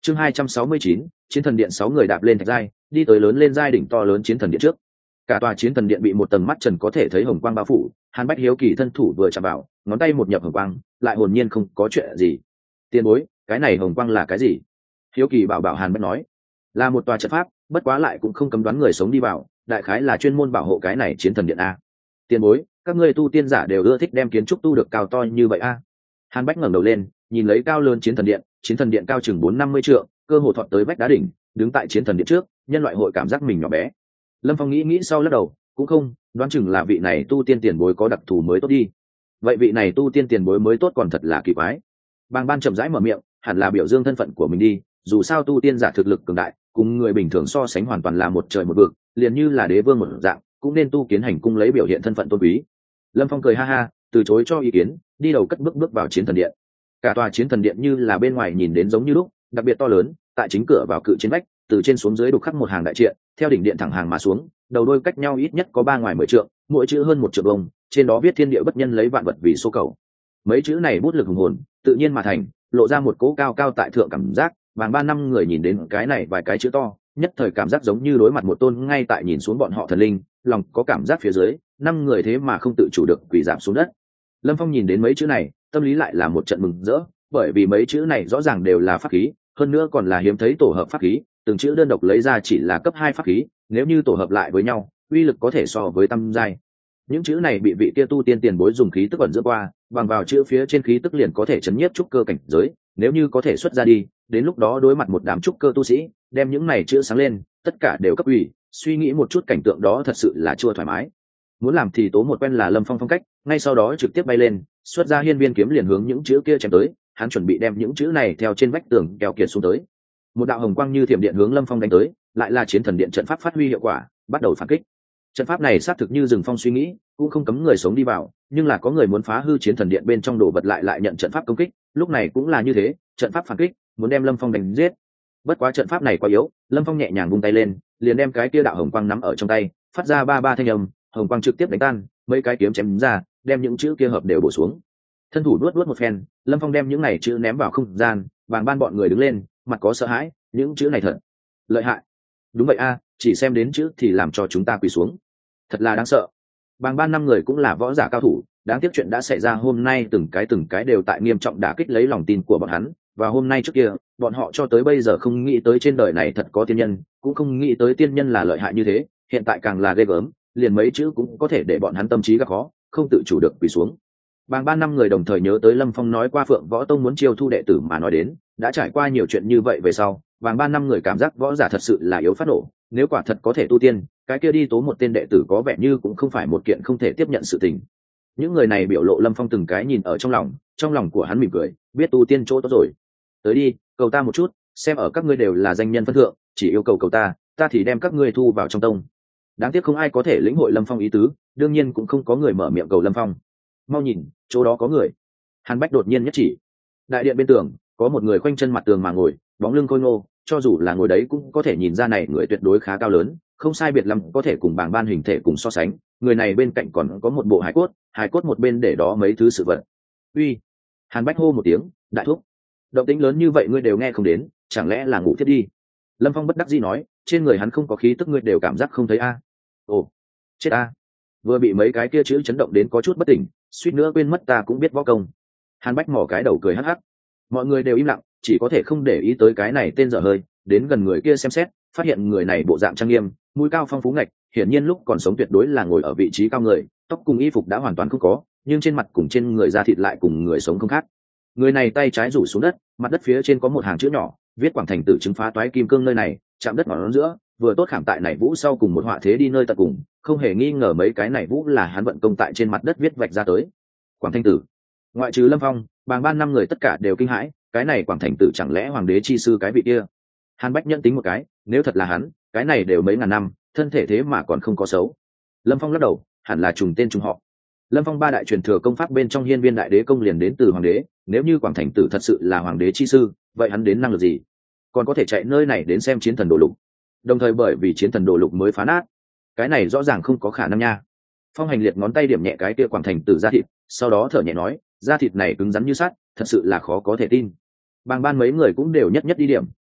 Chương 269, chiến thần điện 6 người đạp lên thạch giai, đi tới lớn lên giai đỉnh to lớn chiến thần điện trước. Cả tòa chiến thần điện bị một tầng mắt trần có thể thấy hồng quang bao phủ, Hàn Bách hiếu kỳ thân thủ vừa chạm vào, ngón tay một nhập hồng quang, lại hồn nhiên không có chuyện gì. Tiền bối, cái này hồng quang là cái gì? Hiếu kỳ bảo Hàn Bách nói, là một tòa trận pháp, bất quá lại cũng không cấm đoán người sống đi vào, đại khái là chuyên môn bảo hộ cái này chiến thần điện a. Tiền bối, các ngươi tu tiên giả đều ưa thích đem kiến trúc tu được cao to như vậy a. Hàn Bách ngẩng đầu lên, nhìn lấy cao lớn chiến thần điện cao chừng 450 trượng, cơ hồ thọt tới vách đá đỉnh, đứng tại chiến thần điện trước, nhân loại hội cảm giác mình nhỏ bé. Lâm Phong nghĩ sau lắc đầu, cũng không, đoán chừng là vị này tu tiên tiền bối có đặc thù mới tốt đi. Vậy vị này tu tiên tiền bối mới tốt còn thật là kỳ quái. Bàng Ban chậm rãi mở miệng, hẳn là biểu dương thân phận của mình đi, dù sao tu tiên giả thực lực cường đại, cùng người bình thường so sánh hoàn toàn là một trời một vực, liền như là đế vương một dạng, cũng nên tu kiến hành cung lấy biểu hiện thân phận tôn quý. Lâm Phong cười ha ha, từ chối cho ý kiến, đi đầu cất bước vào chiến thần điện. Cả tòa chiến thần điện như là bên ngoài nhìn đến giống như lúc, đặc biệt to lớn, tại chính cửa vào cự trên vách, từ trên xuống dưới đục khắc một hàng đại triện, theo đỉnh điện thẳng hàng mà xuống, đầu đôi cách nhau ít nhất có 3 ngoài 10 trượng, mỗi chữ hơn 1 trượng vuông, trên đó viết thiên địa bất nhân lấy vạn vật vì số cầu. Mấy chữ này bút lực hùng hồn, tự nhiên mà thành, lộ ra một cỗ cao cao tại thượng cảm giác. Vàng 3 năm người nhìn đến cái này vài cái chữ to, nhất thời cảm giác giống như đối mặt một tôn ngay tại nhìn xuống bọn họ thần linh, lòng có cảm giác phía dưới, 5 người thế mà không tự chủ được quỳ giảm xuống đất. Lâm Phong nhìn đến mấy chữ này, tâm lý lại là một trận mừng rỡ, bởi vì mấy chữ này rõ ràng đều là pháp khí, hơn nữa còn là hiếm thấy tổ hợp pháp khí, từng chữ đơn độc lấy ra chỉ là cấp 2 pháp khí, nếu như tổ hợp lại với nhau, uy lực có thể so với tam giai. Những chữ này bị vị kia tu tiên tiền bối dùng khí tức ẩn dưỡng qua, bằng vào chữ phía trên khí tức liền có thể chấn nhiếp trúc cơ cảnh giới, nếu như có thể xuất ra đi, đến lúc đó đối mặt một đám trúc cơ tu sĩ, đem những này chữ sáng lên, tất cả đều cấp ủy, suy nghĩ một chút cảnh tượng đó thật sự là chưa thoải mái. Muốn làm thì tố một quen là Lâm Phong phong cách, ngay sau đó trực tiếp bay lên, xuất ra hiên viên kiếm liền hướng những chữ kia chém tới, hắn chuẩn bị đem những chữ này theo trên vách tường kéo kiệt xuống tới. Một đạo hồng quang như thiểm điện hướng Lâm Phong đánh tới, lại là chiến thần điện trận pháp phát huy hiệu quả, bắt đầu phản kích. Trận pháp này xác thực như Rừng Phong suy nghĩ, cũng không cấm người sống đi vào, nhưng là có người muốn phá hư chiến thần điện bên trong đồ vật lại nhận trận pháp công kích, lúc này cũng là như thế, trận pháp phản kích, muốn đem Lâm Phong đánh giết. Bất quá trận pháp này quá yếu, Lâm Phong nhẹ nhàng vung tay lên, liền đem cái kia đạo hồng quang nắm ở trong tay, phát ra ba thanh âm, hồng quang trực tiếp đánh tan, mấy cái kiếm chém ra, đem những chữ kia hợp đều bổ xuống. Thân thủ đuốt một phen, Lâm Phong đem những này chữ ném vào không gian, Vàng Ban bọn người đứng lên, mặt có sợ hãi, những chữ này thật lợi hại. Đúng vậy a, chỉ xem đến chữ thì làm cho chúng ta quỳ xuống, thật là đáng sợ. Vàng Ban 5 người cũng là võ giả cao thủ, đáng tiếc chuyện đã xảy ra hôm nay từng cái đều tại nghiêm trọng đả kích lấy lòng tin của bọn hắn, và hôm nay trước kia, bọn họ cho tới bây giờ không nghĩ tới trên đời này thật có tiên nhân, cũng không nghĩ tới tiên nhân là lợi hại như thế, hiện tại càng là ghê gớm, liền mấy chữ cũng có thể để bọn hắn tâm trí gặp khó, không tự chủ được quỳ xuống. Bàng 3 năm người đồng thời nhớ tới Lâm Phong nói qua Phượng Võ Tông muốn chiêu thu đệ tử mà nói đến, đã trải qua nhiều chuyện như vậy về sau, Bàng 3 năm người cảm giác võ giả thật sự là yếu phát nổ, nếu quả thật có thể tu tiên, cái kia đi tố một tên đệ tử có vẻ như cũng không phải một kiện không thể tiếp nhận sự tình. Những người này biểu lộ Lâm Phong từng cái nhìn ở trong lòng của hắn mỉm cười, biết tu tiên chỗ tốt rồi. Tới đi, cầu ta một chút, xem ở các ngươi đều là danh nhân phân thượng, chỉ yêu cầu ta thì đem các ngươi thu vào trong tông. Đáng tiếc không ai có thể lĩnh hội Lâm Phong ý tứ, đương nhiên cũng không có người mở miệng cầu Lâm Phong. Mau nhìn, chỗ đó có người. Hàn Bách đột nhiên nhất chỉ. Đại điện bên tường có một người khoanh chân mặt tường mà ngồi, bóng lưng khôi ngô, cho dù là ngồi đấy cũng có thể nhìn ra này người tuyệt đối khá cao lớn, không sai biệt lắm có thể cùng Bàng Ban hình thể cùng so sánh. Người này bên cạnh còn có một bộ hài cốt một bên để đó mấy thứ sự vật. Uy! Hàn Bách hô một tiếng, đại thúc. Động tĩnh lớn như vậy ngươi đều nghe không đến, chẳng lẽ là ngủ thiết đi? Lâm Phong bất đắc dĩ nói, trên người hắn không có khí tức ngươi đều cảm giác không thấy a. Ồ, chết a! Vừa bị mấy cái kia chữ chấn động đến có chút bất tỉnh, suýt nữa quên mất ta cũng biết võ công. Hàn Bách mỏ cái đầu cười hắc hắc. Mọi người đều im lặng, chỉ có thể không để ý tới cái này tên dở hơi, đến gần người kia xem xét, phát hiện người này bộ dạng trang nghiêm, mũi cao phong phú ngạch, hiển nhiên lúc còn sống tuyệt đối là ngồi ở vị trí cao người, tóc cùng y phục đã hoàn toàn không có, nhưng trên mặt cùng trên người da thịt lại cùng người sống không khác. Người này tay trái rủ xuống đất, mặt đất phía trên có một hàng chữ nhỏ, viết Quảng Thành Tử chứng phá toái kim cương nơi này, chạm đất ngón giữa, vừa tốt khảm tại này vũ sau cùng một họa thế đi nơi tận cùng, không hề nghi ngờ mấy cái này vũ là hắn vận công tại trên mặt đất viết vạch ra tới. Quảng Thành Tử, ngoại trừ Lâm Phong, Bàng Ban 5 người tất cả đều kinh hãi, cái này Quảng Thành Tử chẳng lẽ hoàng đế chi sư cái vị kia? Hàn Bách nhận tính một cái, nếu thật là hắn, cái này đều mấy ngàn năm, thân thể thế mà còn không có xấu. Lâm Phong lắc đầu, hẳn là trùng tên trùng họ. Lâm Phong 3 đại truyền thừa công pháp bên trong Hiên Viên Đại Đế công liền đến từ hoàng đế, nếu như Quảng Thành Tử thật sự là hoàng đế chi sư, vậy hắn đến năng lực gì? Còn có thể chạy nơi này đến xem chiến thần đồ lục, đồng thời bởi vì chiến thần đồ lục mới phá nát, cái này rõ ràng không có khả năng nha. Phong Hành liệt ngón tay điểm nhẹ cái kia Quảng Thành Tử da thịt, sau đó thở nhẹ nói, da thịt này cứng rắn như sắt, thật sự là khó có thể tin. Bàng Ban mấy người cũng đều nhất nhất đi điểm,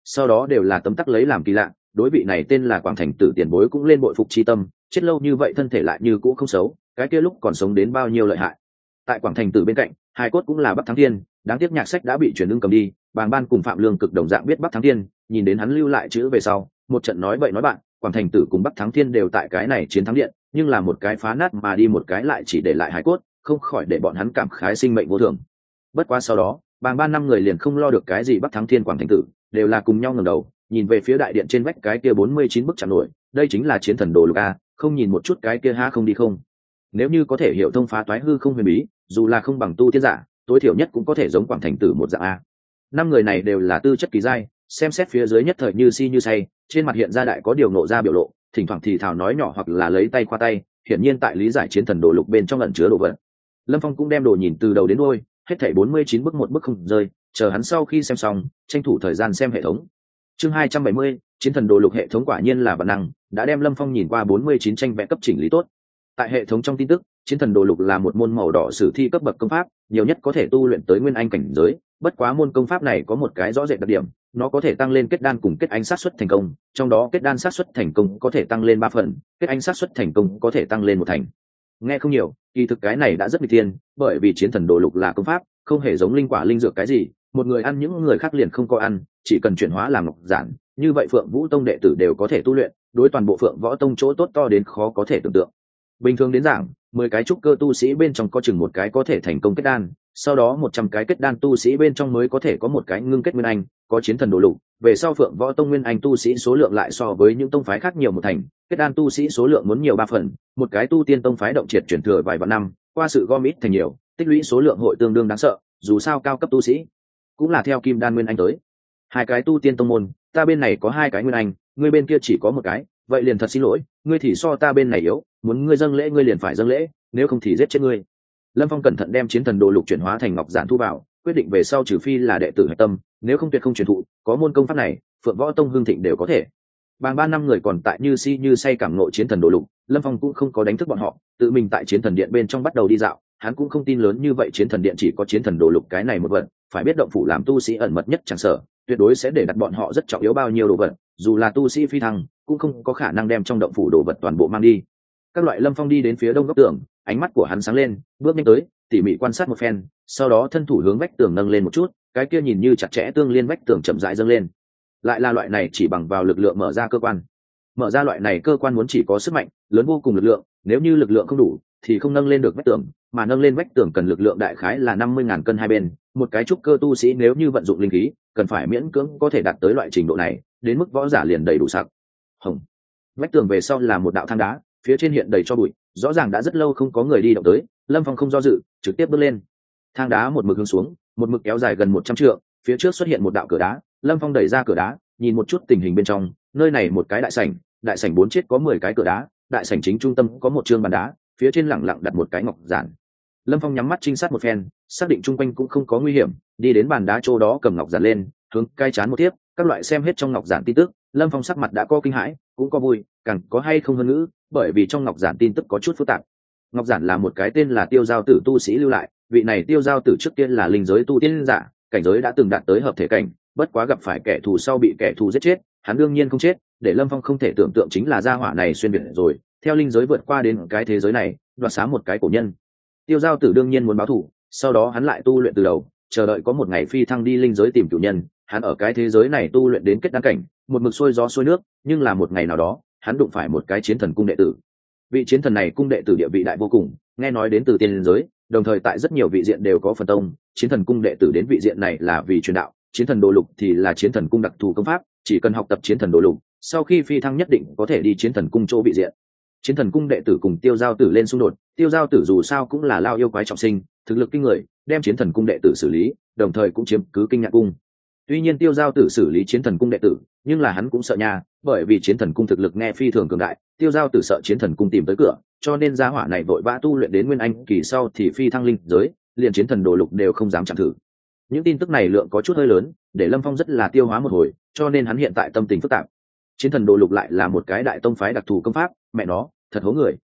sau đó đều là tấm tắc lấy làm kỳ lạ, đối vị này tên là Quảng Thành Tử tiền bối cũng lên bội phục chi tâm, chết lâu như vậy thân thể lại như cũ không xấu, cái kia lúc còn sống đến bao nhiêu lợi hại. Tại Quảng Thành Tử bên cạnh, hài cốt cũng là Bắc Thắng Thiên, đáng tiếc nhạc sách đã bị truyền ưng cầm đi. Bàng Ban cùng Phạm Lương cực đồng dạng biết Bắc Thắng Thiên, nhìn đến hắn lưu lại chữ về sau, một trận nói bậy nói bạn, Quảng Thành Tử cùng Bắc Thắng Thiên đều tại cái này chiến thắng điện, nhưng là một cái phá nát mà đi, một cái lại chỉ để lại hài cốt, không khỏi để bọn hắn cảm khái sinh mệnh vô thường. Bất quá sau đó, Bàng Ban 5 người liền không lo được cái gì Bắc Thắng Thiên Quảng Thành Tử, đều là cùng nhau ngẩng đầu, nhìn về phía đại điện trên vách cái kia 49 bức chạm nổi, đây chính là chiến thần đồ lục a, không nhìn một chút cái kia há không đi không. Nếu như có thể hiểu thông phá toái hư không huyền bí, dù là không bằng tu tiên giả, tối thiểu nhất cũng có thể giống Quảng Thành Tử một dạng a. 5 người này đều là tư chất kỳ giai, xem xét phía dưới nhất thời như si như say, trên mặt hiện ra đại có điều nộ ra biểu lộ, thỉnh thoảng thì thào nói nhỏ hoặc là lấy tay khoa tay, hiển nhiên tại lý giải chiến thần đồ lục bên trong ẩn chứa đồ vật. Lâm Phong cũng đem đồ nhìn từ đầu đến đuôi, hết thảy 49 bức một bức không rơi, chờ hắn sau khi xem xong, tranh thủ thời gian xem hệ thống. Chương 270, chiến thần đồ lục hệ thống quả nhiên là bản năng, đã đem Lâm Phong nhìn qua 49 tranh vẽ cấp chỉnh lý tốt. Tại hệ thống trong tin tức, chiến thần đồ lục là một môn màu đỏ sử thi cấp bậc công pháp, nhiều nhất có thể tu luyện tới nguyên anh cảnh giới, bất quá môn công pháp này có một cái rõ rệt đặc điểm, nó có thể tăng lên kết đan cùng kết anh xác suất thành công, trong đó kết đan xác suất thành công có thể tăng lên 3 phần, kết anh xác suất thành công có thể tăng lên 1 thành. Nghe không nhiều, kỳ thực cái này đã rất nguy tiên, bởi vì chiến thần đồ lục là công pháp, không hề giống linh quả linh dược cái gì, một người ăn những người khác liền không có ăn, chỉ cần chuyển hóa làm ngọc giản, như vậy Phượng Vũ Tông đệ tử đều có thể tu luyện, đối toàn bộ Phượng Võ Tông chỗ tốt to đến khó có thể tưởng tượng. Bình thường đến giảng, 10 cái trúc cơ tu sĩ bên trong có chừng một cái có thể thành công kết đan, sau đó 100 cái kết đan tu sĩ bên trong mới có thể có một cái ngưng kết nguyên anh, có chiến thần đồ lục, về sau Phượng Võ Tông nguyên anh tu sĩ số lượng lại so với những tông phái khác nhiều một thành, kết đan tu sĩ số lượng muốn nhiều 3 phần, một cái tu tiên tông phái động triệt chuyển thừa vài vạn năm, qua sự gom ít thành nhiều, tích lũy số lượng hội tương đương đáng sợ, dù sao cao cấp tu sĩ cũng là theo kim đan nguyên anh tới. 2 cái tu tiên tông môn, ta bên này có 2 cái nguyên anh, ngươi bên kia chỉ có một cái, vậy liền thật xin lỗi, ngươi thì so ta bên này yếu, muốn ngươi dâng lễ ngươi liền phải dâng lễ, nếu không thì giết chết ngươi. Lâm Phong cẩn thận đem chiến thần đồ lục chuyển hóa thành ngọc giản thu vào, quyết định về sau trừ phi là đệ tử hạch tâm, nếu không tuyệt không truyền thụ, có môn công pháp này, Phượng Võ Tông hương thịnh đều có thể. Bàng Ban 5 người còn tại như si như say cảm ngộ chiến thần đồ lục, Lâm Phong cũng không có đánh thức bọn họ, tự mình tại chiến thần điện bên trong bắt đầu đi dạo, hắn cũng không tin lớn như vậy chiến thần điện chỉ có chiến thần đồ lục cái này một vật, phải biết động phủ làm tu sĩ ẩn mật nhất chẳng sợ, tuyệt đối sẽ để đặt bọn họ rất trọng yếu bao nhiêu đồ vật, dù là tu sĩ phi thăng, cũng không có khả năng đem trong động phủ đồ vật toàn bộ mang đi. Các loại Lâm Phong đi đến phía đông góc tường, ánh mắt của hắn sáng lên, bước nhanh tới, tỉ mỉ quan sát một phen, sau đó thân thủ hướng vách tường nâng lên một chút, cái kia nhìn như chặt chẽ tương liên vách tường chậm rãi dâng lên. Lại là loại này chỉ bằng vào lực lượng mở ra cơ quan. Mở ra loại này cơ quan muốn chỉ có sức mạnh lớn vô cùng lực lượng, nếu như lực lượng không đủ thì không nâng lên được vách tường, mà nâng lên vách tường cần lực lượng đại khái là 50.000 cân hai bên, một cái trúc cơ tu sĩ nếu như vận dụng linh khí, cần phải miễn cưỡng có thể đạt tới loại trình độ này, đến mức võ giả liền đầy đủ sặc. Hồng. Vách tường về sau là một đạo thang đá, phía trên hiện đầy cho bụi, rõ ràng đã rất lâu không có người đi động tới, Lâm Phong không do dự, trực tiếp bước lên. Thang đá một mực hướng xuống, một mực kéo dài gần 100 trượng, phía trước xuất hiện một đạo cửa đá, Lâm Phong đẩy ra cửa đá, nhìn một chút tình hình bên trong, nơi này một cái đại sảnh 4 chiếc có 10 cái cửa đá, đại sảnh chính trung tâm có một trương bàn đá, phía trên lẳng lặng đặt một cái ngọc giản. Lâm Phong nhắm mắt trinh sát một phen, xác định chung quanh cũng không có nguy hiểm, đi đến bàn đá chỗ đó cầm ngọc giản lên, hướng cai chán một tiếp, các loại xem hết trong ngọc giản tin tức, Lâm Phong sắc mặt đã có kinh hãi, cũng có vui, càng có hay không hơn ngữ, bởi vì trong ngọc giản tin tức có chút phức tạp. Ngọc giản là một cái tên là Tiêu Giao Tử tu sĩ lưu lại, vị này Tiêu Giao Tử trước tiên là linh giới tu tiên giả, cảnh giới đã từng đạt tới hợp thể cảnh, bất quá gặp phải kẻ thù sau bị kẻ thù giết chết, hắn đương nhiên không chết, để Lâm Phong không thể tưởng tượng chính là gia hỏa này xuyên việt rồi, theo linh giới vượt qua đến cái thế giới này, đoạt xá một cái cổ nhân. Tiêu Giao Tử đương nhiên muốn báo thù, sau đó hắn lại tu luyện từ đầu, chờ đợi có một ngày phi thăng đi linh giới tìm chủ nhân, hắn ở cái thế giới này tu luyện đến kết đan cảnh, một mực xuôi gió xuôi nước, nhưng là một ngày nào đó, hắn đụng phải một cái chiến thần cung đệ tử. Vị chiến thần này cung đệ tử địa vị đại vô cùng, nghe nói đến từ tiên linh giới, đồng thời tại rất nhiều vị diện đều có phần tông, chiến thần cung đệ tử đến vị diện này là vì truyền đạo, chiến thần đồ lục thì là chiến thần cung đặc thù công pháp, chỉ cần học tập chiến thần đồ lục, sau khi phi thăng nhất định có thể đi chiến thần cung chỗ vị diện. Chiến thần cung đệ tử cùng Tiêu Giao Tử lên xung đột, Tiêu Giao Tử dù sao cũng là lao yêu quái trọng sinh, thực lực kinh người, đem chiến thần cung đệ tử xử lý, đồng thời cũng chiếm cứ kinh nhạc cung. Tuy nhiên Tiêu Giao Tử xử lý chiến thần cung đệ tử, nhưng là hắn cũng sợ nha, bởi vì chiến thần cung thực lực nghe phi thường cường đại, Tiêu Giao Tử sợ chiến thần cung tìm tới cửa, cho nên gia hỏa này vội vã tu luyện đến nguyên anh kỳ sau thì phi thăng linh giới, liền chiến thần đồ lục đều không dám chạm thử. Những tin tức này lượng có chút hơi lớn, để Lâm Phong rất là tiêu hóa một hồi, cho nên hắn hiện tại tâm tình phức tạp. Chiến thần đồ lục lại là một cái đại tông phái đặc thù công pháp, mẹ nó, thật hố người.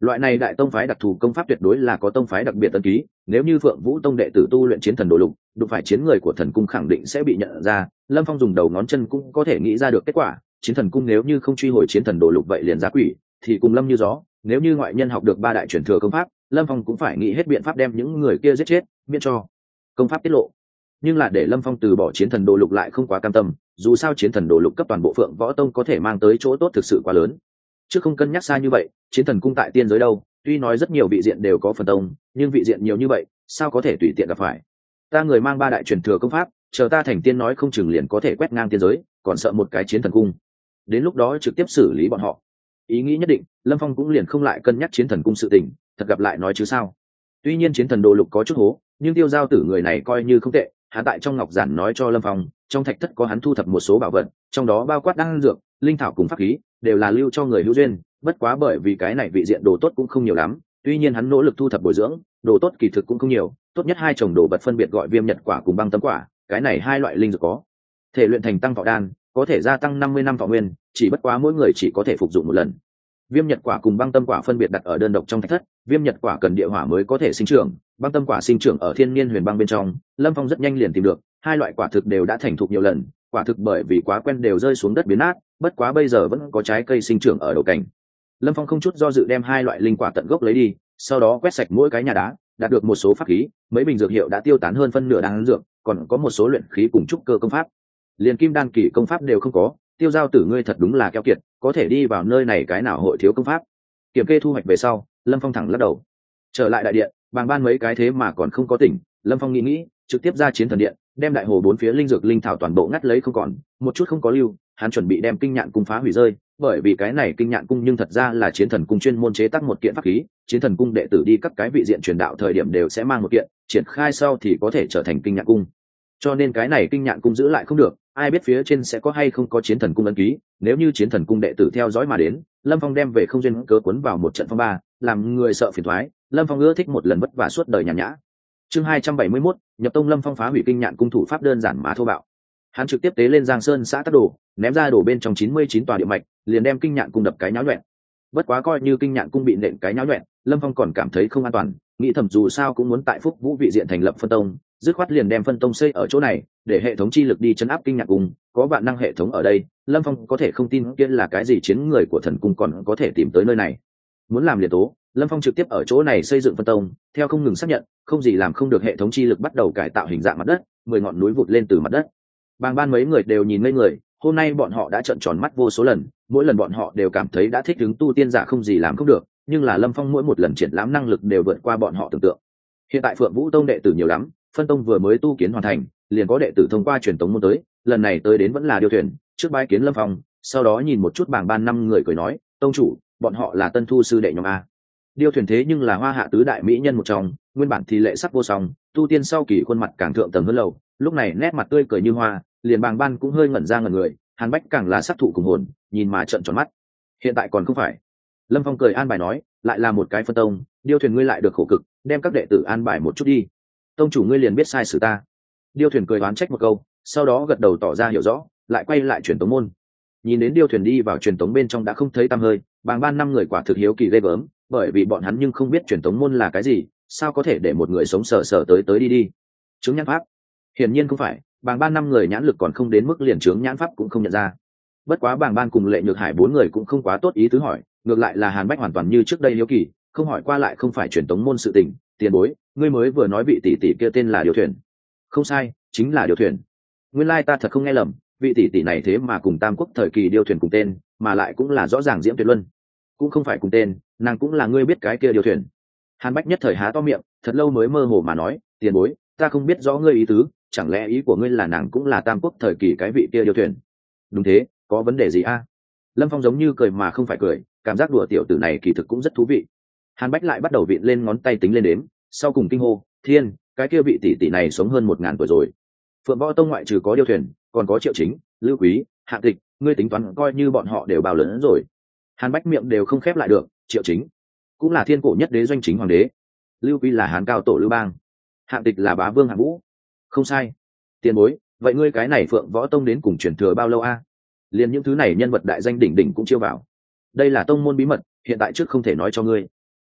Loại này đại tông phái đặc thù công pháp tuyệt đối là có tông phái đặc biệt ấn ký, nếu như Phượng Vũ tông đệ tử tu luyện chiến thần đồ lục, đụng phải chiến người của thần cung khẳng định sẽ bị nhận ra. Lâm Phong dùng đầu ngón chân cũng có thể nghĩ ra được kết quả, chiến thần cung nếu như không truy hồi chiến thần đồ lục vậy liền ra quỷ, thì cùng Lâm Như Gió, nếu như ngoại nhân học được ba đại truyền thừa công pháp, Lâm Phong cũng phải nghĩ hết biện pháp đem những người kia giết chết, miễn cho công pháp tiết lộ. Nhưng là để Lâm Phong từ bỏ chiến thần đồ lục lại không quá cam tâm, dù sao chiến thần đồ lục cấp toàn bộ Phượng Võ tông có thể mang tới chỗ tốt thực sự quá lớn. Chứ không cân nhắc xa như vậy, chiến thần cung tại tiên giới đâu, tuy nói rất nhiều vị diện đều có phần tông, nhưng vị diện nhiều như vậy, sao có thể tùy tiện gặp phải. Ta người mang ba đại truyền thừa công pháp, chờ ta thành tiên nói không chừng liền có thể quét ngang tiên giới, còn sợ một cái chiến thần cung. Đến lúc đó trực tiếp xử lý bọn họ. Ý nghĩ nhất định, Lâm Phong cũng liền không lại cân nhắc chiến thần cung sự tình, thật gặp lại nói chứ sao. Tuy nhiên chiến thần đồ lục có chút hố, nhưng Tiêu Giao Tử người này coi như không tệ, hắn tại trong ngọc giản nói cho Lâm Phong, trong thạch thất có hắn thu thập một số bảo vật, trong đó bao quát đan dược, linh thảo cùng pháp khí, đều là lưu cho người hữu duyên, bất quá bởi vì cái này vị diện đồ tốt cũng không nhiều lắm, tuy nhiên hắn nỗ lực thu thập bồi dưỡng, đồ tốt kỳ thực cũng không nhiều, tốt nhất hai chồng đồ vật phân biệt gọi Viêm Nhật quả cùng Băng Tâm quả, cái này hai loại linh dược có thể luyện thành tăng thọ đan, có thể gia tăng 50 năm thọ nguyên, chỉ bất quá mỗi người chỉ có thể phục dụng một lần. Viêm Nhật quả cùng Băng Tâm quả phân biệt đặt ở đơn độc trong thạch thất, Viêm Nhật quả cần địa hỏa mới có thể sinh trưởng, Băng Tâm quả sinh trưởng ở thiên niên huyền băng bên trong. Lâm Phong rất nhanh liền tìm được, hai loại quả thực đều đã thành thục nhiều lần, quả thực bởi vì quá quen đều rơi xuống đất biến nát, bất quá bây giờ vẫn có trái cây sinh trưởng ở đầu cảnh. Lâm Phong không chút do dự đem hai loại linh quả tận gốc lấy đi, sau đó quét sạch mỗi cái nhà đá, đạt được một số pháp khí, mấy bình dược hiệu đã tiêu tán hơn phân nửa đan dược, còn có một số luyện khí cùng trúc cơ công pháp. Liền kim đan kỳ công pháp đều không có, Tiêu Giao Tử ngươi thật đúng là keo kiệt, có thể đi vào nơi này cái nào hội thiếu công pháp. Kiểm kê thu hoạch về sau, Lâm Phong thẳng lắc đầu. Trở lại đại điện, bàng ban mấy cái thế mà còn không có tỉnh, Lâm Phong nghĩ, trực tiếp ra chiến thần điện, đem đại hồ bốn phía linh dược linh thảo toàn bộ ngắt lấy không còn, một chút không có lưu, hắn chuẩn bị đem kinh nhạn cung phá hủy rơi, bởi vì cái này kinh nhạn cung nhưng thật ra là chiến thần cung chuyên môn chế tác một kiện pháp khí, chiến thần cung đệ tử đi các cái vị diện truyền đạo thời điểm đều sẽ mang một kiện, triển khai sau thì có thể trở thành kinh nhạn cung. Cho nên cái này kinh nhạn cung giữ lại không được, ai biết phía trên sẽ có hay không có chiến thần cung ấn ký, nếu như chiến thần cung đệ tử theo dõi mà đến, Lâm Phong đem về không duyên cớ cuốn vào một trận phong ba, làm người sợ phiền thoái. Lâm Phong ưa thích một lần vất vả suốt đời nhàn nhã. Chương 271, nhập tông. Lâm Phong phá hủy kinh nhạn cung thủ pháp đơn giản mà thô bạo. Hắn trực tiếp tế lên Giang Sơn xã tắc đồ, ném ra đổ bên trong 99 tòa địa mạch, liền đem kinh nhạn cung đập cái nháo nhuyễn. Bất quá coi như kinh nhạn cung bị nện cái nháo nhuyễn, Lâm Phong còn cảm thấy không an toàn, nghĩ thầm dù sao cũng muốn tại Phúc Vũ vị diện thành lập phân tông, dứt khoát liền đem phân tông xây ở chỗ này, để hệ thống chi lực đi chấn áp kinh nhạn cung, có vạn năng hệ thống ở đây, Lâm Phong có thể không tin kia là cái gì chiến người của thần cung còn có thể tìm tới nơi này. Muốn làm liền tố, Lâm Phong trực tiếp ở chỗ này xây dựng phân tông, theo không ngừng xác nhận, không gì làm không được hệ thống chi lực bắt đầu cải tạo hình dạng mặt đất, 10 ngọn núi vụt lên từ mặt đất. Bàng ban mấy người đều nhìn ngây người, hôm nay bọn họ đã trợn tròn mắt vô số lần, mỗi lần bọn họ đều cảm thấy đã thích ứng tu tiên giả không gì làm không được, nhưng là Lâm Phong mỗi một lần triển lãm năng lực đều vượt qua bọn họ tưởng tượng. Hiện tại Phượng Vũ tông đệ tử nhiều lắm, phân tông vừa mới tu kiến hoàn thành, liền có đệ tử thông qua truyền tống môn tới, lần này tới đến vẫn là Điêu Thuyền, trước bái kiến Lâm Phong, sau đó nhìn một chút Bàng ban 5 người cười nói, tông chủ, bọn họ là tân thu sư đệ nhóm a. Điêu Thuyền thế nhưng là Hoa Hạ tứ đại mỹ nhân một trong, nguyên bản thì lệ sắc vô song, tu tiên sau kỳ khuôn mặt càng thượng tầng hơn lầu, lúc này nét mặt tươi cười như hoa, liền Bàng ban cũng hơi ngẩn ra ngẩn người, Hàn Bách càng là sát thủ cùng hồn, nhìn mà trợn tròn mắt. Hiện tại còn không phải. Lâm Phong cười an bài nói, lại là một cái phân tông, Điêu Thuyền ngươi lại được khổ cực, đem các đệ tử an bài một chút đi. Tông chủ ngươi liền biết sai sự ta. Điêu Thuyền cười oán trách một câu, sau đó gật đầu tỏ ra hiểu rõ, lại quay lại truyền tống môn. Nhìn đến Điêu Thuyền đi vào truyền tống bên trong đã không thấy tăm hơi, Bàng ban 5 người quả thực hiếu kỳ ghê gớm, bởi vì bọn hắn nhưng không biết truyền tống môn là cái gì, sao có thể để một người sống sờ sờ tới đi. Chứng nhãn pháp? Hiển nhiên không phải, Bàng ban 5 người nhãn lực còn không đến mức liền chứng nhãn pháp cũng không nhận ra. Bất quá Bàng ban cùng Lệ Nhược Hải 4 người cũng không quá tốt ý tứ hỏi, ngược lại là Hàn Bách hoàn toàn như trước đây hiếu kỳ, không hỏi qua lại không phải truyền tống môn sự tình, tiền bối, ngươi mới vừa nói vị tỷ tỷ kia tên là Điêu Thuyền. Không sai, chính là Điêu Thuyền. Nguyên lai ta thật không nghe lầm, vị tỷ tỷ này thế mà cùng Tam Quốc thời kỳ Điêu Thuyền cùng tên, mà lại cũng là rõ ràng Diễm Tuyệt Luân. Cũng không phải cùng tên, nàng cũng là ngươi biết cái kia Điêu Thuyền. Hàn Bách nhất thời há to miệng, thật lâu mới mơ hồ mà nói, tiền bối, ta không biết rõ ngươi ý tứ, chẳng lẽ ý của ngươi là nàng cũng là Tam Quốc thời kỳ cái vị kia Điêu Thuyền? Đúng thế, có vấn đề gì a? Lâm Phong giống như cười mà không phải cười, cảm giác đùa tiểu tử này kỳ thực cũng rất thú vị. Hàn Bách lại bắt đầu vịn lên ngón tay tính lên đếm, sau cùng kinh hô, thiên, cái kia vị tỷ tỷ này sống hơn 1000 tuổi rồi. Phượng Võ tông ngoại trừ có Điêu Thuyền, còn có Triệu Chính, Lưu Quý, Hạng Tịch, ngươi tính toán coi như bọn họ đều bao lớn rồi. Hàn Bách miệng đều không khép lại được, Triệu Chính cũng là thiên cổ nhất đế doanh chính hoàng đế, Lưu Quý là Hàn cao tổ Lưu Bang, Hạng Tịch là bá vương Hạng Vũ. Không sai. Tiền bối, vậy ngươi cái này Phượng Võ tông đến cùng truyền thừa bao lâu a? Liên những thứ này nhân vật đại danh đỉnh đỉnh cũng chiêu vào. Đây là tông môn bí mật, hiện tại trước không thể nói cho ngươi.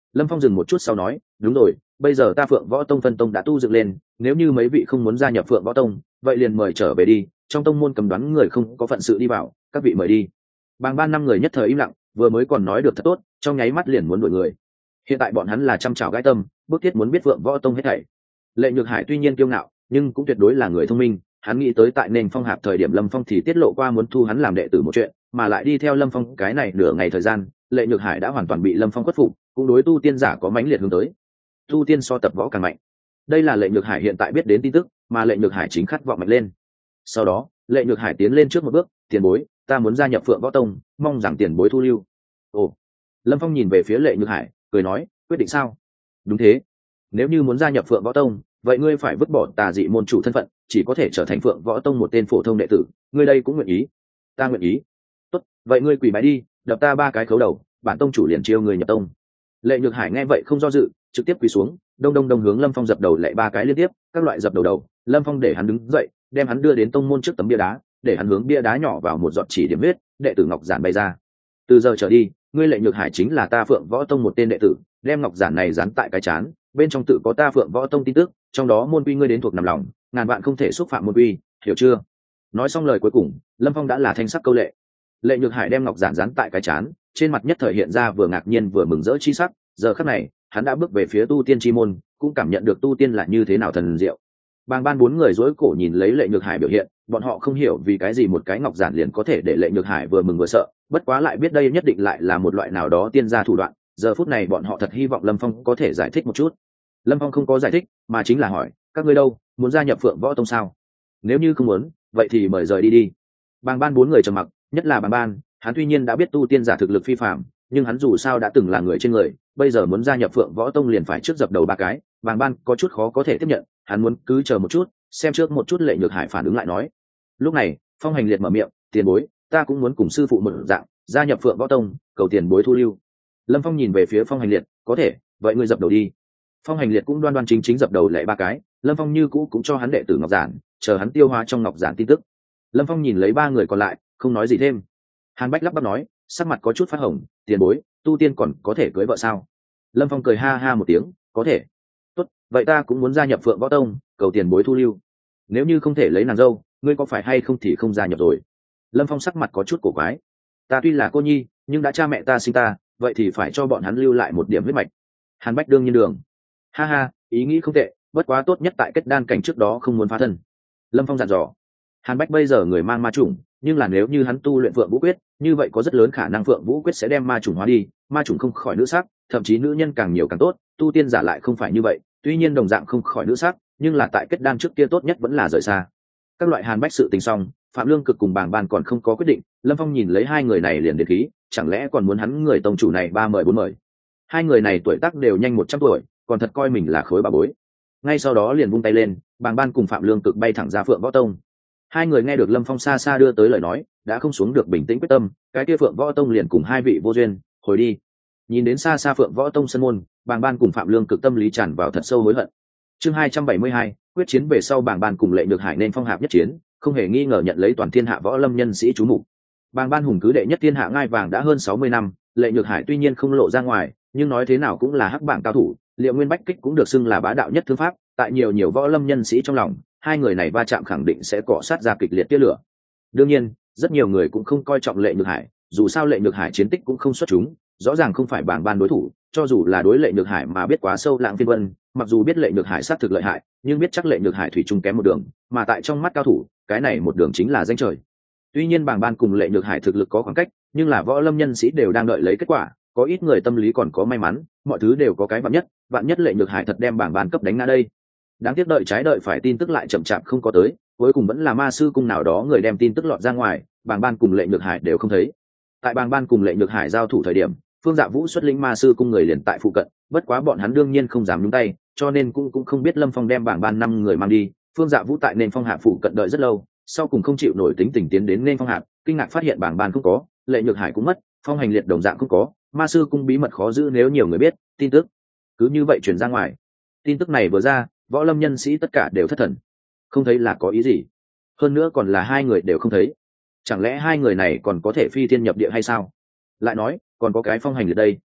Lâm Phong dừng một chút sau nói, đúng rồi, bây giờ ta Phượng Võ Tông phân tông đã tu dựng lên, nếu như mấy vị không muốn gia nhập Phượng Võ Tông, vậy liền mời trở về đi, trong tông môn cầm đoán người không có phận sự đi vào, các vị mời đi. Bàng ban 5 người nhất thời im lặng, vừa mới còn nói được thật tốt, trong nháy mắt liền muốn đuổi người. Hiện tại bọn hắn là chăm chảo gai tâm, bức thiết muốn biết Phượng Võ Tông hết thảy. Lệ Nhược Hải tuy nhiên kiêu ngạo, nhưng cũng tuyệt đối là người thông minh, hắn nghĩ tới tại nền phong hạp thời điểm Lâm Phong thì tiết lộ qua muốn thu hắn làm đệ tử một chuyện, mà lại đi theo Lâm Phong cái này nửa ngày thời gian, Lệ Nhược Hải đã hoàn toàn bị Lâm Phong khuất phục, cũng đối tu tiên giả có mãnh liệt hướng tới. Tu tiên so tập võ càng mạnh. Đây là Lệ Nhược Hải hiện tại biết đến tin tức, mà Lệ Nhược Hải chính khát vọng mạnh lên. Sau đó, Lệ Nhược Hải tiến lên trước một bước, "Tiền bối, ta muốn gia nhập Phượng Võ Tông, mong rằng tiền bối thu lưu." Ồ. Lâm Phong nhìn về phía Lệ Nhược Hải, cười nói, "Quyết định sao?" "Đúng thế. Nếu như muốn gia nhập Phượng Võ Tông, vậy ngươi phải vứt bỏ tà dị môn chủ thân phận, chỉ có thể trở thành Phượng Võ Tông một tên phổ thông đệ tử, ngươi đây cũng nguyện ý?" "Ta nguyện ý." "Tốt, vậy ngươi quỳ bái đi, đập ta 3 cái khấu đầu, bản tông chủ liền chiêu người nhập tông." Lệ Nhược Hải nghe vậy không do dự, trực tiếp quỳ xuống, đông đông đông hướng Lâm Phong dập đầu lại 3 cái liên tiếp, các loại dập đầu. Lâm Phong để hắn đứng dậy, đem hắn đưa đến tông môn trước tấm bia đá, để hắn hướng bia đá nhỏ vào một giọt chỉ điểm huyết, đệ tử ngọc giản bay ra. "Từ giờ trở đi, ngươi Lệ Nhược Hải chính là ta Phượng Võ Tông một tên đệ tử." Đem ngọc giản này dán tại cái trán, bên trong tự có ta Phượng Võ Tông tin tức, trong đó môn quy ngươi đến thuộc nằm lòng, ngàn vạn không thể xúc phạm môn quy, hiểu chưa? Nói xong lời cuối cùng, Lâm Phong đã là thanh sắc câu lệ. Lệ Nhược Hải đem ngọc giản dán tại cái trán, trên mặt nhất thời hiện ra vừa ngạc nhiên vừa mừng rỡ chi sắc, giờ khắc này, hắn đã bước về phía tu tiên chi môn, cũng cảm nhận được tu tiên là như thế nào thần diệu. Bàng ban 4 người rối cổ nhìn lấy Lệ Nhược Hải biểu hiện, bọn họ không hiểu vì cái gì một cái ngọc giản liền có thể để Lệ Nhược Hải vừa mừng vừa sợ, bất quá lại biết đây nhất định lại là một loại nào đó tiên gia thủ đoạn. Giờ phút này bọn họ thật hy vọng Lâm Phong có thể giải thích một chút. Lâm Phong không có giải thích, mà chính là hỏi, "Các ngươi đâu, muốn gia nhập Phượng Võ Tông sao? Nếu như không muốn, vậy thì mời rời đi đi." Bàng ban 4 người trầm mặc, nhất là Bàng ban, hắn tuy nhiên đã biết tu tiên giả thực lực phi phàm, nhưng hắn dù sao đã từng là người trên người, bây giờ muốn gia nhập Phượng Võ Tông liền phải trước dập đầu 3 cái, Bàng ban có chút khó có thể tiếp nhận, hắn muốn cứ chờ một chút, xem trước một chút Lệ Nhược Hải phản ứng lại nói. Lúc này, Phong Hành Liệt mở miệng, "Tiền bối, ta cũng muốn cùng sư phụ một dạng, gia nhập Phượng Võ Tông, cầu tiền bối thu lưu." Lâm Phong nhìn về phía Phong Hành Liệt, "Có thể, vậy ngươi dập đầu đi." Phong Hành Liệt cũng đoan đoan chính chính dập đầu lệ 3 cái, Lâm Phong như cũ cũng cho hắn đệ tử ngọc giản, chờ hắn tiêu hóa trong ngọc giản tin tức. Lâm Phong nhìn lấy 3 người còn lại, không nói gì thêm. Hàn Bách lắp bắp nói, sắc mặt có chút phát hồng, "Tiền bối, tu tiên còn có thể cưới vợ sao?" Lâm Phong cười ha ha một tiếng, "Có thể." "Tốt, vậy ta cũng muốn gia nhập Phượng Võ Tông, cầu tiền bối thu lưu. Nếu như không thể lấy nàng dâu, ngươi có phải hay không thì không gia nhập rồi." Lâm Phong sắc mặt có chút cổ quái, "Ta tuy là cô nhi, nhưng đã cha mẹ ta sinh ta, vậy thì phải cho bọn hắn lưu lại một điểm huyết mạch." Hàn Bách đương nhiên đường, "Ha ha, ý nghĩ không tệ, bất quá tốt nhất tại kết đan cảnh trước đó không muốn phá thân." Lâm Phong dặn dò. Hàn Bách bây giờ người mang ma chủng, nhưng là nếu như hắn tu luyện Phượng Vũ Quyết, như vậy có rất lớn khả năng Phượng Vũ Quyết sẽ đem ma chủng hóa đi, ma chủng không khỏi nữ sắc, thậm chí nữ nhân càng nhiều càng tốt, tu tiên giả lại không phải như vậy, tuy nhiên đồng dạng không khỏi nữ sắc, nhưng là tại kết đan trước kia tốt nhất vẫn là rời xa. Các loại Hàn Bách sự tình xong, Phạm Lương Cực cùng Bàng Ban còn không có quyết định, Lâm Phong nhìn lấy 2 người này liền đến khí, chẳng lẽ còn muốn hắn người tông chủ này 3 mời 4 mời. 2 người này tuổi tác đều nhanh 100 tuổi, còn thật coi mình là khối bà bối. Ngay sau đó liền vung tay lên, Bàng Ban cùng Phạm Lương Cực bay thẳng ra Phượng Võ Tông. 2 người nghe được Lâm Phong xa xa đưa tới lời nói, đã không xuống được bình tĩnh quyết tâm, cái kia Phượng Võ Tông liền cùng 2 vị vô duyên, hồi đi. Nhìn đến xa xa Phượng Võ Tông sân môn, Bàng Ban cùng Phạm Lương Cực tâm lý tràn vào thật sâu hối hận. Chương 272, quyết chiến về sau Bàng Ban cùng Lệ Nhược Hải nên phong hạp nhất chiến, không hề nghi ngờ nhận lấy toàn thiên hạ võ lâm nhân sĩ chú mục. Bàng Ban hùng cứ đệ nhất thiên hạ ngai vàng đã hơn 60 năm, Lệ Nhược Hải tuy nhiên không lộ ra ngoài, nhưng nói thế nào cũng là hắc bảng cao thủ, Liệu Nguyên Bách Kích cũng được xưng là bá đạo nhất thương pháp, tại nhiều võ lâm nhân sĩ trong lòng, 2 người này va chạm khẳng định sẽ cọ sát ra kịch liệt tia lửa. Đương nhiên, rất nhiều người cũng không coi trọng Lệ Nhược Hải, dù sao Lệ Nhược Hải chiến tích cũng không xuất chúng, rõ ràng không phải Bàng Ban đối thủ, cho dù là đối Lệ Nhược Hải mà biết quá sâu Lãng Phiên Vân, mặc dù biết Lệ Nhược Hải sát thực lợi hại, nhưng biết chắc Lệ Nhược Hải thủy chung kém một đường, mà tại trong mắt cao thủ, cái này một đường chính là danh trời. Tuy nhiên Bàng Ban cùng Lệ Nhược Hải thực lực có khoảng cách, nhưng là võ lâm nhân sĩ đều đang đợi lấy kết quả, có ít người tâm lý còn có may mắn, mọi thứ đều có cái vạn nhất Lệ Nhược Hải thật đem Bàng Ban cấp đánh ngã đây. Đáng tiếc đợi trái đợi phải tin tức lại chậm chạp không có tới, cuối cùng vẫn là ma sư cung nào đó người đem tin tức lọt ra ngoài, Bàng Ban cùng Lệ Nhược Hải đều không thấy. Tại Bàng Ban cùng Lệ Nhược Hải giao thủ thời điểm, Phương Dạ Vũ xuất lĩnh ma sư cung người liền tại phụ cận, bất quá bọn hắn đương nhiên không dám nhúng tay, cho nên cũng không biết Lâm Phong đem Bàng Ban 5 người mang đi. Phương Dạ Vũ tại nên phong hạ phụ cận đợi rất lâu, sau cùng không chịu nổi tính tình tiến đến nên phong hạ, kinh ngạc phát hiện Bàng Ban không có, Lệ Nhược Hải cũng mất, Phong Hành Liệt đồng dạng không có, ma sư cung bí mật khó giữ nếu nhiều người biết, tin tức cứ như vậy truyền ra ngoài. Tin tức này vừa ra, võ lâm nhân sĩ tất cả đều thất thần, không thấy là có ý gì, hơn nữa còn là 2 người đều không thấy, chẳng lẽ 2 người này còn có thể phi thiên nhập địa hay sao? Lại nói còn có cái Phong Hành Liệt đây.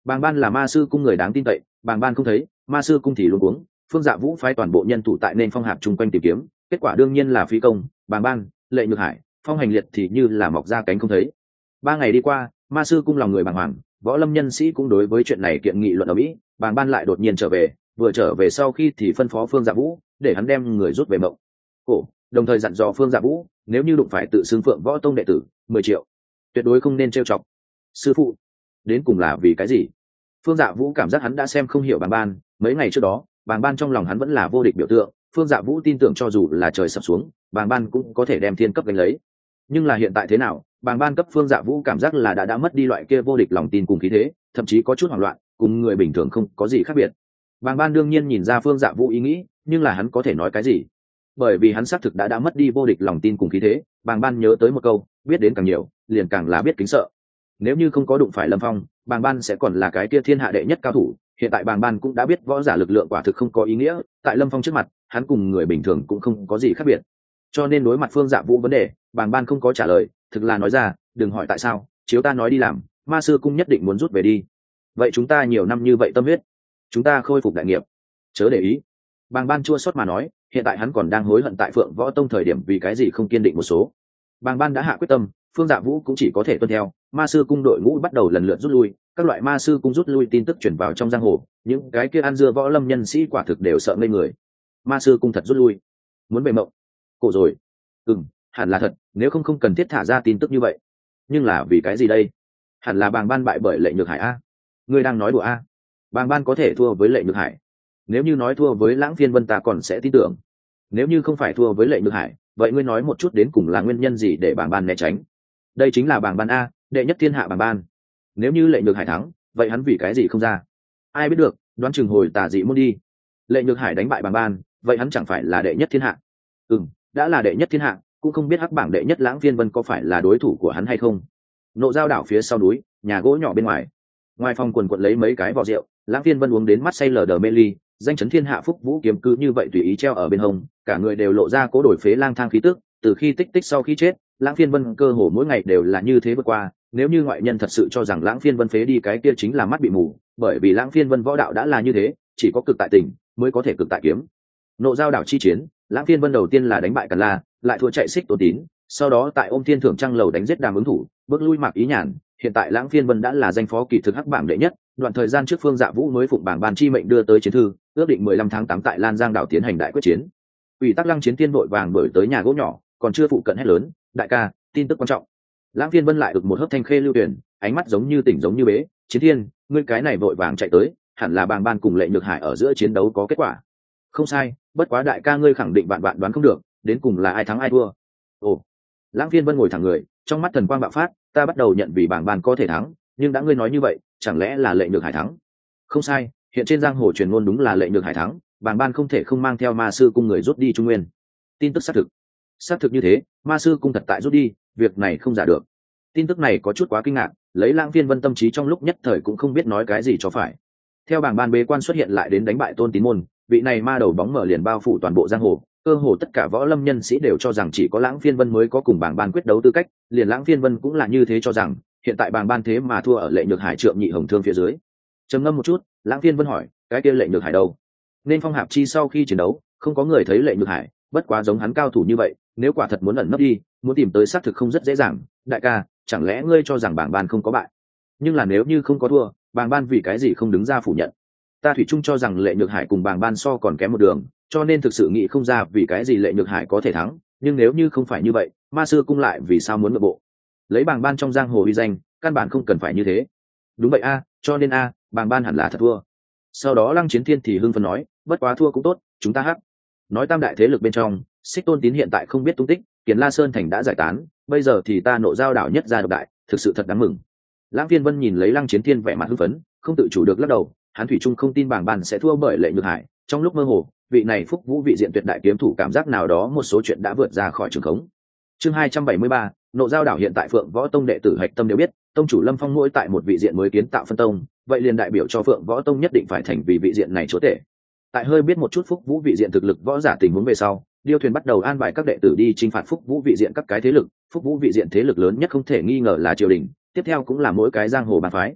Bàng Ban là ma sư cung người đáng tin cậy, Bàng Ban không thấy, ma sư cung thì luống cuống. Phương Dạ Vũ phái toàn bộ nhân thủ tại nên phong hạp chung quanh tìm kiếm, kết quả đương nhiên là phí công. Bàng Ban, Lệ Nhược Hải, Phong Hành Liệt thì như là mọc ra cánh không thấy. 3 ngày đi qua, ma sư cung lòng người bàng hoàng, võ lâm nhân sĩ cũng đối với chuyện này kiện nghị luận ở mỹ. Bàng Ban lại đột nhiên trở về, vừa trở về sau khi thì phân phó Phương Dạ Vũ để hắn đem người rút về mộng cổ, đồng thời dặn dò Phương Dạ Vũ nếu như đụng phải tự xưng Phượng Võ Tông đệ tử, 10 triệu, tuyệt đối không nên trêu chọc. Sư phụ, đến cùng là vì cái gì? Phương Dạ Vũ cảm giác hắn đã xem không hiểu Bàng Ban. Mấy ngày trước đó, Bàng Ban trong lòng hắn vẫn là vô địch biểu tượng. Phương Dạ Vũ tin tưởng cho dù là trời sập xuống, Bàng Ban cũng có thể đem thiên cấp đánh lấy. Nhưng là hiện tại thế nào? Bàng Ban cấp Phương Dạ Vũ cảm giác là đã mất đi loại kia vô địch lòng tin cùng khí thế, thậm chí có chút hoảng loạn, cùng người bình thường không có gì khác biệt. Bàng Ban đương nhiên nhìn ra Phương Dạ Vũ ý nghĩ, nhưng là hắn có thể nói cái gì? Bởi vì hắn xác thực đã mất đi vô địch lòng tin cùng khí thế. Bàng Ban nhớ tới một câu, biết đến càng nhiều, liền càng là biết kính sợ. Nếu như không có đụng phải Lâm Phong, Bàng Ban sẽ còn là cái kia thiên hạ đệ nhất cao thủ. Hiện tại Bàng Ban cũng đã biết võ giả lực lượng quả thực không có ý nghĩa, tại Lâm Phong trước mặt, hắn cùng người bình thường cũng không có gì khác biệt. Cho nên đối mặt Phương Dạ Vũ vấn đề, Bàng Ban không có trả lời, thực là nói ra, đừng hỏi tại sao, chiếu ta nói đi làm, ma sư cung nhất định muốn rút về đi. Vậy chúng ta nhiều năm như vậy tâm huyết, chúng ta khôi phục đại nghiệp, chớ để ý. Bàng Ban chua xót mà nói, hiện tại hắn còn đang hối hận tại Phượng Võ Tông thời điểm vì cái gì không kiên định một số. Bàng Ban đã hạ quyết tâm, Phương Dạ Vũ cũng chỉ có thể tuân theo. Ma sư cung đội ngũ bắt đầu lần lượt rút lui, các loại ma sư cung rút lui tin tức truyền vào trong giang hồ, những cái kia ăn dưa võ lâm nhân sĩ quả thực đều sợ ngây người. Ma sư cung thật rút lui, muốn về mộng cổ rồi. Hẳn là thật, nếu không cần thiết thả ra tin tức như vậy. Nhưng là vì cái gì đây? Hẳn là Bàng Ban bại bởi Lệ Nhược Hải a. Ngươi đang nói đùa a? Bàng Ban có thể thua với Lệ Nhược Hải? Nếu như nói thua với Lãng Phiên Vân ta còn sẽ tin tưởng. Nếu như không phải thua với Lệ Nhược Hải, vậy ngươi nói một chút đến cùng là nguyên nhân gì để Bàng Ban né tránh? Đây chính là Bàng Ban a, đệ nhất thiên hạ Bàng Ban. Nếu như Lệ Nhược Hải thắng, vậy hắn vì cái gì không ra? Ai biết được, đoán chừng hồi tà dị môn đi. Lệ Nhược Hải đánh bại Bàng Ban, vậy hắn chẳng phải là đệ nhất thiên hạ? Đã là đệ nhất thiên hạ, cũng không biết hắc bảng đệ nhất Lãng Phiên Vân có phải là đối thủ của hắn hay không. Nộ Giao đảo phía sau núi, nhà gỗ nhỏ bên ngoài, ngoài phòng quần quật lấy mấy cái vỏ rượu, Lãng Phiên Vân uống đến mắt say lờ đờ mê ly, danh chấn thiên hạ Phúc Vũ kiếm cứ như vậy tùy ý treo ở bên hông, cả người đều lộ ra cố đổi phế lang thang khí tức. Từ khi tích tích sau khi chết, Lãng Phiên Vân cơ hồ mỗi ngày đều là như thế vượt qua. Nếu như ngoại nhân thật sự cho rằng Lãng Phiên Vân phế đi, cái kia chính là mắt bị mù, bởi vì Lãng Phiên Vân võ đạo đã là như thế, chỉ có cực tại tình mới có thể cực tại kiếm. Nộ Giao đảo chi chiến, Lãng Phiên Vân đầu tiên là đánh bại Càn La, lại thua chạy Xích Tô Tín, sau đó tại Ôm Thiên Thưởng Trăng lầu đánh giết Đàm ứng thủ, bước lui Mạc Ý Nhàn. Hiện tại Lãng Phiên Vân đã là danh phó kỳ thực hắc bảng đệ nhất. Đoạn thời gian trước Phương Dạ Vũ mới phụng Bảng Ban chi mệnh đưa tới chiến thư, ước định 15 tháng 8 tại Lan Giang đảo tiến hành đại quyết chiến. Ủy Tắc Lăng Chiến Tiên vội vàng đổi tới nhà gỗ nhỏ, còn chưa phụ cận hét lớn, đại ca, tin tức quan trọng. Lãng Phiên Vân lại được một hớp thanh khê lưu tuyển, ánh mắt giống như tỉnh giống như bế. Chiến Thiên, ngươi cái này vội vàng chạy tới, hẳn là Bàng Ban cùng Lệ Nhược Hải ở giữa chiến đấu có kết quả. Không sai, bất quá đại ca ngươi khẳng định bạn đoán không được, đến cùng là ai thắng ai thua. Ồ. Lãng Phiên Vân ngồi thẳng người, trong mắt thần quang bạo phát, ta bắt đầu nhận vì Bàng Ban có thể thắng, nhưng đã ngươi nói như vậy, chẳng lẽ là Lệ Nhược Hải thắng? Không sai, hiện trên giang hồ truyền ngôn đúng là Lệ Nhược Hải thắng, Bàng Ban không thể không mang theo ma sư cung người rút đi Trung Nguyên. Tin tức xác thực như thế, ma sư cung thật tại rút đi, việc này không giả được. Tin tức này có chút quá kinh ngạc, lấy Lãng Phiên Vân tâm trí trong lúc nhất thời cũng không biết nói cái gì cho phải. Theo Bàng Ban bế quan xuất hiện lại đến đánh bại Tôn Tín môn, vị này ma đầu bóng mở liền bao phủ toàn bộ giang hồ, cơ hồ tất cả võ lâm nhân sĩ đều cho rằng chỉ có Lãng Phiên Vân mới có cùng Bàng Ban quyết đấu tư cách, liền Lãng Phiên Vân cũng là như thế cho rằng. Hiện tại Bàng Ban thế mà thua ở Lệ Nhược Hải trượng nhị hồng thương phía dưới. Trầm ngâm một chút, Lãng Phiên Vân hỏi, cái kia Lệ Nhược Hải đâu? Nên Phong Hạp Chi sau khi chiến đấu, không có người thấy Lệ Nhược Hải, bất quá giống hắn cao thủ như vậy, nếu quả thật muốn ẩn nấp đi, muốn tìm tới xác thực không rất dễ dàng. Đại ca, chẳng lẽ ngươi cho rằng Bàng Ban không có bại? Nhưng là nếu như không có thua, Bàng Ban vì cái gì không đứng ra phủ nhận? Ta thủy chung cho rằng Lệ Nhược Hải cùng Bàng Ban so còn kém một đường, cho nên thực sự nghĩ không ra vì cái gì Lệ Nhược Hải có thể thắng. Nhưng nếu như không phải như vậy, ma sư cung lại vì sao muốn nội bộ? Lấy Bàng Ban trong giang hồ uy danh, căn bản không cần phải như thế. Đúng vậy a, cho nên Bàng Ban hẳn là thật thua. Sau đó Lăng Chiến Thiên thì hưng phấn nói, bất quá thua cũng tốt, chúng ta hắc. Nói tam đại thế lực bên trong, Xích Tôn Tín hiện tại không biết tung tích, Kiền La Sơn thành đã giải tán, bây giờ thì ta Nộ Giao đảo nhất gia độc đại, thực sự thật đáng mừng. Lãng Phiên Vân nhìn lấy Lăng Chiến Thiên vẻ mặt hưng phấn, không tự chủ được lắc đầu, hắn thủy chung không tin Bàng Ban sẽ thua bởi Lệ Nhược Hải. Trong lúc mơ hồ, vị này Phúc Vũ vị diện tuyệt đại kiếm thủ cảm giác nào đó một số chuyện đã vượt ra khỏi trường khống. Chương 273, Nộ Giao đảo hiện tại Phượng Võ Tông đệ tử hạch tâm đều biết, tông chủ Lâm Phong mỗi tại một vị diện mới kiến tạo phân tông, vậy liền đại biểu cho Phượng Võ Tông nhất định phải thành vì vị diện này chúa tể. Tại hơi biết một chút Phúc Vũ vị diện thực lực võ giả tình huống về sau, Điêu Thuyền bắt đầu an bài các đệ tử đi chinh phạt Phúc Vũ vị diện các cái thế lực. Phúc Vũ vị diện thế lực lớn nhất không thể nghi ngờ là triều đình, tiếp theo cũng là mỗi cái giang hồ bang phái.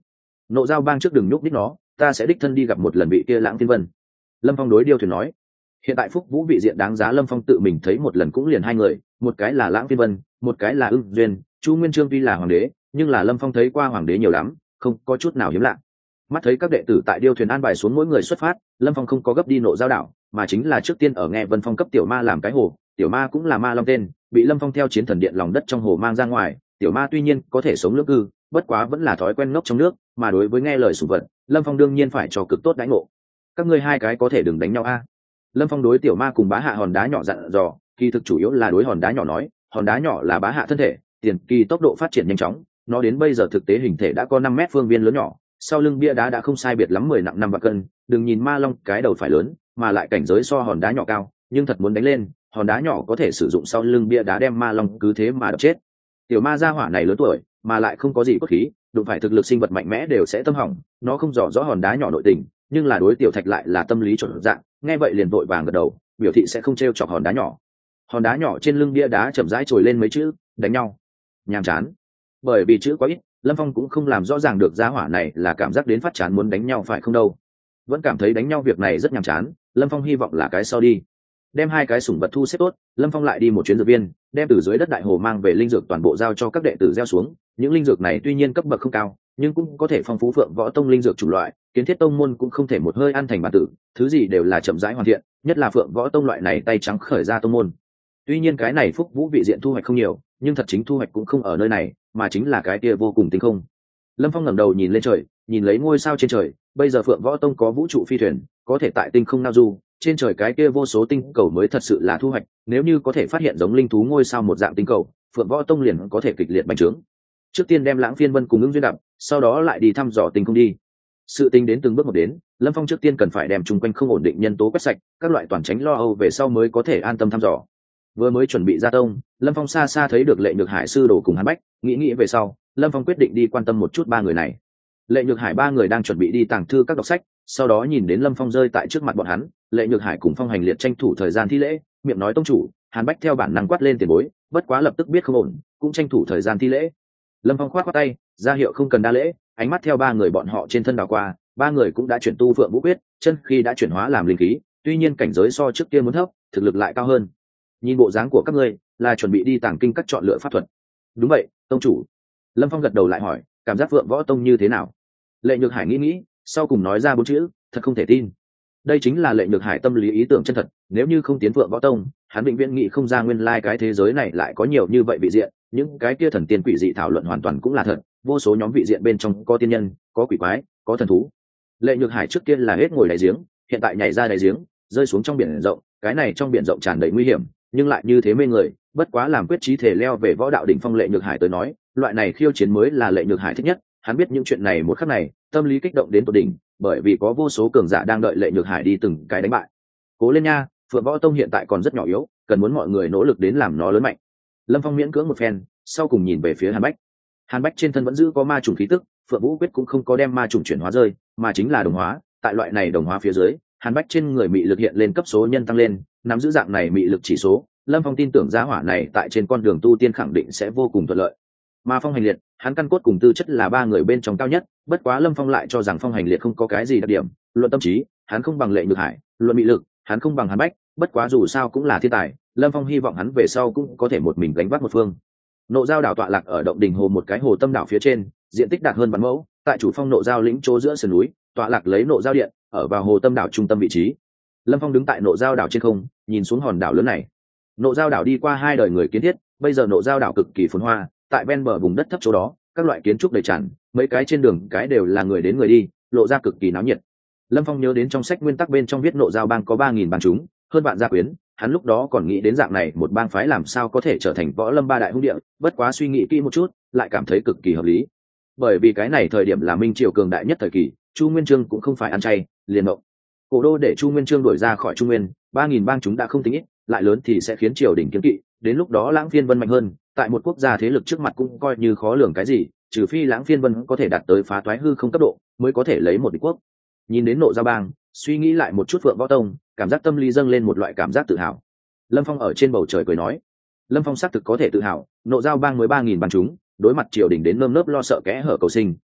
Nộ giao bang trước đừng nhúc nhích nó, ta sẽ đích thân đi gặp một lần vị kia Lãng Phiên Vân. Lâm Phong đối Điêu Thuyền nói. Hiện tại Phúc Vũ vị diện đáng giá Lâm Phong tự mình thấy một lần cũng liền hai người, một cái là Lãng Phiên Vân, một cái là Ưng Duyên. Chu Nguyên Chương tuy là hoàng đế, nhưng là Lâm Phong thấy qua hoàng đế nhiều lắm, không có chút nào hiếm lạ. Mắt thấy các đệ tử tại Điêu Thuyền an bài xuống mỗi người xuất phát, Lâm Phong không có gấp đi Nộ giao đảo, mà chính là trước tiên ở nghe Vân Phong cấp tiểu ma làm cái hồ. Tiểu ma cũng là ma long tên, bị Lâm Phong theo chiến thần điện lòng đất trong hồ mang ra ngoài. Tiểu ma tuy nhiên có thể sống lưỡng cư, bất quá vẫn là thói quen ngốc trong nước, mà đối với nghe lời sủng vật, Lâm Phong đương nhiên phải cho cực tốt đãi ngộ. Các ngươi hai cái có thể đừng đánh nhau a. Lâm Phong đối tiểu ma cùng bá hạ hòn đá nhỏ dặn dò, kỳ thực chủ yếu là đối hòn đá nhỏ nói, hòn đá nhỏ là bá hạ thân thể, tiền kỳ tốc độ phát triển nhanh chóng, nó đến bây giờ thực tế hình thể đã có 5 mét phương viên lớn nhỏ, sau lưng bia đá đã không sai biệt lắm 10 nặng 5 bạc cân, đừng nhìn ma long cái đầu phải lớn, mà lại cảnh giới so hòn đá nhỏ cao, nhưng thật muốn đánh lên, hòn đá nhỏ có thể sử dụng sau lưng bia đá đem ma long cứ thế mà đập chết. Tiểu ma gia hỏa này lớn tuổi, mà lại không có gì cốt khí, đụng phải thực lực sinh vật mạnh mẽ đều sẽ tâm hỏng, nó không rõ rõ hòn đá nhỏ nội tình, nhưng là đối tiểu thạch lại là tâm lý chuẩn dạng, nghe vậy liền vội vàng gật đầu, biểu thị sẽ không trêu chọc hòn đá nhỏ. Hòn đá nhỏ trên lưng bia đá chậm rãi trồi lên mấy chữ, đánh nhau. Nhàm chán. Bởi vì chữ quá ít, Lâm Phong cũng không làm rõ ràng được gia hỏa này là cảm giác đến phát chán muốn đánh nhau phải không đâu. Vẫn cảm thấy đánh nhau việc này rất nhàm chán, Lâm Phong hy vọng là cái sau đi. Đem hai cái sủng vật thu xếp tốt, Lâm Phong lại đi một chuyến dược viên, đem từ dưới đất đại hồ mang về linh dược toàn bộ giao cho các đệ tử gieo xuống. Những linh dược này tuy nhiên cấp bậc không cao, nhưng cũng có thể phong phú Phượng Võ Tông linh dược chủng loại, kiến thiết tông môn cũng không thể một hơi ăn thành bản tử, thứ gì đều là chậm rãi hoàn thiện, nhất là Phượng Võ Tông loại này tay trắng khởi ra tông môn. Tuy nhiên cái này Phúc Vũ vị diện thu hoạch không nhiều, nhưng thật chính thu hoạch cũng không ở nơi này, mà chính là cái kia vô cùng tinh không. Lâm Phong ngẩng đầu nhìn lên trời, nhìn lấy ngôi sao trên trời, bây giờ Phượng Võ Tông có vũ trụ phi thuyền, có thể tại tinh không nao du, trên trời cái kia vô số tinh cầu mới thật sự là thu hoạch, nếu như có thể phát hiện giống linh thú ngôi sao một dạng tinh cầu, Phượng Võ Tông liền có thể kịch liệt bành trướng. Trước tiên đem Lãng Phiên Vân cùng Ứng Duyên đập, sau đó lại đi thăm dò tinh không đi. Sự tính đến từng bước một đến, Lâm Phong trước tiên cần phải đem chung quanh không ổn định nhân tố quét sạch, các loại toàn tránh lo âu về sau mới có thể an tâm thăm dò. Vừa mới chuẩn bị ra tông, Lâm Phong xa xa thấy được Lệ Nhược Hải sư đồ cùng Hàn Bách, nghĩ về sau, Lâm Phong quyết định đi quan tâm một chút ba người này. Lệ Nhược Hải ba người đang chuẩn bị đi tàng thư các đọc sách, sau đó nhìn đến Lâm Phong rơi tại trước mặt bọn hắn, Lệ Nhược Hải cùng Phong Hành Liệt tranh thủ thời gian thi lễ, miệng nói tông chủ. Hàn Bách theo bản năng quát lên tiền bối, bất quá lập tức biết không ổn, cũng tranh thủ thời gian thi lễ. Lâm Phong khoát tay, ra hiệu không cần đa lễ, ánh mắt theo ba người bọn họ trên thân đảo qua, ba người cũng đã chuyển tu Phượng Vũ quyết, chân khi đã chuyển hóa làm linh khí, tuy nhiên cảnh giới so trước kia muốn thấp, thực lực lại cao hơn. Nhìn bộ dáng của các ngươi, là chuẩn bị đi tàng kinh các chọn lựa pháp thuật. Đúng vậy, tông chủ. Lâm Phong gật đầu lại hỏi, cảm giác Phượng Võ Tông như thế nào? Lệ Nhược Hải nghĩ, sau cùng nói ra 4 chữ, thật không thể tin. Đây chính là Lệ Nhược Hải tâm lý ý tưởng chân thật, nếu như không tiến Phượng Võ Tông, hắn vĩnh viễn nghĩ không ra nguyên lai cái thế giới này lại có nhiều như vậy vị diện, những cái kia thần tiên quỷ dị thảo luận hoàn toàn cũng là thật, vô số nhóm vị diện bên trong có tiên nhân, có quỷ quái, có thần thú. Lệ Nhược Hải trước kia là hết ngồi đáy giếng, hiện tại nhảy ra đáy giếng, rơi xuống trong biển rộng, cái này trong biển rộng tràn đầy nguy hiểm, nhưng lại như thế mê người, bất quá làm quyết chí thể leo về võ đạo đỉnh phong. Lệ Nhược Hải tới nói, loại này khiêu chiến mới là Lệ Nhược Hải thích nhất, hắn biết những chuyện này một khắc này, tâm lý kích động đến tột đỉnh, bởi vì có vô số cường giả đang đợi Lệ Nhược Hải đi từng cái đánh bại. Cố lên nha, Phượng Võ Tông hiện tại còn rất nhỏ yếu, cần muốn mọi người nỗ lực đến làm nó lớn mạnh. Lâm Phong miễn cưỡng một phen, sau cùng nhìn về phía Hàn Bách. Hàn Bách trên thân vẫn giữ có ma trùng khí tức, Phượng Vũ quyết cũng không có đem ma trùng chuyển hóa rơi, mà chính là đồng hóa. Tại loại này đồng hóa phía dưới, Hàn Bách trên người mị lực hiện lên cấp số nhân tăng lên, nắm giữ dạng này mị lực chỉ số, Lâm Phong tin tưởng gia hỏa này tại trên con đường tu tiên khẳng định sẽ vô cùng thuận lợi. Mà Phong Hành Liệt, hắn căn cốt cùng tư chất là ba người bên trong cao nhất, bất quá Lâm Phong lại cho rằng Phong Hành Liệt không có cái gì đặc điểm, luận tâm trí, hắn không bằng Lệ Nhược Hải, luận mị lực, hắn không bằng Hàn Bách, bất quá dù sao cũng là thiên tài, Lâm Phong hy vọng hắn về sau cũng có thể một mình gánh vác một phương. Nộ Giao đảo tọa lạc ở động đỉnh hồ một cái hồ tâm đảo phía trên, diện tích đạt hơn vạn mẫu, tại chủ phong Nộ Giao lĩnh chỗ giữa sườn núi, tọa lạc lấy Nộ Giao điện, ở vào hồ tâm đảo trung tâm vị trí. Lâm Phong đứng tại Nộ Giao đảo trên không, nhìn xuống hòn đảo lớn này. Nộ Giao đảo đi qua 2 đời người kiến thiết, bây giờ Nộ Giao đảo cực kỳ phồn hoa, tại ven bờ vùng đất thấp chỗ đó, các loại kiến trúc đầy tràn, mấy cái trên đường cái đều là người đến người đi, lộ ra cực kỳ náo nhiệt. Lâm Phong nhớ đến trong sách nguyên tắc bên trong viết Nộ Giao bang có 3000 bang chúng, hơn vạn gia quyến, hắn lúc đó còn nghĩ đến dạng này một bang phái làm sao có thể trở thành võ lâm 3 đại hung địa, bất quá suy nghĩ kỹ một chút, lại cảm thấy cực kỳ hợp lý. Bởi vì cái này thời điểm là Minh Triều cường đại nhất thời kỳ, Chu Nguyên Chương cũng không phải ăn chay, liền động cổ đô để Chu Nguyên Chương đuổi ra khỏi Trung Nguyên, 3000 bang chúng đã không tính ít, lại lớn thì sẽ khiến triều đình kiêng kỵ, đến lúc đó Lãng Phiên Vân mạnh hơn, tại một quốc gia thế lực trước mặt cũng coi như khó lường cái gì, trừ phi Lãng Phiên Vân có thể đạt tới phá toái hư không cấp độ, mới có thể lấy một địch quốc. Nhìn đến Nộ Giao bang, suy nghĩ lại một chút Phượng Võ Tông, cảm giác tâm lý dâng lên một loại cảm giác tự hào. Lâm Phong ở trên bầu trời cười nói, Lâm Phong xác thực có thể tự hào, Nộ Giao bang mới 3000 bang chúng, đối mặt triều đình đến nơm nớp lo sợ kẽ hở cầu sinh,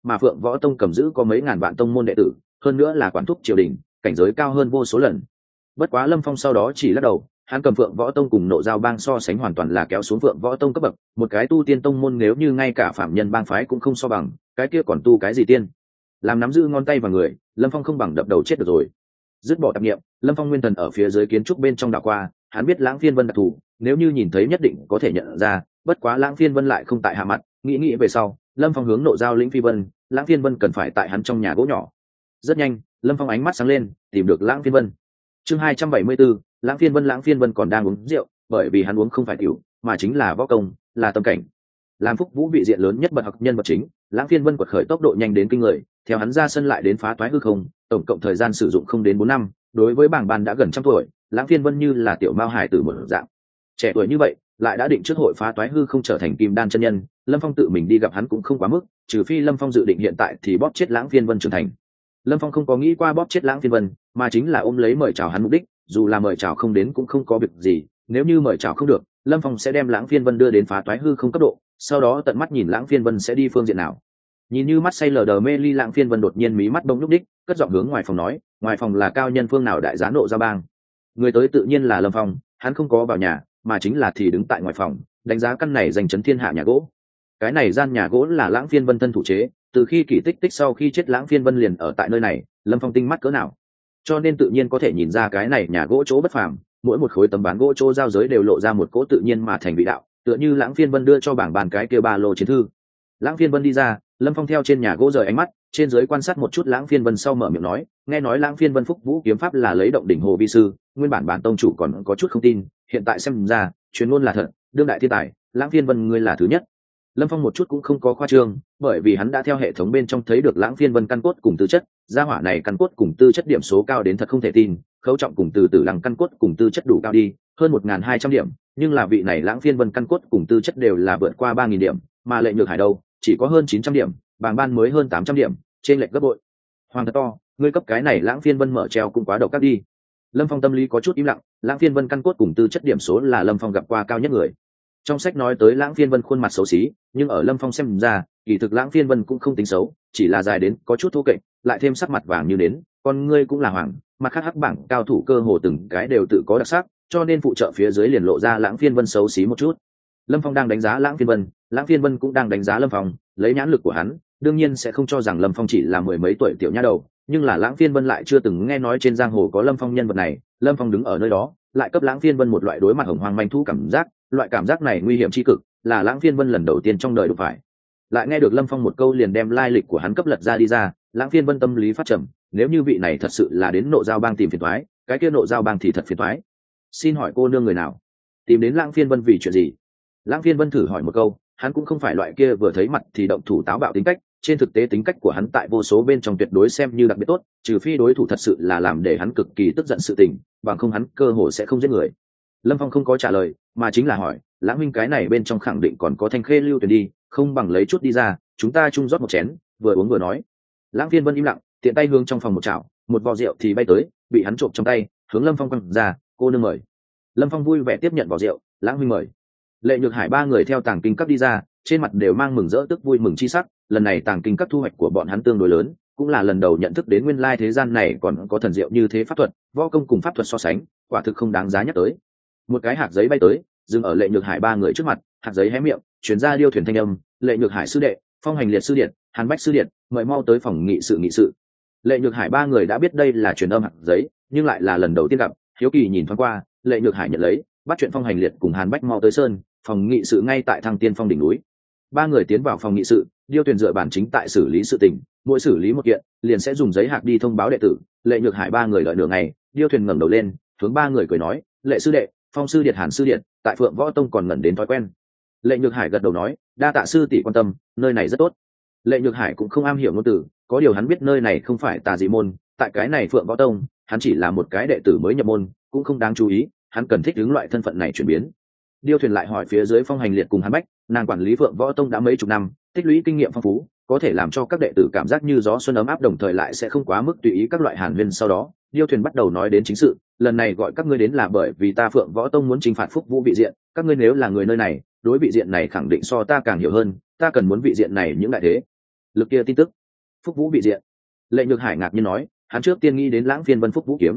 mà Phượng Võ Tông cầm giữ có mấy ngàn vạn tông môn đệ tử, hơn nữa là quản thúc triều đình, cảnh giới cao hơn vô số lần. Bất quá Lâm Phong sau đó chỉ lắc đầu, hắn cầm Phượng Võ Tông cùng Nộ Giao Bang so sánh hoàn toàn là kéo xuống Phượng Võ Tông cấp bậc, một cái tu tiên tông môn nếu như ngay cả phạm nhân bang phái cũng không so bằng, cái kia còn tu cái gì tiên? Làm nắm giữ ngón tay vào người, Lâm Phong không bằng đập đầu chết được rồi. Dứt bỏ tạp niệm, Lâm Phong nguyên thần ở phía dưới kiến trúc bên trong đảo qua, hắn biết Lãng Phiên Vân đặc thù, nếu như nhìn thấy nhất định có thể nhận ra, bất quá Lãng Phiên Vân lại không tại hạ mặt, nghĩ về sau, Lâm Phong hướng Nộ Giao lĩnh Phi Vân, Lãng Phiên Vân cần phải tại hắn trong nhà gỗ nhỏ. Rất nhanh, Lâm Phong ánh mắt sáng lên, tìm được Lãng Phiên Vân. Chương 274, Lãng Phiên Vân còn đang uống rượu, bởi vì hắn uống không phải tiểu, mà chính là võ công, là tâm cảnh. Làm Phúc Vũ vị diện lớn nhất bậc học nhân vật chính, Lãng Phiên Vân quật khởi tốc độ nhanh đến kinh người, theo hắn ra sân lại đến phá toái hư không, tổng cộng thời gian sử dụng không đến 4 năm, đối với bảng ban đã gần trăm tuổi, Lãng Phiên Vân như là tiểu mao hải tử một dạng. Trẻ tuổi như vậy, lại đã định trước hội phá toái hư không trở thành kim đan chân nhân, Lâm Phong tự mình đi gặp hắn cũng không quá mức, trừ phi Lâm Phong dự định hiện tại thì bóp chết Lãng Phiên Vân trưởng thành. Lâm Phong không có nghĩ qua bóp chết Lãng Phiên Vân, mà chính là ôm lấy mời chào hắn mục đích, dù là mời chào không đến cũng không có việc gì, nếu như mời chào không được, Lâm Phong sẽ đem Lãng Phiên Vân đưa đến phá toái hư không cấp độ, sau đó tận mắt nhìn Lãng Phiên Vân sẽ đi phương diện nào. Nhìn như mắt say lờ đờ mê ly, Lãng Phiên Vân đột nhiên mí mắt bông lúc đích, cất giọng hướng ngoài phòng nói, ngoài phòng là cao nhân phương nào đại giá Nộ Giao Bang. Người tới tự nhiên là Lâm Phong, hắn không có vào nhà, mà chính là thì đứng tại ngoài phòng, đánh giá căn này dành chấn thiên hạ nhà gỗ. Cái này gian nhà gỗ là Lãng Phiên Vân thân thủ chế, từ khi Kỷ Tích Tích sau khi chết Lãng Phiên Vân liền ở tại nơi này, Lâm Phong tinh mắt cỡ nào, cho nên tự nhiên có thể nhìn ra cái này nhà gỗ chỗ bất phàm, mỗi một khối tấm ván gỗ chỗ giao giới đều lộ ra một cỗ tự nhiên mà thành vị đạo, tựa như Lãng Phiên Vân đưa cho bảng bàn cái kia ba lô chiến thư. Lãng Phiên Vân đi ra, Lâm Phong theo trên nhà gỗ rời ánh mắt, trên dưới quan sát một chút Lãng Phiên Vân sau mở miệng nói, nghe nói Lãng Phiên Vân Phúc Vũ kiếm pháp là lấy động đỉnh hồ vi sư, nguyên bản bản tông chủ còn có chút không tin, hiện tại xem ra, truyền ngôn là thật, đương đại thiên tài, Lãng Phiên Vân ngươi là thứ nhất. Lâm Phong một chút cũng không có khoa trương, bởi vì hắn đã theo hệ thống bên trong thấy được Lãng Phiên Vân căn cốt cùng tư chất, gia hỏa này căn cốt cùng tư chất điểm số cao đến thật không thể tin, Khấu Trọng cùng Từ Tử Lăng căn cốt cùng tư chất đủ cao đi, hơn 1.200 điểm, nhưng là vị này Lãng Phiên Vân căn cốt cùng tư chất đều là vượt qua 3.000 điểm, mà Lệ Nhược Hải đâu, chỉ có hơn 900 điểm, Bàng Ban mới hơn 800 điểm, trên lệch gấp bội. Hoàng thật to, ngươi cấp cái này Lãng Phiên Vân mở treo cũng quá độc ác đi. Lâm Phong tâm lý có chút im lặng, Lãng Phiên Vân căn cốt cùng tư chất điểm số là Lâm Phong gặp qua cao nhất người. Trong sách nói tới Lãng Phiên Vân khuôn mặt xấu xí, nhưng ở Lâm Phong xem ra, kỳ thực Lãng Phiên Vân cũng không tính xấu, chỉ là dài đến có chút thô kệch, lại thêm sắc mặt vàng như nến, con ngươi cũng là hoàng, mặt khác hắc bảng cao thủ cơ hồ từng cái đều tự có đặc sắc, cho nên phụ trợ phía dưới liền lộ ra Lãng Phiên Vân xấu xí một chút. Lâm Phong đang đánh giá Lãng Phiên Vân cũng đang đánh giá Lâm Phong, lấy nhãn lực của hắn, đương nhiên sẽ không cho rằng Lâm Phong chỉ là mười mấy tuổi tiểu nha đầu, nhưng là Lãng Phiên Vân lại chưa từng nghe nói trên giang hồ có Lâm Phong nhân vật này, Lâm Phong đứng ở nơi đó, lại cấp Lãng Phiên Vân một loại đối mặt hồng hoang manh thú cảm giác, loại cảm giác này nguy hiểm tri cực, là Lãng Phiên Vân lần đầu tiên trong đời đụng phải. Lại nghe được Lâm Phong một câu liền đem lai lịch của hắn cấp lật ra đi ra, Lãng Phiên Vân tâm lý phát trầm, nếu như vị này thật sự là đến Nộ Giao Bang tìm phiền toái, cái kia Nộ Giao Bang thì thật phiền toái. Xin hỏi cô nương người nào? Tìm đến Lãng Phiên Vân vì chuyện gì? Lãng Phiên Vân thử hỏi một câu, hắn cũng không phải loại kia vừa thấy mặt thì động thủ táo bạo tính cách, trên thực tế tính cách của hắn tại vô số bên trong tuyệt đối xem như đặc biệt tốt, trừ phi đối thủ thật sự là làm để hắn cực kỳ tức giận sự tình, bằng không hắn cơ hội sẽ không giết người. Lâm Phong không có trả lời, mà chính là hỏi, Lãng huynh cái này bên trong khẳng định còn có Thanh Khê Lưu Tuyển đi, không bằng lấy chút đi ra, chúng ta chung rót một chén, vừa uống vừa nói. Lãng Phiên Vân im lặng, tiện tay hướng trong phòng một chảo, một vò rượu thì bay tới, bị hắn trộm trong tay, hướng Lâm Phong quăng ra, cô nương mời. Lâm Phong vui vẻ tiếp nhận vò rượu, Lãng huynh mời. Lệ Nhược Hải ba người theo tàng kinh các đi ra, trên mặt đều mang mừng rỡ tức vui mừng chi sắc, lần này tàng kinh các thu hoạch của bọn hắn tương đối lớn, cũng là lần đầu nhận thức đến nguyên lai thế gian này còn có thần diệu như thế, pháp thuật, võ công cùng pháp thuật so sánh, quả thực không đáng giá nhắc tới. Một cái hạt giấy bay tới, dừng ở Lệ Nhược Hải ba người trước mặt, hạt giấy hé miệng, truyền ra điêu thuyền thanh âm, Lệ Nhược Hải sư đệ, Phong Hành Liệt sư điện, Hàn Bách sư điện, mời mau tới phòng nghị sự. Lệ Nhược Hải ba người đã biết đây là truyền âm hạt giấy, nhưng lại là lần đầu tiên gặp, hiếu kỳ nhìn thoáng qua, Lệ Nhược Hải nhận lấy, bắt chuyện Phong Hành Liệt cùng Hàn Bách mau tới sơn, phòng nghị sự ngay tại Thăng Tiên Phong đỉnh núi. Ba người tiến vào phòng nghị sự, điêu thuyền dựa bản chính tại xử lý sự tình, mỗi xử lý một kiện liền sẽ dùng giấy hạc đi thông báo đệ tử. Lệ Nhược Hải ba người đợi nửa ngày, điêu thuyền ngẩng đầu lên, hướng ba người cười nói, Lệ sư đệ, Phong sư điện, Hàn sư điện, tại Phượng Võ Tông còn ngẩn đến thói quen. Lệ Nhược Hải gật đầu nói, đa tạ sư tỷ quan tâm, nơi này rất tốt. Lệ Nhược Hải cũng không am hiểu ngôn từ, có điều hắn biết nơi này không phải tà dị môn, tại cái này Phượng Võ Tông, hắn chỉ là một cái đệ tử mới nhập môn, cũng không đáng chú ý, hắn cần thích ứng loại thân phận này chuyển biến. Điêu thuyền lại hỏi phía dưới Phong Hành Liệt cùng Hàn Bách, nàng quản lý Phượng Võ Tông đã mấy chục năm, tích lũy kinh nghiệm phong phú, có thể làm cho các đệ tử cảm giác như gió xuân ấm áp, đồng thời lại sẽ không quá mức tùy ý các loại hàn huyên. Sau đó, Điêu thuyền bắt đầu nói đến chính sự, lần này gọi các ngươi đến là bởi vì ta Phượng Võ Tông muốn chinh phạt Phúc Vũ vị diện, các ngươi nếu là người nơi này, đối vị diện này khẳng định so ta càng hiểu hơn, ta cần muốn vị diện này những đại thế lực kia tin tức. Phúc Vũ vị diện. Lệ Nhược Hải ngạc nhiên nói, hắn trước tiên nghĩ đến Lãng Phiên Vân Phúc Vũ kiếm.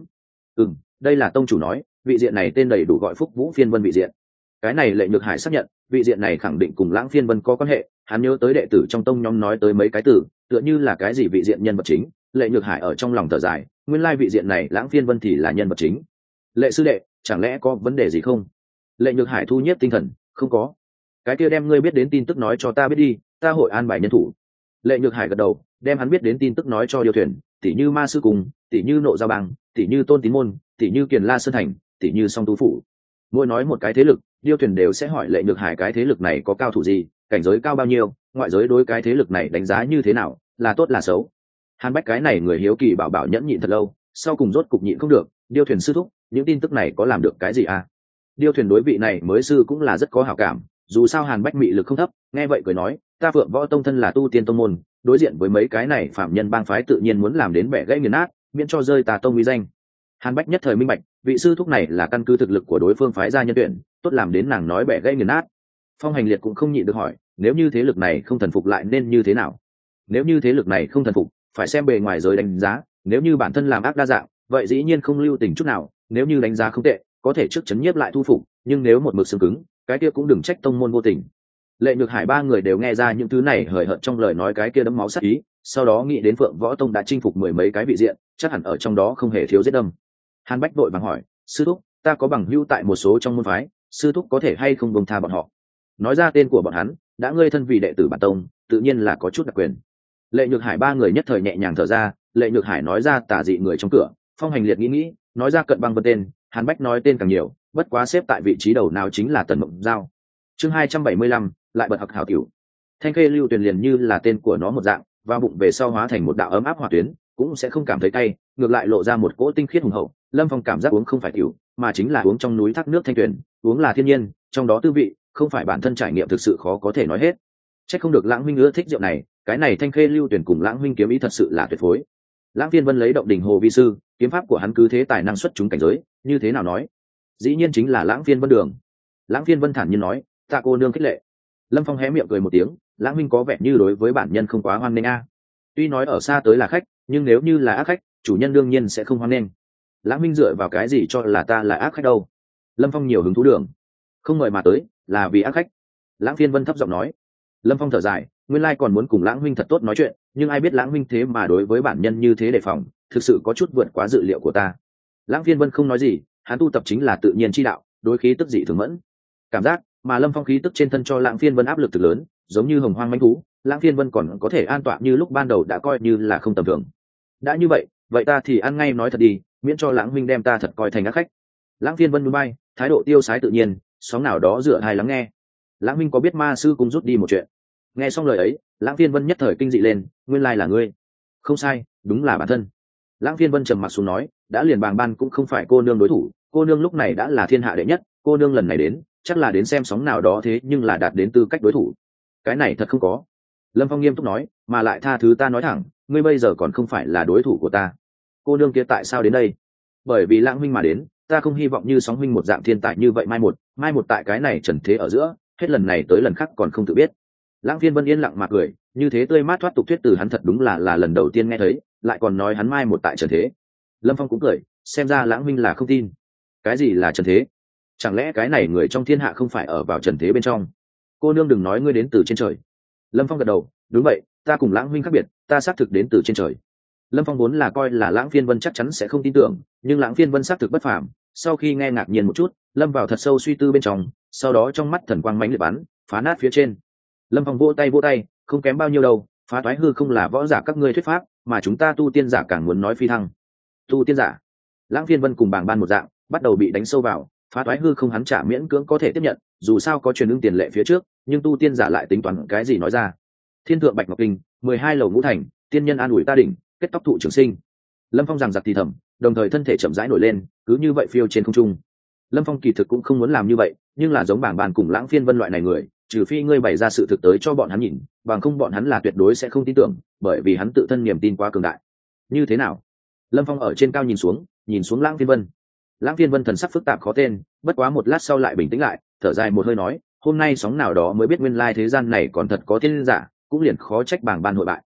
Đây là tông chủ nói, vị diện này tên đầy đủ gọi Phúc Vũ Phiên Vân vị diện. Cái này Lệ Nhược Hải xác nhận, vị diện này khẳng định cùng Lãng Phiên Vân có quan hệ. Hắn nhớ tới đệ tử trong tông nhóm nói tới mấy cái từ, tựa như là cái gì vị diện nhân vật chính. Lệ Nhược Hải ở trong lòng thở dài, nguyên lai vị diện này Lãng Phiên Vân thì là nhân vật chính. Lệ sư đệ, chẳng lẽ có vấn đề gì không? Lệ Nhược Hải thu nhiếp tinh thần, không có. Cái kia đem ngươi biết đến tin tức nói cho ta biết đi, ta hội an bài nhân thủ. Lệ Nhược Hải gật đầu, đem hắn biết đến tin tức nói cho Điêu Thuyền, tỷ như Ma sư cùng, tỷ như Nộ Giao Bang, tỷ như Tôn Tín môn, tỷ như Kiền La Sơn thành, tỷ như Song Tú phủ. Mỗi nói một cái thế lực, Điêu Thuyền đều sẽ hỏi Lệ Nhược Hải cái thế lực này có cao thủ gì, cảnh giới cao bao nhiêu, ngoại giới đối cái thế lực này đánh giá như thế nào, là tốt là xấu. Hàn Bách cái này người hiếu kỳ bảo bảo nhẫn nhịn thật lâu, sau cùng rốt cục nhịn không được, Điêu Thuyền sư thúc, những tin tức này có làm được cái gì à? Điêu Thuyền đối vị này mới sư cũng là rất có hảo cảm, dù sao Hàn Bách mị lực không thấp, nghe vậy cười nói, ta Phượng Võ tông thân là tu tiên tông môn, đối diện với mấy cái này phạm nhân bang phái tự nhiên muốn làm đến bẻ gãy nghiền nát, miễn cho rơi tà tông uy danh. Hàn Bách nhất thời minh bạch, vị sư thúc này là căn cứ thực lực của đối phương phái ra nhân tuyển, tốt làm đến nàng nói bẻ gãy nghiền nát. Phong Hành Liệt cũng không nhịn được hỏi, nếu như thế lực này không thần phục lại nên như thế nào? Nếu như thế lực này không thần phục, phải xem bề ngoài giới đánh giá, nếu như bản thân làm ác đa dạng, vậy dĩ nhiên không lưu tình chút nào, nếu như đánh giá không tệ, có thể trước chấn nhiếp lại thu phục, nhưng nếu một mực xương cứng, cái kia cũng đừng trách tông môn vô tình. Lệ Nhược Hải ba người đều nghe ra những thứ này hời hợt trong lời nói cái kia đẫm máu sát ý, sau đó nghĩ đến Phượng Võ tông đã chinh phục mười mấy cái vị diện, chắc hẳn ở trong đó không hề thiếu giết đâm. Hàn Bách vội vàng hỏi, sư thúc, ta có bằng hữu tại một số trong môn phái, sư thúc có thể hay không buông tha bọn họ? Nói ra tên của bọn hắn, đã ngươi thân vì đệ tử bản tông, tự nhiên là có chút đặc quyền. Lệ Nhược Hải ba người nhất thời nhẹ nhàng thở ra. Lệ Nhược Hải nói ra tà dị người trong cửa, Phong Hành Liệt nghĩ, nói ra Cận Băng Vân tên, Hàn Bách nói tên càng nhiều, bất quá xếp tại vị trí đầu nào chính là Tần Mộng Giao. Chương 275, lại bật học hảo tiểu. Thanh Khê Lưu Tuyền liền như là tên của nó một dạng, vào bụng về sau hóa thành một đạo ấm áp hỏa tuyến, cũng sẽ không cảm thấy cay, ngược lại lộ ra một cỗ tinh khiết hùng hậu. Lâm Phong cảm giác uống không phải tiểu, mà chính là uống trong núi thác nước thanh tuyền, uống là thiên nhiên, trong đó tư vị, không phải bản thân trải nghiệm thực sự khó có thể nói hết. Chắc không được Lãng huynh ưa thích rượu này, cái này Thanh Khê Lưu Tuyền cùng Lãng huynh kiếm ý thật sự là tuyệt phối. Lãng Phiên Vân lấy động đỉnh hồ vi sư, kiếm pháp của hắn cứ thế tài năng xuất chúng cảnh giới, như thế nào nói? Dĩ nhiên chính là Lãng Phiên Vân đường. Lãng Phiên Vân thản nhiên nói, tạ cô nương khích lệ. Lâm Phong hé miệng cười một tiếng, Lãng huynh có vẻ như đối với bản nhân không quá hoan nghênh a. Tuy nói ở xa tới là khách, nhưng nếu như là ác khách, chủ nhân đương nhiên sẽ không hoan nghênh. Lãng huynh dựa vào cái gì cho là ta là ác khách đâu? Lâm Phong nhiều hứng thú đường, không mời mà tới, là vì ác khách. Lãng Phiên Vân thấp giọng nói. Lâm Phong thở dài, nguyên lai còn muốn cùng Lãng huynh thật tốt nói chuyện, nhưng ai biết Lãng huynh thế mà đối với bản nhân như thế đề phòng, thực sự có chút vượt quá dự liệu của ta. Lãng Phiên Vân không nói gì, hắn tu tập chính là tự nhiên chi đạo, đối khí tức dị thường mẫn cảm giác, mà Lâm Phong khí tức trên thân cho Lãng Phiên Vân áp lực thực lớn, giống như hồng hoang mãnh thú, Lãng Phiên Vân còn có thể an tọa như lúc ban đầu đã coi như là không tầm thường. Đã như vậy, vậy ta thì ăn ngay nói thật đi, miễn cho Lãng huynh đem ta thật coi thành ác khách. Lãng Phiên Vân núi bay, thái độ tiêu sái tự nhiên, sóng nào đó dựa hai lắng nghe. Lãng huynh có biết ma sư cũng rút đi một chuyện. Nghe xong lời ấy, Lãng Phiên Vân nhất thời kinh dị lên, nguyên lai là ngươi. Không sai, đúng là bản thân. Lãng Phiên Vân trầm mặc xuống nói, đã liền bàng ban cũng không phải cô nương đối thủ, cô nương lúc này đã là thiên hạ đệ nhất, cô nương lần này đến, chắc là đến xem sóng nào đó thế nhưng là đạt đến tư cách đối thủ. Cái này thật không có. Lâm Phong nghiêm túc nói, mà lại tha thứ ta nói thẳng, ngươi bây giờ còn không phải là đối thủ của ta. Cô nương kia tại sao đến đây? Bởi vì Lãng huynh mà đến, ta không hy vọng như sóng huynh một dạng thiên tài như vậy mai một tại cái này trần thế ở giữa, hết lần này tới lần khác còn không tự biết. Lãng Phiên Vân yên lặng mà cười, như thế tươi mát thoát tục thuyết từ hắn thật đúng là lần đầu tiên nghe thấy, lại còn nói hắn mai một tại trần thế. Lâm Phong cũng cười, xem ra Lãng huynh là không tin. Cái gì là trần thế? Chẳng lẽ cái này người trong thiên hạ không phải ở vào trần thế bên trong? Cô nương đừng nói ngươi đến từ trên trời. Lâm Phong gật đầu, đúng vậy, ta cùng Lãng huynh khác biệt, ta xác thực đến từ trên trời. Lâm Phong vốn là coi là Lãng Phiên Vân chắc chắn sẽ không tin tưởng, nhưng Lãng Phiên Vân xác thực bất phàm. Sau khi nghe ngạc nhiên một chút, lâm vào thật sâu suy tư bên trong, sau đó trong mắt thần quang mãnh liệt bắn, phá nát phía trên. Lâm Phong vỗ tay, không kém bao nhiêu đâu, phá toái hư không là võ giả các ngươi thuyết pháp, mà chúng ta tu tiên giả càng muốn nói phi thăng. Tu tiên giả? Lãng Phiên Vân cùng bảng ban một dạng, bắt đầu bị đánh sâu vào, phá toái hư không hắn trả miễn cưỡng có thể tiếp nhận, dù sao có truyền ứng tiền lệ phía trước, nhưng tu tiên giả lại tính toán cái gì nói ra. Thiên thượng Bạch Ngọc Kinh, 12 lầu ngũ thành, tiên nhân an ủi ta đỉnh, kết tóc thụ trường sinh. Lâm Phong rằng giặc thì thầm, đồng thời thân thể chậm rãi nổi lên, cứ như vậy phiêu trên không trung. Lâm Phong kỳ thực cũng không muốn làm như vậy, nhưng là giống bảng bàn cùng Lãng Phiên Vân loại này người, trừ phi ngươi bày ra sự thực tới cho bọn hắn nhìn, bằng không bọn hắn là tuyệt đối sẽ không tin tưởng, bởi vì hắn tự thân niềm tin quá cường đại. Như thế nào? Lâm Phong ở trên cao nhìn xuống Lãng Phiên Vân. Lãng Phiên Vân thần sắc phức tạp khó tên, bất quá một lát sau lại bình tĩnh lại, thở dài một hơi nói, hôm nay sóng nào đó mới biết nguyên lai thế gian này còn thật có tiên giả, cũng liền khó trách bảng ban hội bại.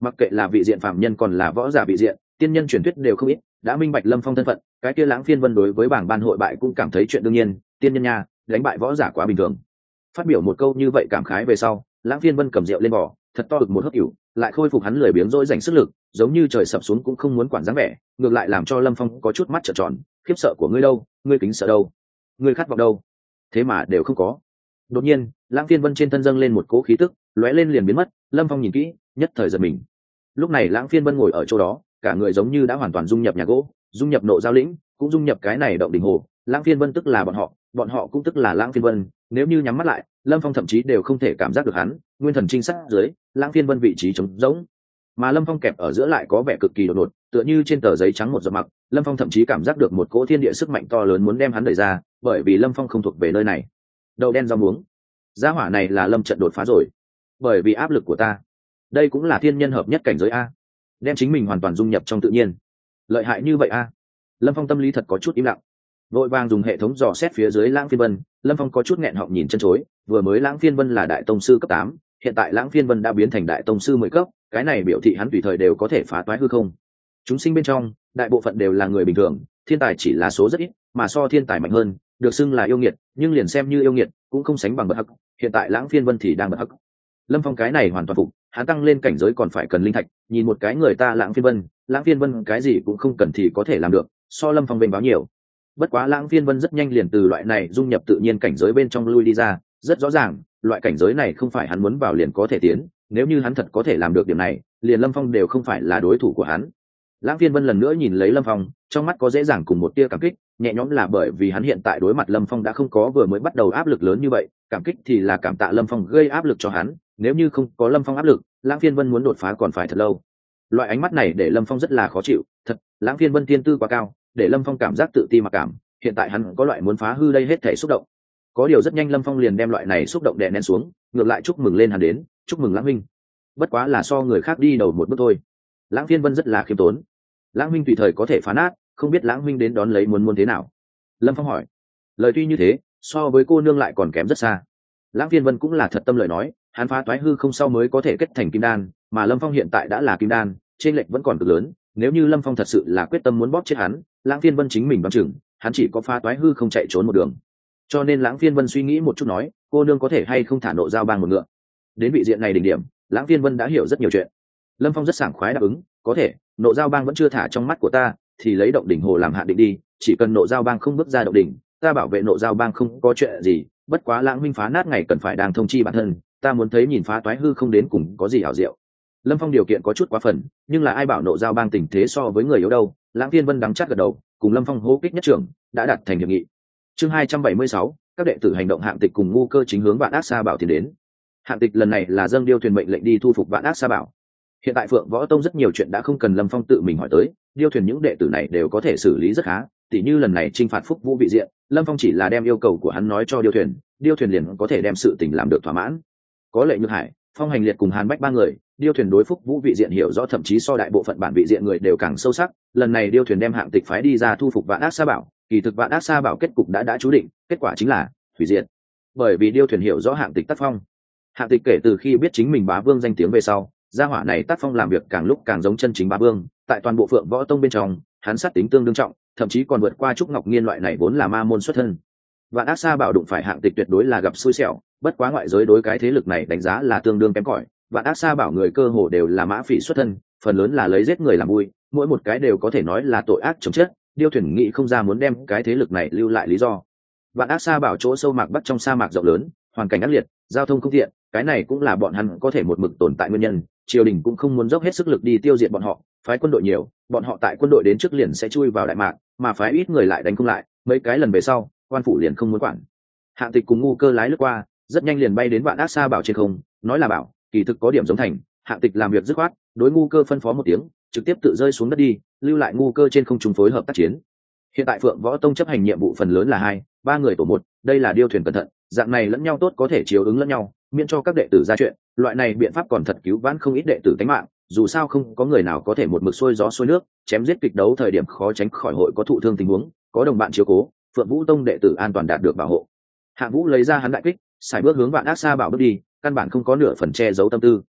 Mặc kệ là vị diện phạm nhân còn là võ giả vị diện, tiên nhân truyền thuyết đều không ít, đã minh bạch Lâm Phong thân phận, cái kia Lãng Phiên Vân đối với bảng ban hội bại cũng cảm thấy chuyện đương nhiên, tiên nhân nha, đánh bại võ giả quá bình thường. Phát biểu một câu như vậy cảm khái về sau, Lãng Phiên Vân cầm rượu lên bò, thật to ực một hớp ỉu, lại khôi phục hắn lười biếng dỗi dành sức lực, giống như trời sập xuống cũng không muốn quản dáng vẻ, ngược lại làm cho Lâm Phong có chút mắt trợn tròn, khiếp sợ của ngươi đâu, ngươi kính sợ đâu, ngươi khát vọng đâu, thế mà đều không có. Đột nhiên, Lãng Phiên Vân trên thân dâng lên một cỗ khí tức, lóe lên liền biến mất, Lâm Phong nhìn kỹ, nhất thời giật mình. Lúc này Lãng Phiên Vân ngồi ở chỗ đó, cả người giống như đã hoàn toàn dung nhập nhà gỗ, dung nhập nộ giao lĩnh, cũng dung nhập cái này động đỉnh hồ. Lãng Phiên Vân tức là bọn họ cũng tức là Lãng Phiên Vân, nếu như nhắm mắt lại, Lâm Phong thậm chí đều không thể cảm giác được hắn, nguyên thần trinh sát dưới, Lãng Phiên Vân vị trí trống rỗng, mà Lâm Phong kẹp ở giữa lại có vẻ cực kỳ đột ngột, tựa như trên tờ giấy trắng một giọt mặc. Lâm Phong thậm chí cảm giác được một cỗ thiên địa sức mạnh to lớn muốn đem hắn đẩy ra, bởi vì Lâm Phong không thuộc về nơi này. Đậu đen rau muống, gia hỏa này là Lâm trận đột phá rồi, bởi vì áp lực của ta. Đây cũng là thiên nhân hợp nhất cảnh giới a, đem chính mình hoàn toàn dung nhập trong tự nhiên, lợi hại như vậy a. Lâm Phong tâm lý thật có chút im lặng, vội vàng dùng hệ thống dò xét phía dưới Lãng Phiên Vân. Lâm Phong có chút nghẹn họng nhìn chân chối, vừa mới Lãng Phiên Vân là đại tông sư cấp 8, hiện tại Lãng Phiên Vân đã biến thành đại tông sư 10 cấp, cái này biểu thị hắn tùy thời đều có thể phá toái hư không. Chúng sinh bên trong, đại bộ phận đều là người bình thường, thiên tài chỉ là số rất ít, mà so thiên tài mạnh hơn, được xưng là yêu nghiệt, nhưng liền xem như yêu nghiệt, cũng không sánh bằng bậc hắc. Hiện tại Lãng Phiên Vân thì đang bậc hắc. Lâm Phong cái này hoàn toàn phục, hắn tăng lên cảnh giới còn phải cần linh thạch, nhìn một cái người ta Lãng Phiên Vân cái gì cũng không cần thì có thể làm được, so Lâm Phong bên báo nhiều. Bất quá Lãng Phiên Vân rất nhanh liền từ loại này dung nhập tự nhiên cảnh giới bên trong lui đi ra, rất rõ ràng, loại cảnh giới này không phải hắn muốn vào liền có thể tiến, nếu như hắn thật có thể làm được điểm này, liền Lâm Phong đều không phải là đối thủ của hắn. Lãng Phiên Vân lần nữa nhìn lấy Lâm Phong, trong mắt có dễ dàng cùng một tia cảm kích, nhẹ nhõm là bởi vì hắn hiện tại đối mặt Lâm Phong đã không có vừa mới bắt đầu áp lực lớn như vậy, cảm kích thì là cảm tạ Lâm Phong gây áp lực cho hắn, nếu như không có Lâm Phong áp lực, Lãng Phiên Vân muốn đột phá còn phải thật lâu. Loại ánh mắt này để Lâm Phong rất là khó chịu, thật, Lãng Phiên Vân tiên tư quá cao, để Lâm Phong cảm giác tự ti mặc cảm, hiện tại hắn có loại muốn phá hư đây hết thể xúc động. Có điều rất nhanh Lâm Phong liền đem loại này xúc động đè nén xuống, ngược lại chúc mừng lên hắn đến, chúc mừng Lãng Minh. Bất quá là so người khác đi đầu một bước thôi. Lãng Phiên Vân rất là khiêm tốn. Lãng Minh tùy thời có thể phá nát, không biết Lãng Minh đến đón lấy muốn thế nào. Lâm Phong hỏi. Lời tuy như thế, so với cô nương lại còn kém rất xa. Lãng Phiên Vân cũng là thật tâm lời nói, hắn phá toái hư không sau mới có thể kết thành kim đan, mà Lâm Phong hiện tại đã là kim đan, trên lệch vẫn còn cực lớn. Nếu như Lâm Phong thật sự là quyết tâm muốn bóp chết hắn, Lãng Phiên Vân chính mình đoán chừng, hắn chỉ có phá toái hư không chạy trốn một đường. Cho nên Lãng Phiên Vân suy nghĩ một chút nói, cô nương có thể hay không thả nộ giao bang một ngựa. Đến vị diện này đỉnh điểm, Lãng Phiên Vân đã hiểu rất nhiều chuyện. Lâm Phong rất sảng khoái đáp ứng, có thể, nộ giao bang vẫn chưa thả trong mắt của ta, thì lấy động đỉnh hồ làm hạn định đi, chỉ cần nộ giao bang không bước ra động đỉnh, ta bảo vệ nộ giao bang không có chuyện gì. Bất quá Lãng Minh phá nát ngày cần phải đang thông chi bản thân, ta muốn thấy nhìn phá toái hư không đến cùng có gì ảo diệu. Lâm Phong điều kiện có chút quá phần, nhưng là ai bảo nộ giao bang tình thế so với người yếu đâu. Lãng Phiên Vân đắng chát gật đầu, cùng Lâm Phong hô kích nhất trưởng, đã đặt thành hiệp nghị. Chương 276, các đệ tử hành động Hạng Tịch cùng ngu cơ chính hướng Vạn Ác Sa Bảo tiến đến. Hạng Tịch lần này là dâng điêu thuyền mệnh lệnh đi thu phục Vạn Ác Sa Bảo. Hiện tại Phượng Võ Tông rất nhiều chuyện đã không cần Lâm Phong tự mình hỏi tới, điêu thuyền những đệ tử này đều có thể xử lý rất khá, tỉ như lần này chinh phạt Phúc Vũ vị diện, Lâm Phong chỉ là đem yêu cầu của hắn nói cho điêu thuyền liền có thể đem sự tình làm được thỏa mãn. Có Lệ Nhược Hải, Phong Hành Liệt cùng Hàn Bách ba người, điêu thuyền đối Phúc Vũ vị diện hiểu rõ thậm chí so đại bộ phận bản vị diện người đều càng sâu sắc. Lần này điêu thuyền đem Hạng Tịch phái đi ra thu phục Vạn Ác Sa Bảo, kỳ thực Vạn Ác Sa Bảo kết cục đã chú định, kết quả chính là hủy diệt. Bởi vì điêu thuyền hiểu rõ Hạng Tịch tác phong. Hạng Tịch kể từ khi biết chính mình bá vương danh tiếng về sau, gia hỏa này tác phong làm việc càng lúc càng giống chân chính bá vương, tại toàn bộ Phượng Võ Tông bên trong, hắn sát tính tương đương trọng, thậm chí còn vượt qua Trúc Ngọc Nghiên loại này vốn là ma môn xuất thân. Vạn Ác Sa Bảo đụng phải Hạng Tịch tuyệt đối là gặp xui xẻo, bất quá ngoại giới đối cái thế lực này đánh giá là tương đương kém cỏi. Vạn Ác Sa Bảo người cơ hồ đều là mã phỉ xuất thân, phần lớn là lấy giết người làm vui, mỗi một cái đều có thể nói là tội ác chồng chết. Điêu thuyền nghĩ không ra muốn đem cái thế lực này lưu lại lý do. Vạn Ác Sa Bảo chỗ sâu mạc bắc trong sa mạc rộng lớn, hoàn cảnh ác liệt, giao thông không tiện, cái này cũng là bọn hắn có thể một mực tồn tại nguyên nhân. Triều đình cũng không muốn dốc hết sức lực đi tiêu diệt bọn họ, phái quân đội nhiều, bọn họ tại quân đội đến trước liền sẽ chui vào đại mạc, mà phái ít người lại đánh không lại, mấy cái lần về sau, quan phủ liền không muốn quản. Hạng Tịch cùng ngu cơ lái lướt qua, rất nhanh liền bay đến Vạn Ác Sa Bảo trên không, nói là bảo, kỳ thực có điểm giống thành. Hạng Tịch làm việc dứt khoát, đối ngu cơ phân phó một tiếng, trực tiếp tự rơi xuống đất đi, lưu lại ngu cơ trên không trung phối hợp tác chiến. Hiện tại Phượng Võ Tông chấp hành nhiệm vụ phần lớn là 2-3 người tổ một, đây là điêu thuyền cẩn thận, dạng này lẫn nhau tốt có thể chiếu ứng lẫn nhau, miễn cho các đệ tử ra chuyện. Loại này biện pháp còn thật cứu vãn không ít đệ tử tính mạng, dù sao không có người nào có thể một mực xuôi gió xuôi nước, chém giết kịch đấu thời điểm khó tránh khỏi hội có thụ thương tình huống, có đồng bạn chiếu cố, Phượng Vũ Tông đệ tử an toàn đạt được bảo hộ. Hạng Vũ lấy ra hắn đại kích, xài bước hướng Vạn Ác Sa Bảo bước đi, căn bản không có nửa phần che giấu tâm tư.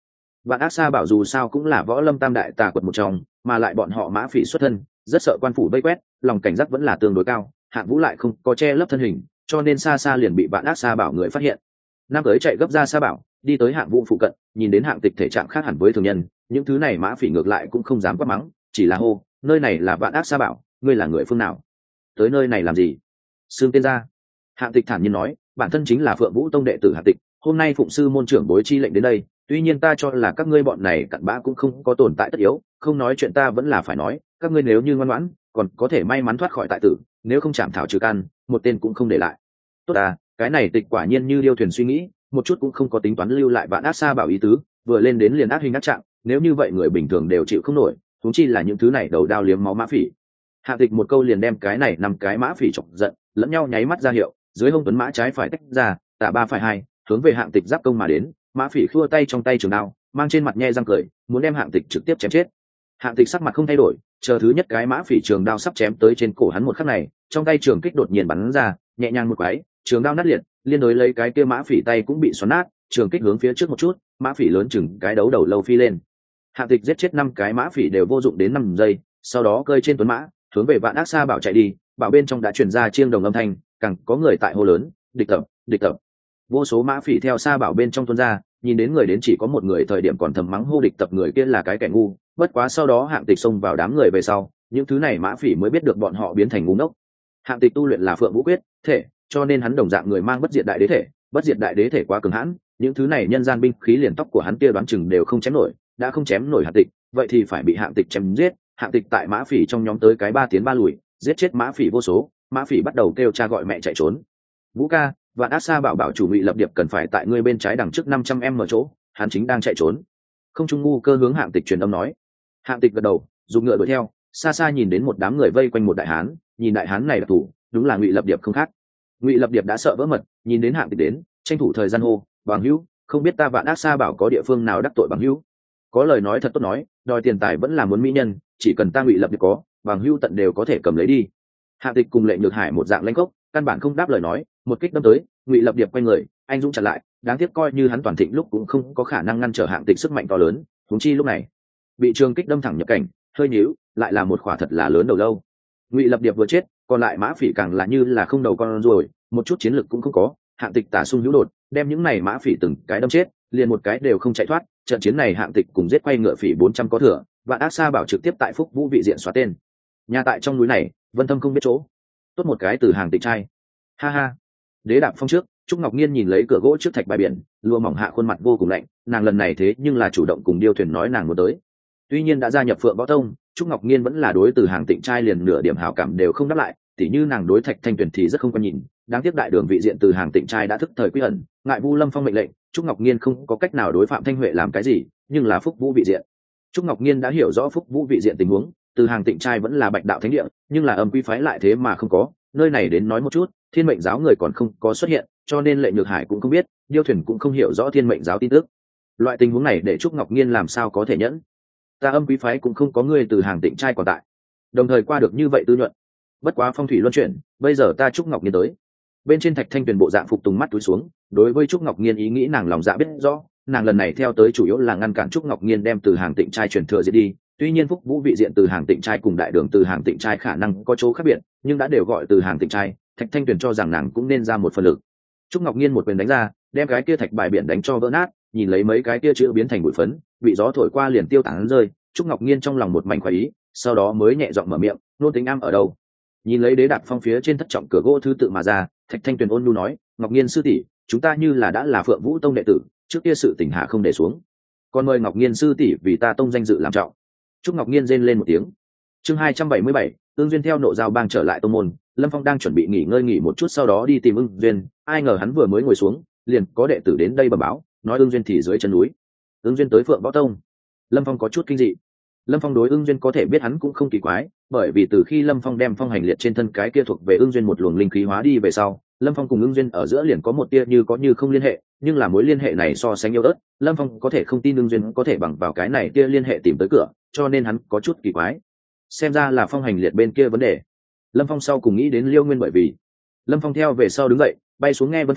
Vạn Ác Sa Bảo dù sao cũng là võ lâm tam đại tà quật một trong, mà lại bọn họ mã phỉ xuất thân, rất sợ quan phủ vây quét, lòng cảnh giác vẫn là tương đối cao. Hạng Vũ lại không có che lấp thân hình, cho nên xa xa liền bị Vạn Ác Sa Bảo người phát hiện. Nam tới chạy gấp ra Sa Bảo, đi tới Hạng Vũ phụ cận, nhìn đến Hạng Tịch thể trạng khác hẳn với thường nhân, những thứ này mã phỉ ngược lại cũng không dám quát mắng, chỉ là hô, nơi này là Vạn Ác Sa Bảo, ngươi là người phương nào? Tới nơi này làm gì? Xương tên ra. Hạng Tịch thản nhiên nói, bản thân chính là Phượng Vũ Tông đệ tử Hạng Tịch, hôm nay phụng sư môn trưởng bối chi lệnh đến đây, tuy nhiên ta cho là các ngươi bọn này cặn bã cũng không có tồn tại tất yếu, không nói chuyện ta vẫn là phải nói, các ngươi nếu như ngoan ngoãn, còn có thể may mắn thoát khỏi tại tử, nếu không chạm thảo trừ căn, một tên cũng không để lại. Tốt à, cái này Tịch quả nhiên như Điêu Thuyền suy nghĩ, một chút cũng không có tính toán lưu lại Vạn Ác Sa Bảo ý tứ, vừa lên đến liền ác hình ác trạng, nếu như vậy người bình thường đều chịu không nổi, huống chi là những thứ này đầu đao liếm máu mã phỉ. Hạ Tịch một câu liền đem cái này 5 cái mã phỉ chọc giận, lẫn nhau nháy mắt ra hiệu, dưới hông tuấn mã trái phải tách ra, tả ba phải hai, hướng về Hạng Tịch giáp công mà đến. Mã phỉ khua tay trong tay trường đao, mang trên mặt nhe răng cười, muốn đem Hạng Tịch trực tiếp chém chết. Hạng Tịch sắc mặt không thay đổi, chờ thứ nhất cái mã phỉ trường đao sắp chém tới trên cổ hắn một khắc này, trong tay trường kích đột nhiên bắn ra, nhẹ nhàng một cái, trường đao nát liệt, liên đối lấy cái kia mã phỉ tay cũng bị xoắn nát, trường kích hướng phía trước một chút, mã phỉ lớn chừng cái đấu đầu lâu phi lên. Hạng Tịch giết chết 5 cái mã phỉ đều vô dụng đến 5 giây, sau đó cơi trên tuấn mã, hướng về Vạn Ác Sa Bảo chạy đi. Bảo bên trong đã truyền ra chiêng đồng âm thanh, càng có người tại hô lớn, địch tập, địch tập. Vô số mã phỉ theo Sa Bảo bên trong tuôn ra, nhìn đến người đến chỉ có một người thời điểm còn thầm mắng hô địch tập người kia là cái kẻ ngu, bất quá sau đó Hạng Tịch xông vào đám người về sau, những thứ này mã phỉ mới biết được bọn họ biến thành ngu ngốc. Hạng Tịch tu luyện là Phượng Vũ Quyết thể, cho nên hắn đồng dạng người mang bất diệt đại đế thể, bất diệt đại đế thể quá cường hãn, những thứ này nhân gian binh khí liền tóc của hắn kia đoán chừng đều không chém nổi, đã không chém nổi Hạng Tịch, vậy thì phải bị Hạng Tịch chém giết. Hạng Tịch tại mã phỉ trong nhóm tới cái 3 tiến 3 lùi, giết chết mã phỉ vô số, mã phỉ bắt đầu kêu cha gọi mẹ chạy trốn. Vũ ca, Vạn Ác Sa Bảo bảo chủ Ngụy Lập Điệp cần phải tại ngươi bên trái đằng trước 500 m chỗ, hắn chính đang chạy trốn. Không Trung ngu cơ hướng Hạng Tịch truyền âm nói. Hạng Tịch gật đầu, dùng ngựa đuổi theo, xa xa nhìn đến một đám người vây quanh một đại hán, nhìn đại hán này là thủ, đúng là Ngụy Lập Điệp không khác. Ngụy Lập Điệp đã sợ vỡ mật, nhìn đến Hạng Tịch đến, tranh thủ thời gian hô, bằng hữu, không biết ta Vạn Ác Sa Bảo có địa phương nào đắc tội bằng hữu? Có lời nói thật tốt nói, đòi tiền tài vẫn là muốn mỹ nhân, chỉ cần ta Ngụy Lập Điệp có, bằng hữu tận đều có thể cầm lấy đi. Hạng Tịch cùng Lệ Nhược Hải một dạng lãnh cốc, căn bản không đáp lời nói, một kích đâm tới, Ngụy Lập Điệp quay người, anh dũng chặn lại, đáng tiếc coi như hắn toàn thịnh lúc cũng không có khả năng ngăn trở Hạng Tịch sức mạnh to lớn, huống chi lúc này bị trường kích đâm thẳng nhập cảnh, hơi nhíu, lại là một khỏa thật là lớn đầu lâu. Ngụy Lập Điệp vừa chết, còn lại mã phỉ càng là như là không đầu con rồi, một chút chiến lực cũng không có. Hạng Tịch tả xung hữu đột, đem những này mã phỉ từng cái đâm chết, liền một cái đều không chạy thoát. Trận chiến này Hạng Tịch cùng giết quay ngựa phỉ 400 có thừa, Vạn Ác Sa Bảo trực tiếp tại Phúc Vũ vị diện xóa tên. Nhà tại trong núi này, Vân Thâm không biết chỗ. Tốt một cái từ Hàng Tịch trai. Ha ha. Đế đạp phong trước, Trúc Ngọc Nhiên nhìn lấy cửa gỗ trước thạch bãi biển, lụa mỏng hạ khuôn mặt vô cùng lạnh, nàng lần này thế nhưng là chủ động cùng Điêu Thuyền nói nàng muốn tới. Tuy nhiên đã gia nhập Phượng Võ Tông, Trúc Ngọc Nhiên vẫn là đối từ Hàng Tịnh trai liền nửa điểm hảo cảm đều không đáp lại, tỉ như nàng đối Thạch Thanh Tuyền thì rất không quan nhìn, đáng tiếc đại đường vị diện từ Hàng Tịnh trai đã thức thời quy ẩn, ngại Vu Lâm Phong mệnh lệnh, Trúc Ngọc Nhiên không có cách nào đối Phạm Thanh Huệ làm cái gì, nhưng là Phúc Vũ vị diện. Trúc Ngọc Nhiên đã hiểu rõ Phúc Vũ vị diện tình huống, từ Hàng Tịnh trai vẫn là Bạch đạo thánh địa, nhưng là âm quy phái lại thế mà không có, nơi này đến nói một chút, Thiên Mệnh giáo người còn không có xuất hiện, cho nên Lệ Nhược Hải cũng không biết, Điêu Thuyền cũng không hiểu rõ Thiên Mệnh giáo tin tức. Loại tình huống này để Trúc Ngọc Nhiên làm sao có thể nhẫn? Ta âm quý phái cũng không có người từ Hàng Tịnh trai còn tại, đồng thời qua được như vậy tư nhuận. Bất quá phong thủy luân chuyển, bây giờ ta Trúc Ngọc Nhiên tới. Bên trên Thạch Thanh Tuyền bộ dạng phục tùng mắt túi xuống, đối với Trúc Ngọc Nhiên ý nghĩ nàng lòng dạ biết rõ, nàng lần này theo tới chủ yếu là ngăn cản Trúc Ngọc Nhiên đem từ Hàng Tịnh trai chuyển thừa diệt đi. Tuy nhiên Phúc Vũ vị diện từ Hàng Tịnh trai cùng đại đường từ Hàng Tịnh trai khả năng có chỗ khác biệt, nhưng đã đều gọi từ Hàng Tịnh trai, Thạch Thanh Tuyền cho rằng nàng cũng nên ra một phần lực. Trúc Ngọc Nhiên một quyền đánh ra, đem cái kia thạch bài biển đánh cho vỡ nát, nhìn lấy mấy cái kia chữ biến thành bụi phấn, bị gió thổi qua liền tiêu tán rơi. Trúc Ngọc Nhiên trong lòng một mảnh khoái ý, sau đó mới nhẹ giọng mở miệng, nôn tính am ở đâu? Nhìn lấy Đế Đạp phong phía trên thất trọng cửa gỗ thứ tự mà ra, Thạch Thanh Tuyền ôn nhu nói, Ngọc Nhiên sư tỷ, chúng ta như là đã là Phượng Vũ Tông đệ tử, trước kia sự tình hạ không để xuống, còn mời Ngọc Nhiên sư tỷ vì ta tông danh dự làm trọng. Trúc Ngọc Nhiên rên lên một tiếng. Chương 277, Ưng Duyên theo nộ giao bang trở lại tông môn. Lâm Phong đang chuẩn bị nghỉ một chút sau đó đi tìm Ưng Duyên, ai ngờ hắn vừa mới ngồi xuống, liền có đệ tử đến đây bẩm báo, nói Ưng Duyên thì dưới chân núi. Ưng Duyên tới Phượng Võ Tông. Lâm Phong có chút kinh dị. Lâm Phong đối Ưng Duyên có thể biết hắn cũng không kỳ quái, bởi vì từ khi Lâm Phong đem phong hành liệt trên thân cái kia thuộc về Ưng Duyên một luồng linh khí hóa đi về sau, Lâm Phong cùng Ưng Duyên ở giữa liền có một tia như có như không liên hệ, nhưng là mối liên hệ này so sánh yếu ớt, Lâm Phong có thể không tin Ưng Duyên có thể bằng vào cái này tia liên hệ tìm tới cửa, cho nên hắn có chút kỳ quái. Xem ra là phong hành liệt bên kia vấn đề. Lâm Phong sau cùng nghĩ đến Liêu Nguyên, bởi vì Lâm Phong theo về sau đứng dậy, bay xuống nghe Vân Phong,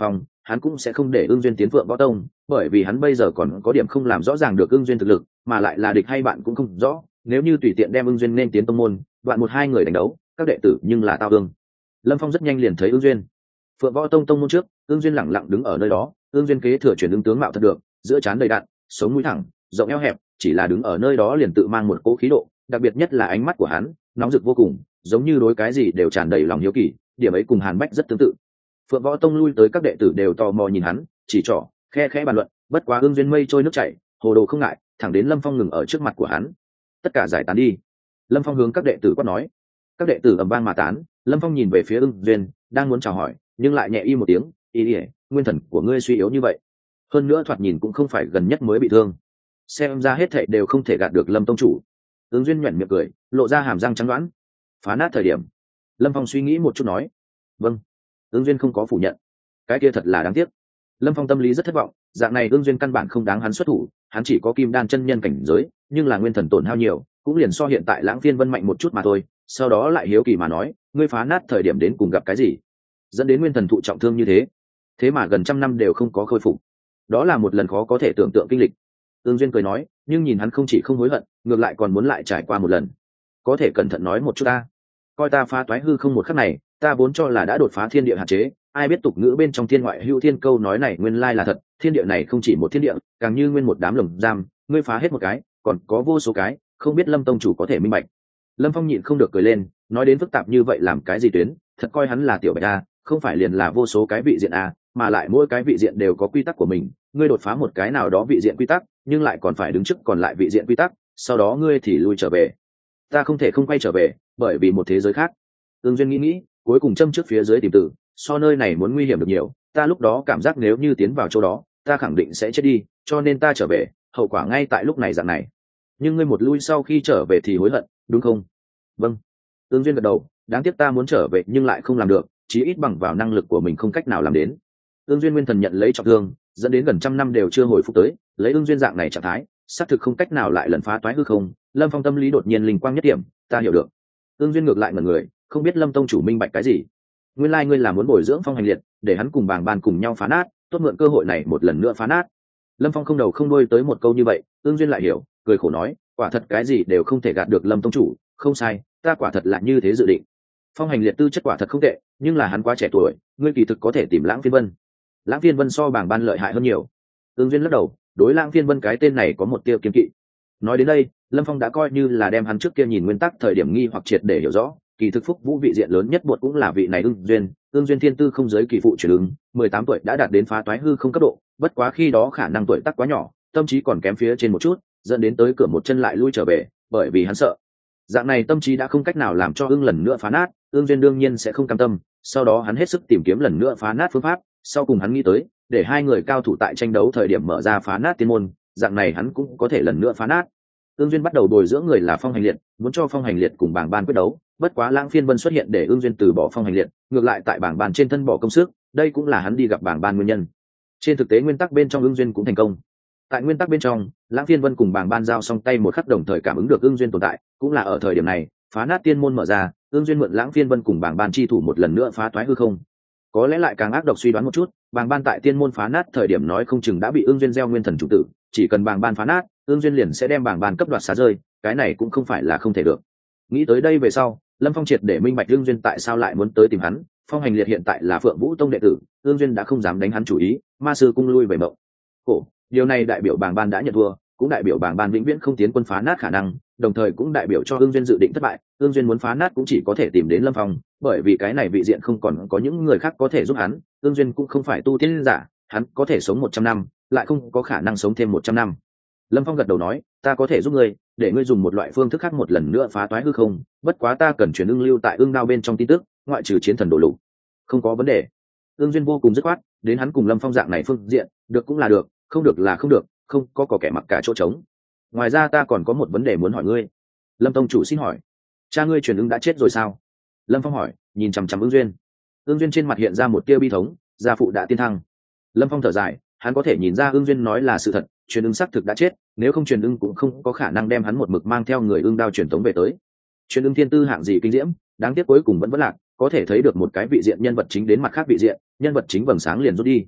hắn cũng sẽ không để ưng duyên tiến Phượng Võ Tông, bởi vì hắn bây giờ còn có điểm không làm rõ ràng được ưng duyên thực lực, mà lại là địch hay bạn cũng không rõ. Nếu như tùy tiện đem ưng duyên nên tiến tông môn, đoạn một hai người đánh đấu, các đệ tử nhưng là tao ương. Lâm Phong rất nhanh liền thấy ưng duyên. Phượng Võ Tông tông môn trước, ưng duyên lẳng lặng đứng ở nơi đó. Ưng duyên kế thừa truyền ứng tướng mạo thật được, giữa trán đầy đặn, sống mũi thẳng, rộng eo hẹp, chỉ là đứng ở nơi đó liền tự mang một cỗ khí độ, đặc biệt nhất là ánh mắt của hắn, nóng rực vô cùng, giống như đối cái gì đều tràn đầy lòng hiếu kỳ, điểm ấy cùng Hàn Bách rất tương tự. Phượng Võ Tông lui tới các đệ tử đều tò mò nhìn hắn, chỉ trỏ, khe khẽ bàn luận, bất quá ưng duyên mây trôi nước chảy, hồ đồ không ngại, thẳng đến Lâm Phong ngừng ở trước mặt của hắn. Tất cả giải tán đi. Lâm Phong hướng các đệ tử quát nói. Các đệ tử ầm vang mà tán. Lâm Phong nhìn về phía ưng duyên, đang muốn chào hỏi, nhưng lại nhẹ y một tiếng, nguyên thần của ngươi suy yếu như vậy, hơn nữa thoạt nhìn cũng không phải gần nhất mới bị thương, xem ra hết thảy đều không thể gạt được Lâm tông chủ. Ưng duyên nhoẻn miệng cười, lộ ra hàm răng trắng đoán. Phá nát thời điểm. Lâm Phong suy nghĩ một chút nói. Vâng. Ưng duyên không có phủ nhận. Cái kia thật là đáng tiếc. Lâm Phong tâm lý rất thất vọng, dạng này ưng duyên căn bản không đáng hắn xuất thủ, hắn chỉ có kim đan chân nhân cảnh giới, nhưng là nguyên thần tổn hao nhiều, cũng liền so hiện tại Lãng Phiên Vân mạnh một chút mà thôi. Sau đó lại hiếu kỳ mà nói, ngươi phá nát thời điểm đến cùng gặp cái gì, dẫn đến nguyên thần thụ trọng thương như thế, thế mà gần trăm năm đều không có khôi phục. Đó là một lần khó có thể tưởng tượng kinh lịch. Ưng duyên cười nói, nhưng nhìn hắn không chỉ không hối hận, ngược lại còn muốn lại trải qua một lần. Có thể cẩn thận nói một chút ta. Coi ta phá toái hư không một khắc này, ta vốn cho là đã đột phá thiên địa hạn chế, ai biết tục ngữ bên trong thiên ngoại hữu thiên câu nói này nguyên lai là thật, thiên địa này không chỉ một thiên địa, càng như nguyên một đám lồng giam, ngươi phá hết một cái, còn có vô số cái, không biết Lâm tông chủ có thể minh bạch. Lâm Phong nhịn không được cười lên, nói đến phức tạp như vậy làm cái gì tuyến, thật coi hắn là tiểu bạch a, không phải liền là vô số cái vị diện a, mà lại mỗi cái vị diện đều có quy tắc của mình, ngươi đột phá một cái nào đó vị diện quy tắc, nhưng lại còn phải đứng trước còn lại vị diện quy tắc, sau đó ngươi thì lui trở về. Ta không thể không quay trở về, bởi vì một thế giới khác. Ưng duyên nghĩ, cuối cùng châm trước phía dưới tìm tử, so nơi này muốn nguy hiểm được nhiều, ta lúc đó cảm giác nếu như tiến vào chỗ đó, ta khẳng định sẽ chết đi, cho nên ta trở về, hậu quả ngay tại lúc này dạng này. Nhưng ngươi một lui sau khi trở về thì hối hận, đúng không? Vâng. Ưng duyên gật đầu, đáng tiếc ta muốn trở về nhưng lại không làm được, chí ít bằng vào năng lực của mình không cách nào làm đến. Ưng duyên nguyên thần nhận lấy trọng thương, dẫn đến gần trăm năm đều chưa hồi phục tới, lấy Ưng duyên dạng này trạng thái, xác thực không cách nào lại lần phá toái hư không. Lâm Phong tâm lý đột nhiên linh quang nhất điểm, ta hiểu được. Ưng duyên ngược lại ngẩn người, không biết Lâm tông chủ minh bạch cái gì. Nguyên lai ngươi là muốn bồi dưỡng Phong Hành Liệt, để hắn cùng bàng ban cùng nhau phá nát, tốt mượn cơ hội này một lần nữa phá nát. Lâm Phong không đầu không đuôi tới một câu như vậy, Ưng duyên lại hiểu, cười khổ nói, quả thật cái gì đều không thể gạt được Lâm tông chủ, không sai, ta quả thật là như thế dự định. Phong Hành Liệt tư chất quả thật không tệ, nhưng là hắn quá trẻ tuổi, ngươi kỳ thực có thể tìm Lãng Phiên Vân. Lãng Phiên Vân so bàng ban lợi hại hơn nhiều. Ưng duyên lắc đầu, đối Lãng Phiên Vân cái tên này có một tia kiêng kỵ. Nói đến đây, Lâm Phong đã coi như là đem hắn trước kia nhìn nguyên tắc thời điểm nghi hoặc triệt để hiểu rõ, kỳ thực phúc vũ vị diện lớn nhất buộc cũng là vị này Ưng duyên thiên tư không giới kỳ phụ chuyển ứng, 18 tuổi đã đạt đến phá toái hư không cấp độ, bất quá khi đó khả năng tuổi tác quá nhỏ, tâm trí còn kém phía trên một chút, dẫn đến tới cửa một chân lại lui trở về, bởi vì hắn sợ. Dạng này tâm trí đã không cách nào làm cho Ưng lần nữa phá nát, Ưng duyên đương nhiên sẽ không cam tâm, sau đó hắn hết sức tìm kiếm lần nữa phá nát phương pháp, sau cùng hắn nghĩ tới, để hai người cao thủ tại tranh đấu thời điểm mở ra phá nát tiên môn, dạng này hắn cũng có thể lần nữa phá nát. Ưng duyên bắt đầu bồi dưỡng người là Phong Hành Liệt, muốn cho Phong Hành Liệt cùng bảng ban quyết đấu, bất quá Lãng Phiên Vân xuất hiện để Ưng duyên từ bỏ Phong Hành Liệt, ngược lại tại bảng ban trên thân bỏ công sức, đây cũng là hắn đi gặp bảng ban nguyên nhân. Trên thực tế nguyên tắc bên trong Ưng duyên cũng thành công. Tại nguyên tắc bên trong, Lãng Phiên Vân cùng bảng ban giao song tay một khắc đồng thời cảm ứng được Ưng duyên tồn tại, cũng là ở thời điểm này, phá nát tiên môn mở ra, Ưng duyên mượn Lãng Phiên Vân cùng bảng ban chi thủ một lần nữa phá toái hư không. Có lẽ lại càng ác độc suy đoán một chút, bảng ban tại tiên môn phá nát thời điểm nói không chừng đã bị Ưng duyên gieo nguyên thần chủ tử, chỉ cần bảng ban phá nát, Ưng duyên liền sẽ đem bảng ban cấp đoạt xá rơi, cái này cũng không phải là không thể được. Nghĩ tới đây về sau, Lâm Phong triệt để minh bạch Ưng duyên tại sao lại muốn tới tìm hắn. Phong Hành Liệt hiện tại là Phượng Vũ Tông đệ tử, Ưng duyên đã không dám đánh hắn chủ ý, ma sư cung lui về mộng. Điều này đại biểu bảng ban đã nhận thua, cũng đại biểu bảng ban vĩnh viễn không tiến quân phá nát khả năng, đồng thời cũng đại biểu cho Ưng duyên dự định thất bại. Ưng duyên muốn phá nát cũng chỉ có thể tìm đến Lâm Phong, bởi vì cái này vị diện không còn có những người khác có thể giúp hắn. Ưng duyên cũng không phải tu tiên giả, hắn có thể sống 100 năm, lại không có khả năng sống thêm 100 năm. Lâm Phong gật đầu nói, ta có thể giúp ngươi, để ngươi dùng một loại phương thức khác một lần nữa phá toái hư không, bất quá ta cần truyền ưng lưu tại ưng đao bên trong tin tức, ngoại trừ chiến thần đổ lục. Không có vấn đề. Ưng duyên vô cùng dứt khoát, đến hắn cùng Lâm Phong dạng này phương diện, được cũng là được, không được là không được, không có kẻ mặc cả chỗ trống. Ngoài ra ta còn có một vấn đề muốn hỏi ngươi. Lâm tông chủ xin hỏi. Cha ngươi truyền ưng đã chết rồi sao? Lâm Phong hỏi, nhìn chằm chằm Ưng duyên. Ưng duyên trên mặt hiện ra một tia bi thống, gia phụ đã tiên thăng. Lâm Phong thở dài, hắn có thể nhìn ra Ưng duyên nói là sự thật, truyền ưng xác thực đã chết, nếu không truyền ưng cũng không có khả năng đem hắn một mực mang theo người ưng đao truyền tống về tới. Truyền ưng thiên tư hạng gì kinh diễm, đáng tiếc cuối cùng vẫn lạc, có thể thấy được một cái vị diện nhân vật chính đến mặt khác vị diện, nhân vật chính vầng sáng liền rút đi.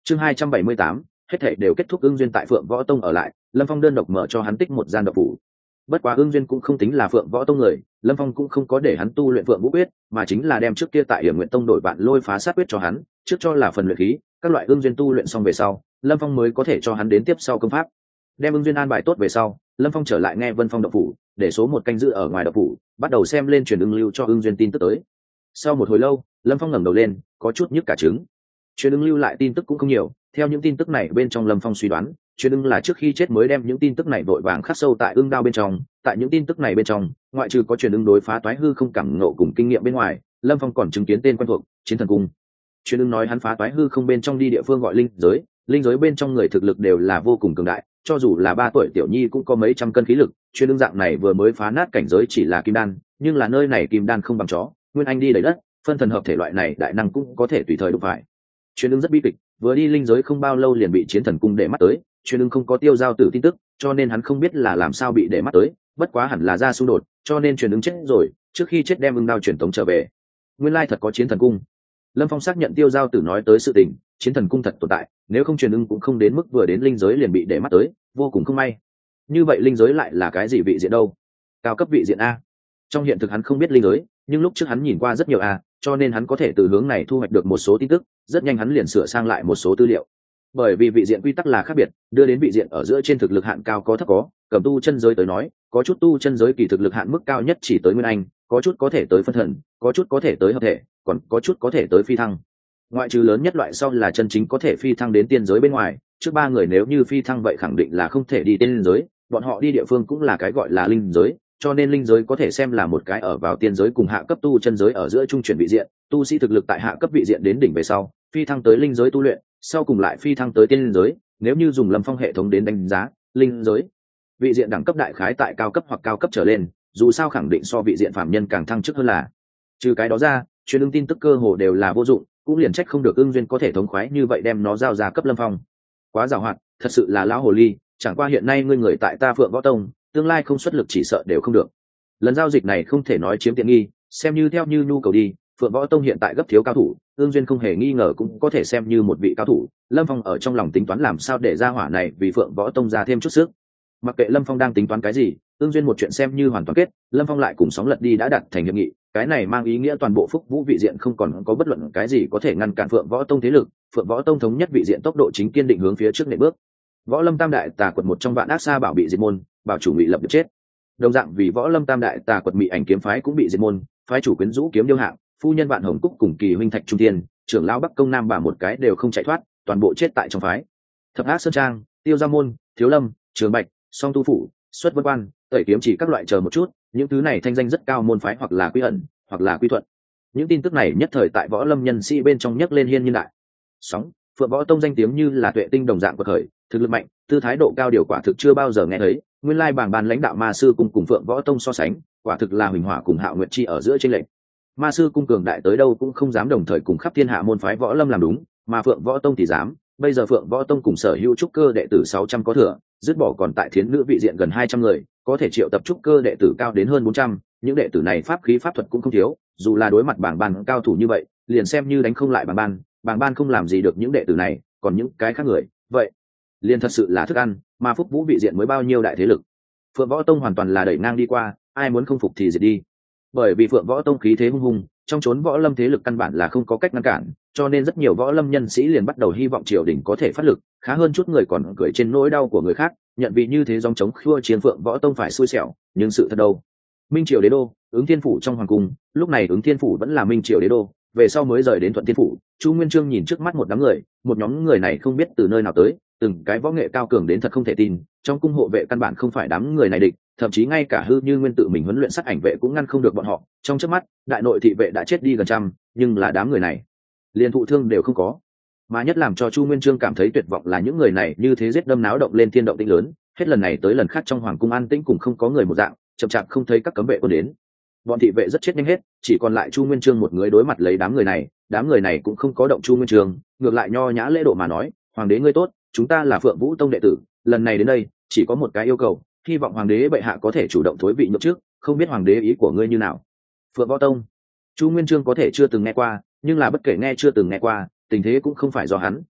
Chương 278, hết thảy đều kết thúc. Ưng Duyên tại Phượng Võ Tông ở lại, Lâm Phong đơn độc mở cho hắn tích một gian độc phủ. Bất quá Ưng Duyên cũng không tính là Phượng Võ Tông người, Lâm Phong cũng không có để hắn tu luyện Phượng Vũ Quyết, mà chính là đem trước kia tại Hiểm Nguyện Tông đổi bạn lôi phá sát quyết cho hắn, trước cho là phần luyện khí, các loại Ưng Duyên tu luyện xong về sau, Lâm Phong mới có thể cho hắn đến tiếp sau công pháp. Đem Ưng Duyên an bài tốt về sau, Lâm Phong trở lại nghe Vân Phong độc phủ, để số một canh giữ ở ngoài độc phủ, bắt đầu xem lên truyền ưng lưu cho Ưng Duyên tin tức tới. Sau một hồi lâu, Lâm Phong ngẩng đầu lên, có chút nhức cả trứng. Truyền ưng lưu lại tin tức cũng không nhiều, theo những tin tức này bên trong Lâm Phong suy đoán, truyền ưng là trước khi chết mới đem những tin tức này vội vàng khắc sâu tại ưng đao bên trong. Tại những tin tức này bên trong, ngoại trừ có truyền ưng đối phá toái hư không cảm ngộ cùng kinh nghiệm bên ngoài, Lâm Phong còn chứng kiến tên quen thuộc, Chiến Thần Cung. Truyền ưng nói hắn phá toái hư không bên trong đi địa phương gọi linh giới bên trong người thực lực đều là vô cùng cường đại, cho dù là 3 tuổi tiểu nhi cũng có mấy trăm cân khí lực. Truyền ưng dạng này vừa mới phá nát cảnh giới chỉ là kim đan, nhưng là nơi này kim đan không bằng chó, nguyên anh đi đầy đất, phân thần hợp thể loại này đại năng cũng có thể tùy thời đụng phải. Truyền ưng rất bi kịch, vừa đi linh giới không bao lâu liền bị Chiến Thần Cung để mắt tới. Truyền ưng không có tiêu giao tử tin tức, cho nên hắn không biết là làm sao bị để mắt tới, bất quá hẳn là ra xung đột, cho nên truyền ưng chết rồi, trước khi chết đem ưng đao truyền tống trở về. Nguyên lai thật có Chiến Thần Cung. Lâm Phong xác nhận tiêu giao tử nói tới sự tình, Chiến Thần Cung thật tồn tại, nếu không truyền ưng cũng không đến mức vừa đến linh giới liền bị để mắt tới, vô cùng không may. Như vậy linh giới lại là cái gì vị diện đâu? Cao cấp vị diện a. Trong hiện thực hắn không biết linh giới, nhưng lúc trước hắn nhìn qua rất nhiều a, cho nên hắn có thể từ hướng này thu hoạch được một số tin tức, rất nhanh hắn liền sửa sang lại một số tư liệu. Bởi vì vị diện quy tắc là khác biệt, đưa đến vị diện ở giữa trên thực lực hạn cao có thấp có, cầm tu chân giới tới nói, có chút tu chân giới kỳ thực lực hạn mức cao nhất chỉ tới nguyên anh, có chút có thể tới phân thần, có chút có thể tới hợp thể, còn có chút có thể tới phi thăng. Ngoại trừ lớn nhất loại sau là chân chính có thể phi thăng đến tiên giới bên ngoài, trước 3 người nếu như phi thăng vậy khẳng định là không thể đi tiên giới, bọn họ đi địa phương cũng là cái gọi là linh giới, cho nên linh giới có thể xem là một cái ở vào tiên giới cùng hạ cấp tu chân giới ở giữa trung chuyển vị diện, tu sĩ thực lực tại hạ cấp vị diện đến đỉnh về sau, phi thăng tới linh giới tu luyện, sau cùng lại phi thăng tới tiên giới. Nếu như dùng Lâm Phong hệ thống đến đánh giá, linh giới vị diện đẳng cấp đại khái tại cao cấp hoặc cao cấp trở lên, dù sao khẳng định so vị diện phạm nhân càng thăng chức hơn là. Trừ cái đó ra, truyền ưng tin tức cơ hồ đều là vô dụng, cũng liền trách không được Ưng Duyên có thể thống khoái như vậy đem nó giao ra cấp Lâm Phong. Quá giàu hoạt, thật sự là lão hồ ly, chẳng qua hiện nay ngươi người tại ta Phượng Võ Tông, tương lai không xuất lực chỉ sợ đều không được. Lần giao dịch này không thể nói chiếm tiện nghi, xem như theo như nhu cầu đi. Phượng Võ Tông hiện tại gấp thiếu cao thủ, Ưng Duyên không hề nghi ngờ cũng có thể xem như một vị cao thủ. Lâm Phong ở trong lòng tính toán làm sao để ra hỏa này vì Phượng Võ Tông ra thêm chút sức. Mặc kệ Lâm Phong đang tính toán cái gì, Ưng Duyên một chuyện xem như hoàn toàn kết, Lâm Phong lại cùng sóng lật đi đã đặt thành hiệp nghị, cái này mang ý nghĩa toàn bộ Phúc Vũ vị diện không còn có bất luận cái gì có thể ngăn cản Phượng Võ Tông thế lực. Phượng Võ Tông thống nhất vị diện tốc độ chính kiên định hướng phía trước nệm bước. Võ Lâm Tam Đại Tà Quật một trong Vạn Ác Sa Bảo bị diệt môn, bảo chủ Ngụy Lập được chết. Đồng dạng vì Võ Lâm Tam Đại Tà Quật Mị Ảnh kiếm phái cũng bị diệt môn, phái chủ Quyến Rũ kiếm điêu hạng, phu nhân Vạn Hồng Cúc cùng Kỳ huynh Thạch Trung Thiên, trưởng lão Bắc Công Nam Bà một cái đều không chạy thoát, toàn bộ chết tại trong phái. Thập Ác Sơn Trang, Tiêu Gia Môn, Thiếu Lâm, Trường Bạch, Song Tu Phủ, Xuất Vân Quan, Tẩy Kiếm chỉ các loại chờ một chút, những thứ này thanh danh rất cao môn phái hoặc là quy ẩn, hoặc là quy thuận. Những tin tức này nhất thời tại Võ Lâm nhân sĩ bên trong nhấc lên hiên nhiên đại sóng. Phượng Võ Tông danh tiếng như là tuệ tinh đồng dạng của khởi, thực lực mạnh, tư thái độ cao điều quả thực chưa bao giờ nghe thấy. Nguyên lai bảng ban lãnh đạo Ma Sư Cung cùng Phượng Võ Tông so sánh, quả thực là huỳnh hỏa cùng Hạo Nguyệt Chi ở giữa chênh lệch. Ma Sư Cung cường đại tới đâu cũng không dám đồng thời cùng khắp thiên hạ môn phái Võ Lâm làm đúng, mà Phượng Võ Tông thì dám. Bây giờ Phượng Võ Tông cùng sở hữu trúc cơ đệ tử 600 có thừa, dứt bỏ còn tại Thiến Nữ vị diện gần 200 người, có thể triệu tập trúc cơ đệ tử cao đến hơn 400, những đệ tử này pháp khí pháp thuật cũng không thiếu, dù là đối mặt bảng ban cao thủ như vậy, liền xem như đánh không lại bảng ban không làm gì được những đệ tử này, còn những cái khác người, vậy liền thật sự là thức ăn, mà Phúc Vũ vị diện mới bao nhiêu đại thế lực. Phượng Võ Tông hoàn toàn là đẩy ngang đi qua, ai muốn không phục thì diệt đi. Bởi vì Phượng Võ Tông khí thế hung hùng, trong chốn Võ Lâm thế lực căn bản là không có cách ngăn cản, cho nên rất nhiều Võ Lâm nhân sĩ liền bắt đầu hy vọng triều đình có thể phát lực, khá hơn chút người còn cười trên nỗi đau của người khác, nhận vì như thế dòng chống khua chiến Phượng Võ Tông phải xui xẻo, nhưng sự thật đâu. Minh Triều Đế đô, Ứng Thiên phủ trong hoàng cung, lúc này Ứng Thiên phủ vẫn là Minh Triều Đế đô, về sau mới rời đến Thuận Thiên phủ. Chu Nguyên Chương nhìn trước mắt một đám người, một nhóm người này không biết từ nơi nào tới, từng cái võ nghệ cao cường đến thật không thể tin, trong cung hộ vệ căn bản không phải đám người này địch, thậm chí ngay cả Hư Như Nguyên tự mình huấn luyện sát ảnh vệ cũng ngăn không được bọn họ. Trong chớp mắt, đại nội thị vệ đã chết đi gần trăm, nhưng là đám người này liền thụ thương đều không có. Mà nhất làm cho Chu Nguyên Chương cảm thấy tuyệt vọng là những người này như thế giết đâm náo động lên thiên động tĩnh lớn, hết lần này tới lần khác trong hoàng cung an tĩnh cùng không có người một dạng, chậm chạp không thấy các cấm vệ quân đến. Bọn thị vệ rất chết nhanh hết, chỉ còn lại Chu Nguyên Chương một người đối mặt lấy đám người này cũng không có động Chu Nguyên Chương, ngược lại nho nhã lễ độ mà nói, hoàng đế ngươi tốt, chúng ta là Phượng Vũ Tông đệ tử, lần này đến đây chỉ có một cái yêu cầu, hy vọng hoàng đế bệ hạ có thể chủ động thối vị nhượng trước, không biết hoàng đế ý của ngươi như nào. Phượng Võ Tông, Chu Nguyên Chương có thể chưa từng nghe qua, nhưng là bất kể nghe chưa từng nghe qua, tình thế cũng không phải do hắn,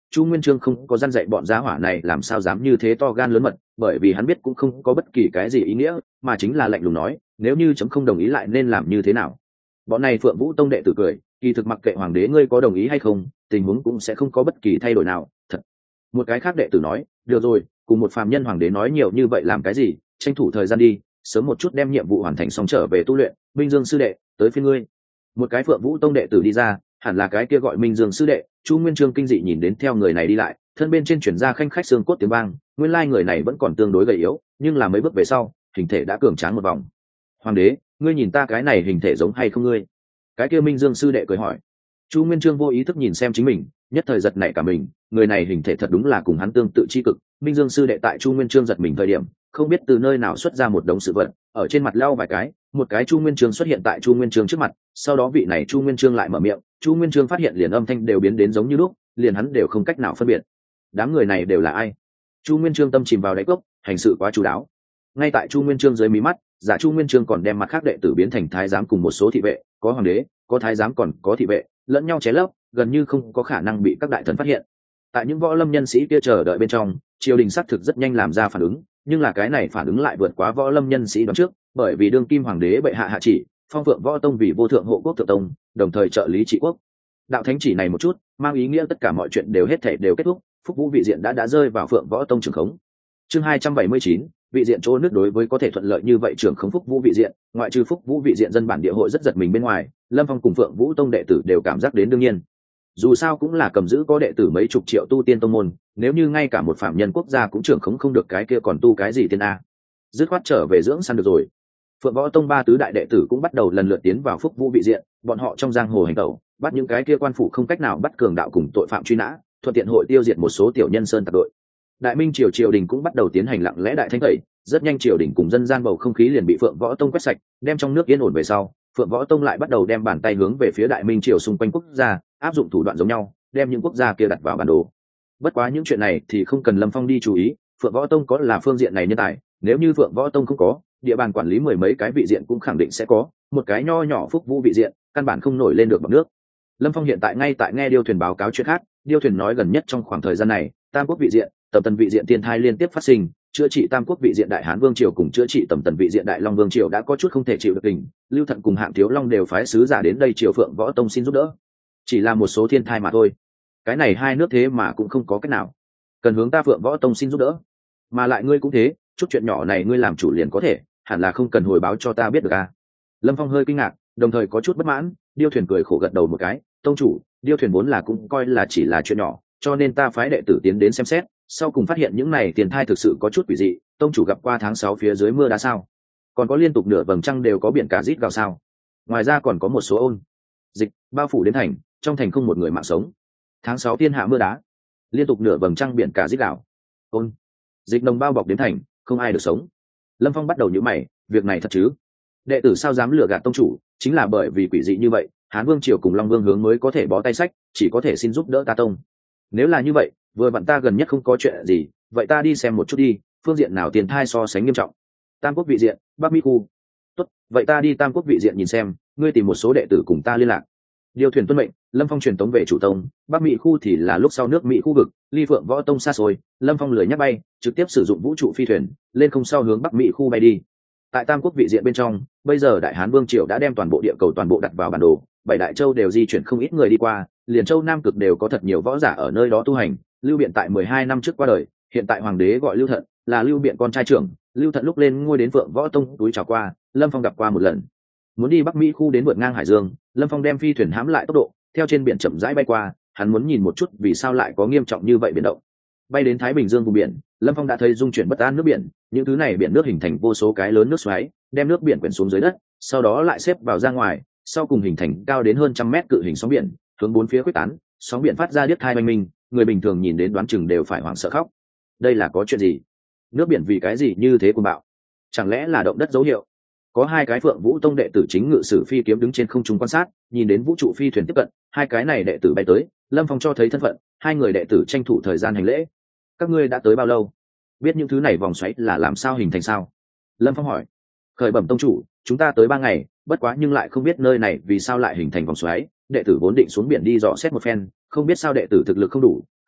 Chu Nguyên Chương không có gian dạy bọn giá hỏa này làm sao dám như thế to gan lớn mật, bởi vì hắn biết cũng không có bất kỳ cái gì ý nghĩa, mà chính là lạnh lùng nói, nếu như chấm không đồng ý lại nên làm như thế nào. Bọn này Phượng Vũ Tông đệ tử cười, kỳ thực mặc kệ hoàng đế ngươi có đồng ý hay không, tình huống cũng sẽ không có bất kỳ thay đổi nào, thật. Một cái khác đệ tử nói, được rồi, cùng một phàm nhân hoàng đế nói nhiều như vậy làm cái gì, tranh thủ thời gian đi, sớm một chút đem nhiệm vụ hoàn thành xong trở về tu luyện. Minh Dương sư đệ, tới phiên ngươi. Một cái Phượng Vũ Tông đệ tử đi ra, hẳn là cái kia gọi Minh Dương sư đệ. Chu Nguyên Chương kinh dị nhìn đến theo người này đi lại, thân bên trên chuyển ra khanh khách xương cốt tiếng vang, nguyên lai người này vẫn còn tương đối gầy yếu, nhưng là mấy bước về sau, hình thể đã cường tráng một vòng. Hoàng đế, ngươi nhìn ta cái này hình thể giống hay không ngươi? Cái kia Minh Dương sư đệ cười hỏi. Chu Nguyên Chương vô ý thức nhìn xem chính mình, nhất thời giật nảy cả mình, người này hình thể thật đúng là cùng hắn tương tự chi cực. Minh Dương sư đệ tại Chu Nguyên Chương giật mình thời điểm, không biết từ nơi nào xuất ra một đống sự vật, ở trên mặt lau vài cái, một cái Chu Nguyên Chương xuất hiện tại Chu Nguyên Chương trước mặt, sau đó vị này Chu Nguyên Chương lại mở miệng, Chu Nguyên Chương phát hiện liền âm thanh đều biến đến giống như lúc, liền hắn đều không cách nào phân biệt. Đám người này đều là ai? Chu Nguyên Chương tâm chìm vào đáy cốc, hành sự quá chu đáo. Ngay tại Chu Nguyên Chương dưới mí mắt, giả Chu Nguyên Chương còn đem mặt khác đệ tử biến thành thái giám cùng một số thị vệ, có hoàng đế, có thái giám còn có thị vệ, lẫn nhau ché lấp, gần như không có khả năng bị các đại thần phát hiện. Tại những võ lâm nhân sĩ kia chờ đợi bên trong, triều đình xác thực rất nhanh làm ra phản ứng, nhưng là cái này phản ứng lại vượt quá võ lâm nhân sĩ đoán trước, bởi vì đương kim hoàng đế bệ hạ hạ chỉ, phong Phượng Võ Tông vì vô thượng hộ quốc thượng tông, đồng thời trợ lý trị quốc. Đạo thánh chỉ này một chút, mang ý nghĩa tất cả mọi chuyện đều hết thảy đều kết thúc, Phúc Vũ vị diện đã rơi vào Phượng Võ Tông trường khống. Chương 279, vị diện chỗ nước đối với có thể thuận lợi như vậy trưởng khống Phúc Vũ vị diện, ngoại trừ Phúc Vũ vị diện dân bản địa hội rất giật mình bên ngoài, Lâm Phong cùng Phượng Vũ Tông đệ tử đều cảm giác đến đương nhiên. Dù sao cũng là cầm giữ có đệ tử mấy chục triệu tu tiên tông môn, nếu như ngay cả một phạm nhân quốc gia cũng trưởng khống không được cái kia còn tu cái gì tiên a. Dứt khoát trở về dưỡng săn được rồi. Phượng Võ Tông ba tứ đại đệ tử cũng bắt đầu lần lượt tiến vào Phúc Vũ vị diện, bọn họ trong giang hồ hành tẩu, bắt những cái kia quan phủ không cách nào bắt cường đạo cùng tội phạm truy nã, thuận tiện hội tiêu diệt một số tiểu nhân sơn tặc đội. Đại Minh triều đình cũng bắt đầu tiến hành lặng lẽ đại thanh tẩy, rất nhanh triều đình cùng dân gian bầu không khí liền bị Phượng Võ Tông quét sạch, đem trong nước yên ổn về sau, Phượng Võ Tông lại bắt đầu đem bàn tay hướng về phía Đại Minh triều xung quanh quốc gia, áp dụng thủ đoạn giống nhau, đem những quốc gia kia đặt vào bản đồ. Bất quá những chuyện này thì không cần Lâm Phong đi chú ý, Phượng Võ Tông có là phương diện này nhân tài, nếu như Phượng Võ Tông không có, địa bàn quản lý mười mấy cái vị diện cũng khẳng định sẽ có, một cái nho nhỏ Phúc Vũ vị diện, căn bản không nổi lên được bằng nước. Lâm Phong hiện tại ngay tại nghe Điêu Thuyền báo cáo chuyện khác, Điêu Thuyền nói gần nhất trong khoảng thời gian này, Tam Quốc vị diện, Tầm Tần vị diện thiên thai liên tiếp phát sinh, chữa trị Tam Quốc vị diện Đại Hán Vương triều cùng chữa trị Tầm Tần vị diện Đại Long Vương triều đã có chút không thể chịu được tình, Lưu Thận cùng Hạng Thiếu Long đều phái sứ giả đến đây triều Phượng Võ Tông xin giúp đỡ. Chỉ là một số thiên thai mà thôi. Cái này hai nước thế mà cũng không có cách nào, cần hướng ta Phượng Võ Tông xin giúp đỡ. Mà lại ngươi cũng thế, chút chuyện nhỏ này ngươi làm chủ liền có thể, hẳn là không cần hồi báo cho ta biết được à? Lâm Phong hơi kinh ngạc, đồng thời có chút bất mãn. Điêu Thuyền cười khổ gật đầu một cái, tông chủ, Điêu Thuyền vốn là cũng coi là chỉ là chuyện nhỏ, cho nên ta phái đệ tử tiến đến xem xét, sau cùng phát hiện những này tiền thai thực sự có chút quỷ dị. Tông chủ gặp qua tháng 6 phía dưới mưa đá sao? Còn có liên tục nửa vầng trăng đều có biển cả rít gào sao? Ngoài ra còn có một số ôn dịch bao phủ đến thành, trong thành không một người mạng sống. Tháng 6 thiên hạ mưa đá, liên tục nửa vầng trăng biển cả rít gào, ôn dịch nồng bao bọc đến thành, không ai được sống. Lâm Phong bắt đầu nhíu mày, việc này thật chứ? Đệ tử sao dám lừa gạt tông chủ, chính là bởi vì quỷ dị như vậy, Hán Vương triều cùng Long Vương hướng mới có thể bó tay sách, chỉ có thể xin giúp đỡ ta tông. Nếu là như vậy, vừa vặn ta gần nhất không có chuyện gì, vậy ta đi xem một chút đi, phương diện nào tiền thai so sánh nghiêm trọng. Tam Quốc vị diện, Bắc Mỹ khu. Tốt, vậy ta đi Tam Quốc vị diện nhìn xem, ngươi tìm một số đệ tử cùng ta liên lạc. Điêu Thuyền tuân mệnh, Lâm Phong truyền tống về chủ tông, Bắc Mỹ khu thì là lúc sau nước Mỹ khu vực, ly Phượng Võ Tông xa xôi, Lâm Phong lười nhắc bay, trực tiếp sử dụng vũ trụ phi thuyền, lên không sau hướng Bắc Mỹ khu bay đi. Tại Tam Quốc vị diện bên trong, bây giờ Đại Hán Vương triều đã đem toàn bộ địa cầu toàn bộ đặt vào bản đồ, bảy đại châu đều di chuyển không ít người đi qua, liền châu Nam Cực đều có thật nhiều võ giả ở nơi đó tu hành. Lưu Biện tại 12 năm trước qua đời, hiện tại hoàng đế gọi Lưu Thận, là Lưu Biện con trai trưởng. Lưu Thận lúc lên ngôi đến Phượng Võ Tông túi chào qua, Lâm Phong gặp qua một lần. Muốn đi Bắc Mỹ khu đến vượt ngang Hải Dương, Lâm Phong đem phi thuyền hãm lại tốc độ, theo trên biển chậm rãi bay qua, hắn muốn nhìn một chút vì sao lại có nghiêm trọng như vậy biển động. Bay đến Thái Bình Dương vùng biển, Lâm Phong đã thấy dung chuyển bất an nước biển, những thứ này biển nước hình thành vô số cái lớn nước xoáy, đem nước biển quyển xuống dưới đất, sau đó lại xếp vào ra ngoài, sau cùng hình thành cao đến hơn 100 mét cự hình sóng biển, hướng bốn phía khuếch tán, sóng biển phát ra điếc tai oanh minh, người bình thường nhìn đến đoán chừng đều phải hoảng sợ khóc. Đây là có chuyện gì? Nước biển vì cái gì như thế cuồng bạo? Chẳng lẽ là động đất dấu hiệu? Có hai cái Phượng Vũ Tông đệ tử chính ngự sử phi kiếm đứng trên không trung quan sát, nhìn đến vũ trụ phi thuyền tiếp cận, hai cái này đệ tử bay tới, Lâm Phong cho thấy thân phận, hai người đệ tử tranh thủ thời gian hành lễ. Các ngươi đã tới bao lâu? Biết những thứ này vòng xoáy là làm sao hình thành sao? Lâm Phong hỏi. Khởi bẩm tông chủ, chúng ta tới 3 ngày, bất quá nhưng lại không biết nơi này vì sao lại hình thành vòng xoáy, đệ tử vốn định xuống biển đi dò xét một phen, không biết sao đệ tử thực lực không đủ,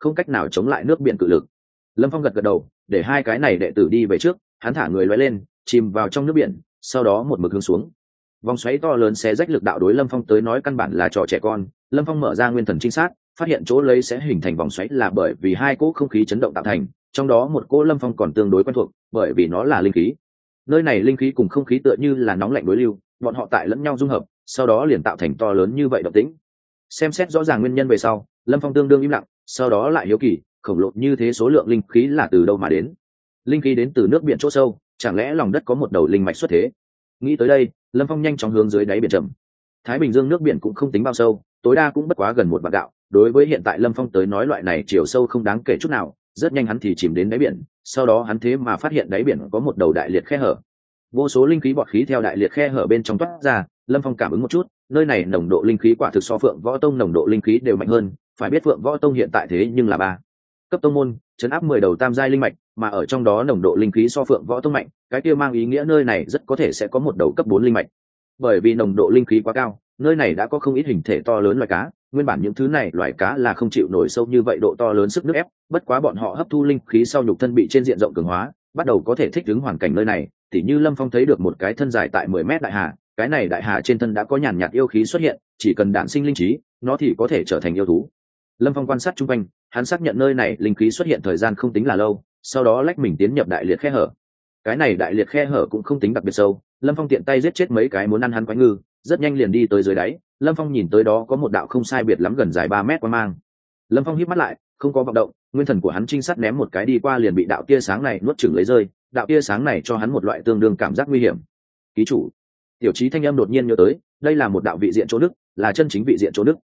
không cách nào chống lại nước biển cự lực. Lâm Phong gật gật đầu, để hai cái này đệ tử đi về trước, hắn thả người lóe lên, chìm vào trong nước biển, sau đó một mực hướng xuống. Vòng xoáy to lớn xé rách lực đạo đối Lâm Phong tới nói căn bản là trò trẻ con. Lâm Phong mở ra nguyên thần trinh sát, phát hiện chỗ lấy sẽ hình thành vòng xoáy là bởi vì hai cỗ không khí chấn động tạo thành, trong đó một cỗ Lâm Phong còn tương đối quen thuộc, bởi vì nó là linh khí. Nơi này linh khí cùng không khí tựa như là nóng lạnh đối lưu, bọn họ tại lẫn nhau dung hợp, sau đó liền tạo thành to lớn như vậy động tĩnh. Xem xét rõ ràng nguyên nhân về sau, Lâm Phong tương đương im lặng, sau đó lại hiếu kỳ, khổng lồ như thế số lượng linh khí là từ đâu mà đến? Linh khí đến từ nước biển chỗ sâu, chẳng lẽ lòng đất có một đầu linh mạch xuất thế? Nghĩ tới đây, Lâm Phong nhanh chóng hướng dưới đáy biển chậm. Thái Bình Dương nước biển cũng không tính bao sâu, tối đa cũng bất quá gần một vạn gạo. Đối với hiện tại Lâm Phong tới nói loại này chiều sâu không đáng kể chút nào, rất nhanh hắn thì chìm đến đáy biển. Sau đó hắn thế mà phát hiện đáy biển có một đầu đại liệt khe hở, vô số linh khí bọt khí theo đại liệt khe hở bên trong toát ra. Lâm Phong cảm ứng một chút, nơi này nồng độ linh khí quả thực so Phượng Võ Tông nồng độ linh khí đều mạnh hơn. Phải biết Phượng Võ Tông hiện tại thế nhưng là 3 cấp tông môn, chấn áp 10 đầu tam giai linh mạch, mà ở trong đó nồng độ linh khí so Phượng Võ Tông mạnh, cái kia mang ý nghĩa nơi này rất có thể sẽ có một đầu cấp 4 linh mạch. Bởi vì nồng độ linh khí quá cao, nơi này đã có không ít hình thể to lớn loài cá. Nguyên bản những thứ này loài cá là không chịu nổi sâu như vậy độ to lớn sức nước ép, bất quá bọn họ hấp thu linh khí sau nhục thân bị trên diện rộng cường hóa, bắt đầu có thể thích ứng hoàn cảnh nơi này. Tỉ như Lâm Phong thấy được một cái thân dài tại 10 mét đại hà, cái này đại hà trên thân đã có nhàn nhạt yêu khí xuất hiện, chỉ cần đản sinh linh trí, nó thì có thể trở thành yêu thú. Lâm Phong quan sát chung quanh, hắn xác nhận nơi này linh khí xuất hiện thời gian không tính là lâu, sau đó lách mình tiến nhập đại liệt khe hở. Cái này đại liệt khe hở cũng không tính đặc biệt sâu, Lâm Phong tiện tay giết chết mấy cái muốn ăn hắn quái ngư, rất nhanh liền đi tới dưới đáy. Lâm Phong nhìn tới đó có một đạo không sai biệt lắm gần dài 3 mét quang mang. Lâm Phong híp mắt lại, không có vọng động, nguyên thần của hắn trinh sát ném một cái đi qua liền bị đạo tia sáng này nuốt chửng lấy rơi. Đạo tia sáng này cho hắn một loại tương đương cảm giác nguy hiểm. Ký chủ. Tiểu Chí thanh âm đột nhiên nhớ tới, đây là một đạo vị diện chỗ đức, là chân chính vị diện chỗ đức.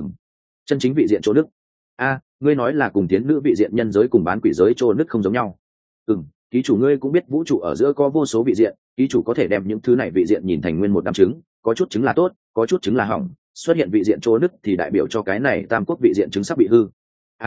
Chân chính vị diện chỗ đức. Ngươi nói là cùng tiến nữ vị diện nhân giới cùng bán quỷ giới chỗ đức không giống nhau. Ký chủ ngươi cũng biết vũ trụ ở giữa có vô số vị diện, ký chủ có thể đem những thứ này vị diện nhìn thành nguyên một đám trứng, có chút trứng là tốt, có chút trứng là hỏng, xuất hiện vị diện chỗ nứt thì đại biểu cho cái này tam quốc vị diện trứng sắp bị hư.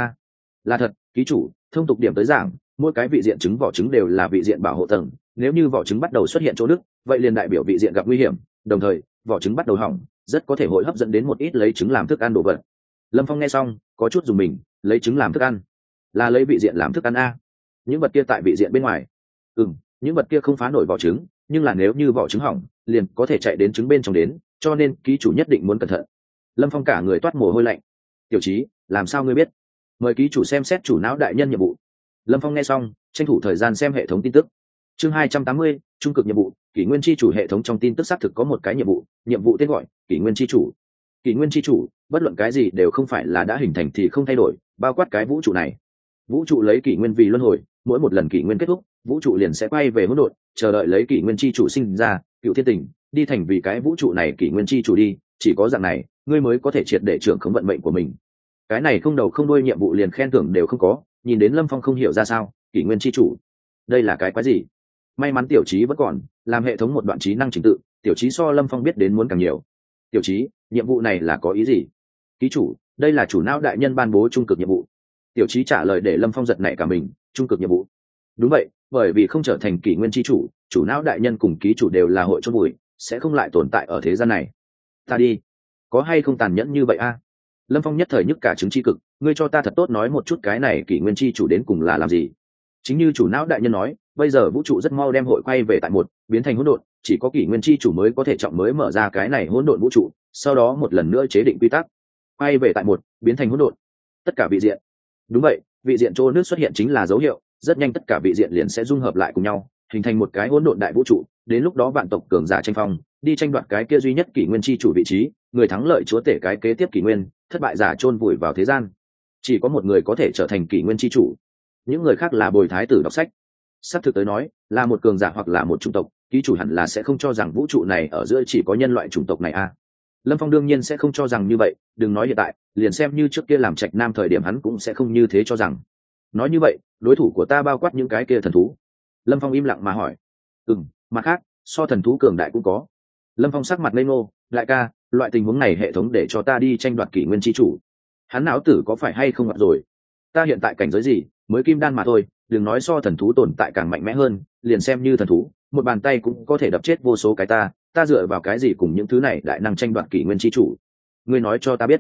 Là thật, ký chủ, thông tục điểm tới giảng, mỗi cái vị diện trứng vỏ trứng đều là vị diện bảo hộ tầng, nếu như vỏ trứng bắt đầu xuất hiện chỗ nứt, vậy liền đại biểu vị diện gặp nguy hiểm, đồng thời, vỏ trứng bắt đầu hỏng, rất có thể hội hấp dẫn đến một ít lấy trứng làm thức ăn đồ vật. Lâm Phong nghe xong, có chút dùng mình, lấy trứng làm thức ăn, là lấy vị diện làm thức ăn a? Những vật kia tại vị diện bên ngoài. Những vật kia không phá nổi vỏ trứng, nhưng là nếu như vỏ trứng hỏng, liền có thể chạy đến trứng bên trong đến, cho nên ký chủ nhất định muốn cẩn thận. Lâm Phong cả người toát mồ hôi lạnh. Tiểu Chí, làm sao ngươi biết? Mời ký chủ xem xét chủ não đại nhân nhiệm vụ. Lâm Phong nghe xong, tranh thủ thời gian xem hệ thống tin tức. Chương 280, trung cực nhiệm vụ, Kỷ Nguyên chi chủ. Hệ thống trong tin tức xác thực có một cái nhiệm vụ tên gọi Kỷ Nguyên chi chủ. Kỷ Nguyên chi chủ, bất luận cái gì đều không phải là đã hình thành thì không thay đổi, bao quát cái vũ trụ này. Vũ trụ lấy kỷ nguyên vì luân hồi, mỗi một lần kỷ nguyên kết thúc, vũ trụ liền sẽ quay về hỗn độn, chờ đợi lấy kỷ nguyên chi chủ sinh ra, cựu thiên tình, đi thành vì cái vũ trụ này kỷ nguyên chi chủ đi, chỉ có dạng này, ngươi mới có thể triệt để trưởng khống vận mệnh của mình. Cái này không đầu không đuôi nhiệm vụ liền khen thưởng đều không có, nhìn đến Lâm Phong không hiểu ra sao, kỷ nguyên chi chủ, đây là cái quái gì? May mắn Tiểu Chí vẫn còn, làm hệ thống một đoạn trí năng trình tự, Tiểu Chí so Lâm Phong biết đến muốn càng nhiều. Tiểu Chí, nhiệm vụ này là có ý gì? Ký chủ, đây là chủ não đại nhân ban bố trung cực nhiệm vụ. Tiểu Chí trả lời để Lâm Phong giật nảy cả mình, trung cực nhiệm vụ. Đúng vậy, bởi vì không trở thành kỷ nguyên chi chủ, chủ não đại nhân cùng ký chủ đều là hội chôn bụi, sẽ không lại tồn tại ở thế gian này. Ta đi, có hay không tàn nhẫn như vậy a? Lâm Phong nhất thời nhức cả trứng chi cực, ngươi cho ta thật tốt nói một chút cái này kỷ nguyên chi chủ đến cùng là làm gì? Chính như chủ não đại nhân nói, bây giờ vũ trụ rất mau đem hội quay về tại một, biến thành hỗn độn, chỉ có kỷ nguyên chi chủ mới có thể trọng mới mở ra cái này hỗn độn vũ trụ, sau đó một lần nữa chế định quy tắc, quay về tại một, biến thành hỗn độn. Tất cả vị diện. Đúng vậy, vị diện chỗ nước xuất hiện chính là dấu hiệu, rất nhanh tất cả vị diện liền sẽ dung hợp lại cùng nhau, hình thành một cái hỗn độn đại vũ trụ, đến lúc đó vạn tộc cường giả tranh phong, đi tranh đoạt cái kia duy nhất kỷ nguyên chi chủ vị trí, người thắng lợi chúa tể cái kế tiếp kỷ nguyên, thất bại giả chôn vùi vào thế gian. Chỉ có một người có thể trở thành kỷ nguyên chi chủ, những người khác là bồi thái tử đọc sách. Sắp thực tới nói, là một cường giả hoặc là một chủng tộc, ký chủ hẳn là sẽ không cho rằng vũ trụ này ở giữa chỉ có nhân loại chủng tộc này a. Lâm Phong đương nhiên sẽ không cho rằng như vậy, đừng nói hiện tại, liền xem như trước kia làm Trạch Nam thời điểm hắn cũng sẽ không như thế cho rằng. Nói như vậy, đối thủ của ta bao quát những cái kia thần thú. Lâm Phong im lặng mà hỏi. Mặt khác, so thần thú cường đại cũng có. Lâm Phong sắc mặt ngây ngô, đại ca, loại tình huống này hệ thống để cho ta đi tranh đoạt kỷ nguyên chi chủ. Hắn não tử có phải hay không ngặt rồi? Ta hiện tại cảnh giới gì, mới kim đan mà thôi, đừng nói so thần thú tồn tại càng mạnh mẽ hơn, liền xem như thần thú, một bàn tay cũng có thể đập chết vô số cái ta dựa vào cái gì cùng những thứ này đại năng tranh đoạt kỷ nguyên chi chủ? Ngươi nói cho ta biết.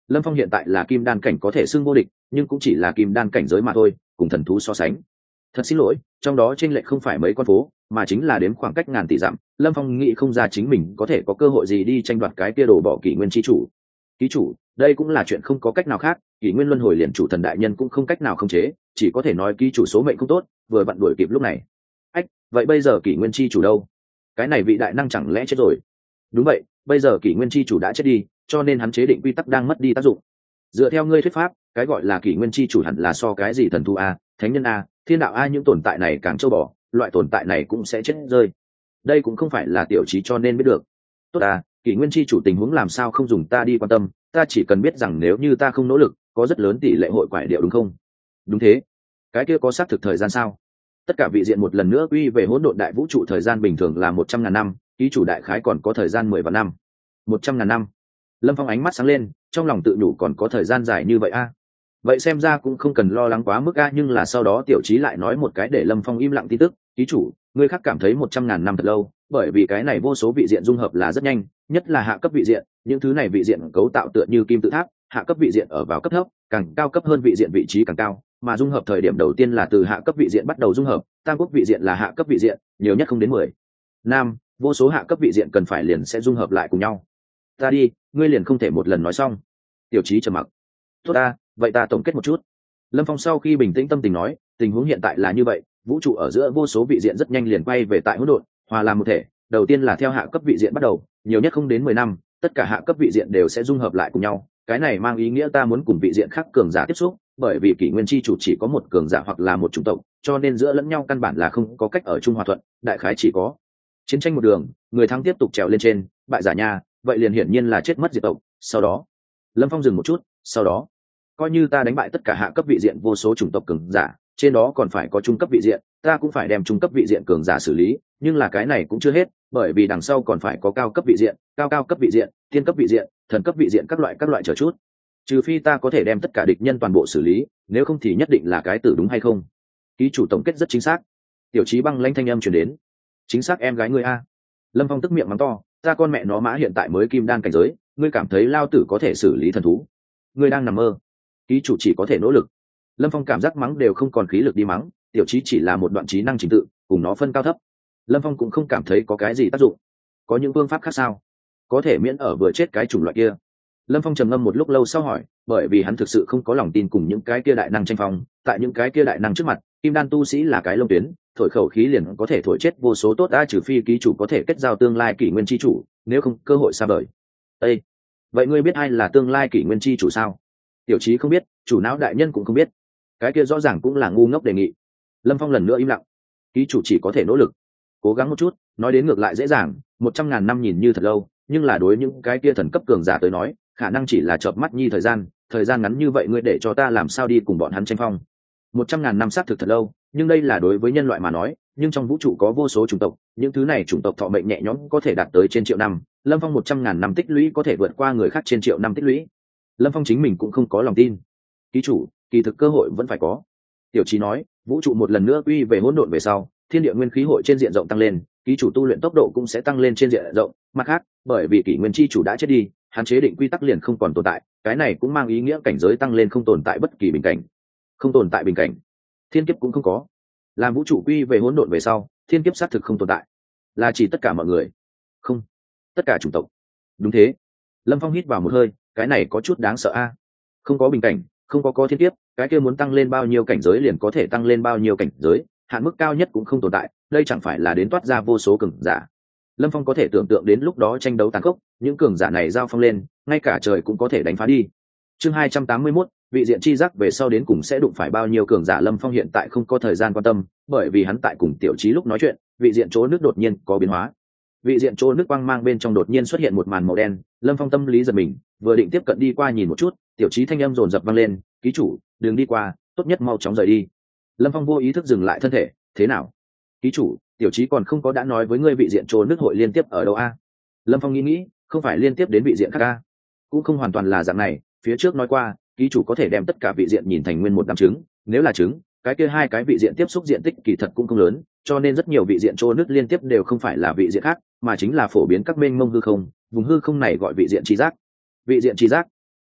Lâm Phong hiện tại là kim đan cảnh có thể xưng vô địch, nhưng cũng chỉ là kim đan cảnh giới mà thôi, cùng thần thú so sánh. Thật xin lỗi, trong đó chênh lệch không phải mấy con phố, mà chính là đếm khoảng cách ngàn tỷ dặm. Lâm Phong nghĩ không ra chính mình có thể có cơ hội gì đi tranh đoạt cái kia đồ bỏ kỷ nguyên chi chủ. Ký chủ, đây cũng là chuyện không có cách nào khác, kỷ nguyên luân hồi liền chủ thần đại nhân cũng không cách nào khống chế, chỉ có thể nói ký chủ số mệnh không tốt, vừa vặn đuổi kịp lúc này. Ách, vậy bây giờ kỷ nguyên chi chủ đâu? Cái này vị đại năng chẳng lẽ chết rồi? Đúng vậy, bây giờ kỷ nguyên chi chủ đã chết đi, cho nên hắn chế định quy tắc đang mất đi tác dụng. Dựa theo ngươi thuyết pháp, cái gọi là kỷ nguyên chi chủ hẳn là so cái gì thần thu a, thánh nhân a, thiên đạo a, những tồn tại này càng châu bò, loại tồn tại này cũng sẽ chết rơi. Đây cũng không phải là tiểu trí cho nên biết được. Tốt à, kỷ nguyên chi chủ tình huống làm sao không dùng ta đi quan tâm, ta chỉ cần biết rằng nếu như ta không nỗ lực, có rất lớn tỷ lệ hội quải điệu đúng không? Đúng thế. Cái kia có xác thực thời gian sao? Tất cả vị diện một lần nữa quy về hỗn độn đại vũ trụ, thời gian bình thường là 100.000 năm, ký chủ đại khái còn có thời gian 10 vạn năm. 100.000 năm. Lâm Phong ánh mắt sáng lên, trong lòng tự nhủ còn có thời gian dài như vậy a. Vậy xem ra cũng không cần lo lắng quá mức a, nhưng là sau đó tiểu trí lại nói một cái để Lâm Phong im lặng tin tức, ký chủ, người khác cảm thấy 100.000 năm thật lâu, bởi vì cái này vô số vị diện dung hợp là rất nhanh, nhất là hạ cấp vị diện, những thứ này vị diện cấu tạo tựa như kim tự tháp, hạ cấp vị diện ở vào cấp thấp, càng cao cấp hơn vị diện vị trí càng cao, mà dung hợp thời điểm đầu tiên là từ hạ cấp vị diện bắt đầu dung hợp, tam quốc vị diện là hạ cấp vị diện, nhiều nhất không đến 10 năm, vô số hạ cấp vị diện cần phải liền sẽ dung hợp lại cùng nhau. Ta đi, ngươi liền không thể một lần nói xong. Tiểu trí trầm mặc. Tốt ta, vậy ta tổng kết một chút. Lâm Phong sau khi bình tĩnh tâm tình nói, tình huống hiện tại là như vậy, vũ trụ ở giữa vô số vị diện rất nhanh liền quay về tại hỗn độn, hòa làm một thể. Đầu tiên là theo hạ cấp vị diện bắt đầu, nhiều nhất không đến 10 năm, tất cả hạ cấp vị diện đều sẽ dung hợp lại cùng nhau. Cái này mang ý nghĩa ta muốn cùng vị diện khác cường giả tiếp xúc, bởi vì kỷ nguyên chi chủ chỉ có một cường giả hoặc là một chủng tộc, cho nên giữa lẫn nhau căn bản là không có cách ở chung hòa thuận, đại khái chỉ có chiến tranh một đường, người thắng tiếp tục trèo lên trên, bại giả nha, vậy liền hiển nhiên là chết mất diệt tộc. Sau đó, Lâm Phong dừng một chút, sau đó, coi như ta đánh bại tất cả hạ cấp vị diện vô số chủng tộc cường giả, trên đó còn phải có trung cấp vị diện, ta cũng phải đem trung cấp vị diện cường giả xử lý, nhưng là cái này cũng chưa hết, bởi vì đằng sau còn phải có cao cấp vị diện, cao cấp vị diện, thiên cấp vị diện, thần cấp vị diện, các loại chờ chút. Trừ phi ta có thể đem tất cả địch nhân toàn bộ xử lý, nếu không thì nhất định là cái tử đúng hay không? Ký chủ tổng kết rất chính xác. Tiểu trí băng lãnh thanh âm truyền đến. Chính xác em gái ngươi a. Lâm Phong tức miệng mắng to, ta con mẹ nó mã hiện tại mới kim đan cảnh giới, ngươi cảm thấy lao tử có thể xử lý thần thú? Ngươi đang nằm mơ. Ký chủ chỉ có thể nỗ lực. Lâm Phong cảm giác mắng đều không còn khí lực đi mắng, tiểu trí chỉ là một đoạn trí năng trình tự, cùng nó phân cao thấp. Lâm Phong cũng không cảm thấy có cái gì tác dụng. Có những phương pháp khác sao? Có thể miễn ở vừa chết cái chủng loại kia. Lâm Phong trầm ngâm một lúc lâu sau hỏi, bởi vì hắn thực sự không có lòng tin cùng những cái kia đại năng tranh phong, tại những cái kia đại năng trước mặt, kim đan tu sĩ là cái lông tuyến, thổi khẩu khí liền có thể thổi chết vô số tốt đã, trừ phi ký chủ có thể kết giao tương lai kỷ nguyên chi chủ, nếu không cơ hội xa vời. Ê! Vậy ngươi biết ai là tương lai kỷ nguyên chi chủ sao? Tiểu trí không biết, chủ não đại nhân cũng không biết. Cái kia rõ ràng cũng là ngu ngốc đề nghị. Lâm Phong lần nữa im lặng. Ký chủ chỉ có thể nỗ lực, cố gắng một chút, nói đến ngược lại dễ dàng, 100.000 năm nhìn như thật lâu, nhưng là đối những cái kia thần cấp cường giả tới nói, khả năng chỉ là chợp mắt nhi thời gian ngắn như vậy ngươi để cho ta làm sao đi cùng bọn hắn tranh phong. 100.000 năm xác thực thật lâu, nhưng đây là đối với nhân loại mà nói, nhưng trong vũ trụ có vô số chủng tộc, những thứ này chủng tộc thọ mệnh nhẹ nhõm có thể đạt tới trên triệu năm, Lâm Phong 100.000 năm tích lũy có thể vượt qua người khác trên triệu năm tích lũy. Lâm Phong chính mình cũng không có lòng tin. Ký chủ, kỳ thực cơ hội vẫn phải có. Tiểu Chí nói, vũ trụ một lần nữa quy về hỗn độn về sau, thiên địa nguyên khí hội trên diện rộng tăng lên, ký chủ tu luyện tốc độ cũng sẽ tăng lên trên diện rộng. Mặt khác, bởi vì kỷ nguyên chi chủ đã chết đi, hạn chế định quy tắc liền không còn tồn tại, cái này cũng mang ý nghĩa cảnh giới tăng lên không tồn tại bất kỳ bình cảnh. Không tồn tại bình cảnh, thiên kiếp cũng không có. Làm vũ trụ quy về hỗn độn về sau, thiên kiếp xác thực không tồn tại, là chỉ tất cả mọi người, không, tất cả chủng tộc. Đúng thế. Lâm Phong hít vào một hơi, cái này có chút đáng sợ a. Không có bình cảnh, không có thiên kiếp, cái kia muốn tăng lên bao nhiêu cảnh giới liền có thể tăng lên bao nhiêu cảnh giới, hạn mức cao nhất cũng không tồn tại, đây chẳng phải là đến toát ra vô số cường giả. Lâm Phong có thể tưởng tượng đến lúc đó tranh đấu tàn khốc, những cường giả này giao phong lên, ngay cả trời cũng có thể đánh phá đi. Chương 281, vị diện chi giác về sau đến cùng sẽ đụng phải bao nhiêu cường giả. Lâm Phong hiện tại không có thời gian quan tâm, bởi vì hắn tại cùng Tiểu Chí lúc nói chuyện, vị diện chỗ nước đột nhiên có biến hóa. Vị diện chỗ nước quang mang bên trong đột nhiên xuất hiện một màn màu đen, Lâm Phong tâm lý giật mình, vừa định tiếp cận đi qua nhìn một chút, Tiểu Chí thanh âm dồn dập vang lên, "Ký chủ, đừng đi qua, tốt nhất mau chóng rời đi." Lâm Phong vô ý thức dừng lại thân thể, "Thế nào? Ký chủ, Tiểu Chí còn không có đã nói với ngươi vị diện chỗ nước hội liên tiếp ở đâu a?" Lâm Phong nghĩ, không phải liên tiếp đến vị diện khác a? Cũng không hoàn toàn là dạng này, phía trước nói qua, ký chủ có thể đem tất cả vị diện nhìn thành nguyên một đám trứng, nếu là trứng, cái kia hai cái vị diện tiếp xúc diện tích kỳ thật cũng không lớn, cho nên rất nhiều vị diện trô nước liên tiếp đều không phải là vị diện khác, mà chính là phổ biến các mênh mông hư không, vùng hư không này gọi vị diện trí giác. Vị diện trí giác?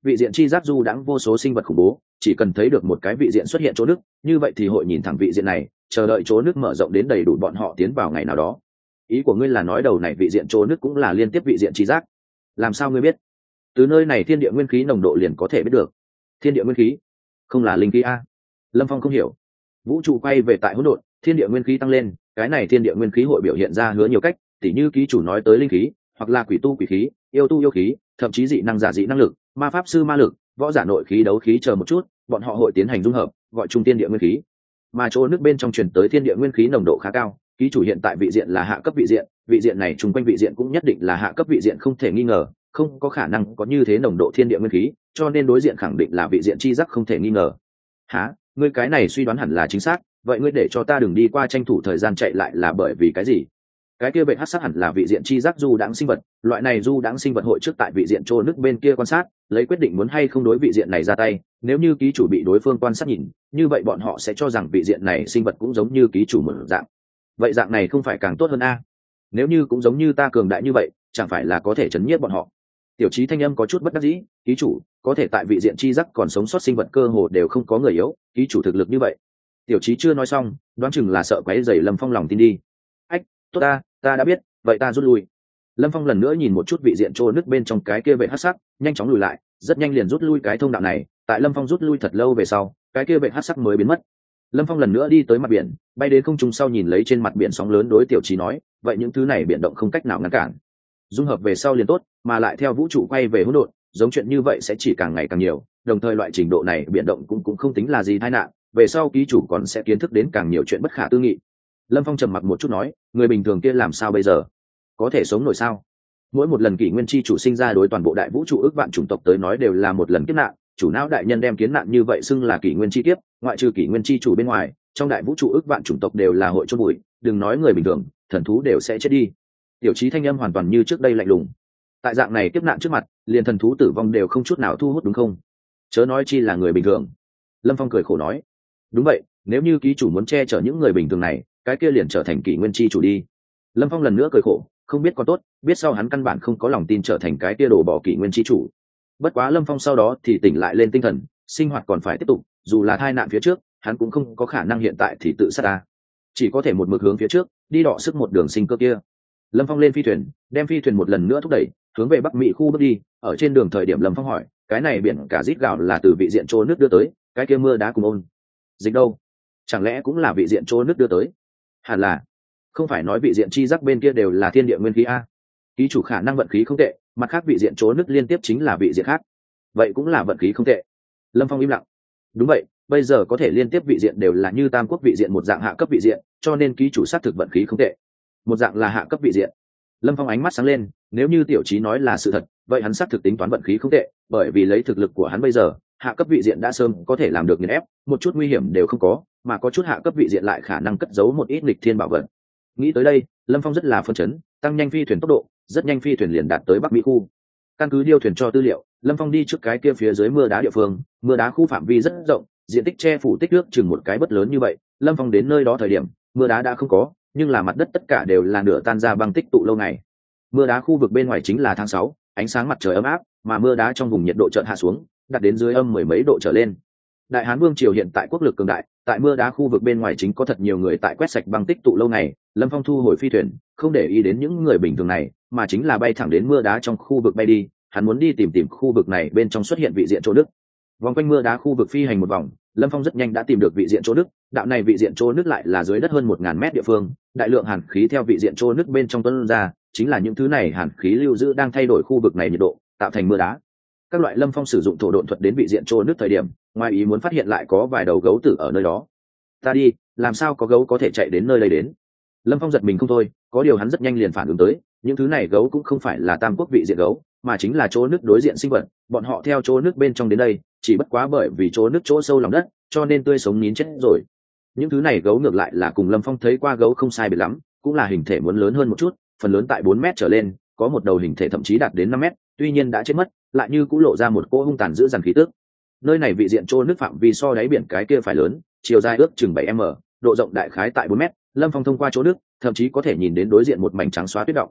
vị diện chi giác du đãng vô số sinh vật khủng bố, chỉ cần thấy được một cái vị diện xuất hiện chỗ nước, như vậy thì hội nhìn thẳng vị diện này, chờ đợi chỗ nước mở rộng đến đầy đủ bọn họ tiến vào ngày nào đó. Ý của ngươi là nói đầu này vị diện chỗ nước cũng là liên tiếp vị diện chi giác? Làm sao ngươi biết? Từ nơi này thiên địa nguyên khí nồng độ liền có thể biết được. Thiên địa nguyên khí không là linh khí a? Lâm Phong không hiểu. Vũ trụ quay về tại hỗn độn, thiên địa nguyên khí tăng lên, cái này thiên địa nguyên khí hội biểu hiện ra hứa nhiều cách, tỉ như ký chủ nói tới linh khí, hoặc là quỷ tu quỷ khí, yêu tu yêu khí, thậm chí dị năng giả dị năng lực, ma pháp sư ma lực, võ giả nội khí đấu khí chờ một chút, bọn họ hội tiến hành dung hợp, gọi chung thiên địa nguyên khí. Mà chỗ nước bên trong truyền tới thiên địa nguyên khí nồng độ khá cao, ký chủ hiện tại vị diện là hạ cấp vị diện này chung quanh vị diện cũng nhất định là hạ cấp vị diện không thể nghi ngờ, không có khả năng có như thế nồng độ thiên địa nguyên khí, cho nên đối diện khẳng định là vị diện chi giác không thể nghi ngờ. Hả? Ngươi cái này suy đoán hẳn là chính xác, vậy ngươi để cho ta đừng đi qua tranh thủ thời gian chạy lại là bởi vì cái gì? Cái kia bệnh hắc sắc hẳn là vị diện chi giác du đãng sinh vật, loại này du đãng sinh vật hội trước tại vị diện trô nước bên kia quan sát, lấy quyết định muốn hay không đối vị diện này ra tay, nếu như ký chủ bị đối phương quan sát nhìn, như vậy bọn họ sẽ cho rằng vị diện này sinh vật cũng giống như ký chủ một dạng. Vậy dạng này không phải càng tốt hơn a? Nếu như cũng giống như ta cường đại như vậy, chẳng phải là có thể chấn nhiếp bọn họ? Tiểu Chí thanh âm có chút bất đắc dĩ, ký chủ, có thể tại vị diện chi giác còn sống sót sinh vật cơ hồ đều không có người yếu, ký chủ thực lực như vậy. Tiểu Chí chưa nói xong, đoán chừng là sợ quấy rầy Lâm Phong lòng tin đi. Ách, tốt ta đã biết, vậy ta rút lui. Lâm Phong lần nữa nhìn một chút vị diện trô nước bên trong cái kia vệ hắc sắc, nhanh chóng lùi lại, rất nhanh liền rút lui cái thông đạo này. Tại Lâm Phong rút lui thật lâu về sau, cái kia vệ hắc sắc mới biến mất. Lâm Phong lần nữa đi tới mặt biển, bay đến không trung sau nhìn lấy trên mặt biển sóng lớn đối Tiểu Chí nói, vậy những thứ này biển động không cách nào ngăn cản. Dung hợp về sau liền tốt, mà lại theo vũ trụ quay về hỗn độn, giống chuyện như vậy sẽ chỉ càng ngày càng nhiều, đồng thời loại trình độ này biển động cũng không tính là gì tai nạn, về sau ký chủ còn sẽ kiến thức đến càng nhiều chuyện bất khả tư nghị. Lâm Phong trầm mặc một chút nói, người bình thường kia làm sao bây giờ? Có thể sống nổi sao? Mỗi một lần kỷ nguyên chi chủ sinh ra đối toàn bộ đại vũ trụ ước vạn chủng tộc tới nói đều là một lần kiếp nạn, chủ não đại nhân đem kiến nạn như vậy xưng là kỷ nguyên chi kiếp, ngoại trừ kỷ nguyên chi chủ bên ngoài, trong đại vũ trụ ước vạn chủng tộc đều là hội chôn bụi, đừng nói người bình thường, thần thú đều sẽ chết đi. Tiểu Chí thanh âm hoàn toàn như trước đây lạnh lùng. Tại dạng này kiếp nạn trước mặt, liền thần thú tử vong đều không chút nào thu hút đúng không? Chớ nói chi là người bình thường. Lâm Phong cười khổ nói, đúng vậy, nếu như ký chủ muốn che chở những người bình thường này, cái kia liền trở thành kỷ nguyên chi chủ đi. Lâm Phong lần nữa cười khổ, không biết còn tốt, biết sau hắn căn bản không có lòng tin trở thành cái kia đổ bỏ kỷ nguyên chi chủ. Bất quá Lâm Phong sau đó thì tỉnh lại lên tinh thần, sinh hoạt còn phải tiếp tục, dù là tai nạn phía trước, hắn cũng không có khả năng hiện tại thì tự sát ta, chỉ có thể một mực hướng phía trước, đi đọ sức một đường sinh cơ kia. Lâm Phong lên phi thuyền, đem phi thuyền một lần nữa thúc đẩy, hướng về Bắc Mỹ khu bước đi. Ở trên đường thời điểm Lâm Phong hỏi, cái này biển cả rít gạo là từ vị diện trô nước đưa tới, cái kia mưa đá cùng ôn dịch đâu? Chẳng lẽ cũng là vị diện trô nước đưa tới? Hẳn là, không phải nói vị diện chi giác bên kia đều là thiên địa nguyên khí a? Ký chủ khả năng vận khí không tệ, mặt khác vị diện trô nước liên tiếp chính là vị diện khác, vậy cũng là vận khí không tệ. Lâm Phong im lặng. Đúng vậy, bây giờ có thể liên tiếp vị diện đều là như tam quốc vị diện một dạng hạ cấp vị diện, cho nên ký chủ xác thực vận khí không tệ. Một dạng là hạ cấp vị diện. Lâm Phong ánh mắt sáng lên, nếu như Tiểu Chí nói là sự thật, vậy hắn xác thực tính toán vận khí không tệ, bởi vì lấy thực lực của hắn bây giờ, hạ cấp vị diện đã sớm có thể làm được nghiền ép, một chút nguy hiểm đều không có, mà có chút hạ cấp vị diện lại khả năng cất giấu một ít nghịch thiên bảo vật. Nghĩ tới đây, Lâm Phong rất là phấn chấn, tăng nhanh phi thuyền tốc độ, rất nhanh phi thuyền liền đạt tới Bắc Mỹ khu. Căn cứ điêu thuyền cho tư liệu, Lâm Phong đi trước cái kia phía dưới mưa đá địa phương, mưa đá khu phạm vi rất rộng, diện tích che phủ tích nước chừng một cái bất lớn như vậy. Lâm Phong đến nơi đó thời điểm, mưa đá đã không có, nhưng là mặt đất tất cả đều là nửa tan ra băng tích tụ lâu ngày. Mưa đá khu vực bên ngoài chính là tháng 6, ánh sáng mặt trời ấm áp, mà mưa đá trong vùng nhiệt độ chợt hạ xuống, đạt đến dưới âm mười mấy độ trở lên. Đại Hán Vương triều hiện tại quốc lực cường đại, tại mưa đá khu vực bên ngoài chính có thật nhiều người tại quét sạch băng tích tụ lâu ngày. Lâm Phong thu hồi phi thuyền, không để ý đến những người bình thường này, mà chính là bay thẳng đến mưa đá trong khu vực bay đi. Hắn muốn đi tìm khu vực này bên trong xuất hiện vị diện chỗ nước. Vòng quanh mưa đá khu vực phi hành một vòng, Lâm Phong rất nhanh đã tìm được vị diện chỗ nước. Đạo này vị diện chỗ nước lại là dưới đất hơn 1000 mét địa phương, đại lượng hàn khí theo vị diện chỗ nước bên trong tuôn ra, chính là những thứ này hàn khí lưu giữ đang thay đổi khu vực này nhiệt độ, tạo thành mưa đá. Các loại Lâm Phong sử dụng thổ độn thuật đến vị diện chỗ nước thời điểm, ngoài ý muốn phát hiện lại có vài đầu gấu tử ở nơi đó. Ta đi, làm sao có gấu có thể chạy đến nơi đây đến? Lâm Phong giật mình không thôi, có điều hắn rất nhanh liền phản ứng tới, những thứ này gấu cũng không phải là tam quốc vị diện gấu, mà chính là chỗ nước đối diện sinh vật, bọn họ theo chỗ nước bên trong đến đây, chỉ bất quá bởi vì chỗ nước chỗ sâu lòng đất, cho nên tươi sống nín chết rồi. Những thứ này gấu ngược lại là cùng Lâm Phong thấy qua gấu không sai biệt lắm, cũng là hình thể muốn lớn hơn một chút, phần lớn tại 4 mét trở lên, có một đầu hình thể thậm chí đạt đến 5 mét, tuy nhiên đã chết mất, lại như cũng lộ ra một cỗ hung tàn dữ dằn khí tức. Nơi này vị diện chỗ nước phạm vi so đáy biển cái kia phải lớn, chiều dài ước chừng 7 m, độ rộng đại khái tại 4 mét. Lâm Phong thông qua chỗ nước, thậm chí có thể nhìn đến đối diện một mảnh trắng xóa tuyết động.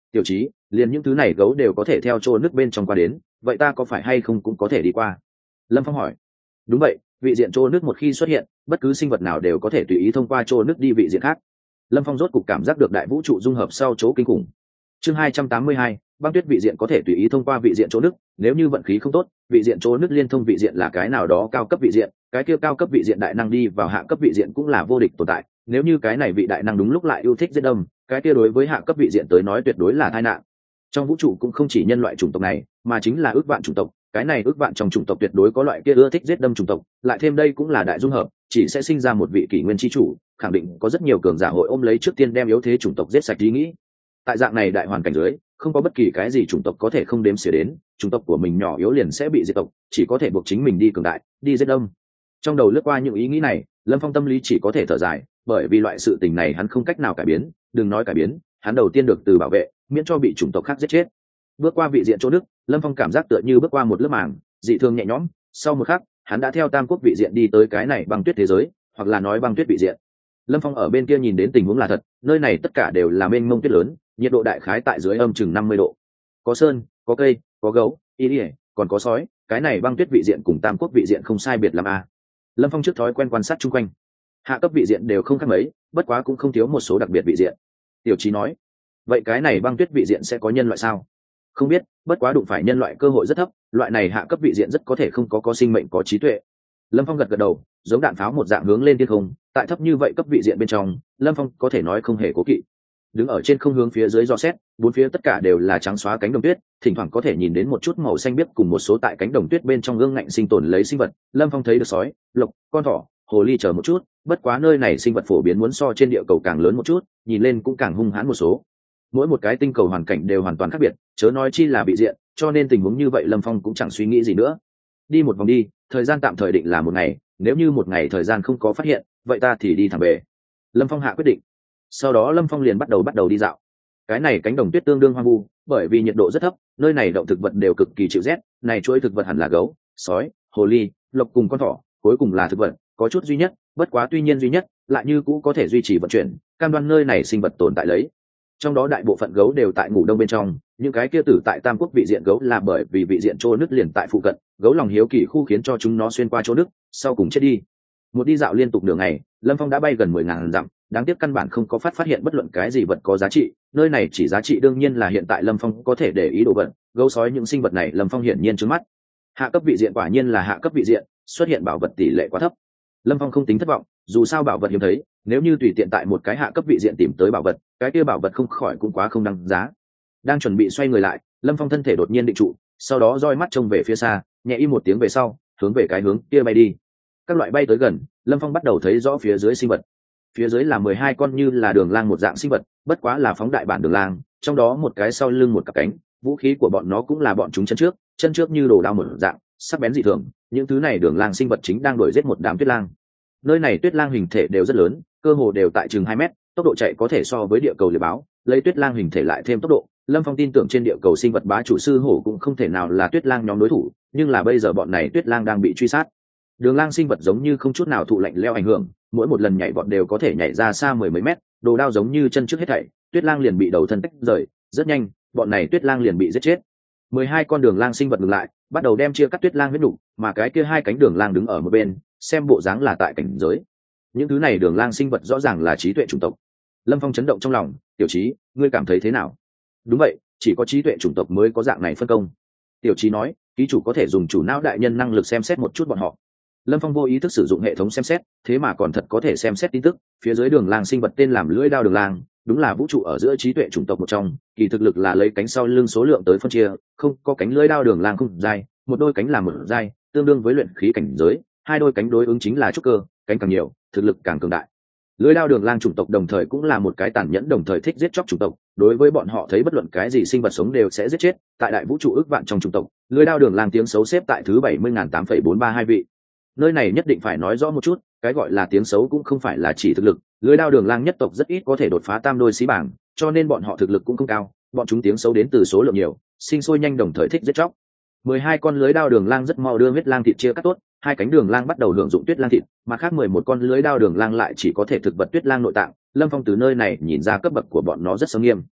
Tiểu Chí, liền những thứ này gấu đều có thể theo chỗ nước bên trong qua đến, vậy ta có phải hay không cũng có thể đi qua? Lâm Phong hỏi. Đúng vậy, vị diện chỗ nước một khi xuất hiện, bất cứ sinh vật nào đều có thể tùy ý thông qua chỗ nước đi vị diện khác. Lâm Phong rốt cục cảm giác được đại vũ trụ dung hợp sau chỗ kinh khủng. Chương 282, băng tuyết vị diện có thể tùy ý thông qua vị diện chỗ nước, nếu như vận khí không tốt, vị diện chỗ nước liên thông vị diện là cái nào đó cao cấp vị diện, cái kia cao cấp vị diện đại năng đi vào hạ cấp vị diện cũng là vô địch tồn tại, nếu như cái này vị đại năng đúng lúc lại yêu thích giết đâm, cái kia đối với hạ cấp vị diện tới nói tuyệt đối là tai nạn. Trong vũ trụ cũng không chỉ nhân loại chủng tộc này, mà chính là ước vạn chủng tộc, cái này ước vạn trong chủng tộc tuyệt đối có loại kia ưa thích giết đâm chủng tộc, lại thêm đây cũng là đại dung hợp, chỉ sẽ sinh ra một vị kỷ nguyên chi chủ, khẳng định có rất nhiều cường giả hội ôm lấy trước tiên đem yếu thế chủng tộc giết sạch ý nghĩ. Tại dạng này đại hoàn cảnh dưới, không có bất kỳ cái gì chủng tộc có thể không đếm xỉa đến, chủng tộc của mình nhỏ yếu liền sẽ bị diệt tộc, chỉ có thể buộc chính mình đi cường đại, đi giết đông. Trong đầu lướt qua những ý nghĩ này, Lâm Phong tâm lý chỉ có thể thở dài, bởi vì loại sự tình này hắn không cách nào cải biến, đừng nói cải biến, hắn đầu tiên được từ bảo vệ, miễn cho bị chủng tộc khác giết chết. Bước qua vị diện chỗ đức, Lâm Phong cảm giác tựa như bước qua một lớp màng, dị thường nhẹ nhõm, sau một khắc, hắn đã theo tam quốc vị diện đi tới cái này băng tuyết thế giới, hoặc là nói băng tuyết vị diện. Lâm Phong ở bên kia nhìn đến tình huống là thật, nơi này tất cả đều là mênh mông tuyết lớn, nhiệt độ đại khái tại dưới âm chừng 50 độ. Có sơn, có cây, có gấu, còn có sói, cái này băng tuyết vị diện cùng tam quốc vị diện không sai biệt lắm a. Lâm Phong trước thói quen quan sát chung quanh. Hạ cấp vị diện đều không khác mấy, bất quá cũng không thiếu một số đặc biệt vị diện. Tiểu Chí nói, vậy cái này băng tuyết vị diện sẽ có nhân loại sao? Không biết, bất quá đụng phải nhân loại cơ hội rất thấp, loại này hạ cấp vị diện rất có thể không có sinh mệnh có trí tuệ. Lâm Phong gật gật đầu, giống đạn pháo một dạng hướng lên thiên không, tại thấp như vậy cấp vị diện bên trong, Lâm Phong có thể nói không hề cố kỵ. Đứng ở trên không hướng phía dưới dò xét, bốn phía tất cả đều là trắng xóa cánh đồng tuyết, thỉnh thoảng có thể nhìn đến một chút màu xanh biếc cùng một số tại cánh đồng tuyết bên trong gương ngạnh sinh tồn lấy sinh vật. Lâm Phong thấy được sói, lộc, con thỏ, hồ ly chờ một chút, bất quá nơi này sinh vật phổ biến muốn so trên địa cầu càng lớn một chút, nhìn lên cũng càng hung hãn một số. Mỗi một cái tinh cầu hoàn cảnh đều hoàn toàn khác biệt, chớ nói chi là vị diện, cho nên tình huống như vậy Lâm Phong cũng chẳng suy nghĩ gì nữa. Đi một vòng đi, thời gian tạm thời định là một ngày, nếu như một ngày thời gian không có phát hiện, vậy ta thì đi thẳng về. Lâm Phong hạ quyết định. Sau đó Lâm Phong liền bắt đầu đi dạo. Cái này cánh đồng tuyết tương đương hoang vu, bởi vì nhiệt độ rất thấp, nơi này động thực vật đều cực kỳ chịu rét, này chuỗi thực vật hẳn là gấu, sói, hồ ly, lộc cùng con thỏ, cuối cùng là thực vật, có chút duy nhất, bất quá tuy nhiên duy nhất, lại như cũ có thể duy trì vận chuyển, cam đoan nơi này sinh vật tồn tại lấy. Trong đó đại bộ phận gấu đều tại ngủ đông bên trong, những cái kia tử tại tam quốc vị diện gấu là bởi vì vị diện trô nứt liền tại phụ cận, gấu lòng hiếu kỳ khu khiến cho chúng nó xuyên qua chỗ nứt, sau cùng chết đi. Một đi dạo liên tục đường ngày, Lâm Phong đã bay gần 10.000 dặm, đáng tiếc căn bản không có phát hiện bất luận cái gì vật có giá trị, nơi này chỉ giá trị đương nhiên là hiện tại Lâm Phong có thể để ý đồ vật, gấu sói những sinh vật này Lâm Phong hiển nhiên trước mắt. Hạ cấp vị diện quả nhiên là hạ cấp vị diện, xuất hiện bảo vật tỷ lệ quá thấp. Lâm Phong không tính thất vọng, dù sao bảo vật hiếm thấy, nếu như tùy tiện tại một cái hạ cấp vị diện tìm tới bảo vật, cái kia bảo vật không khỏi cũng quá không đăng giá. Đang chuẩn bị xoay người lại, Lâm Phong thân thể đột nhiên định trụ, sau đó roi mắt trông về phía xa, nhẹ im một tiếng về sau, hướng về cái hướng kia bay đi. Các loại bay tới gần, Lâm Phong bắt đầu thấy rõ phía dưới sinh vật. Phía dưới là 12 con như là đường lang một dạng sinh vật, bất quá là phóng đại bản đường lang, trong đó một cái sau lưng một cặp cánh, vũ khí của bọn nó cũng là bọn chúng chân trước như đồ đao một dạng, sắc bén dị thường. Những thứ này đường lang sinh vật chính đang đuổi giết một đám tuyết lang. Nơi này tuyết lang hình thể đều rất lớn, cơ hồ đều tại chừng 2 mét, tốc độ chạy có thể so với địa cầu liệt báo, lấy tuyết lang hình thể lại thêm tốc độ, Lâm Phong tin tưởng trên địa cầu sinh vật bá chủ sư hổ cũng không thể nào là tuyết lang nhóm đối thủ, nhưng là bây giờ bọn này tuyết lang đang bị truy sát. Đường lang sinh vật giống như không chút nào thụ lạnh leo ảnh hưởng, mỗi một lần nhảy vọt đều có thể nhảy ra xa 10 mấy mét, đồ đao giống như chân trước hết thảy, tuyết lang liền bị đầu thân tách rời, rất nhanh, bọn này tuyết lang liền bị giết chết. 12 con đường lang sinh vật ngừng lại, bắt đầu đem chia cắt tuyết lang huyết nục, mà cái kia hai cánh đường lang đứng ở một bên, xem bộ dáng là tại cảnh giới. Những thứ này đường lang sinh vật rõ ràng là trí tuệ chủng tộc. Lâm Phong chấn động trong lòng, Tiểu Chí, ngươi cảm thấy thế nào? Đúng vậy, chỉ có trí tuệ chủng tộc mới có dạng này phân công. Tiểu Chí nói, ký chủ có thể dùng chủ não đại nhân năng lực xem xét một chút bọn họ. Lâm Phong vô ý thức sử dụng hệ thống xem xét, thế mà còn thật có thể xem xét tin tức. Phía dưới đường lang sinh vật tên làm lưỡi đao đường lang, đúng là vũ trụ ở giữa trí tuệ chủng tộc một trong, kỳ thực lực là lấy cánh sau lưng số lượng tới phân chia, không có cánh lưỡi đao đường lang không dai, một đôi cánh là một dai, tương đương với luyện khí cảnh giới, hai đôi cánh đối ứng chính là trúc cơ, cánh càng nhiều, thực lực càng cường đại. Lưỡi đao đường lang chủng tộc đồng thời cũng là một cái tàn nhẫn đồng thời thích giết chóc chủng tộc, đối với bọn họ thấy bất luận cái gì sinh vật sống đều sẽ giết chết, tại đại vũ trụ ước vạn trong chủng tộc, lưỡi đao đường lang tiếng xấu xếp tại thứ 70.8,432 vị. Nơi này nhất định phải nói rõ một chút, cái gọi là tiếng xấu cũng không phải là chỉ thực lực, lưỡi đao đường lang nhất tộc rất ít có thể đột phá tam đôi xí bảng, cho nên bọn họ thực lực cũng không cao, bọn chúng tiếng xấu đến từ số lượng nhiều, sinh sôi nhanh đồng thời thích giết chóc. 12 con lưới đao đường lang rất mau đưa huyết lang thịt chia cắt tốt, hai cánh đường lang bắt đầu hưởng dụng tuyết lang thịt, mà khác 11 con lưới đao đường lang lại chỉ có thể thực vật tuyết lang nội tạng. Lâm Phong từ nơi này nhìn ra cấp bậc của bọn nó rất sâu nghiêm.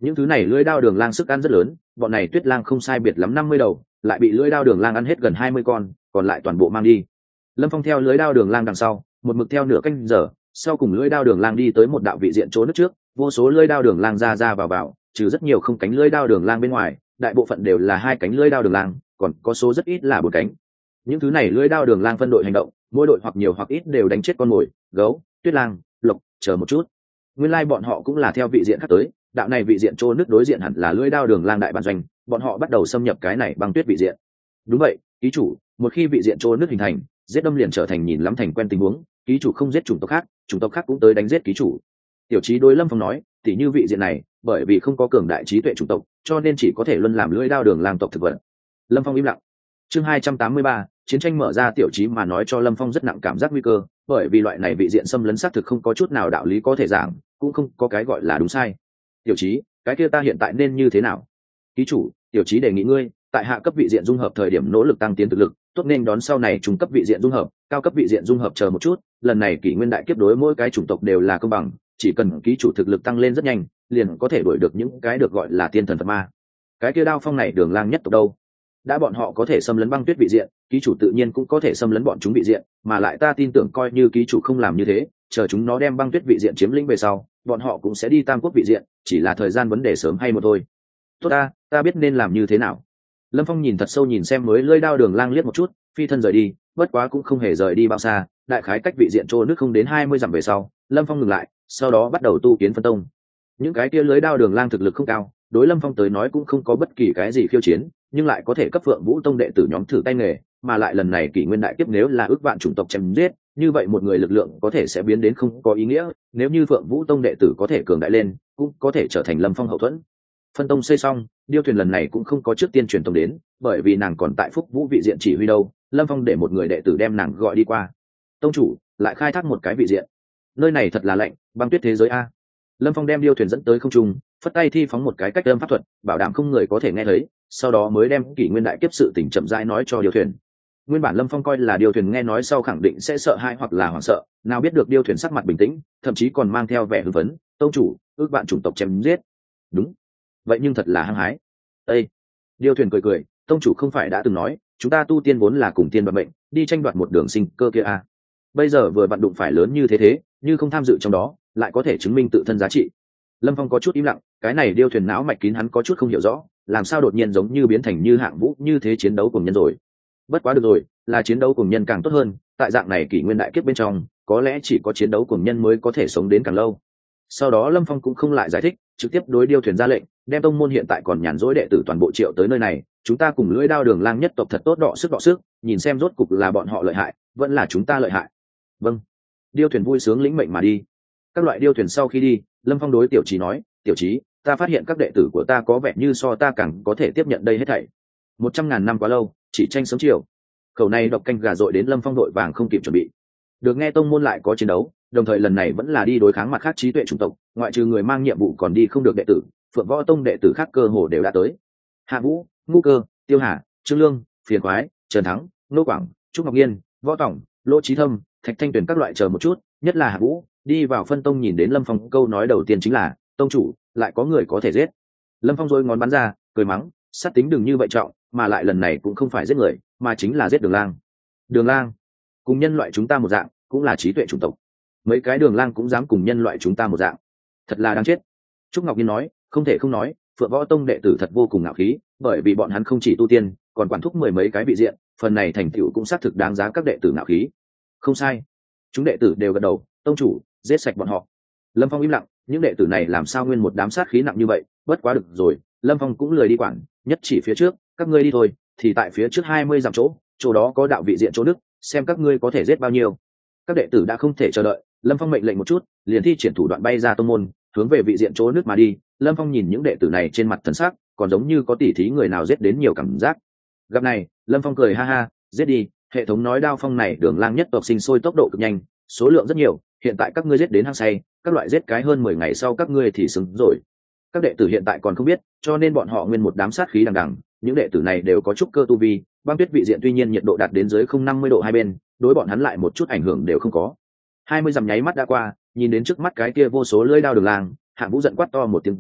những thứ này lưỡi đao đường lang sức ăn rất lớn, bọn này tuyết lang không sai biệt lắm 50 đầu, lại bị lưỡi đao đường lang ăn hết gần 20 con, còn lại toàn bộ mang đi. Lâm Phong theo lưỡi đao đường lang đằng sau, một mực theo nửa canh giờ, sau cùng lưỡi đao đường lang đi tới một đạo vị diện chỗ nước trước, vô số lưỡi đao đường lang ra ra vào, trừ rất nhiều không cánh lưỡi đao đường lang bên ngoài, đại bộ phận đều là hai cánh lưỡi đao đường lang, còn có số rất ít là bốn cánh. Những thứ này lưỡi đao đường lang phân đội hành động, mỗi đội hoặc nhiều hoặc ít đều đánh chết con mồi, gấu, tuyết lang, lộc, chờ một chút. Nguyên lai bọn họ cũng là theo vị diện khác tới, đạo này vị diện chỗ nước đối diện hẳn là lưỡi đao đường lang đại bản doanh, bọn họ bắt đầu xâm nhập cái này băng tuyết vị diện. Đúng vậy, ký chủ, một khi vị diện chỗ nước hình thành, giết đâm liền trở thành nhìn lắm thành quen tình huống, ký chủ không giết chủng tộc khác cũng tới đánh giết ký chủ. Tiểu Chí đối Lâm Phong nói, tỉ như vị diện này, bởi vì không có cường đại trí tuệ chủng tộc, cho nên chỉ có thể luân làm lưỡi đao đường lang tộc thực vật. Lâm Phong im lặng. Chương 283, chiến tranh mở ra. Tiểu Chí mà nói cho Lâm Phong rất nặng cảm giác nguy cơ, bởi vì loại này vị diện xâm lấn xác thực không có chút nào đạo lý có thể giảng, cũng không có cái gọi là đúng sai. Tiểu Chí, cái kia ta hiện tại nên như thế nào? Ký chủ, Tiểu Chí đề nghị ngươi, tại hạ cấp vị diện dung hợp thời điểm nỗ lực tăng tiến thực lực, tốt nên đón sau này trung cấp vị diện dung hợp, cao cấp vị diện dung hợp chờ một chút, lần này kỷ nguyên đại kiếp đối mỗi cái chủng tộc đều là công bằng, chỉ cần ký chủ thực lực tăng lên rất nhanh, liền có thể đuổi được những cái được gọi là tiên thần Phật ma. Cái kia đao phong này đường lang nhất tộc đâu? Đã bọn họ có thể xâm lấn băng tuyết vị diện, ký chủ tự nhiên cũng có thể xâm lấn bọn chúng vị diện, mà lại ta tin tưởng coi như ký chủ không làm như thế, chờ chúng nó đem băng tuyết vị diện chiếm lĩnh về sau, bọn họ cũng sẽ đi tam quốc vị diện, chỉ là thời gian vấn đề sớm hay một thôi. Tốt ta biết nên làm như thế nào. Lâm Phong nhìn thật sâu nhìn xem mới lưỡi đao đường lang liếc một chút, phi thân rời đi, bất quá cũng không hề rời đi bao xa, đại khái cách vị diện trô nước không đến 20 dặm về sau, Lâm Phong ngừng lại, sau đó bắt đầu tu kiến phân tông. Những cái kia lưỡi đao đường lang thực lực không cao, đối Lâm Phong tới nói cũng không có bất kỳ cái gì khiêu chiến, nhưng lại có thể cấp Phượng Vũ Tông đệ tử nhóm thử tay nghề, mà lại lần này kỷ nguyên đại kiếp nếu là ước vạn chủng tộc chém giết, như vậy một người lực lượng có thể sẽ biến đến không có ý nghĩa, nếu như Phượng Vũ Tông đệ tử có thể cường đại lên, cũng có thể trở thành Lâm Phong hậu thuẫn. Phân tông xây xong, Điêu Thuyền lần này cũng không có trước tiên truyền tông đến, bởi vì nàng còn tại Phúc Vũ vị diện chỉ huy đâu, Lâm Phong để một người đệ tử đem nàng gọi đi qua. Tông chủ, lại khai thác một cái vị diện. Nơi này thật là lạnh, băng tuyết thế giới a. Lâm Phong đem Điêu Thuyền dẫn tới không trung, phất tay thi phóng một cái cách âm pháp thuật, bảo đảm không người có thể nghe thấy, sau đó mới đem kỷ nguyên đại kiếp sự tình chậm rãi nói cho Điêu Thuyền. Nguyên bản Lâm Phong coi là Điêu Thuyền nghe nói sau khẳng định sẽ sợ hãi hoặc là hoảng sợ, nào biết được Điêu Thuyền sắc mặt bình tĩnh, thậm chí còn mang theo vẻ hưng phấn. Tông chủ, ước bạn chủng tộc chém giết. Đúng, vậy nhưng thật là hăng hái. Ê! Điêu Thuyền cười cười, tông chủ không phải đã từng nói, chúng ta tu tiên vốn là cùng tiên vận mệnh, đi tranh đoạt một đường sinh cơ kia à? Bây giờ vừa vặn đụng phải lớn như thế, như không tham dự trong đó, lại có thể chứng minh tự thân giá trị. Lâm Phong có chút im lặng, cái này Điêu Thuyền não mạch kín hắn có chút không hiểu rõ, làm sao đột nhiên giống như biến thành như Hạng Vũ như thế chiến đấu cùng nhân rồi. Bất quá được rồi, là chiến đấu cùng nhân càng tốt hơn, tại dạng này kỷ nguyên đại kiếp bên trong, có lẽ chỉ có chiến đấu cùng nhân mới có thể sống đến càng lâu. Sau đó Lâm Phong cũng không lại giải thích, trực tiếp đối Điêu Thuyền ra lệnh, đem tông môn hiện tại còn nhàn rỗi đệ tử toàn bộ triệu tới nơi này, chúng ta cùng lưỡi đao đường lang nhất tộc thật tốt đọ sức, nhìn xem rốt cục là bọn họ lợi hại, vẫn là chúng ta lợi hại. Vâng. Điêu Thuyền vui sướng lĩnh mệnh mà đi. Các loại Điêu Thuyền sau khi đi, Lâm Phong đối Tiểu Chí nói, Tiểu Chí, ta phát hiện các đệ tử của ta có vẻ như so ta càng có thể tiếp nhận đây hết thảy. 100.000 năm quá lâu, chỉ tranh sớm chiều. Khẩu này độc canh gà dội đến Lâm Phong đội vàng không kịp chuẩn bị. Được nghe tông môn lại có chiến đấu, đồng thời lần này vẫn là đi đối kháng mặt khác trí tuệ chủng tộc, ngoại trừ người mang nhiệm vụ còn đi không được đệ tử, Phượng Võ Tông đệ tử khác cơ hồ đều đã tới. Hạ Vũ, Ngũ Cơ, Tiêu Hà, Trương Lương, Phiền Khoái, Trần Thắng, Nô Quảng, Trúc Ngọc Nhiên, Võ Tổng, Lỗ Chí Thâm, Thạch Thanh Tuyền các loại chờ một chút, nhất là Hạ Vũ, đi vào phân tông nhìn đến Lâm Phong, câu nói đầu tiên chính là, tông chủ, lại có người có thể giết. Lâm Phong rồi ngón bắn ra, cười mắng, sát tính đừng như vậy trọng, mà lại lần này cũng không phải giết người, mà chính là giết đường lang. Đường lang, cùng nhân loại chúng ta một dạng, cũng là trí tuệ chủng tộc. Mấy cái đường lang cũng dám cùng nhân loại chúng ta một dạng, thật là đáng chết. Trúc Ngọc Nhiên nói, không thể không nói, Phượng Võ Tông đệ tử thật vô cùng ngạo khí, bởi vì bọn hắn không chỉ tu tiên, còn quản thúc 10 mấy cái vị diện, phần này thành tựu cũng xác thực đáng giá các đệ tử ngạo khí. Không sai, chúng đệ tử đều gật đầu, tông chủ, giết sạch bọn họ. Lâm Phong im lặng, những đệ tử này làm sao nguyên một đám sát khí nặng như vậy, bất quá được rồi, Lâm Phong cũng lười đi quản, nhất chỉ phía trước, các ngươi đi thôi, thì tại phía trước 20 dặm chỗ đó có đạo vị diện chỗ đức, xem các ngươi có thể giết bao nhiêu. Các đệ tử đã không thể chờ đợi, Lâm Phong mệnh lệnh một chút, liền thi triển thủ đoạn bay ra tông môn, hướng về vị diện chỗ nước mà đi. Lâm Phong nhìn những đệ tử này trên mặt thần sắc, còn giống như có tỉ thí người nào giết đến nhiều cảm giác. Gặp này, Lâm Phong cười ha ha, giết đi, hệ thống nói đao phong này đường lang nhất tộc sinh sôi tốc độ cực nhanh, số lượng rất nhiều, hiện tại các ngươi giết đến hăng say, các loại giết cái hơn 10 ngày sau các ngươi thì xứng rồi. Các đệ tử hiện tại còn không biết, cho nên bọn họ nguyên một đám sát khí đằng đằng, những đệ tử này đều có trúc cơ tu vi, băng tuyết vị diện tuy nhiên nhiệt độ đạt đến dưới 050 độ hai bên, đối bọn hắn lại một chút ảnh hưởng đều không có. 20 dặm nháy mắt đã qua, nhìn đến trước mắt cái kia vô số lưỡi đao đường lang, Hạng Vũ giận quát to một tiếng, giết,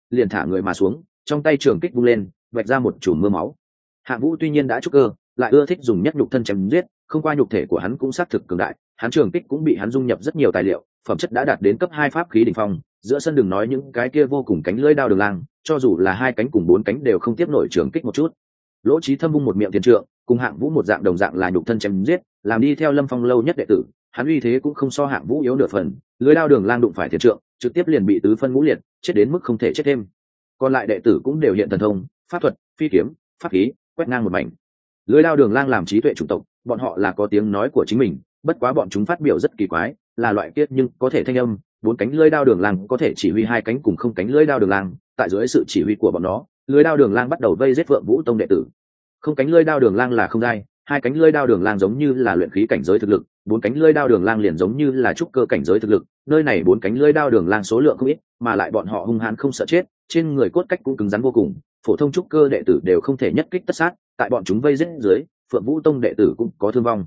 liền thả người mà xuống, trong tay trường kích vung lên, vạch ra một chùm mưa máu. Hạng Vũ tuy nhiên đã trúc cơ, lại ưa thích dùng nhất nhục thân chém giết, không qua nhục thể của hắn cũng xác thực cường đại, hắn trường kích cũng bị hắn dung nhập rất nhiều tài liệu, phẩm chất đã đạt đến cấp 2 pháp khí đỉnh phong, giữa sân đừng nói những cái kia vô cùng cánh lưỡi đao đường lang, cho dù là 2 cánh cùng 4 cánh đều không tiếp nổi trường kích một chút. Lỗ Chí Thâm vung một miệng tiền trượng, cùng Hạng Vũ một dạng đồng dạng là nhục thân chém giết, làm đi theo Lâm Phong lâu nhất đệ tử, hắn uy thế cũng không so Hạng Vũ yếu nửa phần, lưỡi đao đường lang đụng phải tiền trượng, trực tiếp liền bị tứ phân ngũ liệt, chết đến mức không thể chết thêm. Còn lại đệ tử cũng đều hiện thần thông, pháp thuật, phi kiếm, pháp khí, quét ngang một mảnh. Lưỡi đao đường lang làm trí tuệ chủng tộc, bọn họ là có tiếng nói của chính mình, bất quá bọn chúng phát biểu rất kỳ quái, là loại kiết nhưng có thể thanh âm, 4 cánh lưỡi đao đường lang có thể chỉ huy 2 cánh cùng không cánh lưỡi đao đường lang, tại dưới sự chỉ huy của bọn nó, lưỡi đao đường lang bắt đầu vây giết Phượng Vũ Tông đệ tử. Không cánh lưỡi đao đường lang là không dai, 2 cánh lưỡi đao đường lang giống như là luyện khí cảnh giới thực lực, 4 cánh lưỡi đao đường lang liền giống như là trúc cơ cảnh giới thực lực, nơi này 4 cánh lưỡi đao đường lang số lượng không ít, mà lại bọn họ hung hãn không sợ chết, trên người cốt cách cũng cứng rắn vô cùng, phổ thông trúc cơ đệ tử đều không thể nhất kích tất sát, tại bọn chúng vây giết dưới, Phượng Vũ Tông đệ tử cũng có thương vong.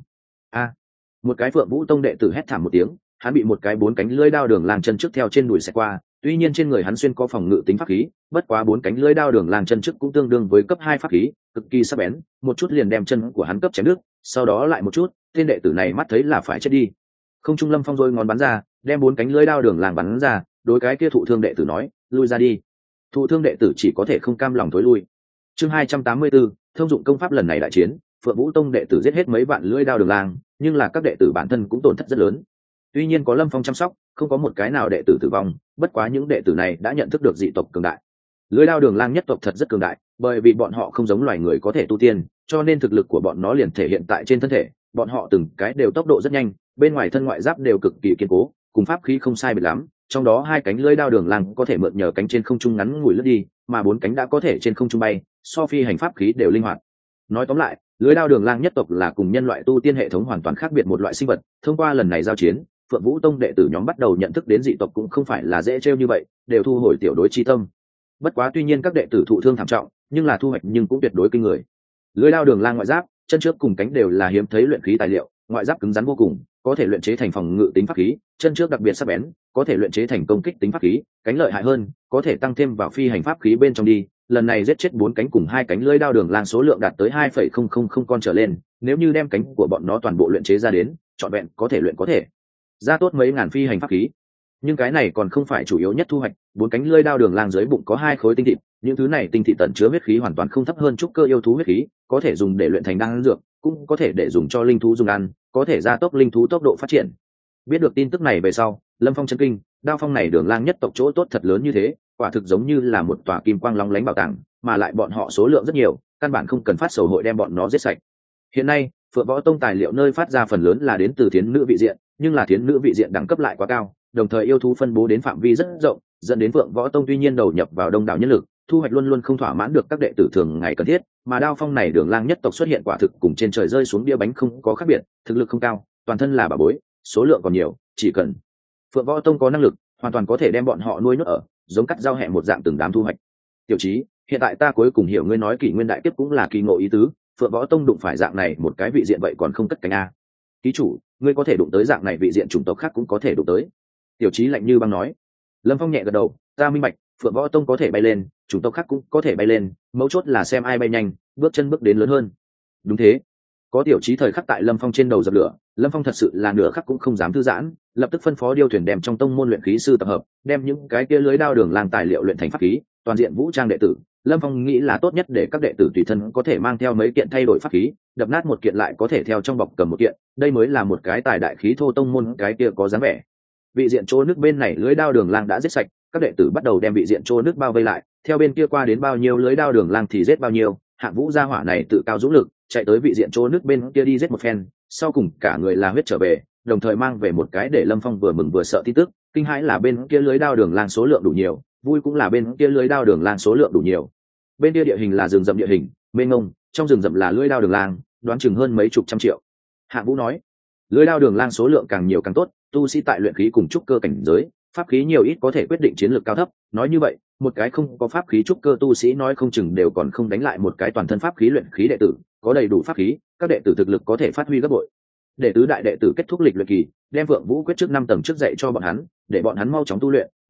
Một cái Phượng Vũ Tông đệ tử hét thảm một tiếng, hắn bị một cái 4 cánh lưỡi đao đường lang chân trước theo trên đùi xẹt qua, tuy nhiên trên người hắn xuyên có phòng ngự tính pháp khí, bất quá 4 cánh lưỡi đao đường lang chân trước cũng tương đương với cấp 2 pháp khí, cực kỳ sắc bén, một chút liền đem chân của hắn cấp chém đứt, sau đó lại một chút, tên đệ tử này mắt thấy là phải chết đi. Không trung Lâm Phong rồi ngón bắn ra, đem 4 cánh lưỡi đao đường lang bắn ra, đối cái kia thụ thương đệ tử nói, lui ra đi. Thụ thương đệ tử chỉ có thể không cam lòng thối lui. Chương 284, thông dụng công pháp lần này đại chiến, Phượng Vũ Tông đệ tử giết hết mấy vạn lưỡi đao đường lang, nhưng là các đệ tử bản thân cũng tổn thất rất lớn. Tuy nhiên có Lâm Phong chăm sóc, không có một cái nào đệ tử tử vong, bất quá những đệ tử này đã nhận thức được dị tộc cường đại. Lưỡi đao đường lang nhất tộc thật rất cường đại, bởi vì bọn họ không giống loài người có thể tu tiên, cho nên thực lực của bọn nó liền thể hiện tại trên thân thể, bọn họ từng cái đều tốc độ rất nhanh, bên ngoài thân ngoại giáp đều cực kỳ kiên cố, cùng pháp khí không sai biệt lắm, trong đó 2 cánh lưỡi đao đường lang có thể mượn nhờ cánh trên không trung ngắn ngủi lướt đi, mà 4 cánh đã có thể trên không trung bay, so phi hành pháp khí đều linh hoạt. Nói tóm lại, lưỡi đao đường lang nhất tộc là cùng nhân loại tu tiên hệ thống hoàn toàn khác biệt một loại sinh vật, thông qua lần này giao chiến, Phượng Vũ Tông đệ tử nhóm bắt đầu nhận thức đến dị tộc cũng không phải là dễ trêu như vậy, đều thu hồi tiểu đối chi tâm. Bất quá tuy nhiên các đệ tử thụ thương thảm trọng, nhưng là thu hoạch nhưng cũng tuyệt đối kinh người. Lưỡi đao đường lang ngoại giáp, chân trước cùng cánh đều là hiếm thấy luyện khí tài liệu, ngoại giáp cứng rắn vô cùng, có thể luyện chế thành phòng ngự tính pháp khí, chân trước đặc biệt sắc bén, có thể luyện chế thành công kích tính pháp khí, cánh lợi hại hơn, có thể tăng thêm vào phi hành pháp khí bên trong đi. Lần này giết chết 4 cánh cùng 2 cánh lưỡi đao đường lang số lượng đạt tới 2,000 con trở lên, nếu như đem cánh của bọn nó toàn bộ luyện chế ra đến, trọn vẹn có thể luyện có thể ra tốt mấy ngàn phi hành pháp khí. Nhưng cái này còn không phải chủ yếu nhất thu hoạch, 4 cánh lưỡi đao đường lang dưới bụng có 2 khối tinh thịt, những thứ này tinh thịt tẩn chứa huyết khí hoàn toàn không thấp hơn trúc cơ yêu thú huyết khí, có thể dùng để luyện thành đan dược, cũng có thể để dùng cho linh thú dùng ăn, có thể gia tốc linh thú tốc độ phát triển. Biết được tin tức này về sau, Lâm Phong chấn kinh, đao phong này đường lang nhất tộc chỗ tốt thật lớn như thế, quả thực giống như là một tòa kim quang long lánh bảo tàng, mà lại bọn họ số lượng rất nhiều, căn bản không cần phát sầu hội đem bọn nó giết sạch. Hiện nay, Phượng Võ Tông tài liệu nơi phát ra phần lớn là đến từ thiến nữ vị diện, nhưng là thiến nữ vị diện đẳng cấp lại quá cao, đồng thời yêu thú phân bố đến phạm vi rất rộng, dẫn đến Phượng Võ Tông tuy nhiên đầu nhập vào đông đảo nhân lực, thu hoạch luôn luôn không thỏa mãn được các đệ tử thường ngày cần thiết, mà đao phong này đường lang nhất tộc xuất hiện quả thực cùng trên trời rơi xuống bia bánh không có khác biệt, thực lực không cao, toàn thân là bảo bối, số lượng còn nhiều, chỉ cần Phượng Võ Tông có năng lực, hoàn toàn có thể đem bọn họ nuôi nhốt ở, giống cắt rau hẹ một dạng từng đám thu hoạch. Tiểu Chí, hiện tại ta cuối cùng hiểu ngươi nói kỷ nguyên đại kiếp cũng là kỳ ngộ ý tứ, Phượng Võ Tông đụng phải dạng này một cái vị diện vậy còn không cất cánh a. Ký chủ, ngươi có thể đụng tới dạng này vị diện chủng tộc khác cũng có thể đụng tới. Tiểu Chí lạnh như băng nói. Lâm Phong nhẹ gật đầu, ta minh bạch, Phượng Võ Tông có thể bay lên, chủng tộc khác cũng có thể bay lên, mấu chốt là xem ai bay nhanh, bước chân bước đến lớn hơn. Đúng thế. Có Tiểu Chí thời khắc tại Lâm Phong trên đầu dập lửa, Lâm Phong thật sự là nửa khắc cũng không dám thư giãn, lập tức phân phó điêu thuyền đem trong tông môn luyện khí sư tập hợp, đem những cái kia lưới đao đường lang tài liệu luyện thành pháp khí, toàn diện vũ trang đệ tử. Lâm Phong nghĩ là tốt nhất để các đệ tử tùy thân có thể mang theo mấy kiện thay đổi pháp khí, đập nát một kiện lại có thể theo trong bọc cầm một kiện, đây mới là một cái tài đại khí thô tông môn cái kia có dáng vẻ. Vị diện chỗ nước bên này lưới đao đường lang đã giết sạch, các đệ tử bắt đầu đem vị diện chỗ nước bao vây lại, theo bên kia qua đến bao nhiêu lưới đao đường lang thì giết bao nhiêu. Hạng Vũ gia hỏa này tự cao dũng lực, chạy tới vị diện chỗ nước bên kia đi giết một phen, sau cùng cả người là huyết trở về, đồng thời mang về một cái để Lâm Phong vừa mừng vừa sợ tin tức, kinh hãi là bên kia lưới đao đường lang số lượng đủ nhiều, vui cũng là bên kia lưới đao đường lang số lượng đủ nhiều. Bên kia địa hình là rừng rậm địa hình, mênh mông, trong rừng rậm là lưới đao đường lang, đoán chừng hơn mấy chục trăm triệu. Hạng Vũ nói, lưới đao đường lang số lượng càng nhiều càng tốt, tu sĩ tại luyện khí cùng trúc cơ cảnh giới, pháp khí nhiều ít có thể quyết định chiến lược cao thấp. Nói như vậy, một cái không có pháp khí trúc cơ tu sĩ nói không chừng đều còn không đánh lại một cái toàn thân pháp khí luyện khí đệ tử, có đầy đủ pháp khí, các đệ tử thực lực có thể phát huy gấp bội. Để tứ đại đệ tử kết thúc lịch luyện kỳ, đem Vượng Vũ quyết trước 5 tầng trước dạy cho bọn hắn, để bọn hắn mau chóng tu luyện. Mặt khác,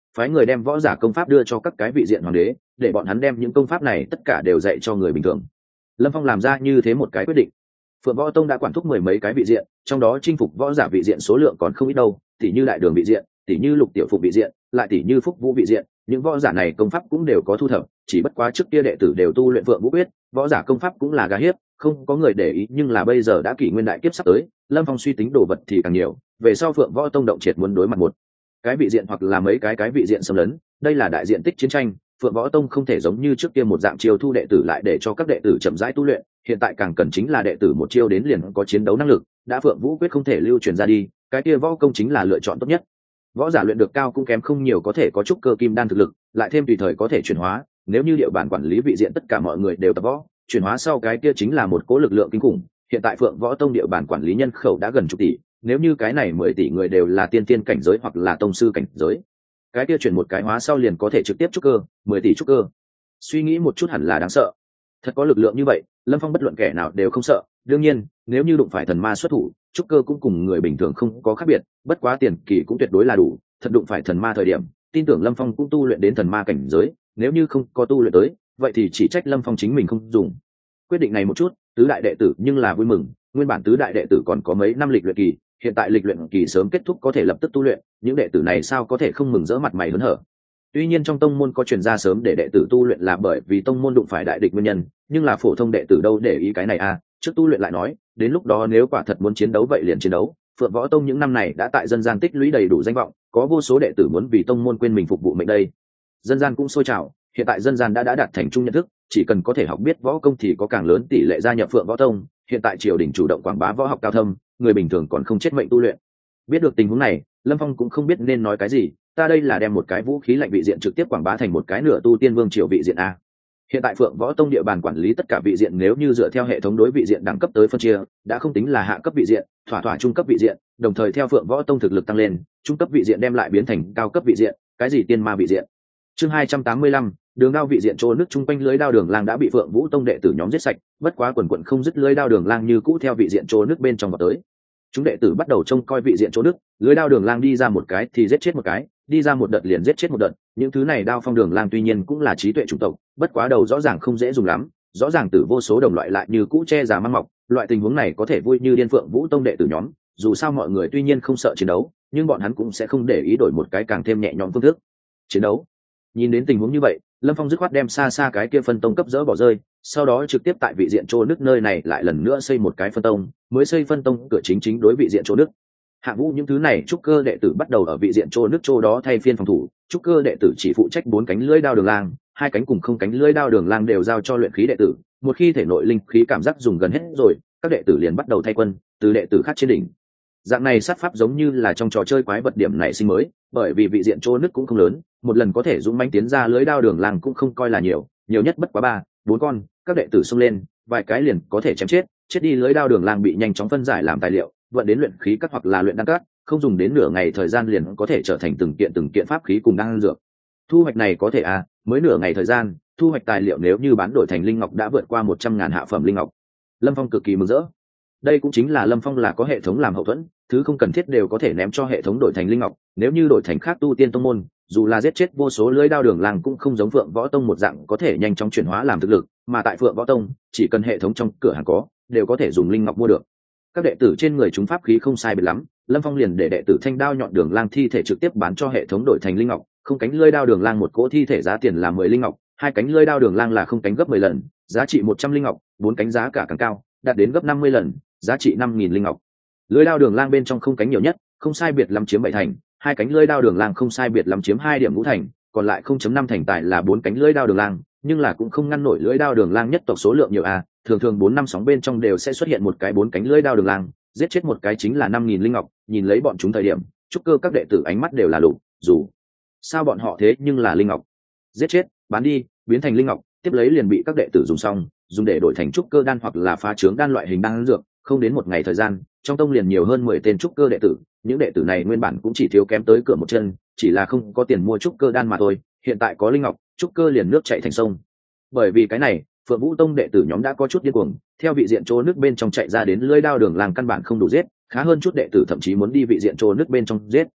phái người đem võ giả công pháp đưa cho các cái vị diện hoàng đế, để bọn hắn đem những công pháp này tất cả đều dạy cho người bình thường. Lâm Phong làm ra như thế một cái quyết định. Phượng Võ Tông đã quản thúc 10 mấy cái vị diện, trong đó chinh phục võ giả vị diện số lượng còn không ít đâu, tỷ như Đại Đường vị diện, tỷ như Lục Tiểu Phục vị diện, lại tỷ như Phúc Vũ vị diện, những võ giả này công pháp cũng đều có thu thập, chỉ bất quá trước kia đệ tử đều tu luyện Phượng Vũ quyết, võ giả công pháp cũng là gà hiếp, không có người để ý, nhưng là bây giờ đã kỷ nguyên đại kiếp sắp tới, Lâm Phong suy tính đồ vật thì càng nhiều, về sau Phượng Võ Tông động triệt muốn đối mặt một cái vị diện hoặc là mấy cái vị diện xâm lấn, đây là đại diện tích chiến tranh, Phượng Võ Tông không thể giống như trước kia một dạng chiêu thu đệ tử lại để cho các đệ tử chậm rãi tu luyện, hiện tại càng cần chính là đệ tử một chiêu đến liền có chiến đấu năng lực, đã Phượng Vũ quyết không thể lưu truyền ra đi, cái kia võ công chính là lựa chọn tốt nhất. Võ giả luyện được cao cũng kém không nhiều, có thể có chút cơ kim đan thực lực, lại thêm tùy thời có thể chuyển hóa, nếu như địa bàn quản lý vị diện tất cả mọi người đều tập võ, chuyển hóa sau cái kia chính là một cố lực lượng kinh khủng. Hiện tại Phượng Võ Tông địa bàn quản lý nhân khẩu đã gần chục tỷ, nếu như cái này 10 tỷ người đều là tiên tiên cảnh giới hoặc là tông sư cảnh giới, cái kia chuyển một cái hóa sau liền có thể trực tiếp trúc cơ, 10 tỷ trúc cơ. Suy nghĩ một chút hẳn là đáng sợ. Thật có lực lượng như vậy, Lâm Phong bất luận kẻ nào đều không sợ, đương nhiên, nếu như đụng phải thần ma xuất thủ, trúc cơ cũng cùng người bình thường không có khác biệt, bất quá tiền kỳ cũng tuyệt đối là đủ, thật đụng phải thần ma thời điểm, tin tưởng Lâm Phong cũng tu luyện đến thần ma cảnh giới, nếu như không có tu luyện tới, vậy thì chỉ trách Lâm Phong chính mình không dùng. Quyết định này một chút, tứ đại đệ tử nhưng là vui mừng, nguyên bản tứ đại đệ tử còn có mấy năm lịch luyện kỳ, hiện tại lịch luyện kỳ sớm kết thúc có thể lập tức tu luyện, những đệ tử này sao có thể không mừng rỡ mặt mày hớn hở. Tuy nhiên trong tông môn có truyền ra sớm để đệ tử tu luyện là bởi vì tông môn đụng phải đại địch nguyên nhân, nhưng là phổ thông đệ tử đâu để ý cái này à, trước tu luyện lại nói, đến lúc đó nếu quả thật muốn chiến đấu vậy liền chiến đấu. Phượng Võ Tông những năm này đã tại dân gian tích lũy đầy đủ danh vọng, có vô số đệ tử muốn vì tông môn quên mình phục vụ mệnh đây. Dân gian cũng sôi trào, hiện tại dân gian đã đạt thành chung nhận thức, chỉ cần có thể học biết võ công thì có càng lớn tỷ lệ gia nhập Phượng Võ Tông. Hiện tại triều đình chủ động quảng bá võ học cao thâm, người bình thường còn không chết mệnh tu luyện. Biết được tình huống này, Lâm Phong cũng không biết nên nói cái gì, ta đây là đem một cái vũ khí lạnh vị diện trực tiếp quảng bá thành một cái nửa tu tiên vương triều vị diện a. Hiện tại Phượng Võ Tông địa bàn quản lý tất cả vị diện, nếu như dựa theo hệ thống đối vị diện đẳng cấp tới phân chia, đã không tính là hạ cấp vị diện, thỏa trung cấp vị diện, đồng thời theo Phượng Võ Tông thực lực tăng lên, trung cấp vị diện đem lại biến thành cao cấp vị diện, cái gì tiên ma vị diện. Chương 285, đường đao vị diện chỗ nước chung quanh lưới đao đường lang đã bị Phượng Vũ Tông đệ tử nhóm giết sạch, bất quá quần quần không dứt lưới đao đường lang như cũ theo vị diện chỗ nước bên trong vào tới. Chúng đệ tử bắt đầu trông coi vị diện chỗ nước, lưới đao đường lang đi ra một cái thì giết chết một cái, đi ra một đợt liền giết chết một đợt. Những thứ này đao phong đường lang tuy nhiên cũng là trí tuệ chủng tộc, bất quá đầu rõ ràng không dễ dùng lắm, rõ ràng tử vô số đồng loại lại như cũ che già mang mọc, loại tình huống này có thể vui như điên. Phượng Vũ Tông đệ tử nhóm, dù sao mọi người tuy nhiên không sợ chiến đấu, nhưng bọn hắn cũng sẽ không để ý đổi một cái càng thêm nhẹ nhõm phương thức chiến đấu. Nhìn đến tình huống như vậy, Lâm Phong dứt khoát đem xa xa cái kia phân tông cấp dỡ bỏ rơi, sau đó trực tiếp tại vị diện chỗ nước nơi này lại lần nữa xây một cái phân tông, mới xây phân tông cửa chính đối vị diện chỗ nước. Hạng Vũ những thứ này trúc cơ đệ tử bắt đầu ở vị diện chỗ nước chỗ đó thay phiên phòng thủ, trúc cơ đệ tử chỉ phụ trách 4 cánh lưỡi đao đường lang, 2 cánh cùng không cánh lưỡi đao đường lang đều giao cho luyện khí đệ tử. Một khi thể nội linh khí cảm giác dùng gần hết rồi, các đệ tử liền bắt đầu thay quân, từ đệ tử khác trên đỉnh. Dạng này sát pháp giống như là trong trò chơi quái vật điểm này sinh mới, bởi vì vị diện chỗ nước cũng không lớn, một lần có thể dũng mãnh tiến ra lưới đao đường lang cũng không coi là nhiều, nhiều nhất bất quá 3-4 con, các đệ tử xông lên, vài cái liền có thể chém chết đi. Lưới đao đường lang bị nhanh chóng phân giải làm tài liệu, vận đến luyện khí các hoặc là luyện đan các, không dùng đến nửa ngày thời gian liền có thể trở thành từng kiện pháp khí cùng đan dược. Thu hoạch này có thể mới nửa ngày thời gian, thu hoạch tài liệu nếu như bán đổi thành linh ngọc đã vượt qua 100.000 hạ phẩm linh ngọc. Lâm Phong cực kỳ mừng rỡ. Đây cũng chính là Lâm Phong là có hệ thống làm hậu thuẫn, thứ không cần thiết đều có thể ném cho hệ thống đổi thành linh ngọc, nếu như đổi thành khác tu tiên tông môn, dù là giết chết vô số lưỡi đao đường lang cũng không giống Phượng Võ Tông một dạng có thể nhanh chóng chuyển hóa làm thực lực, mà tại Phượng Võ Tông, chỉ cần hệ thống trong cửa hàng có, đều có thể dùng linh ngọc mua được. Các đệ tử trên người chúng pháp khí không sai biệt lắm, Lâm Phong liền để đệ tử thanh đao nhọn đường lang thi thể trực tiếp bán cho hệ thống đổi thành linh ngọc, không cánh lưỡi đao đường lang một cỗ thi thể giá tiền là 10 linh ngọc, 2 cánh lưỡi đao đường lang là không cánh gấp 10 lần, giá trị 100 linh ngọc, 4 cánh giá cả càng cao, đạt đến gấp 50 lần, giá trị 5.000 linh ngọc. Lưỡi đao đường lang bên trong không cánh nhiều nhất, không sai biệt lắm chiếm 7 thành, 2 cánh lưỡi đao đường lang không sai biệt lắm chiếm 2 điểm ngũ thành, còn lại 0.5 thành tài là 4 cánh lưỡi đao đường lang, nhưng là cũng không ngăn nổi lưỡi đao đường lang nhất tộc số lượng nhiều thường thường 4-5 sóng bên trong đều sẽ xuất hiện một cái 4 cánh lưỡi đao đường lang, giết chết một cái chính là 5.000 linh ngọc. Nhìn lấy bọn chúng thời điểm, trúc cơ các đệ tử ánh mắt đều là lục, dù sao bọn họ thế nhưng là linh ngọc, giết chết, bán đi, biến thành linh ngọc, tiếp lấy liền bị các đệ tử dùng xong, dùng để đổi thành trúc cơ đan hoặc là phá trướng đan loại hình đan dược. Không đến một ngày thời gian, trong tông liền nhiều hơn 10 tên trúc cơ đệ tử, những đệ tử này nguyên bản cũng chỉ thiếu kém tới cửa một chân, chỉ là không có tiền mua trúc cơ đan mà thôi, hiện tại có linh ngọc, trúc cơ liền nước chảy thành sông. Bởi vì cái này, Phượng Vũ Tông đệ tử nhóm đã có chút điên cuồng, theo vị diện chỗ nước bên trong chạy ra đến lưỡi đao đường lang căn bản không đủ giết, khá hơn chút đệ tử thậm chí muốn đi vị diện chỗ nước bên trong giết.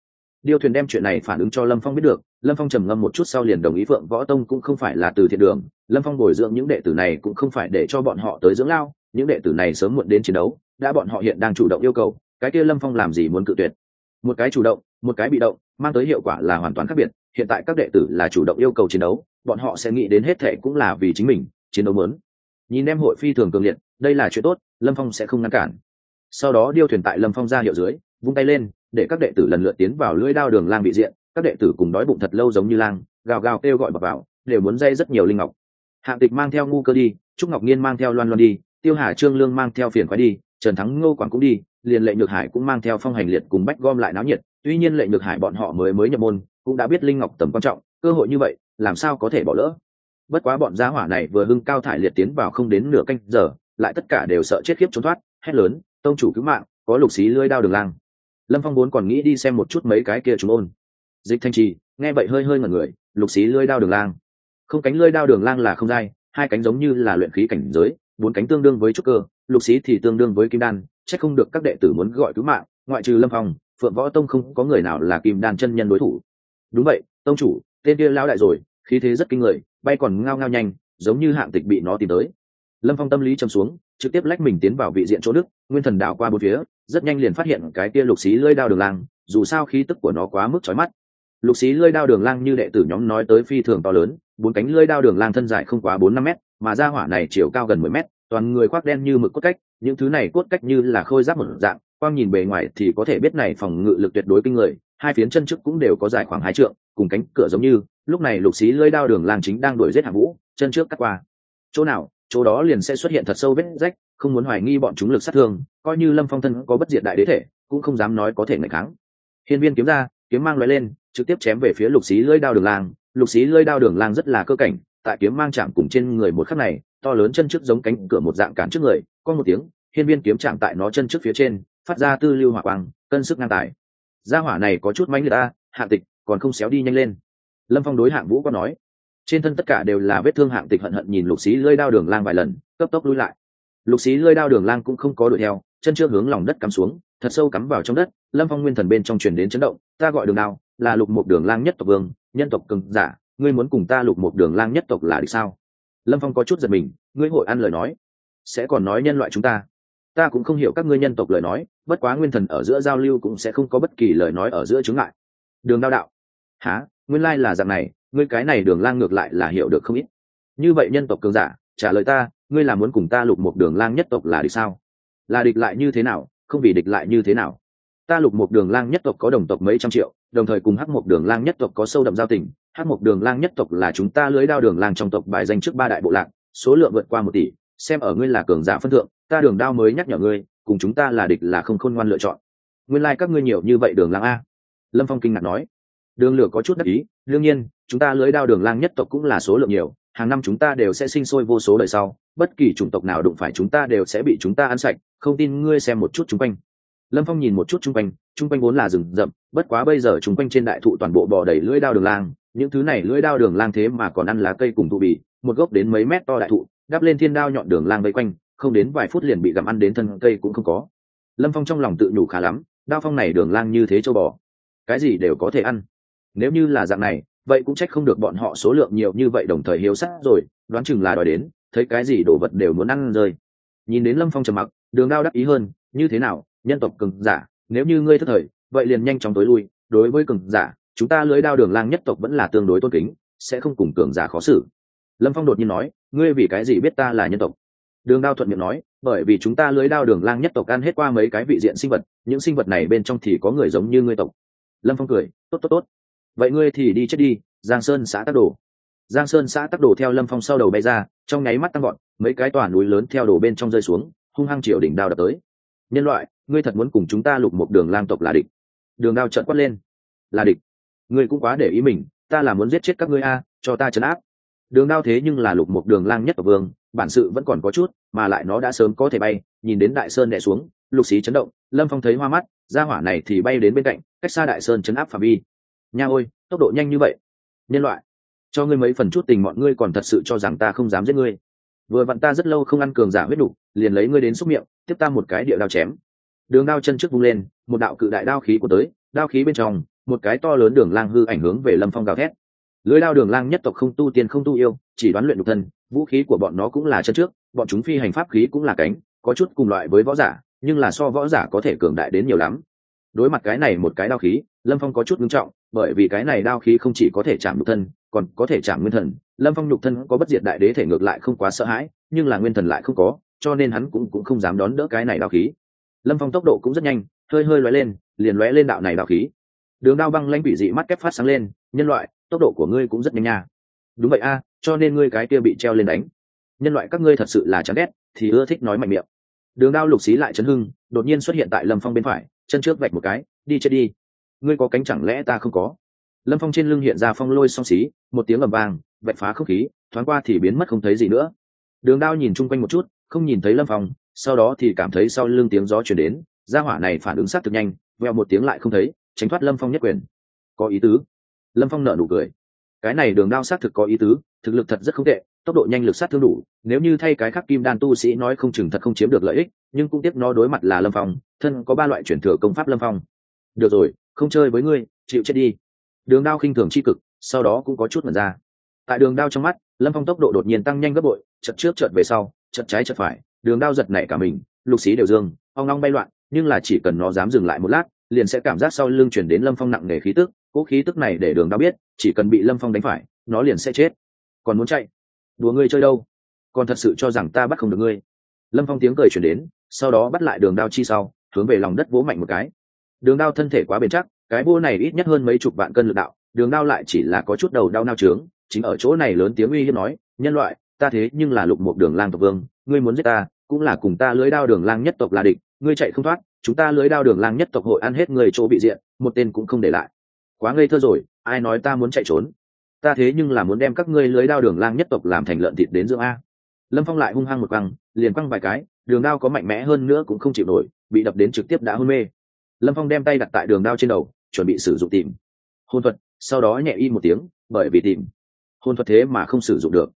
Điêu thuyền đem chuyện này phản ứng cho Lâm Phong biết được, Lâm Phong trầm ngâm một chút sau liền đồng ý Phượng Võ Tông cũng không phải là từ thiện đường, Lâm Phong bồi dưỡng những đệ tử này cũng không phải để cho bọn họ tới dưỡng lao, những đệ tử này sớm muộn đến chiến đấu, đã bọn họ hiện đang chủ động yêu cầu, cái kia Lâm Phong làm gì muốn cự tuyệt. Một cái chủ động, một cái bị động, mang tới hiệu quả là hoàn toàn khác biệt, hiện tại các đệ tử là chủ động yêu cầu chiến đấu, bọn họ sẽ nghĩ đến hết thệ cũng là vì chính mình, chiến đấu muốn. Nhìn em hội phi thường cường liệt, đây là chuyện tốt, Lâm Phong sẽ không ngăn cản. Sau đó điêu thuyền tại Lâm Phong ra hiệu dưới, vung tay lên, để các đệ tử lần lượt tiến vào lưỡi đao đường lang vị diện, các đệ tử cùng đói bụng thật lâu giống như lang, gào gào kêu gọi vào, đều muốn dây rất nhiều linh ngọc. Hạng Tịch mang theo ngu cơ đi, Trúc Ngọc Nhiên mang theo Loan Loan đi, Tiêu Hà Trương Lương mang theo Phiền Khoái đi, Trần Thắng Ngô Quảng cũng đi, liền Lệ Nhược Hải cũng mang theo Phong Hành Liệt cùng Bách gom lại náo nhiệt. Tuy nhiên Lệ Nhược Hải bọn họ mới nhập môn, cũng đã biết linh ngọc tầm quan trọng, cơ hội như vậy, làm sao có thể bỏ lỡ. Bất quá bọn gia hỏa này vừa hưng cao thải liệt tiến vào không đến nửa canh giờ, lại tất cả đều sợ chết khiếp trốn thoát, hét lớn, tông chủ cứu mạng, có lục xí lưỡi đao đường lang. Lâm Phong vốn còn nghĩ đi xem một chút mấy cái kia chúng ôn. Dịch Thanh Trì nghe vậy hơi ngẩn người, lục xí lưỡi đao đường lang. Không cánh lưỡi đao đường lang là không dai, hai cánh giống như là luyện khí cảnh giới, bốn cánh tương đương với trúc cơ, lục xí thì tương đương với kim đan, chắc không được các đệ tử muốn gọi cứu mạng, ngoại trừ Lâm Phong, Phượng Võ Tông không có người nào là kim đan chân nhân đối thủ. Đúng vậy, tông chủ, tên kia lão đại rồi, khí thế rất kinh người, bay còn ngao ngao nhanh, giống như Hạng Tịch bị nó tìm tới. Lâm Phong tâm lý trầm xuống, trực tiếp lách mình tiến vào vị diện chỗ đức, nguyên thần đảo qua bốn phía, rất nhanh liền phát hiện cái kia lục xí lưỡi đao đường lang, dù sao khí tức của nó quá mức chói mắt. Lục xí lưỡi đao đường lang như đệ tử nhóm nói tới phi thường to lớn, bốn cánh lưỡi đao đường lang thân dài không quá 4-5 mét, mà ra hỏa này chiều cao gần 10 mét, toàn người khoác đen như mực cốt cách, những thứ này cốt cách như là khôi giáp một dạng, quang nhìn bề ngoài thì có thể biết này phòng ngự lực tuyệt đối kinh người, hai phiến chân trước cũng đều có dài khoảng 2 trượng, cùng cánh cửa giống như, lúc này lục xí lưỡi đao đường lang chính đang đuổi giết Hạng Vũ, chân trước cắt qua. Chỗ nào, chỗ đó liền sẽ xuất hiện thật sâu vết rách, không muốn hoài nghi bọn chúng lực sát thương, coi như Lâm Phong thân có bất diệt đại đế thể, cũng không dám nói có thể nghịch kháng. Hiên viên kiếm ra, kiếm mang lóe lên, trực tiếp chém về phía lục xí lưỡi đao đường lang. Lục xí lưỡi đao đường lang rất là cơ cảnh, tại kiếm mang chạm cùng trên người một khắc này, to lớn chân trước giống cánh cửa một dạng cản trước người, có một tiếng, hiên viên kiếm chạm tại nó chân trước phía trên, phát ra tư lưu hỏa quang, cân sức ngang tài. Gia hỏa này có chút mãnh liệt a, Hạng Tịch, còn không xéo đi nhanh lên. Lâm Phong đối Hạng Vũ có nói, trên thân tất cả đều là vết thương. Hạng Tịch hận hận nhìn lục xí lưỡi đao đường lang vài lần, cấp tốc lui lại. Lục xí lưỡi đao đường lang cũng không có đuổi theo, chân trước hướng lòng đất cắm xuống, thật sâu cắm vào trong đất. Lâm Phong nguyên thần bên trong truyền đến chấn động, ta gọi đường đao, là lục một đường lang nhất tộc vương, nhân tộc cường giả, ngươi muốn cùng ta lục một đường lang nhất tộc là địch sao? Lâm Phong có chút giật mình, ngươi hội ăn lời nói, sẽ còn nói nhân loại chúng ta cũng không hiểu các ngươi nhân tộc lời nói, bất quá nguyên thần ở giữa giao lưu cũng sẽ không có bất kỳ lời nói ở giữa chướng ngại. Đường đao đạo, há, nguyên lai là dạng này, ngươi cái này đường lang ngược lại là hiểu được không ít. Như vậy nhân tộc cường giả, trả lời ta, ngươi là muốn cùng ta lục một đường lang nhất tộc là địch sao? Là địch lại như thế nào, không vì địch lại như thế nào? Ta lục một đường lang nhất tộc có đồng tộc mấy trăm triệu, đồng thời cùng hắc một đường lang nhất tộc có sâu đậm giao tình. Hắc một đường lang nhất tộc là chúng ta lưới đao đường lang trong tộc bài danh trước 3 đại bộ lạc, số lượng vượt qua 1 tỷ, xem ở ngươi là cường giả phân thượng, ta đường đao mới nhắc nhở ngươi, cùng chúng ta là địch là không khôn ngoan lựa chọn. Nguyên lai các ngươi nhiều như vậy đường lang a. Lâm Phong kinh ngạc nói. Đường Lửa có chút đắc ý, đương nhiên, chúng ta lưới đao đường lang nhất tộc cũng là số lượng nhiều, hàng năm chúng ta đều sẽ sinh sôi vô số đời sau, bất kỳ chủng tộc nào đụng phải chúng ta đều sẽ bị chúng ta ăn sạch, không tin ngươi xem một chút xung quanh. Lâm Phong nhìn một chút xung quanh vốn là rừng rậm, bất quá bây giờ xung quanh trên đại thụ toàn bộ bò đầy lưỡi đao đường lang, những thứ này lưỡi đao đường lang thế mà còn ăn lá cây cùng thụ bì, một gốc đến mấy mét to đại thụ, đắp lên thiên đao nhọn đường lang vây quanh, không đến vài phút liền bị gặm ăn đến thân cây cũng không có. Lâm Phong trong lòng tự nhủ khá lắm, đao phong này đường lang như thế châu bò, cái gì đều có thể ăn. Nếu như là dạng này, vậy cũng trách không được bọn họ số lượng nhiều như vậy đồng thời hiếu sát rồi, đoán chừng là đòi đến, thấy cái gì đồ vật đều muốn ăn rơi. Nhìn đến Lâm Phong trầm mặc, Đường Đao đắc ý hơn, như thế nào, nhân tộc cường giả, nếu như ngươi thất thời, vậy liền nhanh chóng tối lui, đối với cường giả, chúng ta lưới đao đường lang nhất tộc vẫn là tương đối tôn kính, sẽ không cùng cường giả khó xử. Lâm Phong đột nhiên nói, ngươi vì cái gì biết ta là nhân tộc? Đường Đao thuận miệng nói, bởi vì chúng ta lưới đao đường lang nhất tộc ăn hết qua mấy cái vị diện sinh vật, những sinh vật này bên trong thì có người giống như ngươi tộc. Lâm Phong cười, tốt, vậy ngươi thì đi chết đi. Giang Sơn xã Tắc Đồ. Giang Sơn xã Tắc Đồ theo Lâm Phong sau đầu bay ra, trong nháy mắt tăng gọn, mấy cái tòa núi lớn theo đồ bên trong rơi xuống, hung hăng triều đỉnh đao đập tới. Nhân loại, ngươi thật muốn cùng chúng ta lục một đường lang tộc là địch? Đường Đao trợn quát lên. Là địch? Ngươi cũng quá để ý mình, ta là muốn giết chết các ngươi a, cho ta trấn áp. Đường Đao thế nhưng là lục một đường lang nhất tộc vương, bản sự vẫn còn có chút, mà lại nó đã sớm có thể bay, nhìn đến Đại Sơn đè xuống, lục xí chấn động, Lâm Phong thấy hoa mắt, gia hỏa này thì bay đến bên cạnh, cách xa Đại Sơn trấn áp phạm vi. Nha ôi, tốc độ nhanh như vậy! Nhân loại, cho ngươi mấy phần chút tình mọi ngươi còn thật sự cho rằng ta không dám giết ngươi. Vừa vặn ta rất lâu không ăn cường giả huyết đủ, liền lấy ngươi đến xúc miệng, tiếp ta một cái địa đao chém. Đường Đao chân trước vung lên, một đạo cự đại đao khí của tới, đao khí bên trong một cái to lớn đường lang hư ảnh hướng về Lâm Phong gào thét. Lưỡi đao đường lang nhất tộc không tu tiên không tu yêu, chỉ đoán luyện nhục thân, vũ khí của bọn nó cũng là chân trước, bọn chúng phi hành pháp khí cũng là cánh, có chút cùng loại với võ giả, nhưng là so võ giả có thể cường đại đến nhiều lắm. Đối mặt cái này một cái đao khí, Lâm Phong có chút nghiêm trọng, bởi vì cái này đao khí không chỉ có thể chạm nhục thân, còn có thể chạm nguyên thần. Lâm Phong nhục thân có bất diệt đại đế thể ngược lại không quá sợ hãi, nhưng là nguyên thần lại không có, cho nên hắn cũng không dám đón đỡ cái này đao khí. Lâm Phong tốc độ cũng rất nhanh, hơi lóe lên, liền lóe lên đạo này đao khí. Đường đao băng lãnh bị dị mắt kép phát sáng lên, nhân loại, tốc độ của ngươi cũng rất nhanh nha. Đúng vậy a, cho nên ngươi cái kia bị treo lên đánh. Nhân loại các ngươi thật sự là chán ghét, thì ưa thích nói mạnh miệng. Đường đao lục xí lại chấn hưng, đột nhiên xuất hiện tại Lâm Phong bên phải, chân trước vạch một cái, đi chết đi. Ngươi có cánh chẳng lẽ ta không có? Lâm Phong trên lưng hiện ra phong lôi song xí, một tiếng ầm vang, vạch phá không khí, thoáng qua thì biến mất không thấy gì nữa. Đường đao nhìn chung quanh một chút, không nhìn thấy Lâm Phong, sau đó thì cảm thấy sau lưng tiếng gió truyền đến, gia hỏa này phản ứng sát thực nhanh, vèo một tiếng lại không thấy, tránh thoát Lâm Phong nhất quyền. Có ý tứ. Lâm Phong nở nụ cười. Cái này đường đao sát thực có ý tứ, thực lực thật rất không tệ, tốc độ nhanh lực sát thương đủ, nếu như thay cái khác kim đan tu sĩ nói không chừng thật không chiếm được lợi ích, nhưng cũng tiếc nó đối mặt là Lâm Phong, thân có 3 loại chuyển thừa công pháp Lâm Phong. Được rồi, không chơi với ngươi, chịu chết đi. Đường đao khinh thường chi cực, sau đó cũng có chút mẩn ra. Tại đường đao trong mắt, Lâm Phong tốc độ đột nhiên tăng nhanh gấp bội, chợt trước chợt về sau, chợt trái chợt phải, đường đao giật nảy cả mình, lục xí đều dương, ong ong bay loạn, nhưng là chỉ cần nó dám dừng lại một lát, liền sẽ cảm giác sau lưng chuyển đến Lâm Phong nặng nề khí tức, cố khí tức này để đường đao biết, chỉ cần bị Lâm Phong đánh phải, nó liền sẽ chết. Còn muốn chạy? Đùa ngươi chơi đâu? Còn thật sự cho rằng ta bắt không được ngươi? Lâm Phong tiếng cười chuyển đến, sau đó bắt lại đường đao chi sau, hướng về lòng đất vỗ mạnh một cái. Đường đao thân thể quá bền chắc, cái vỗ này ít nhất hơn mấy chục vạn cân lực đạo, đường đao lại chỉ là có chút đầu đau nao trướng, chính ở chỗ này lớn tiếng uy hiếp nói, nhân loại, ta thế nhưng là Lục Một Đường Lang tộc vương, ngươi muốn giết ta, cũng là cùng ta lưới đao Đường Lang nhất tộc là địch, ngươi chạy không thoát, chúng ta lưới đao Đường Lang nhất tộc hội ăn hết người chỗ bị diện, một tên cũng không để lại. Quá ngây thơ rồi, ai nói ta muốn chạy trốn? Ta thế nhưng là muốn đem các ngươi lưới đao Đường Lang nhất tộc làm thành lợn thịt đến dưỡng a. Lâm Phong lại hung hăng một quăng, liền quăng vài cái, đường đao có mạnh mẽ hơn nữa cũng không chịu nổi, bị đập đến trực tiếp đã hôn mê. Lâm Phong đem tay đặt tại đường đao trên đầu, chuẩn bị sử dụng tìm hồn thuật, sau đó nhẹ y một tiếng, bởi vì tìm hồn thuật thế mà không sử dụng được.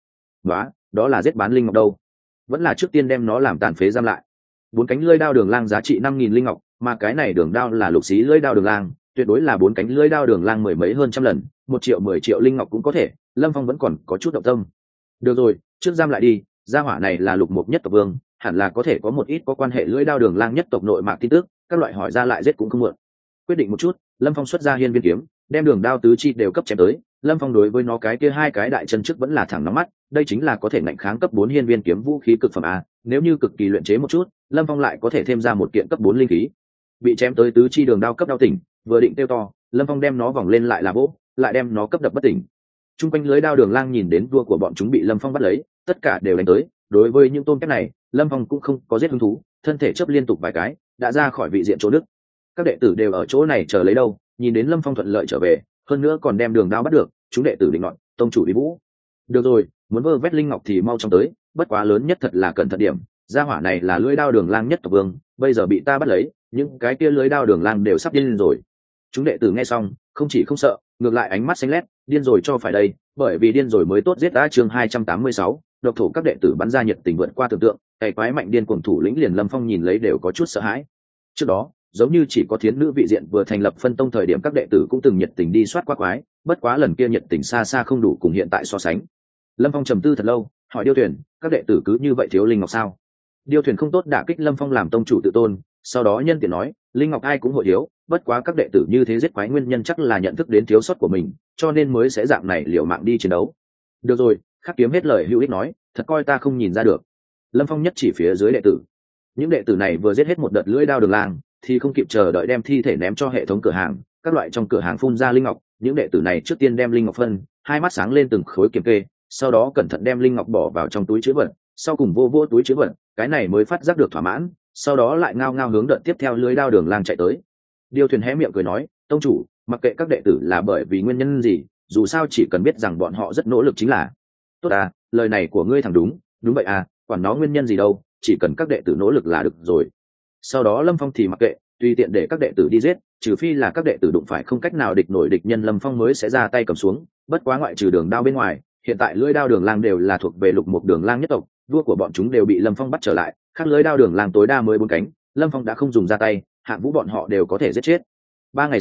Đó là giết bán linh ngọc đâu? Vẫn là trước tiên đem nó làm tàn phế giam lại. 4 cánh lưỡi đao Đường Lang giá trị 5.000 linh ngọc, mà cái này đường đao là lục xí lưỡi đao Đường Lang, tuyệt đối là 4 cánh lưỡi đao Đường Lang mười mấy hơn trăm lần, 1 triệu 10 triệu linh ngọc cũng có thể. Lâm Phong vẫn còn có chút động tâm. Được rồi, trước giam lại đi, gia hỏa này là Lục Mục nhất tộc vương, hẳn là có thể có một ít có quan hệ lưỡi đao Đường Lang nhất tộc nội mạc tin tức, các loại hỏi ra lại giết cũng không muộn. Quyết định một chút, Lâm Phong xuất ra hiên viên kiếm, đem đường đao tứ chi đều cấp chém tới. Lâm Phong đối với nó cái kia 2 cái đại chân trước vẫn là thẳng nóng mắt, đây chính là có thể ngạnh kháng cấp 4 hiên viên kiếm vũ khí cực phẩm a, nếu như cực kỳ luyện chế một chút, Lâm Phong lại có thể thêm ra một kiện cấp 4 linh khí. Bị chém tới tứ chi đường đao cấp đau tỉnh, vừa định tiêu to, Lâm Phong đem nó vòng lên lại là vỗ, lại đem nó cấp đập bất tỉnh. Trung quanh lưới đao Đường Lang nhìn đến vua của bọn chúng bị Lâm Phong bắt lấy, tất cả đều đánh tới. Đối với những tôm kép này, Lâm Phong cũng không có giết hứng thú, thân thể chớp liên tục vài cái, đã ra khỏi vị diện chỗ đức. Các đệ tử đều ở chỗ này chờ lấy đâu, nhìn đến Lâm Phong thuận lợi trở về, hơn nữa còn đem đường đao bắt được, chúng đệ tử định nọt, tông chủ đi vũ. Được rồi, muốn vơ vét linh ngọc thì mau chóng tới, bất quá lớn nhất thật là cẩn thận điểm, gia hỏa này là lưỡi đao Đường Lang nhất tộc vương, bây giờ bị ta bắt lấy, những cái kia lưỡi đao Đường Lang đều sắp điên rồi. Chúng đệ tử nghe xong, không chỉ không sợ, ngược lại ánh mắt xanh lét, điên rồi cho phải đây, bởi vì điên rồi mới tốt giết đã. Chương 286, độc thủ các đệ tử bắn ra nhiệt tình vượt qua tưởng tượng, cày quái mạnh điên cuồng thủ lĩnh liền Lâm Phong nhìn lấy đều có chút sợ hãi. Trước đó, giống như chỉ có thiến nữ vị diện vừa thành lập phân tông thời điểm các đệ tử cũng từng nhiệt tình đi soát qua quái, bất quá lần kia nhiệt tình xa xa không đủ cùng hiện tại so sánh. Lâm Phong trầm tư thật lâu, hỏi Điêu Thuyền, các đệ tử cứ như vậy thiếu linh ngọc sao? Điêu Thuyền không tốt đả kích Lâm Phong làm tông chủ tự tôn, sau đó nhân tiện nói, linh ngọc ai cũng hội thiếu, bất quá các đệ tử như thế giết quái nguyên nhân chắc là nhận thức đến thiếu sót của mình, cho nên mới sẽ dạng này liều mạng đi chiến đấu. Được rồi, Khắc Kiếm hết lời hữu ích nói, thật coi ta không nhìn ra được. Lâm Phong nhất chỉ phía dưới đệ tử. Những đệ tử này vừa giết hết một đợt lưỡi đao Đường Lang, thì không kịp chờ đợi đem thi thể ném cho hệ thống cửa hàng, các loại trong cửa hàng phun ra linh ngọc, những đệ tử này trước tiên đem linh ngọc phân, hai mắt sáng lên từng khối kiểm kê, sau đó cẩn thận đem linh ngọc bỏ vào trong túi trữ vật, sau cùng vô túi trữ vật, cái này mới phát giác được thỏa mãn, sau đó lại ngao ngao hướng đợt tiếp theo lưới đao Đường Lang chạy tới. Điêu Thuyền hé miệng cười nói, tông chủ, mặc kệ các đệ tử là bởi vì nguyên nhân gì, dù sao chỉ cần biết rằng bọn họ rất nỗ lực chính là tốt à. Lời này của ngươi thẳng đúng vậy à, quản nó nguyên nhân gì đâu, chỉ cần các đệ tử nỗ lực là được rồi. Sau đó Lâm Phong thì mặc kệ, tùy tiện để các đệ tử đi giết, trừ phi là các đệ tử đụng phải không cách nào địch nổi địch nhân, Lâm Phong mới sẽ ra tay cầm xuống. Bất quá ngoại trừ đường đao bên ngoài, hiện tại lưỡi đao Đường Lang đều là thuộc về Lục Mục Đường Lang nhất tộc, vua của bọn chúng đều bị Lâm Phong bắt trở lại, khác lưỡi đao Đường Lang tối đa mới 4 cánh, Lâm Phong đã không dùng ra tay, Hạng Vũ bọn họ đều có thể giết chết. 3 ngày sau,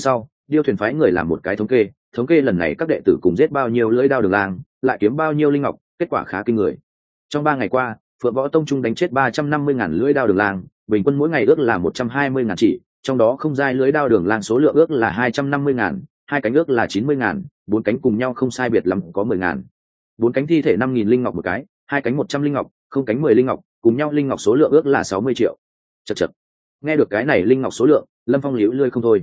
điêu thuyền phái người làm một cái thống kê lần này các đệ tử cùng giết bao nhiêu lưỡi đao đường lang, lại kiếm bao nhiêu linh ngọc, kết quả khá kinh người. Trong 3 ngày qua, Phượng Võ Tông trung đánh chết 350.000 lưỡi đao đường lang, bình quân mỗi ngày ước là 120.000 chỉ, trong đó không giai lưỡi đao đường lang số lượng ước là 250.000, hai cánh ước là 90.000, bốn cánh cùng nhau không sai biệt lắm có 10.000. Bốn cánh thi thể 5.000 linh ngọc một cái, hai cánh 100 linh ngọc, không cánh 10 linh ngọc, cùng nhau linh ngọc số lượng ước là 60 triệu. Chậc chậc. Nghe được cái này linh ngọc số lượng, Lâm Phong liễu lươi không thôi.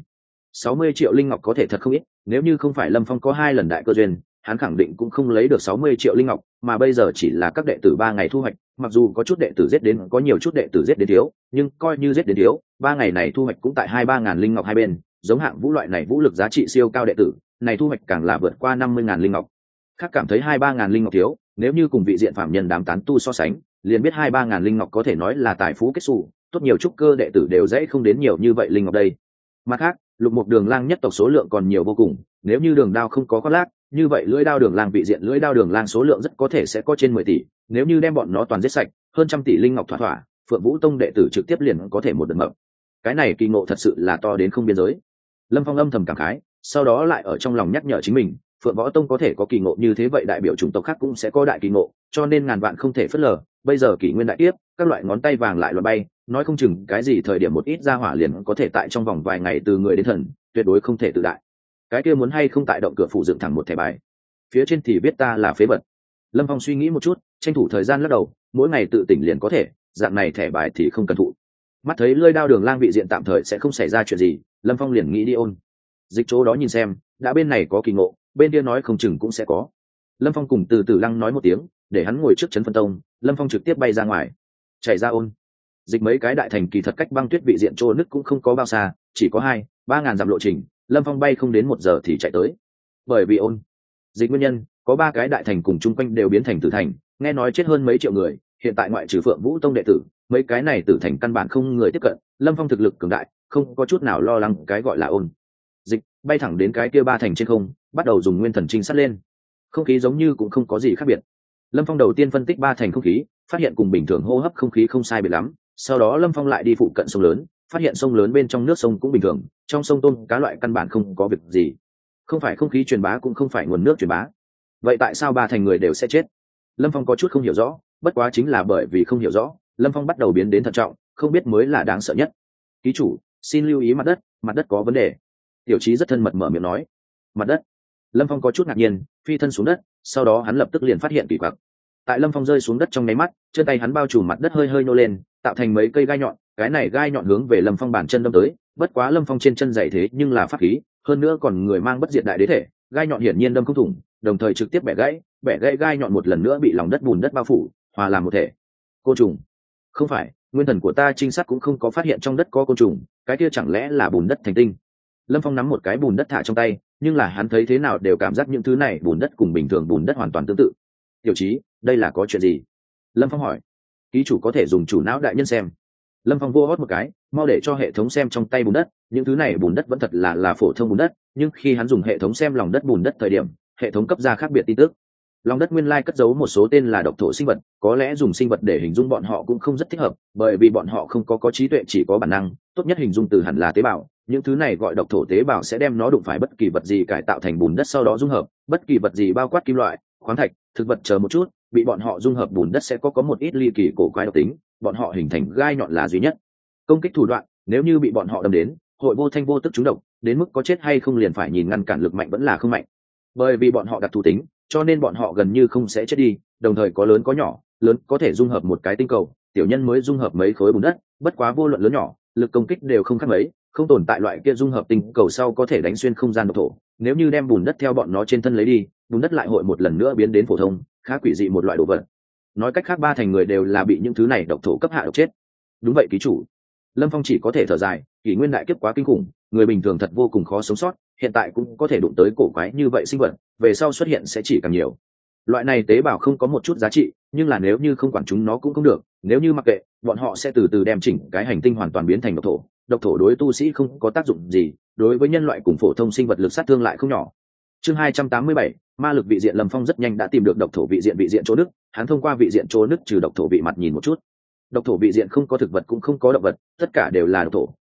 60 triệu linh ngọc có thể thật không ít, nếu như không phải Lâm Phong có 2 lần đại cơ duyên, hắn khẳng định cũng không lấy được 60 triệu linh ngọc, mà bây giờ chỉ là các đệ tử 3 ngày thu hoạch, mặc dù có chút đệ tử giết đến có nhiều chút đệ tử giết đến thiếu, nhưng coi như giết đến thiếu, 3 ngày này thu hoạch cũng tại 2-3 ngàn linh ngọc hai bên, giống hạng vũ loại này vũ lực giá trị siêu cao đệ tử, này thu hoạch càng là vượt qua 50.000 linh ngọc. Khác cảm thấy 2-3 ngàn linh ngọc thiếu, nếu như cùng vị diện phạm nhân đám tán tu so sánh, liền biết 2-3 ngàn linh ngọc có thể nói là tài phú kết xù, tốt nhiều trúc cơ đệ tử đều dễ không đến nhiều như vậy linh ngọc đây. Mặt khác, lục mục đường lang nhất tộc số lượng còn nhiều vô cùng, nếu như đường đao không có khoác lác, như vậy lưỡi đao đường lang vị diện lưỡi đao đường lang số lượng rất có thể sẽ có trên 10 tỷ, nếu như đem bọn nó toàn giết sạch, hơn trăm tỷ linh ngọc thỏa thỏa, Phượng Vũ Tông đệ tử trực tiếp liền có thể một đợt mập. Cái này kỳ ngộ thật sự là to đến không biên giới. Lâm Phong âm thầm cảm khái, sau đó lại ở trong lòng nhắc nhở chính mình, Phượng Võ Tông có thể có kỳ ngộ như thế vậy đại biểu chủng tộc khác cũng sẽ có đại kỳ ngộ, cho nên ngàn vạn không thể phớt lờ, bây giờ kỷ nguyên đại tiếp, các loại ngón tay vàng lại loạn bay, nói không chừng cái gì thời điểm một ít ra hỏa liền có thể tại trong vòng vài ngày từ người đến thần, tuyệt đối không thể tự đại. Cái kia muốn hay không tại động cửa phủ dựng thẳng một thẻ bài, phía trên thì biết ta là phế vật. Lâm Phong suy nghĩ một chút, tranh thủ thời gian lắc đầu, mỗi ngày tự tỉnh liền có thể, dạng này thẻ bài thì không cần thụ. Mắt thấy lưỡi đao đường lang vị diện tạm thời sẽ không xảy ra chuyện gì, Lâm Phong liền nghĩ đi ôn dịch chỗ đó nhìn xem, đã bên này có kỳ ngộ, bên kia nói không chừng cũng sẽ có. Lâm Phong cùng từ từ lăng nói một tiếng, để hắn ngồi trước trấn phân tông. Lâm Phong trực tiếp bay ra ngoài, chạy ra ôn dịch. Mấy cái đại thành kỳ thật cách băng tuyết vị diện trô nứt cũng không có bao xa, chỉ có 2-3 ngàn dặm lộ trình. Lâm Phong bay không đến 1 giờ thì chạy tới. Bởi vì ôn dịch nguyên nhân, có 3 cái đại thành cùng chung quanh đều biến thành tử thành, nghe nói chết hơn mấy triệu người. Hiện tại ngoại trừ Phượng Vũ Tông đệ tử, mấy cái này tử thành căn bản không người tiếp cận. Lâm Phong thực lực cường đại, không có chút nào lo lắng cái gọi là ôn dịch. Bay thẳng đến cái kia 3 thành trên không, bắt đầu dùng nguyên thần trinh sát lên. Không khí giống như cũng không có gì khác biệt. Lâm Phong đầu tiên phân tích 3 thành không khí, phát hiện cùng bình thường hô hấp không khí không sai biệt lắm. Sau đó Lâm Phong lại đi phụ cận sông lớn, phát hiện sông lớn bên trong nước sông cũng bình thường, trong sông tôm cá loại căn bản không có việc gì. Không phải không khí truyền bá cũng không phải nguồn nước truyền bá. Vậy tại sao 3 thành người đều sẽ chết? Lâm Phong có chút không hiểu rõ, bất quá chính là bởi vì không hiểu rõ, Lâm Phong bắt đầu biến đến thận trọng, không biết mới là đáng sợ nhất. Ký chủ, xin lưu ý mặt đất có vấn đề. Tiểu Chí rất thân mật mở miệng nói. Mặt đất? Lâm Phong có chút ngạc nhiên, phi thân xuống đất, sau đó hắn lập tức liền phát hiện kỳ quặc. Tại Lâm Phong rơi xuống đất trong nháy mắt, chân tay hắn bao trùm mặt đất hơi hơi nô lên, tạo thành mấy cây gai nhọn, cái này gai nhọn hướng về Lâm Phong bàn chân đâm tới, bất quá Lâm Phong trên chân dày thế nhưng là pháp khí, hơn nữa còn người mang bất diệt đại đế thể, gai nhọn hiển nhiên đâm không thủng, đồng thời trực tiếp bẻ gãy gai nhọn một lần nữa bị lòng đất bùn đất bao phủ, hòa làm một thể. Côn trùng? Không phải, nguyên thần của ta trinh sát cũng không có phát hiện trong đất có côn trùng, cái kia chẳng lẽ là bùn đất thành tinh? Lâm Phong nắm một cái bùn đất thả trong tay, nhưng là hắn thấy thế nào đều cảm giác những thứ này bùn đất cùng bình thường bùn đất hoàn toàn tương tự. Tiểu Chí, đây là có chuyện gì? Lâm Phong hỏi. Ký chủ có thể dùng chủ não đại nhân xem. Lâm Phong vô hót một cái, mau để cho hệ thống xem trong tay bùn đất, những thứ này bùn đất vẫn thật là phổ thông bùn đất, nhưng khi hắn dùng hệ thống xem lòng đất bùn đất thời điểm, hệ thống cấp ra khác biệt tin tức. Lòng đất nguyên lai cất giấu một số tên là độc thổ sinh vật, có lẽ dùng sinh vật để hình dung bọn họ cũng không rất thích hợp, bởi vì bọn họ không có trí tuệ, chỉ có bản năng, tốt nhất hình dung từ hẳn là tế bào. Những thứ này gọi độc thổ tế bào sẽ đem nó đụng phải bất kỳ vật gì cải tạo thành bùn đất, sau đó dung hợp, bất kỳ vật gì bao quát kim loại, khoáng thạch, thực vật chờ một chút, bị bọn họ dung hợp bùn đất sẽ có một ít ly kỳ cổ quái độc tính, bọn họ hình thành gai nhọn là duy nhất. Công kích thủ đoạn, nếu như bị bọn họ đâm đến, hội vô thanh vô tức trúng độc, đến mức có chết hay không liền phải nhìn ngăn cản lực mạnh vẫn là không mạnh. Bởi vì bọn họ đặc thù tính, cho nên bọn họ gần như không sẽ chết đi, đồng thời có lớn có nhỏ, lớn có thể dung hợp một cái tinh cầu, tiểu nhân mới dung hợp mấy khối bùn đất, bất quá vô luận lớn nhỏ, lực công kích đều không khác mấy, không tồn tại loại kia dung hợp tinh cầu sau có thể đánh xuyên không gian độc thổ. Nếu như đem bùn đất theo bọn nó trên thân lấy đi, bùn đất lại hội một lần nữa biến đến phổ thông, khá quỷ dị một loại đồ vật. Nói cách khác 3 thành người đều là bị những thứ này độc thổ cấp hạ độc chết. Đúng vậy ký chủ. Lâm Phong chỉ có thể thở dài, kỷ nguyên đại kiếp quá kinh khủng, người bình thường thật vô cùng khó sống sót, hiện tại cũng có thể đụng tới cổ quái như vậy sinh vật, về sau xuất hiện sẽ chỉ càng nhiều. Loại này tế bào không có một chút giá trị, nhưng là nếu như không quản chúng nó cũng không được, nếu như mặc kệ, bọn họ sẽ từ từ đem chỉnh cái hành tinh hoàn toàn biến thành độc thổ. Độc thổ đối tu sĩ không có tác dụng gì, đối với nhân loại cùng phổ thông sinh vật lực sát thương lại không nhỏ. Chương 287, ma lực vị diện. Lâm Phong rất nhanh đã tìm được độc thổ vị diện chỗ nước, hắn thông qua vị diện chỗ nước trừ độc thổ vị mặt nhìn một chút. Độc thổ vị diện không có thực vật cũng không có động vật, tất cả đều là độc thổ,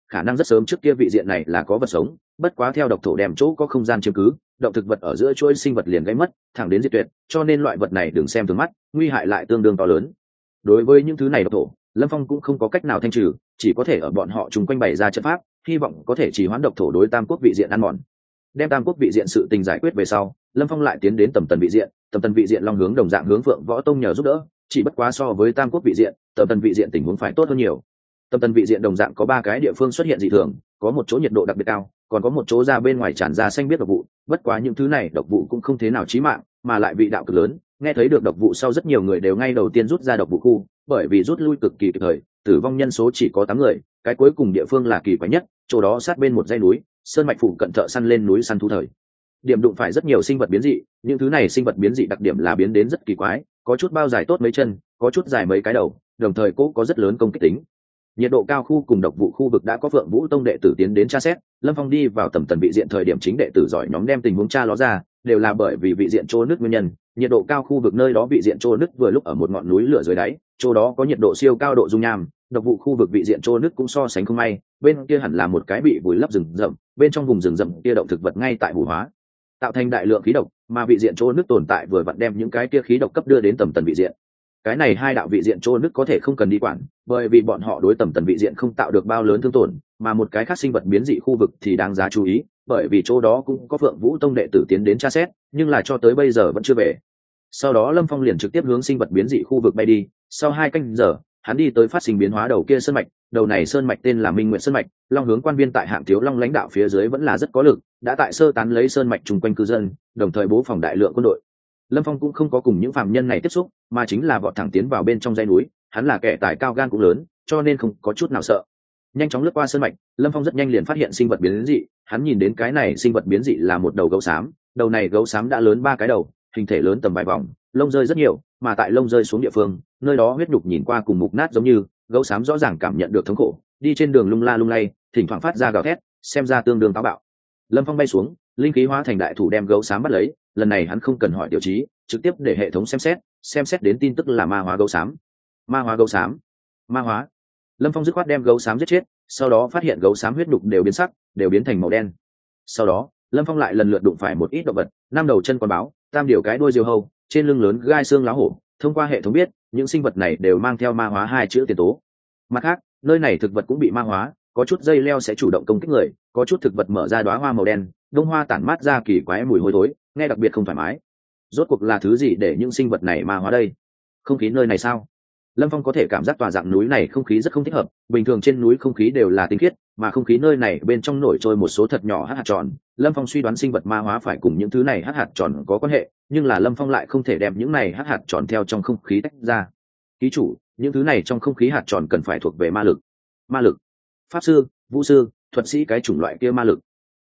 khả năng rất sớm trước kia vị diện này là có vật sống, bất quá theo độc thổ đem chỗ có không gian chiếm cứ, động thực vật ở giữa chuỗi sinh vật liền gây mất, thẳng đến diệt tuyệt, cho nên loại vật này đừng xem thường mắt, nguy hại lại tương đương to lớn. Đối với những thứ này độc thổ, Lâm Phong cũng không có cách nào thanh trừ, chỉ có thể ở bọn họ chung quanh bày ra trận pháp, hy vọng có thể trì hoãn độc thổ đối tam quốc vị diện ăn mòn. Đem tam quốc vị diện sự tình giải quyết về sau, Lâm Phong lại tiến đến tầm tần vị diện, tầm tần vị diện long hướng đồng dạng hướng Phượng Võ Tông nhờ giúp đỡ, chỉ bất quá so với tam quốc vị diện, tầm tần vị diện tình huống phải tốt hơn nhiều. Tầm tần vị diện đồng dạng có 3 cái địa phương xuất hiện dị thường, có một chỗ nhiệt độ đặc biệt cao, còn có một chỗ ra bên ngoài tràn ra xanh biết độc vụ, bất quá những thứ này độc vụ cũng không thế nào chí mạng, mà lại vị đạo cực lớn, nghe thấy được độc vụ sau rất nhiều người đều ngay đầu tiên rút ra độc vụ khu, bởi vì rút lui cực kỳ kịp thời, tử vong nhân số chỉ có 8 người, cái cuối cùng địa phương là kỳ quái nhất, chỗ đó sát bên một dãy núi, sơn mạch phủ cận thợ săn lên núi săn thú thời điểm đụng phải rất nhiều sinh vật biến dị, những thứ này sinh vật biến dị đặc điểm là biến đến rất kỳ quái, có chút bao dài tốt mấy chân, có chút dài mấy cái đầu, đồng thời cũng có rất lớn công kích tính. Nhiệt độ cao khu cùng độc vụ khu vực đã có Phượng Vũ Tông đệ tử tiến đến tra xét, Lâm Phong đi vào tầm tần vị diện thời điểm chính đệ tử giỏi nhóm đem tình huống tra ló ra, đều là bởi vì vị diện trô nước nguyên nhân, nhiệt độ cao khu vực nơi đó vị diện trô nước vừa lúc ở một ngọn núi lửa dưới đáy, chỗ đó có nhiệt độ siêu cao độ dung nham, độc vụ khu vực vị diện trô nước cũng so sánh không may, bên kia hẳn là một cái bị vùi lấp rừng rậm, bên trong vùng rừng rậm kia động thực vật ngay tại bù hóa, tạo thành đại lượng khí độc, mà vị diện trô nước tồn tại vừa vặn đem những cái kia khí độc cấp đưa đến tầm tần vị diện. Cái này hai đạo vị diện trô nước có thể không cần đi quản, bởi vì bọn họ đối tầm tần vị diện không tạo được bao lớn thương tổn, mà một cái khác sinh vật biến dị khu vực thì đáng giá chú ý, bởi vì chỗ đó cũng có Phượng Vũ Tông đệ tử tiến đến tra xét, nhưng là cho tới bây giờ vẫn chưa về. Sau đó Lâm Phong liền trực tiếp hướng sinh vật biến dị khu vực bay đi, sau 2 canh giờ, hắn đi tới phát sinh biến hóa đầu kia sơn mạch, đầu này sơn mạch tên là Minh Nguyệt sơn mạch, long hướng quan viên tại Hạng Thiếu Long lãnh đạo phía dưới vẫn là rất có lực, đã tại sơ tán lấy sơn mạch chung quanh cư dân, đồng thời bố phòng đại lượng quân đội. Lâm Phong cũng không có cùng những phạm nhân này tiếp xúc, mà chính là vọt thẳng tiến vào bên trong dãy núi, hắn là kẻ tài cao gan cũng lớn, cho nên không có chút nào sợ. Nhanh chóng lướt qua sơn mạch, Lâm Phong rất nhanh liền phát hiện sinh vật biến dị, hắn nhìn đến cái này sinh vật biến dị là một đầu gấu xám, đầu này gấu xám đã lớn 3 cái đầu, hình thể lớn tầm vài vòng, lông rơi rất nhiều, mà tại lông rơi xuống địa phương, nơi đó huyết nhục nhìn qua cùng mục nát giống như, gấu xám rõ ràng cảm nhận được thống khổ, đi trên đường lung la lung lay, thỉnh thoảng phát ra gào thét, xem ra tương đương táo bạo. Lâm Phong bay xuống, linh khí hóa thành đại thủ đem gấu xám bắt lấy, lần này hắn không cần hỏi tiểu trí, trực tiếp để hệ thống xem xét đến tin tức là ma hóa gấu xám. Ma hóa gấu xám, ma hóa. Lâm Phong dứt khoát đem gấu xám giết chết, sau đó phát hiện gấu xám huyết nhục đều biến sắc, đều biến thành màu đen. Sau đó, Lâm Phong lại lần lượt đụng phải một ít động vật, 5 đầu chân con báo, 3 điều cái đuôi diều hâu, trên lưng lớn gai xương lá hổ, thông qua hệ thống biết, những sinh vật này đều mang theo ma hóa 2 chữ tiền tố. Mặt khác, nơi này thực vật cũng bị ma hóa, có chút dây leo sẽ chủ động công kích người, có chút thực vật mở ra đóa hoa màu đen, đông hoa tản mát ra kỳ quái mùi hôi thối, nghe đặc biệt không thoải mái. Rốt cuộc là thứ gì để những sinh vật này ma hóa đây? Không khí nơi này sao? Lâm Phong có thể cảm giác tòa dạng núi này không khí rất không thích hợp, bình thường trên núi không khí đều là tinh khiết, mà không khí nơi này bên trong nổi trôi một số thật nhỏ hắc hạt tròn. Lâm Phong suy đoán sinh vật ma hóa phải cùng những thứ này hắc hạt tròn có quan hệ, nhưng là Lâm Phong lại không thể đem những này hắc hạt tròn theo trong không khí tách ra. Ký chủ, những thứ này trong không khí hạt tròn cần phải thuộc về ma lực. Ma lực? Pháp sư, vũ sư, thuật sĩ cái chủng loại kia ma lực?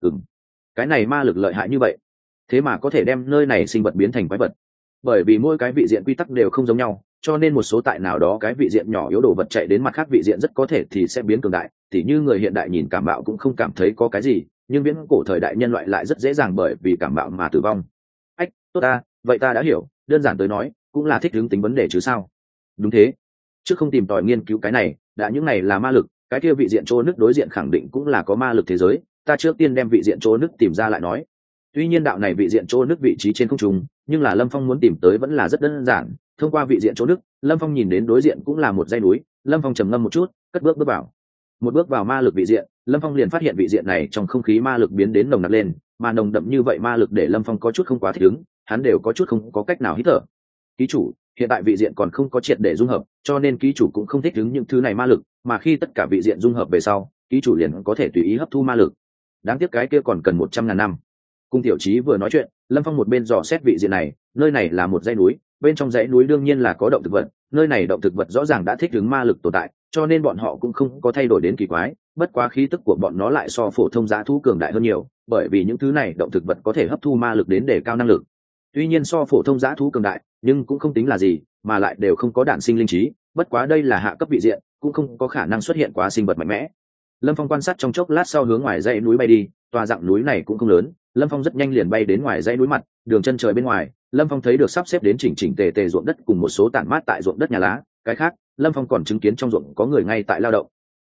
Cái này ma lực lợi hại như vậy, thế mà có thể đem nơi này sinh vật biến thành quái vật. Bởi vì mỗi cái vị diện quy tắc đều không giống nhau, cho nên một số tại nào đó cái vị diện nhỏ yếu đồ vật chạy đến mặt khác vị diện rất có thể thì sẽ biến cường đại, tỉ như người hiện đại nhìn cảm bạo cũng không cảm thấy có cái gì, nhưng viễn cổ thời đại nhân loại lại rất dễ dàng bởi vì cảm bạo mà tử vong. Ách, tốt ta, vậy ta đã hiểu, đơn giản tới nói, cũng là thích hướng tính vấn đề chứ sao. Đúng thế, chứ không tìm tòi nghiên cứu cái này, đã những này là ma lực, cái kia vị diện chỗ nước đối diện khẳng định cũng là có ma lực thế giới, ta trước tiên đem vị diện chỗ nước tìm ra lại nói. Tuy nhiên đạo này vị diện chỗ nước vị trí trên không trung, nhưng là Lâm Phong muốn tìm tới vẫn là rất đơn giản, thông qua vị diện chỗ nước, Lâm Phong nhìn đến đối diện cũng là một dãy núi, Lâm Phong trầm ngâm một chút, cất bước vào. Một bước vào ma lực vị diện, Lâm Phong liền phát hiện vị diện này trong không khí ma lực biến đến nồng nặc lên, mà nồng đậm như vậy ma lực để Lâm Phong có chút không quá thích ứng, hắn đều có chút không có cách nào hít thở. Ký chủ, hiện tại vị diện còn không có triệt để dung hợp, cho nên ký chủ cũng không thích ứng những thứ này ma lực, mà khi tất cả vị diện dung hợp về sau, ký chủ liền có thể tùy ý hấp thu ma lực. Đáng tiếc cái kia còn cần 100.000 năm. Cung tiểu trí vừa nói chuyện, Lâm Phong một bên dò xét vị diện này, nơi này là một dãy núi, bên trong dãy núi đương nhiên là có động thực vật, nơi này động thực vật rõ ràng đã thích ứng ma lực tồn tại, cho nên bọn họ cũng không có thay đổi đến kỳ quái, bất quá khí tức của bọn nó lại so phổ thông dã thú cường đại hơn nhiều, bởi vì những thứ này động thực vật có thể hấp thu ma lực đến để cao năng lực. Tuy nhiên so phổ thông dã thú cường đại, nhưng cũng không tính là gì, mà lại đều không có đản sinh linh trí, bất quá đây là hạ cấp vị diện, cũng không có khả năng xuất hiện quá sinh vật mạnh mẽ. Lâm Phong quan sát trong chốc lát sau hướng ngoài dãy núi bay đi, tòa dạng núi này cũng không lớn, Lâm Phong rất nhanh liền bay đến ngoài dãy núi mặt, đường chân trời bên ngoài, Lâm Phong thấy được sắp xếp đến chỉnh chỉnh tề tề ruộng đất cùng một số tản mát tại ruộng đất nhà lá, cái khác, Lâm Phong còn chứng kiến trong ruộng có người ngay tại lao động.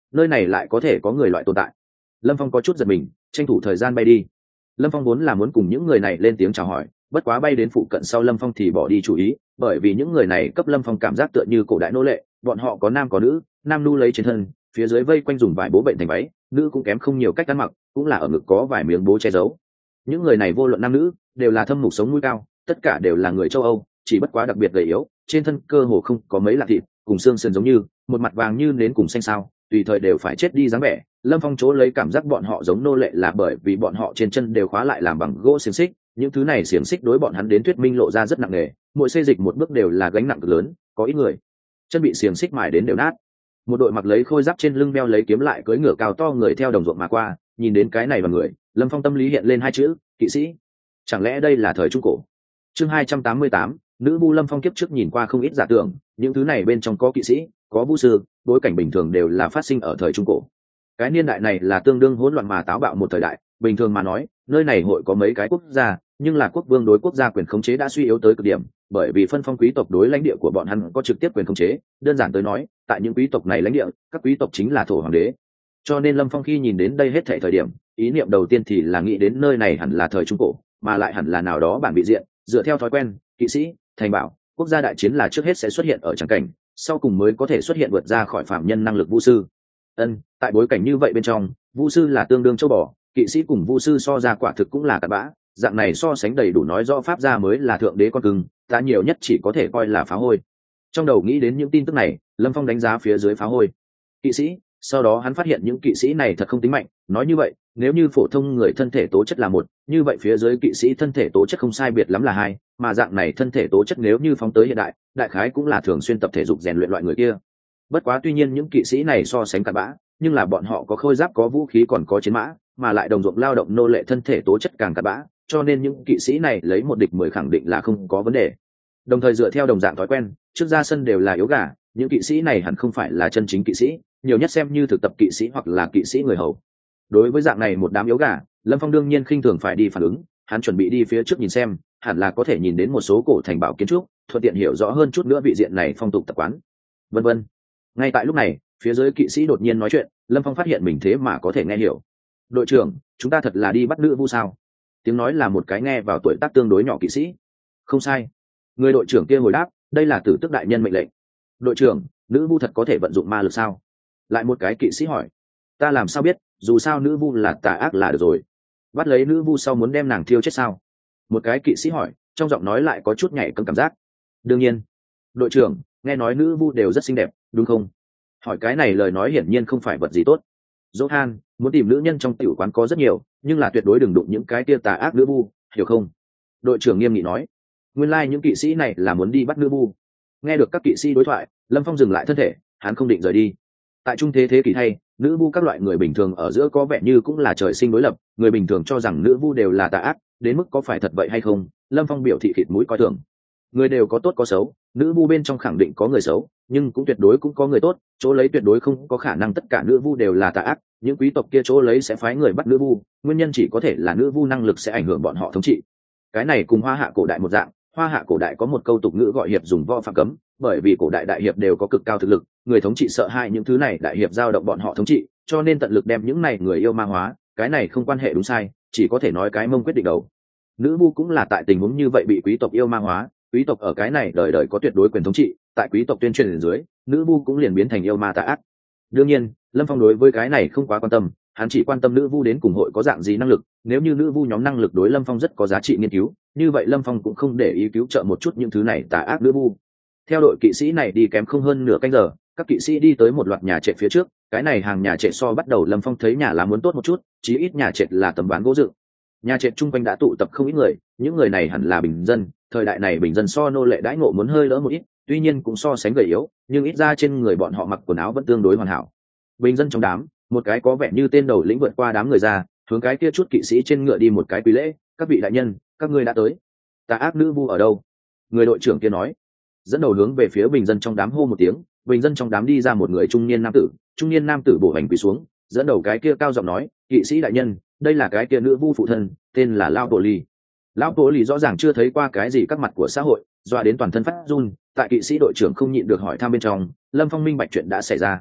nơi này lại có thể có người loại tồn tại. Lâm Phong có chút giật mình, tranh thủ thời gian bay đi. Lâm Phong vốn là muốn cùng những người này lên tiếng chào hỏi, bất quá bay đến phụ cận sau Lâm Phong thì bỏ đi chủ ý, bởi vì những người này cấp Lâm Phong cảm giác tựa như cổ đại nô lệ, bọn họ có nam có nữ, nam nu lấy trên thân, phía dưới vây quanh dùng vải bố bệnh thành váy, nữ cũng kém không nhiều cách ăn mặc, cũng là ở ngực có vài miếng bố che giấu. Những người này vô luận nam nữ, đều là thâm mục sống mũi cao, tất cả đều là người châu Âu, chỉ bất quá đặc biệt gầy yếu, trên thân cơ hồ không có mấy lạ thịt, cùng xương sườn giống như, một mặt vàng như nến cùng xanh sao, tùy thời đều phải chết đi dáng vẻ. Lâm Phong chỗ lấy cảm giác bọn họ giống nô lệ là bởi vì bọn họ trên chân đều khóa lại làm bằng gỗ xiềng xích, những thứ này xiềng xích đối bọn hắn đến thuyết minh lộ ra rất nặng nề, mỗi xê dịch một bước đều là gánh nặng cực lớn, có ít người chân bị xiềng xích mài đến đều nát. Một đội mặc lấy khôi giáp trên lưng đeo lấy kiếm lại cưỡi ngựa cao to người theo đồng ruộng mà qua, nhìn đến cái này và người, Lâm Phong tâm lý hiện lên hai chữ, kỵ sĩ. Chẳng lẽ đây là thời trung cổ? Chương 288, nữ vu. Lâm Phong kiếp trước nhìn qua không ít giả tưởng, những thứ này bên trong có kỵ sĩ, có vu sư, bối cảnh bình thường đều là phát sinh ở thời trung cổ. Cái niên đại này là tương đương hỗn loạn mà táo bạo một thời đại, bình thường mà nói, nơi này hội có mấy cái quốc gia, nhưng là quốc vương đối quốc gia quyền khống chế đã suy yếu tới cực điểm, bởi vì phân phong quý tộc đối lãnh địa của bọn hắn có trực tiếp quyền khống chế, đơn giản tới nói, tại những quý tộc này lãnh địa, các quý tộc chính là thổ hoàng đế. Cho nên Lâm Phong khi nhìn đến đây hết thảy thời điểm, ý niệm đầu tiên thì là nghĩ đến nơi này hẳn là thời trung cổ, mà lại hẳn là nào đó bản bị diện, dựa theo thói quen, kỵ sĩ, thành bảo, quốc gia đại chiến là trước hết sẽ xuất hiện ở tràng cảnh, sau cùng mới có thể xuất hiện vượt ra khỏi phạm nhân năng lực vu sư. Tại bối cảnh như vậy bên trong, vu sư là tương đương châu bò, kỵ sĩ cùng vu sư so ra quả thực cũng là cặn bã, dạng này so sánh đầy đủ nói rõ pháp gia mới là thượng đế con cưng, ta nhiều nhất chỉ có thể coi là phá hôi. Trong đầu nghĩ đến những tin tức này, Lâm Phong đánh giá phía dưới phá hôi kỵ sĩ, sau đó hắn phát hiện những kỵ sĩ này thật không tính mạnh. Nói như vậy, nếu như phổ thông người thân thể tố chất là một, như vậy phía dưới kỵ sĩ thân thể tố chất không sai biệt lắm là hai, mà dạng này thân thể tố chất nếu như phóng tới hiện đại, đại khái cũng là thường xuyên tập thể dục rèn luyện loại người kia. Bất quá tuy nhiên những kỵ sĩ này so sánh cặn bã, nhưng là bọn họ có khôi giáp, có vũ khí, còn có chiến mã, mà lại đồng ruộng lao động nô lệ thân thể tố chất càng cặn bã, cho nên những kỵ sĩ này lấy một địch 10 khẳng định là không có vấn đề. Đồng thời dựa theo đồng dạng thói quen, trước ra sân đều là yếu gà, những kỵ sĩ này hẳn không phải là chân chính kỵ sĩ, nhiều nhất xem như thực tập kỵ sĩ hoặc là kỵ sĩ người hầu. Đối với dạng này một đám yếu gà, Lâm Phong đương nhiên khinh thường phải đi phản ứng, hắn chuẩn bị đi phía trước nhìn xem, hẳn là có thể nhìn đến một số cổ thành bảo kiến trúc, thuận tiện hiểu rõ hơn chút nữa vị diện này phong tục tập quán, vân vân. Ngay tại lúc này, phía dưới kỵ sĩ đột nhiên nói chuyện, Lâm Phong phát hiện mình thế mà có thể nghe hiểu. Đội trưởng, chúng ta thật là đi bắt nữ vu sao? Tiếng nói là một cái nghe vào tuổi tác tương đối nhỏ kỵ sĩ. Không sai. Người đội trưởng kia hồi đáp, đây là tử tước đại nhân mệnh lệnh. Đội trưởng, nữ vu thật có thể vận dụng ma lực sao? Lại một cái kỵ sĩ hỏi. Ta làm sao biết, dù sao nữ vu là tà ác là được rồi. Bắt lấy nữ vu sau muốn đem nàng thiêu chết sao? Một cái kỵ sĩ hỏi, trong giọng nói lại có chút nhảy cấm cảm giác. Đương nhiên. Đội trưởng, nghe nói nữ vu đều rất xinh đẹp, đúng không? Hỏi cái này lời nói hiển nhiên không phải vật gì tốt. Johan, muốn tìm nữ nhân trong tiểu quán có rất nhiều, nhưng là tuyệt đối đừng đụng những cái tia tà ác nữ vu, hiểu không? Đội trưởng nghiêm nghị nói. Nguyên lai những kỵ sĩ này là muốn đi bắt nữ vu. Nghe được các kỵ sĩ đối thoại, Lâm Phong dừng lại thân thể, hắn không định rời đi. Tại trung thế kỷ thay, nữ vu các loại người bình thường ở giữa có vẻ như cũng là trời sinh đối lập, người bình thường cho rằng nữ vu đều là tà ác, đến mức có phải thật vậy hay không, Lâm Phong biểu thị khịt mũi coi thường. Người đều có tốt có xấu, nữ vu bên trong khẳng định có người xấu, nhưng cũng tuyệt đối cũng có người tốt, chỗ lấy tuyệt đối không có khả năng tất cả nữ vu đều là tà ác, những quý tộc kia chỗ lấy sẽ phái người bắt nữ vu, nguyên nhân chỉ có thể là nữ vu năng lực sẽ ảnh hưởng bọn họ thống trị. Cái này cùng Hoa Hạ cổ đại một dạng, Hoa Hạ cổ đại có một câu tục ngữ gọi hiệp dùng võ phạm cấm, bởi vì cổ đại đại hiệp đều có cực cao thực lực, người thống trị sợ hãi những thứ này đại hiệp giao động bọn họ thống trị, cho nên tận lực đem những này người yêu ma hóa, cái này không quan hệ đúng sai, chỉ có thể nói cái mông quyết định đầu. Nữ vu cũng là tại tình huống như vậy bị quý tộc yêu ma hóa, quý tộc ở cái này đời đời có tuyệt đối quyền thống trị, tại quý tộc tuyên truyền dưới, nữ vu cũng liền biến thành yêu ma tà ác. Đương nhiên, Lâm Phong đối với cái này không quá quan tâm, hắn chỉ quan tâm nữ vu đến cùng hội có dạng gì năng lực, nếu như nữ vu nhóm năng lực đối Lâm Phong rất có giá trị nghiên cứu, như vậy Lâm Phong cũng không để ý cứu trợ một chút những thứ này tà ác nữ vu. Theo đội kỵ sĩ này đi kém không hơn nửa canh giờ, các kỵ sĩ đi tới một loạt nhà trệt phía trước, cái này hàng nhà trệt so bắt đầu Lâm Phong thấy nhà lá muốn tốt một chút, chí ít nhà trệt là tấm ván gỗ dựng. Nhà trệt chung quanh đã tụ tập không ít người, những người này hẳn là bình dân, thời đại này bình dân so nô lệ đãi ngộ muốn hơi đỡ một ít, tuy nhiên cũng so sánh gầy yếu, nhưng ít ra trên người bọn họ mặc quần áo vẫn tương đối hoàn hảo. Bình dân trong đám, một cái có vẻ như tên đầu lĩnh vượt qua đám người ra, hướng cái kia chút kỵ sĩ trên ngựa đi một cái quý lễ, các vị đại nhân, các ngươi đã tới. Tà ác nữ vu ở đâu? Người đội trưởng kia nói. Dẫn đầu hướng về phía bình dân trong đám hô một tiếng, bình dân trong đám đi ra một người trung niên nam tử bổ hành quỳ xuống, dẫn đầu cái kia cao giọng nói, kỵ sĩ đại nhân, đây là cái kia nữ vu phụ thân, tên là Lao Bộ Ly. Lão Bộ Ly rõ ràng chưa thấy qua cái gì các mặt của xã hội, dọa đến toàn thân phát run, tại kỵ sĩ đội trưởng không nhịn được hỏi thăm bên trong, Lâm Phong minh bạch chuyện đã xảy ra.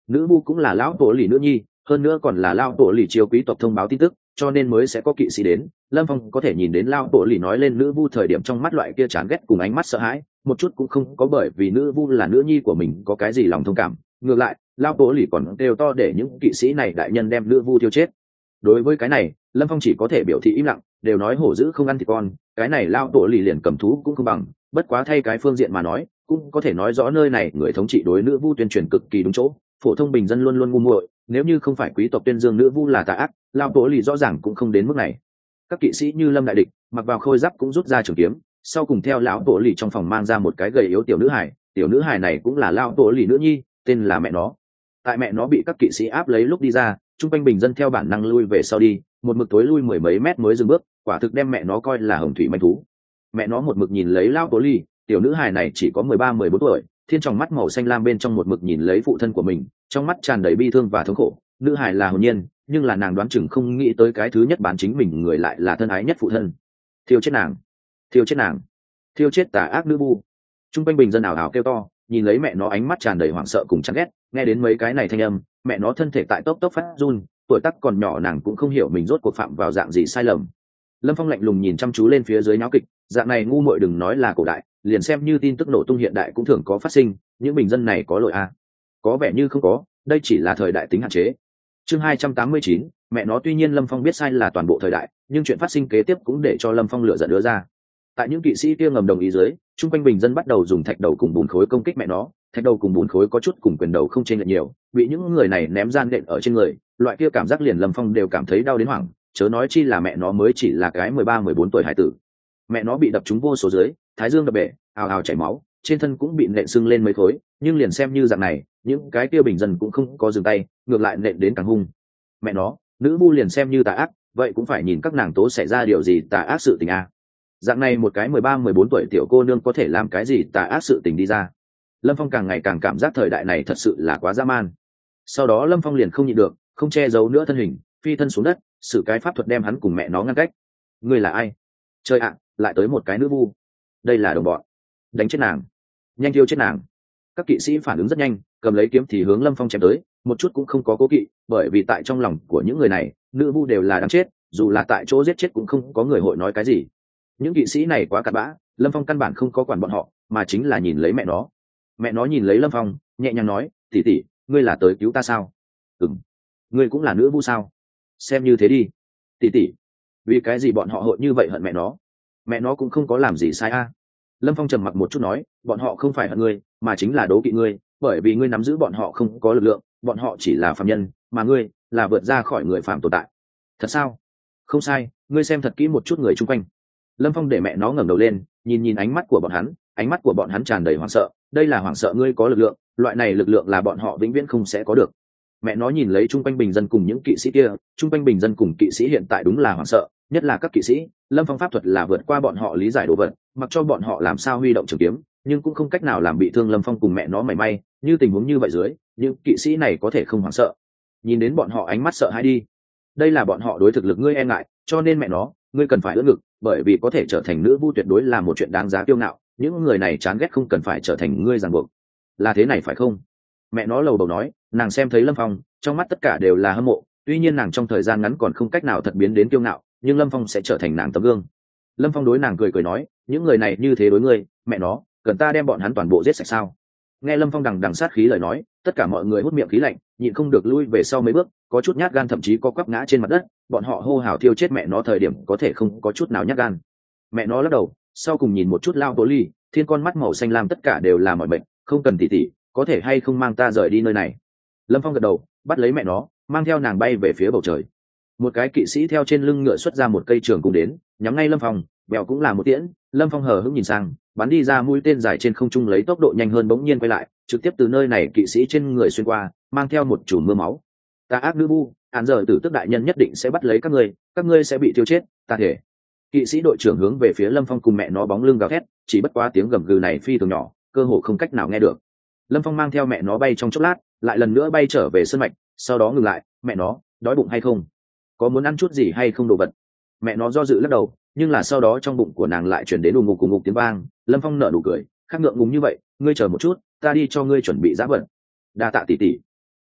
nữ vu cũng là lão tổ lì nữ nhi, hơn nữa còn là lão tổ lì chiếu quý tộc thông báo tin tức, cho nên mới sẽ có kỵ sĩ đến. Lâm Phong có thể nhìn đến lão tổ lì nói lên nữ vu thời điểm trong mắt loại kia chán ghét cùng ánh mắt sợ hãi, một chút cũng không có bởi vì nữ vu là nữ nhi của mình có cái gì lòng thông cảm, ngược lại lão tổ lì còn đều to để những kỵ sĩ này đại nhân đem nữ vu tiêu chết. Đối với cái này Lâm Phong chỉ có thể biểu thị im lặng, đều nói hổ dữ không ăn thịt con, cái này lão tổ lì liền cầm thú cũng không bằng, bất quá thay cái phương diện mà nói cũng có thể nói rõ nơi này người thống trị đối nữ vu tuyên truyền cực kỳ đúng chỗ, phổ thông bình dân luôn luôn ngu muội, nếu như không phải quý tộc tuyên dương nữ vu là tà ác, lão tổ lì rõ ràng cũng không đến mức này. Các kỵ sĩ như Lâm đại địch mặc vào khôi giáp cũng rút ra trường kiếm, sau cùng theo lão tổ lì trong phòng mang ra một cái gầy yếu tiểu nữ hài này cũng là lão tổ lì nữ nhi, tên là mẹ nó. Tại mẹ nó bị các kỵ sĩ áp lấy lúc đi ra, trung quanh bình dân theo bản năng lui về sau đi, một mực tối lui mười mấy mét mới dừng bước, quả thực đem mẹ nó coi là hồng thủy manh thú. Mẹ nó một mực nhìn lấy lão tổ lì, tiểu nữ hài này chỉ có 13-14 tuổi, thiên trong mắt màu xanh lam bên trong một mực nhìn lấy phụ thân của mình, trong mắt tràn đầy bi thương và thống khổ. Nữ hài là hồn nhiên, nhưng là nàng đoán chừng không nghĩ tới cái thứ nhất bán chính mình người lại là thân ái nhất phụ thân. Thiêu chết nàng, thiêu chết nàng, thiêu chết tà ác nữ vu. Trung quanh bình dân ảo ảo kêu to, nhìn lấy mẹ nó ánh mắt tràn đầy hoảng sợ cùng chán ghét. Nghe đến mấy cái này thanh âm, mẹ nó thân thể tại tốc tốc phát run, tuổi tác còn nhỏ nàng cũng không hiểu mình rốt cuộc phạm vào dạng gì sai lầm. Lâm Phong lạnh lùng nhìn chăm chú lên phía dưới náo kịch, dạng này ngu muội đừng nói là cổ đại, liền xem như tin tức nổ tung hiện đại cũng thường có phát sinh, những bình dân này có lỗi à? Có vẻ như không có, đây chỉ là thời đại tính hạn chế. Chương 289, mẹ nó. Tuy nhiên Lâm Phong biết sai là toàn bộ thời đại, nhưng chuyện phát sinh kế tiếp cũng để cho Lâm Phong lửa giận đưa ra. Tại những kỵ sĩ kia ngầm đồng ý dưới, chung quanh bình dân bắt đầu dùng thạch đầu cùng bùn khối công kích mẹ nó. Thạch đầu cùng bùn khối có chút cùng quyền đầu không chênh lệch nhiều, bị những người này ném gian nện ở trên người, loại kia cảm giác liền Lâm Phong đều cảm thấy đau đến hoảng, chớ nói chi là mẹ nó mới chỉ là cái 13-14 tuổi hải tử. Mẹ nó bị đập trúng vô số dưới, thái dương đập bể, ào ào chảy máu, trên thân cũng bị nện sưng lên mấy khối, nhưng liền xem như dạng này, những cái kia bình dân cũng không có dừng tay, ngược lại nện đến càng hung. Mẹ nó, nữ vu liền xem như tà ác, vậy cũng phải nhìn các nàng tố xảy ra điều gì tà ác sự tình a. Dạng này một cái 13-14 tuổi tiểu cô nương có thể làm cái gì tà ác sự tình đi ra. Lâm Phong càng ngày càng cảm giác thời đại này thật sự là quá dã man. Sau đó Lâm Phong liền không nhịn được, không che giấu nữa thân hình, phi thân xuống đất, sử cái pháp thuật đem hắn cùng mẹ nó ngăn cách. Ngươi là ai? Trời ạ, lại tới một cái nữ vu. Đây là đồng bọn. Đánh chết nàng, nhanh thiêu chết nàng. Các kỵ sĩ phản ứng rất nhanh, cầm lấy kiếm thì hướng Lâm Phong chém tới, một chút cũng không có cố kỵ, bởi vì tại trong lòng của những người này, nữ vu đều là đáng chết, dù là tại chỗ giết chết cũng không có người hội nói cái gì. Những kỵ sĩ này quá cặn bã, Lâm Phong căn bản không có quản bọn họ, mà chính là nhìn lấy mẹ nó. Mẹ nó nhìn lấy Lâm Phong, nhẹ nhàng nói, tỷ tỷ, ngươi là tới cứu ta sao? Ừm. Ngươi cũng là nữ vu sao? Xem như thế đi. Tỷ tỷ, vì cái gì bọn họ hội như vậy hận mẹ nó? Mẹ nó cũng không có làm gì sai a. Lâm Phong trầm mặc một chút nói, bọn họ không phải hận ngươi, mà chính là đố kỵ ngươi, bởi vì ngươi nắm giữ bọn họ không có lực lượng, bọn họ chỉ là phàm nhân, mà ngươi là vượt ra khỏi người phàm tồn tại. Thật sao? Không sai, ngươi xem thật kỹ một chút người chung quanh. Lâm Phong để mẹ nó ngẩng đầu lên, nhìn ánh mắt của bọn hắn, ánh mắt của bọn hắn tràn đầy hoảng sợ, đây là hoảng sợ ngươi có lực lượng, loại này lực lượng là bọn họ vĩnh viễn không sẽ có được. Mẹ nó nhìn lấy chung quanh bình dân cùng những kỵ sĩ kia, chung quanh bình dân cùng kỵ sĩ hiện tại đúng là hoảng sợ, nhất là các kỵ sĩ. Lâm Phong pháp thuật là vượt qua bọn họ lý giải đồ vật, mặc cho bọn họ làm sao huy động trường kiếm, nhưng cũng không cách nào làm bị thương Lâm Phong cùng mẹ nó mảy may. Như tình huống như vậy dưới, những kỵ sĩ này có thể không hoảng sợ? Nhìn đến bọn họ ánh mắt sợ hãi đi, đây là bọn họ đối thực lực ngươi e ngại, cho nên mẹ nó, ngươi cần phải ưỡn ngực, bởi vì có thể trở thành nữ vu tuyệt đối là một chuyện đáng giá kiêu ngạo. Những người này chán ghét không cần phải trở thành ngươi ràng buộc, là thế này phải không? Mẹ nó lầu bầu nói, nàng xem thấy Lâm Phong, trong mắt tất cả đều là hâm mộ. Tuy nhiên nàng trong thời gian ngắn còn không cách nào thật biến đến kiêu ngạo, nhưng Lâm Phong sẽ trở thành nàng tấm gương. Lâm Phong đối nàng cười cười nói, những người này như thế đối ngươi, mẹ nó, cần ta đem bọn hắn toàn bộ giết sạch sao? Nghe Lâm Phong đằng sát khí lời nói, tất cả mọi người hút miệng khí lạnh, nhịn không được lui về sau mấy bước, có chút nhát gan thậm chí có quắp ngã trên mặt đất. Bọn họ hô hào thiêu chết mẹ nó thời điểm có thể không có chút nào nhát gan. Mẹ nó lắc đầu, sau cùng nhìn một chút Lao Tố Ly, thiên con mắt màu xanh lam tất cả đều là mọi bệnh, không cần tỉ tỉ, có thể hay không mang ta rời đi nơi này? Lâm Phong gật đầu, bắt lấy mẹ nó, mang theo nàng bay về phía bầu trời. Một cái kỵ sĩ theo trên lưng ngựa xuất ra một cây trường cung đến, nhắm ngay Lâm Phong, bèo cũng là một tiễn. Lâm Phong hờ hững nhìn sang, bắn đi ra mũi tên dài trên không trung lấy tốc độ nhanh hơn bỗng nhiên quay lại, trực tiếp từ nơi này kỵ sĩ trên người xuyên qua, mang theo một chùm mưa máu. Ta ác nữ vu, án giờ tử tức đại nhân nhất định sẽ bắt lấy các ngươi sẽ bị tiêu chết, ta thể. Kỵ sĩ đội trưởng hướng về phía Lâm Phong cùng mẹ nó bóng lưng gào thét, chỉ bất quá tiếng gầm gừ này phi thường nhỏ, cơ hồ không cách nào nghe được. Lâm Phong mang theo mẹ nó bay trong chốc lát, lại lần nữa bay trở về sân mạch, sau đó ngừng lại, mẹ nó, đói bụng hay không? Có muốn ăn chút gì hay không đồ vật? Mẹ nó do dự lắc đầu, nhưng là sau đó trong bụng của nàng lại chuyển đến ù ngục cùng ngục tiếng vang. Lâm Phong nở nụ cười, khác ngượng ngùng như vậy, ngươi chờ một chút, ta đi cho ngươi chuẩn bị giá vật. Đa tạ tỷ tỷ.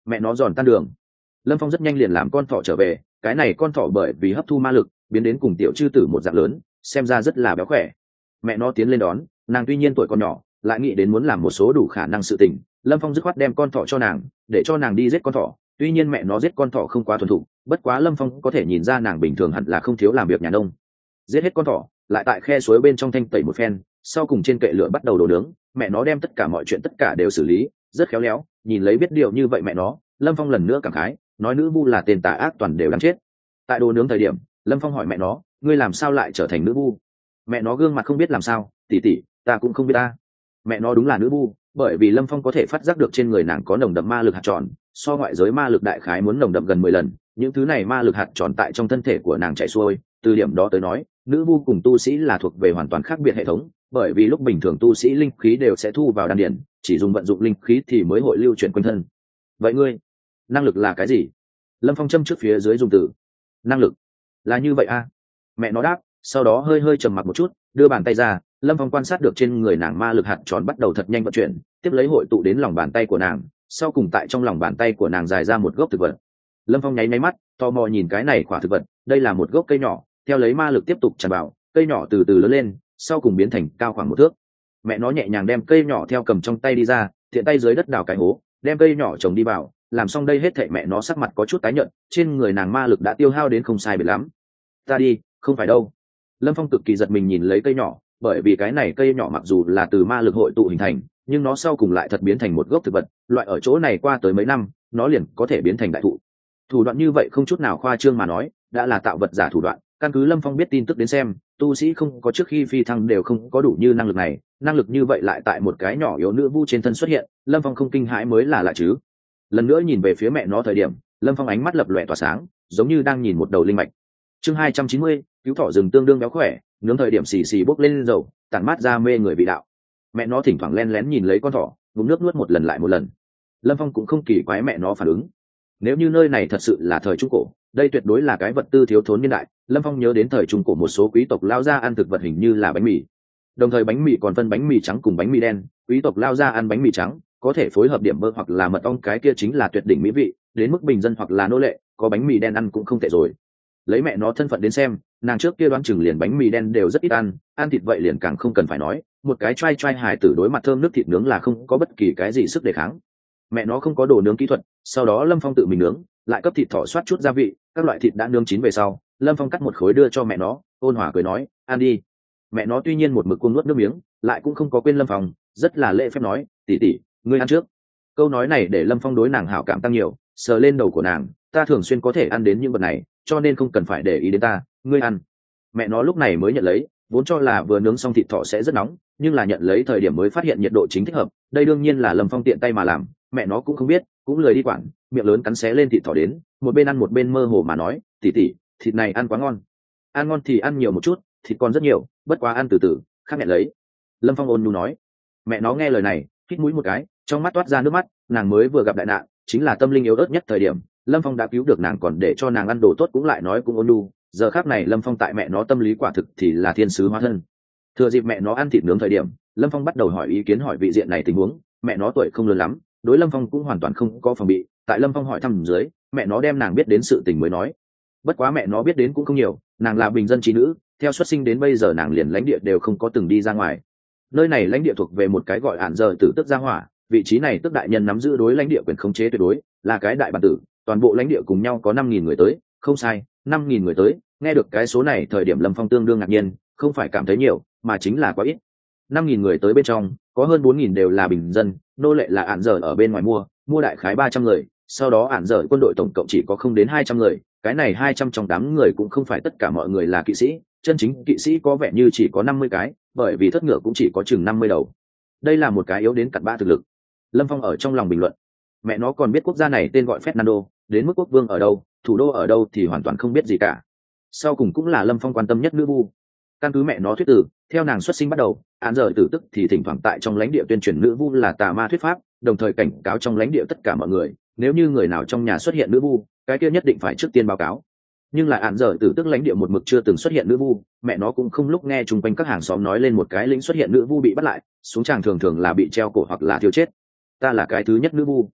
mẹ nó giòn tan đường. Lâm Phong rất nhanh liền làm con thỏ trở về, cái này con thỏ bởi vì hấp thu ma lực biến đến cùng tiểu chư tử một dạng lớn, xem ra rất là béo khỏe. Mẹ nó tiến lên đón nàng, tuy nhiên tuổi còn nhỏ lại nghĩ đến muốn làm một số đủ khả năng sự tình. Lâm Phong dứt khoát đem con thỏ cho nàng, để cho nàng đi giết con thỏ. Tuy nhiên mẹ nó giết con thỏ không quá thuần thục, bất quá Lâm Phong có thể nhìn ra nàng bình thường hẳn là không thiếu làm việc nhà nông. Giết hết con thỏ, lại tại khe suối bên trong thanh tẩy một phen, sau cùng trên kệ lửa bắt đầu đồ nướng. Mẹ nó đem tất cả mọi chuyện tất cả đều xử lý rất khéo léo, nhìn lấy biết điều như vậy mẹ nó, Lâm Phong lần nữa cảm khái, nói nữ vu là tên tà ác toàn đều đáng chết. Tại đồ nướng thời điểm, Lâm Phong hỏi mẹ nó, ngươi làm sao lại trở thành nữ vu? Mẹ nó gương mặt không biết làm sao, tỷ tỷ, ta cũng không biết ta. Mẹ nó đúng là nữ vu, bởi vì Lâm Phong có thể phát giác được trên người nàng có nồng đậm ma lực hạt tròn, so ngoại giới ma lực đại khái muốn nồng đậm gần 10 lần. Những thứ này ma lực hạt tròn tại trong thân thể của nàng chạy xuôi, từ điểm đó tới nói, nữ vu cùng tu sĩ là thuộc về hoàn toàn khác biệt hệ thống, bởi vì lúc bình thường tu sĩ linh khí đều sẽ thu vào đan điển, chỉ dùng vận dụng linh khí thì mới hội lưu chuyển quanh thân. Vậy ngươi, năng lực là cái gì? Lâm Phong châm trước phía dưới dùng từ. Năng lực là như vậy a? Mẹ nó đáp, sau đó hơi hơi trầm mặc một chút, đưa bàn tay ra. Lâm Phong quan sát được trên người nàng ma lực hạt tròn bắt đầu thật nhanh vận chuyển, tiếp lấy hội tụ đến lòng bàn tay của nàng, sau cùng tại trong lòng bàn tay của nàng dài ra một gốc thực vật. Lâm Phong nháy máy mắt, tò mò nhìn cái này quả thực vật. Đây là một gốc cây nhỏ, theo lấy ma lực tiếp tục tràn vào, cây nhỏ từ từ lớn lên, sau cùng biến thành cao khoảng 1 thước. Mẹ nó nhẹ nhàng đem cây nhỏ theo cầm trong tay đi ra, thiện tay dưới đất đào cái hố, đem cây nhỏ trồng đi vào. Làm xong đây hết thảy, mẹ nó sắc mặt có chút tái nhợt, trên người nàng ma lực đã tiêu hao đến không sai biệt lắm. Ta đi, không phải đâu. Lâm Phong cực kỳ giật mình nhìn lấy cây nhỏ, bởi vì cái này cây nhỏ mặc dù là từ ma lực hội tụ hình thành, nhưng nó sau cùng lại thật biến thành một gốc thực vật. Loại ở chỗ này qua tới mấy năm, nó liền có thể biến thành đại thụ. Thủ đoạn như vậy không chút nào khoa trương mà nói, đã là tạo vật giả thủ đoạn. Căn cứ Lâm Phong biết tin tức đến xem, tu sĩ không có trước khi phi thăng đều không có đủ như năng lực này, năng lực như vậy lại tại một cái nhỏ yếu nữ vu trên thân xuất hiện, Lâm Phong không kinh hãi mới là lạ chứ. Lần nữa nhìn về phía mẹ nó thời điểm, Lâm Phong ánh mắt lập lòe tỏa sáng, giống như đang nhìn một đầu linh mạch. Chương 290, cứu thỏ rừng tương đương béo khỏe, nướng thời điểm xì xì bốc lên dầu, tản mát ra mê người vị đạo. Mẹ nó thỉnh thoảng len lén nhìn lấy con thỏ, ngụm nước nuốt một lần lại một lần. Lâm Phong cũng không kỳ quái mẹ nó phản ứng. Nếu như nơi này thật sự là thời trung cổ, đây tuyệt đối là cái vật tư thiếu thốn niên đại. Lâm Phong nhớ đến thời trung cổ một số quý tộc lao ra ăn thực vật hình như là bánh mì. Đồng thời bánh mì còn phân bánh mì trắng cùng bánh mì đen, quý tộc lao ra ăn bánh mì trắng, có thể phối hợp điểm bơ hoặc là mật ong, cái kia chính là tuyệt đỉnh mỹ vị, đến mức bình dân hoặc là nô lệ, có bánh mì đen ăn cũng không tệ rồi. Lấy mẹ nó thân phận đến xem, nàng trước kia đoán chừng liền bánh mì đen đều rất ít ăn thịt vậy liền càng không cần phải nói, một cái choai choai hài tử đối mặt thơm nước thịt nướng là không có bất kỳ cái gì sức đề kháng. Mẹ nó không có đồ nướng kỹ thuật, sau đó Lâm Phong tự mình nướng, lại cấp thịt thỏ xoát chút gia vị, các loại thịt đã nướng chín về sau, Lâm Phong cắt một khối đưa cho mẹ nó, ôn hòa cười nói, ăn đi. Mẹ nó tuy nhiên một mực cuồng nuốt nước miếng, lại cũng không có quên Lâm Phong, rất là lễ phép nói, tỷ tỷ, ngươi ăn trước. Câu nói này để Lâm Phong đối nàng hảo cảm tăng nhiều, sờ lên đầu của nàng, ta thường xuyên có thể ăn đến những vật này, cho nên không cần phải để ý đến ta, ngươi ăn. Mẹ nó lúc này mới nhận lấy, vốn cho là vừa nướng xong thịt thỏ sẽ rất nóng, nhưng là nhận lấy thời điểm mới phát hiện nhiệt độ chính thích hợp, đây đương nhiên là Lâm Phong tiện tay mà làm, mẹ nó cũng không biết, cũng lười đi quản, miệng lớn cắn xé lên thịt thỏ đến, một bên ăn một bên mơ hồ mà nói, tỷ tỷ, thịt này ăn quá ngon. Ăn ngon thì ăn nhiều một chút, thịt còn rất nhiều, bất quá ăn từ từ, khác mẹ lấy. Lâm Phong ôn nhu nói. Mẹ nó nghe lời này, hít mũi một cái, trong mắt toát ra nước mắt, nàng mới vừa gặp đại nạn, chính là tâm linh yếu ớt nhất thời điểm, Lâm Phong đã cứu được nàng, còn để cho nàng ăn đồ tốt cũng lại nói cũng ôn nhu. Giờ khắc này Lâm Phong tại mẹ nó tâm lý quả thực thì là thiên sứ hóa thân. Thừa dịp mẹ nó ăn thịt nướng thời điểm, Lâm Phong bắt đầu hỏi ý kiến, hỏi vị diện này tình huống. Mẹ nó tuổi không lớn lắm, đối Lâm Phong cũng hoàn toàn không có phòng bị, tại Lâm Phong hỏi thăm dưới, mẹ nó đem nàng biết đến sự tình mới nói. Bất quá mẹ nó biết đến cũng không nhiều, nàng là bình dân trí nữ, theo xuất sinh đến bây giờ nàng liền lãnh địa đều không có từng đi ra ngoài. Nơi này lãnh địa thuộc về một cái gọi Ản Giờ Tử Tức gia hỏa, vị trí này tức đại nhân nắm giữ đối lãnh địa quyền khống chế tuyệt đối, là cái đại bản tử, toàn bộ lãnh địa cùng nhau có 5.000 người tới, không sai, 5.000 người tới. Nghe được cái số này thời điểm Lâm Phong tương đương ngạc nhiên, không phải cảm thấy nhiều, mà chính là quá ít. 5.000 người tới bên trong, có hơn 4.000 đều là bình dân, nô lệ là Ản Giờ ở bên ngoài mua đại khái 300 người, sau đó Ản Giờ quân đội tổng cộng chỉ có không đến 200 người, cái này 200 trong đám người cũng không phải tất cả mọi người là kỵ sĩ, chân chính kỵ sĩ có vẻ như chỉ có 50 cái, bởi vì thất ngựa cũng chỉ có chừng 50 đầu. Đây là một cái yếu đến cặn bã thực lực. Lâm Phong ở trong lòng bình luận. Mẹ nó còn biết quốc gia này tên gọi Fernando, đến mức quốc vương ở đâu, thủ đô ở đâu thì hoàn toàn không biết gì cả. Sau cùng cũng là Lâm Phong quan tâm nhất nữ vu. Căn cứ mẹ nó thuyết từ, theo nàng xuất sinh bắt đầu, Án Giờ Tử Tức thì thỉnh thoảng tại trong lãnh địa tuyên truyền nữ vu là tà ma thuyết pháp, đồng thời cảnh cáo trong lãnh địa tất cả mọi người, nếu như người nào trong nhà xuất hiện nữ vu, cái kia nhất định phải trước tiên báo cáo. Nhưng lại Án Giờ Tử Tức lãnh địa một mực chưa từng xuất hiện nữ vu, mẹ nó cũng không lúc nghe chung quanh các hàng xóm nói lên một cái lính xuất hiện nữ vu bị bắt lại, xuống tràng thường thường là bị treo cổ hoặc là thiêu chết. Ta là cái thứ nhất nữ vu.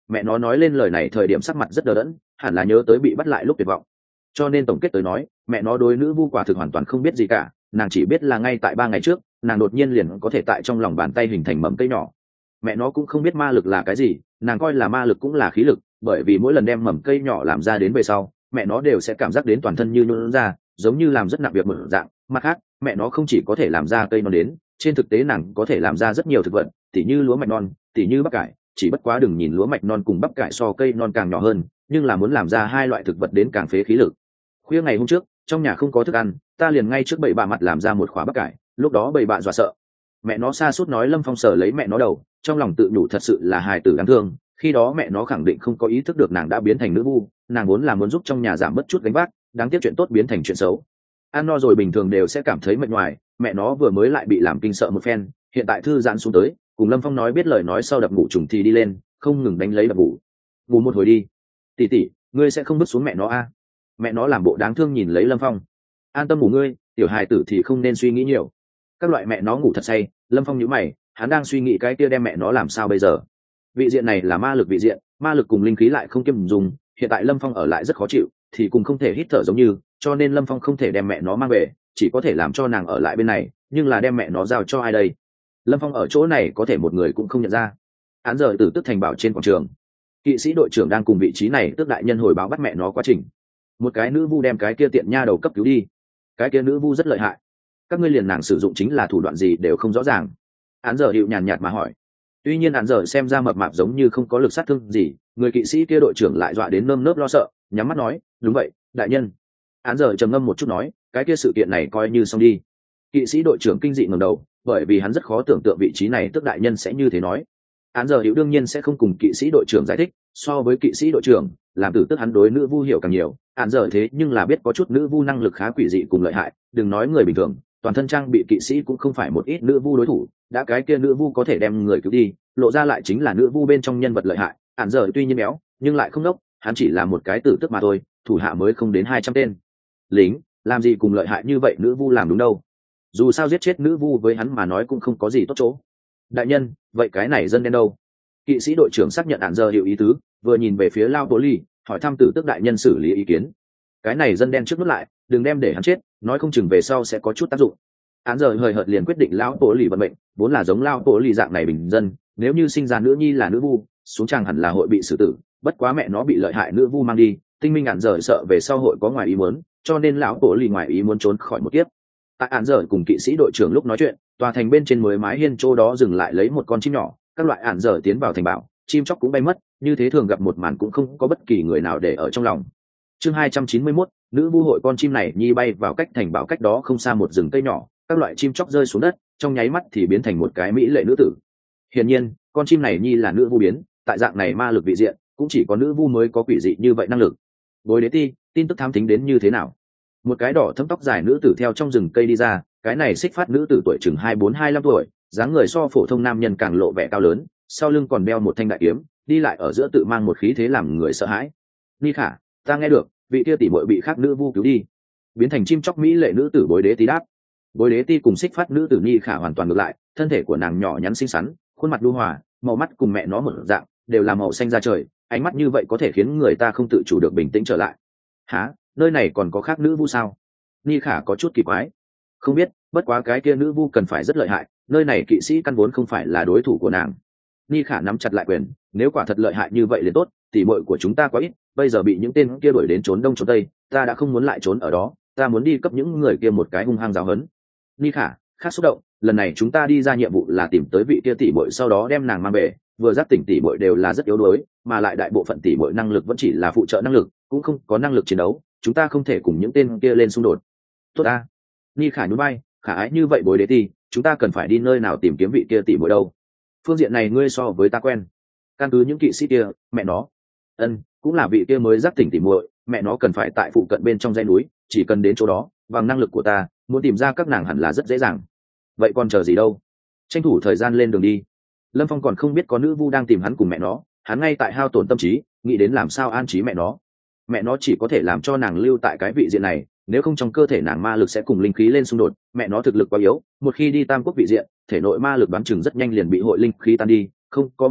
Mẹ nó nói lên lời này thời điểm sắc mặt rất đờ đẫn, hẳn là nhớ tới bị bắt lại lúc tuyệt vọng. Cho nên tổng kết tới nói, mẹ nó đối nữ vu quả thực hoàn toàn không biết gì cả, nàng chỉ biết là ngay tại 3 ngày trước, nàng đột nhiên liền có thể tại trong lòng bàn tay hình thành mầm cây nhỏ. Mẹ nó cũng không biết ma lực là cái gì, nàng coi là ma lực cũng là khí lực, bởi vì mỗi lần đem mầm cây nhỏ làm ra đến về sau, mẹ nó đều sẽ cảm giác đến toàn thân như nhũn ra, giống như làm rất nặng việc một dạng. Mặt khác, mẹ nó không chỉ có thể làm ra cây non đến, trên thực tế nàng có thể làm ra rất nhiều thực vật, tỉ như lúa mạch non, tỉ như bắp cải, chỉ bất quá đừng nhìn lúa mạch non cùng bắp cải so cây non càng nhỏ hơn, nhưng là muốn làm ra hai loại thực vật đến càng phế khí lực. Khuya ngày hôm trước, trong nhà không có thức ăn, ta liền ngay trước bậy bạ mặt làm ra một khóa bắp cải, lúc đó bậy bạ dọa sợ. Mẹ nó xa suốt nói. Lâm Phong sờ lấy mẹ nó đầu, trong lòng tự nhủ thật sự là hài tử đáng thương, khi đó mẹ nó khẳng định không có ý thức được nàng đã biến thành nữ vu, nàng vốn là muốn giúp trong nhà giảm bớt chút gánh vác, đáng tiếc chuyện tốt biến thành chuyện xấu. Ăn no rồi bình thường đều sẽ cảm thấy mệt nhoài, mẹ nó vừa mới lại bị làm kinh sợ một phen, hiện tại thư giãn xuống tới, cùng Lâm Phong nói biết lời nói sau đập ngủ trùng thì đi lên, không ngừng đánh lấy đập ngủ. Ngủ một hồi đi. Tỷ tỷ, ngươi sẽ không bước xuống mẹ nó a? Mẹ nó làm bộ đáng thương nhìn lấy Lâm Phong. An tâm ngủ ngươi, tiểu hài tử thì không nên suy nghĩ nhiều. Các loại mẹ nó ngủ thật say. Lâm Phong nhíu mày, hắn đang suy nghĩ cái kia đem mẹ nó làm sao bây giờ. Vị diện này là ma lực vị diện, ma lực cùng linh khí lại không kiêm dùng, hiện tại Lâm Phong ở lại rất khó chịu, thì cùng không thể hít thở giống như, cho nên Lâm Phong không thể đem mẹ nó mang về, chỉ có thể làm cho nàng ở lại bên này, nhưng là đem mẹ nó giao cho ai đây? Lâm Phong ở chỗ này có thể một người cũng không nhận ra. Án giờ từ tức thành bảo trên quảng trường, kỵ sĩ đội trưởng đang cùng vị trí này tức đại nhân hồi báo bắt mẹ nó quá trình. Một cái nữ vu đem cái kia tiện nha đầu cấp cứu đi. Cái kia nữ vu rất lợi hại, các ngươi liền nàng sử dụng chính là thủ đoạn gì đều không rõ ràng. Án giờ hiệu nhàn nhạt mà hỏi. Tuy nhiên án giờ xem ra mập mạp giống như không có lực sát thương gì, người kỵ sĩ kia đội trưởng lại dọa đến nơm nớp lo sợ, nhắm mắt nói, đúng vậy đại nhân. Án giờ trầm ngâm một chút nói, cái kia sự kiện này coi như xong đi. Kỵ sĩ đội trưởng kinh dị ngẩng đầu, bởi vì hắn rất khó tưởng tượng vị trí này tức đại nhân sẽ như thế nói. Án giờ hiệu đương nhiên sẽ không cùng kỵ sĩ đội trưởng giải thích, so với kỵ sĩ đội trưởng, làm tử tức hắn đối nữ vu hiểu càng nhiều. Án giờ thế nhưng là biết có chút nữ vu năng lực khá quỷ dị cùng lợi hại, đừng nói người bình thường, toàn thân trang bị kỵ sĩ cũng không phải một ít nữ vu đối thủ, đã cái kia nữ vu có thể đem người cứu đi, lộ ra lại chính là nữ vu bên trong nhân vật lợi hại. Án giờ tuy nhiên béo nhưng lại không đốc, hắn chỉ là một cái tử tức mà thôi, thủ hạ mới không đến 200 tên lính, làm gì cùng lợi hại như vậy nữ vu làm đúng đâu. Dù sao giết chết nữ vu với hắn mà nói cũng không có gì tốt chỗ. Đại nhân, vậy cái này dân đen đâu? Kỵ sĩ đội trưởng xác nhận Án giờ hiểu ý tứ, vừa nhìn về phía Lao Tố Ly, hỏi thăm tử tức đại nhân xử lý ý kiến. Cái này dân đen trước nút lại, đừng đem để hắn chết, nói không chừng về sau sẽ có chút tác dụng. Án giờ hời hợt liền quyết định Lão Tố Ly vận mệnh, vốn là giống Lao Tố Ly dạng này bình dân, nếu như sinh ra nữ nhi là nữ vu, xuống tràng hẳn là hội bị xử tử, bất quá mẹ nó bị lợi hại nữ vu mang đi, tinh minh Án giờ sợ về sau hội có ngoài ý muốn, cho nên Lão Tố Ly ngoài ý muốn trốn khỏi một kiếp. Tại Án giờ cùng kỵ sĩ đội trưởng lúc nói chuyện, tòa thành bên trên mới mái hiên chỗ đó dừng lại lấy một con chim nhỏ, các loại Án giờ tiến vào thành bảo, chim chóc cũng bay mất, như thế thường gặp một màn cũng không có bất kỳ người nào để ở trong lòng. Chương 291, nữ vu hội con chim này nhi bay vào cách thành bảo cách đó không xa một rừng cây nhỏ, các loại chim chóc rơi xuống đất, trong nháy mắt thì biến thành một cái mỹ lệ nữ tử. Hiển nhiên, con chim này nhi là nữ vu biến, tại dạng này ma lực vị diện, cũng chỉ có nữ vu mới có quỷ dị như vậy năng lực. Bối Đế Ti, tin tức thám thính đến như thế nào? Một cái đỏ thâm tóc dài nữ tử theo trong rừng cây đi ra, cái này xích phát nữ tử tuổi chừng 24-25 tuổi, dáng người so phổ thông nam nhân càng lộ vẻ cao lớn, sau lưng còn đeo một thanh đại kiếm, đi lại ở giữa tự mang một khí thế làm người sợ hãi. Ni Khả, ta nghe được, vị kia tỷ muội bị khác nữ vu cứu đi. Biến thành chim chóc mỹ lệ nữ tử Bối Đế Ti đáp. Bối Đế Ti cùng xích phát nữ tử Ni Khả hoàn toàn ngược lại, thân thể của nàng nhỏ nhắn xinh xắn, khuôn mặt nhu hòa, màu mắt cùng mẹ nó một dạng, đều là màu xanh da trời, ánh mắt như vậy có thể khiến người ta không tự chủ được bình tĩnh trở lại. Hả, nơi này còn có khác nữ vu sao? Ni Khả có chút kỳ quái. Không biết, bất quá cái kia nữ vu cần phải rất lợi hại, nơi này kỵ sĩ căn vốn không phải là đối thủ của nàng. Ni Khả nắm chặt lại quyền, nếu quả thật lợi hại như vậy liền tốt, tỷ muội của chúng ta quá ít, bây giờ bị những tên kia đuổi đến trốn đông trốn tây, ta đã không muốn lại trốn ở đó, ta muốn đi cấp những người kia một cái hung hăng giáo huấn. Ni Khả, khác xúc động, lần này chúng ta đi ra nhiệm vụ là tìm tới vị kia tỷ muội sau đó đem nàng mang về, vừa giác tỉnh tỷ muội đều là rất yếu đuối, mà lại đại bộ phận tỷ muội năng lực vẫn chỉ là phụ trợ năng lực, cũng không có năng lực chiến đấu, chúng ta không thể cùng những tên kia lên xung đột. Tốt ta. Ni Khả nhún vai, khả ái như vậy Bối Đế Ti, chúng ta cần phải đi nơi nào tìm kiếm vị kia tỷ muội đâu? Phương diện này ngươi so với ta quen. Căn cứ những kỵ sĩ kia, mẹ nó, cũng là vị kia mới giác tỉnh tỷ muội, mẹ nó cần phải tại phụ cận bên trong dãy núi, chỉ cần đến chỗ đó, bằng năng lực của ta, muốn tìm ra các nàng hẳn là rất dễ dàng. Vậy còn chờ gì đâu? Tranh thủ thời gian lên đường đi. Lâm Phong còn không biết có nữ vu đang tìm hắn cùng mẹ nó, hắn ngay tại hao tổn tâm trí, nghĩ đến làm sao an trí mẹ nó. Mẹ nó chỉ có thể làm cho nàng lưu tại cái vị diện này, nếu không trong cơ thể nàng ma lực sẽ cùng linh khí lên xung đột, mẹ nó thực lực quá yếu, một khi đi tam quốc vị diện, thể nội ma lực đoán chừng rất nhanh liền bị hội linh khí tan đi, không có ma lực,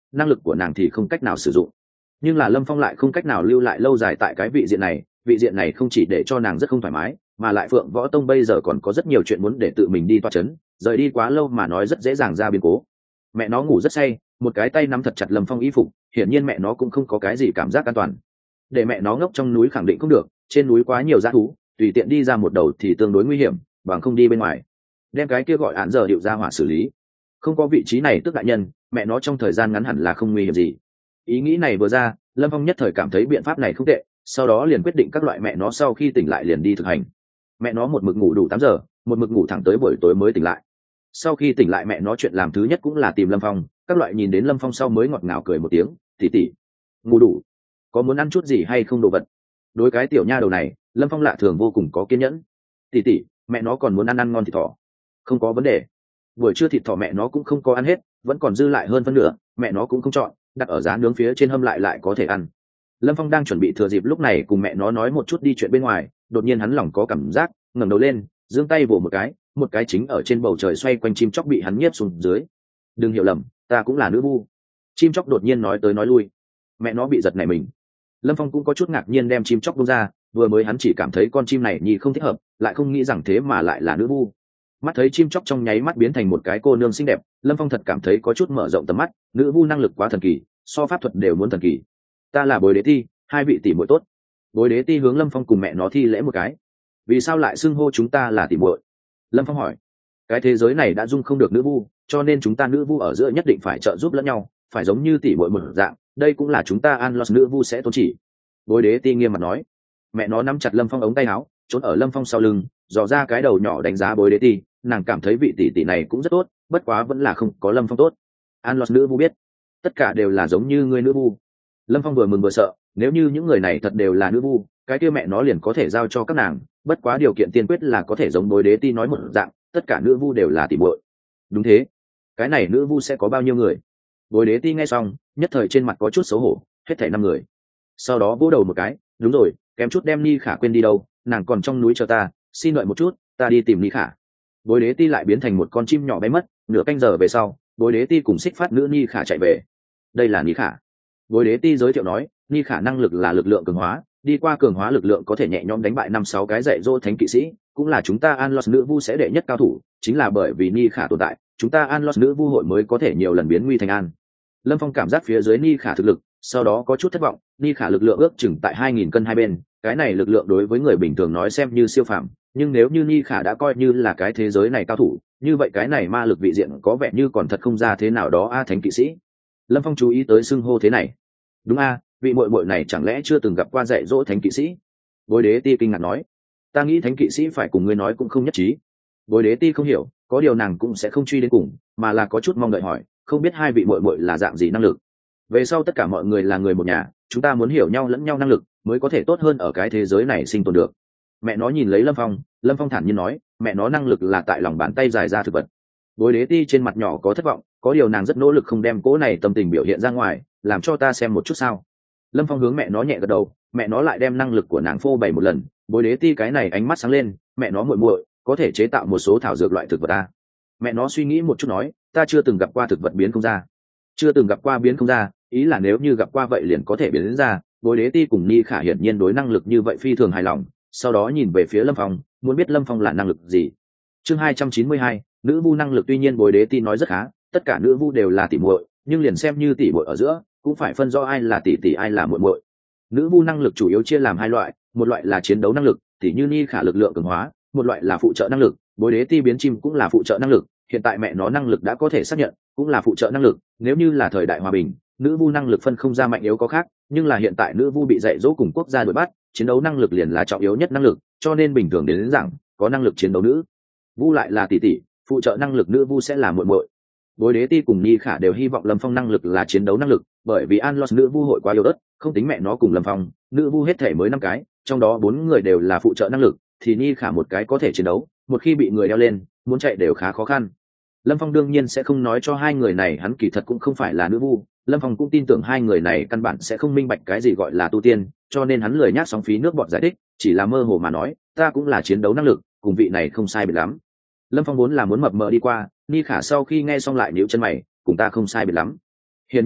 năng lực của nàng thì không cách nào sử dụng. Nhưng là Lâm Phong lại không cách nào lưu lại lâu dài tại cái vị diện này không chỉ để cho nàng rất không thoải mái, mà lại Phượng Võ Tông bây giờ còn có rất nhiều chuyện muốn để tự mình đi toa chấn, rời đi quá lâu mà nói rất dễ dàng ra biến cố. Mẹ nó ngủ rất say, một cái tay nắm thật chặt Lâm Phong y phục, hiển nhiên mẹ nó cũng không có cái gì cảm giác an toàn. Để mẹ nó ngốc trong núi khẳng định không được, trên núi quá nhiều dã thú, tùy tiện đi ra một đầu thì tương đối nguy hiểm, bằng không đi bên ngoài. Đem cái kia gọi án giờ điệu ra hỏa xử lý. Không có vị trí này tức đại nhân, mẹ nó trong thời gian ngắn hẳn là không nguy hiểm gì. Ý nghĩ này vừa ra, Lâm Phong nhất thời cảm thấy biện pháp này không tệ, sau đó liền quyết định các loại mẹ nó sau khi tỉnh lại liền đi thực hành. Mẹ nó một mực ngủ đủ 8 giờ, một mực ngủ thẳng tới buổi tối mới tỉnh lại. Sau khi tỉnh lại mẹ nó chuyện làm thứ nhất cũng là tìm Lâm Phong, các loại nhìn đến Lâm Phong sau mới ngọt ngào cười một tiếng, "Tỷ tỷ, ngủ đủ, có muốn ăn chút gì hay không đồ vật?" Đối cái tiểu nha đầu này, Lâm Phong lạ thường vô cùng có kiên nhẫn. "Tỷ tỷ, mẹ nó còn muốn ăn ngon thịt thỏ." "Không có vấn đề." Buổi trưa thịt thỏ mẹ nó cũng không có ăn hết, vẫn còn dư lại hơn phân nửa, mẹ nó cũng không chọn, đặt ở giá nướng phía trên hâm lại có thể ăn. Lâm Phong đang chuẩn bị thừa dịp lúc này cùng mẹ nó nói một chút đi chuyện bên ngoài, đột nhiên hắn lòng có cảm giác, ngẩng đầu lên, giương tay vỗ một cái chính ở trên bầu trời xoay quanh chim chóc bị hắn nhiếp xuống dưới. "Đừng hiểu lầm, ta cũng là nữ vu." Chim chóc đột nhiên nói tới nói lui. Mẹ nó bị giật nảy mình. Lâm Phong cũng có chút ngạc nhiên đem chim chóc buông ra, vừa mới hắn chỉ cảm thấy con chim này nhi không thích hợp, lại không nghĩ rằng thế mà lại là nữ vu. Mắt thấy chim chóc trong nháy mắt biến thành một cái cô nương xinh đẹp, Lâm Phong thật cảm thấy có chút mở rộng tầm mắt, nữ vu năng lực quá thần kỳ, so pháp thuật đều muốn thần kỳ. "Ta là Bối Đế Ti, hai vị tỷ muội tốt." Bối Đế Ti hướng Lâm Phong cùng mẹ nó thi lễ một cái. "Vì sao lại xưng hô chúng ta là tỷ muội?" Lâm Phong hỏi. "Cái thế giới này đã dung không được nữ vu, cho nên chúng ta nữ vu ở giữa nhất định phải trợ giúp lẫn nhau, phải giống như tỷ muội một dạng, đây cũng là chúng ta Anlos nữ vu sẽ tôn chỉ." Bối Đế Ti nghiêm mặt nói. Mẹ nó nắm chặt Lâm Phong ống tay áo, trốn ở Lâm Phong sau lưng, dò ra cái đầu nhỏ đánh giá Bối Đế Ti, nàng cảm thấy vị tỷ tỷ này cũng rất tốt, bất quá vẫn là không có Lâm Phong tốt. Anlos nữ vu biết, tất cả đều là giống như ngươi nữ vu. Lâm Phong vừa mừng vừa sợ, nếu như những người này thật đều là nữ vu, cái kia mẹ nó liền có thể giao cho các nàng, bất quá điều kiện tiên quyết là có thể giống Bối Đế Ti nói một dạng, tất cả nữ vu đều là tỷ muội. Đúng thế, cái này nữ vu sẽ có bao nhiêu người? Bối Đế Ti nghe xong, nhất thời trên mặt có chút xấu hổ, hết thảy 5 người. Sau đó vỗ đầu một cái, "Đúng rồi, kém chút đem Ni Khả quên đi đâu, nàng còn trong núi chờ ta, xin đợi một chút, ta đi tìm Ni Khả." Bối Đế Ti lại biến thành một con chim nhỏ bé mất, nửa canh giờ về sau, Bối Đế Ti cùng Xích Phát nữ Ni Khả chạy về. "Đây là Ni Khả." Bối Đế Ti giới thiệu nói, "Ni Khả năng lực là lực lượng cường hóa, đi qua cường hóa lực lượng có thể nhẹ nhõm đánh bại 5-6 cái dạy dỗ thánh kỵ sĩ, cũng là chúng ta Anlos nữ vu sẽ đệ nhất cao thủ, chính là bởi vì Ni Khả tồn tại, chúng ta Anlos nữ vu hội mới có thể nhiều lần biến nguy thành an." Lâm Phong cảm giác phía dưới Ni Khả thực lực, sau đó có chút thất vọng. Ni Khả lực lượng ước chừng tại 2000 cân hai bên, cái này lực lượng đối với người bình thường nói xem như siêu phàm, nhưng nếu như Ni Khả đã coi như là cái thế giới này cao thủ, như vậy cái này ma lực vị diện có vẻ như còn thật không ra thế nào đó thánh kỵ sĩ. Lâm Phong chú ý tới xưng hô thế này. "Đúng vị muội muội này chẳng lẽ chưa từng gặp qua dạy dỗ thánh kỵ sĩ?" Bối Đế Ti kinh ngạc nói. "Ta nghĩ thánh kỵ sĩ phải cùng ngươi nói cũng không nhất trí." Bối Đế Ti không hiểu, có điều nàng cũng sẽ không truy đến cùng, mà là có chút mong đợi hỏi, "Không biết hai vị muội muội là dạng gì năng lực? Về sau tất cả mọi người là người một nhà, chúng ta muốn hiểu nhau lẫn nhau năng lực mới có thể tốt hơn ở cái thế giới này sinh tồn được." Mẹ nó nhìn lấy Lâm Phong thản nhiên nói, "Mẹ nó năng lực là tại lòng bàn tay dài ra thực vật." Bối Đế Ti trên mặt nhỏ có thất vọng, có điều nàng rất nỗ lực không đem cỗ này tâm tình biểu hiện ra ngoài, "Làm cho ta xem một chút sao?" Lâm Phong hướng mẹ nó nhẹ gật đầu, mẹ nó lại đem năng lực của nàng phô bày một lần. Bối Đế Ti cái này ánh mắt sáng lên, "Mẹ nó muội muội có thể chế tạo một số thảo dược loại thực vật ta?" Mẹ nó suy nghĩ một chút nói, "Ta chưa từng gặp qua thực vật biến không ra." Chưa từng gặp qua biến không ra, ý là nếu như gặp qua vậy liền có thể biến đến ra. Bối Đế Ti cùng Ni Khả hiển nhiên đối năng lực như vậy phi thường hài lòng, sau đó nhìn về phía Lâm Phong, muốn biết Lâm Phong là năng lực gì. Chương 292, nữ vu năng lực. Tuy nhiên Bối Đế Ti nói rất khá, tất cả nữ vu đều là tỷ muội, nhưng liền xem như tỷ muội ở giữa, cũng phải phân rõ ai là tỷ tỷ ai là muội muội. Nữ vu năng lực chủ yếu chia làm hai loại, một loại là chiến đấu năng lực, tỷ như Ni Khả lực lượng cường hóa, một loại là phụ trợ năng lực, Bối Đế Ti biến chim cũng là phụ trợ năng lực, hiện tại mẹ nó năng lực đã có thể xác nhận, cũng là phụ trợ năng lực. Nếu như là thời đại hòa bình, nữ vu năng lực phân không ra mạnh yếu có khác, nhưng là hiện tại nữ vu bị dạy dỗ cùng quốc gia đuổi bắt, chiến đấu năng lực liền là trọng yếu nhất năng lực, cho nên bình thường đến rằng có năng lực chiến đấu nữ vu lại là tỷ tỷ, phụ trợ năng lực nữ vu sẽ là muội muội. Bối Đế Ti cùng Ni Khả đều hy vọng Lâm Phong năng lực là chiến đấu năng lực, bởi vì Anlos nữ vu hội quá yếu ớt, không tính mẹ nó cùng Lâm Phong, nữ vu hết thể mới 5 cái, trong đó 4 người đều là phụ trợ năng lực, thì Ni Khả một cái có thể chiến đấu, một khi bị người đeo lên, muốn chạy đều khá khó khăn. Lâm Phong đương nhiên sẽ không nói cho hai người này hắn kỳ thật cũng không phải là nữ vu, Lâm Phong cũng tin tưởng hai người này căn bản sẽ không minh bạch cái gì gọi là tu tiên, cho nên hắn lười nhác sóng phí nước bọt giải thích, chỉ là mơ hồ mà nói, "Ta cũng là chiến đấu năng lực, cùng vị này không sai biệt lắm." Lâm Phong vốn là muốn mập mờ đi qua, Ni Khả sau khi nghe xong lại nhíu chân mày, "Cùng ta không sai biệt lắm." Hiển nhiên,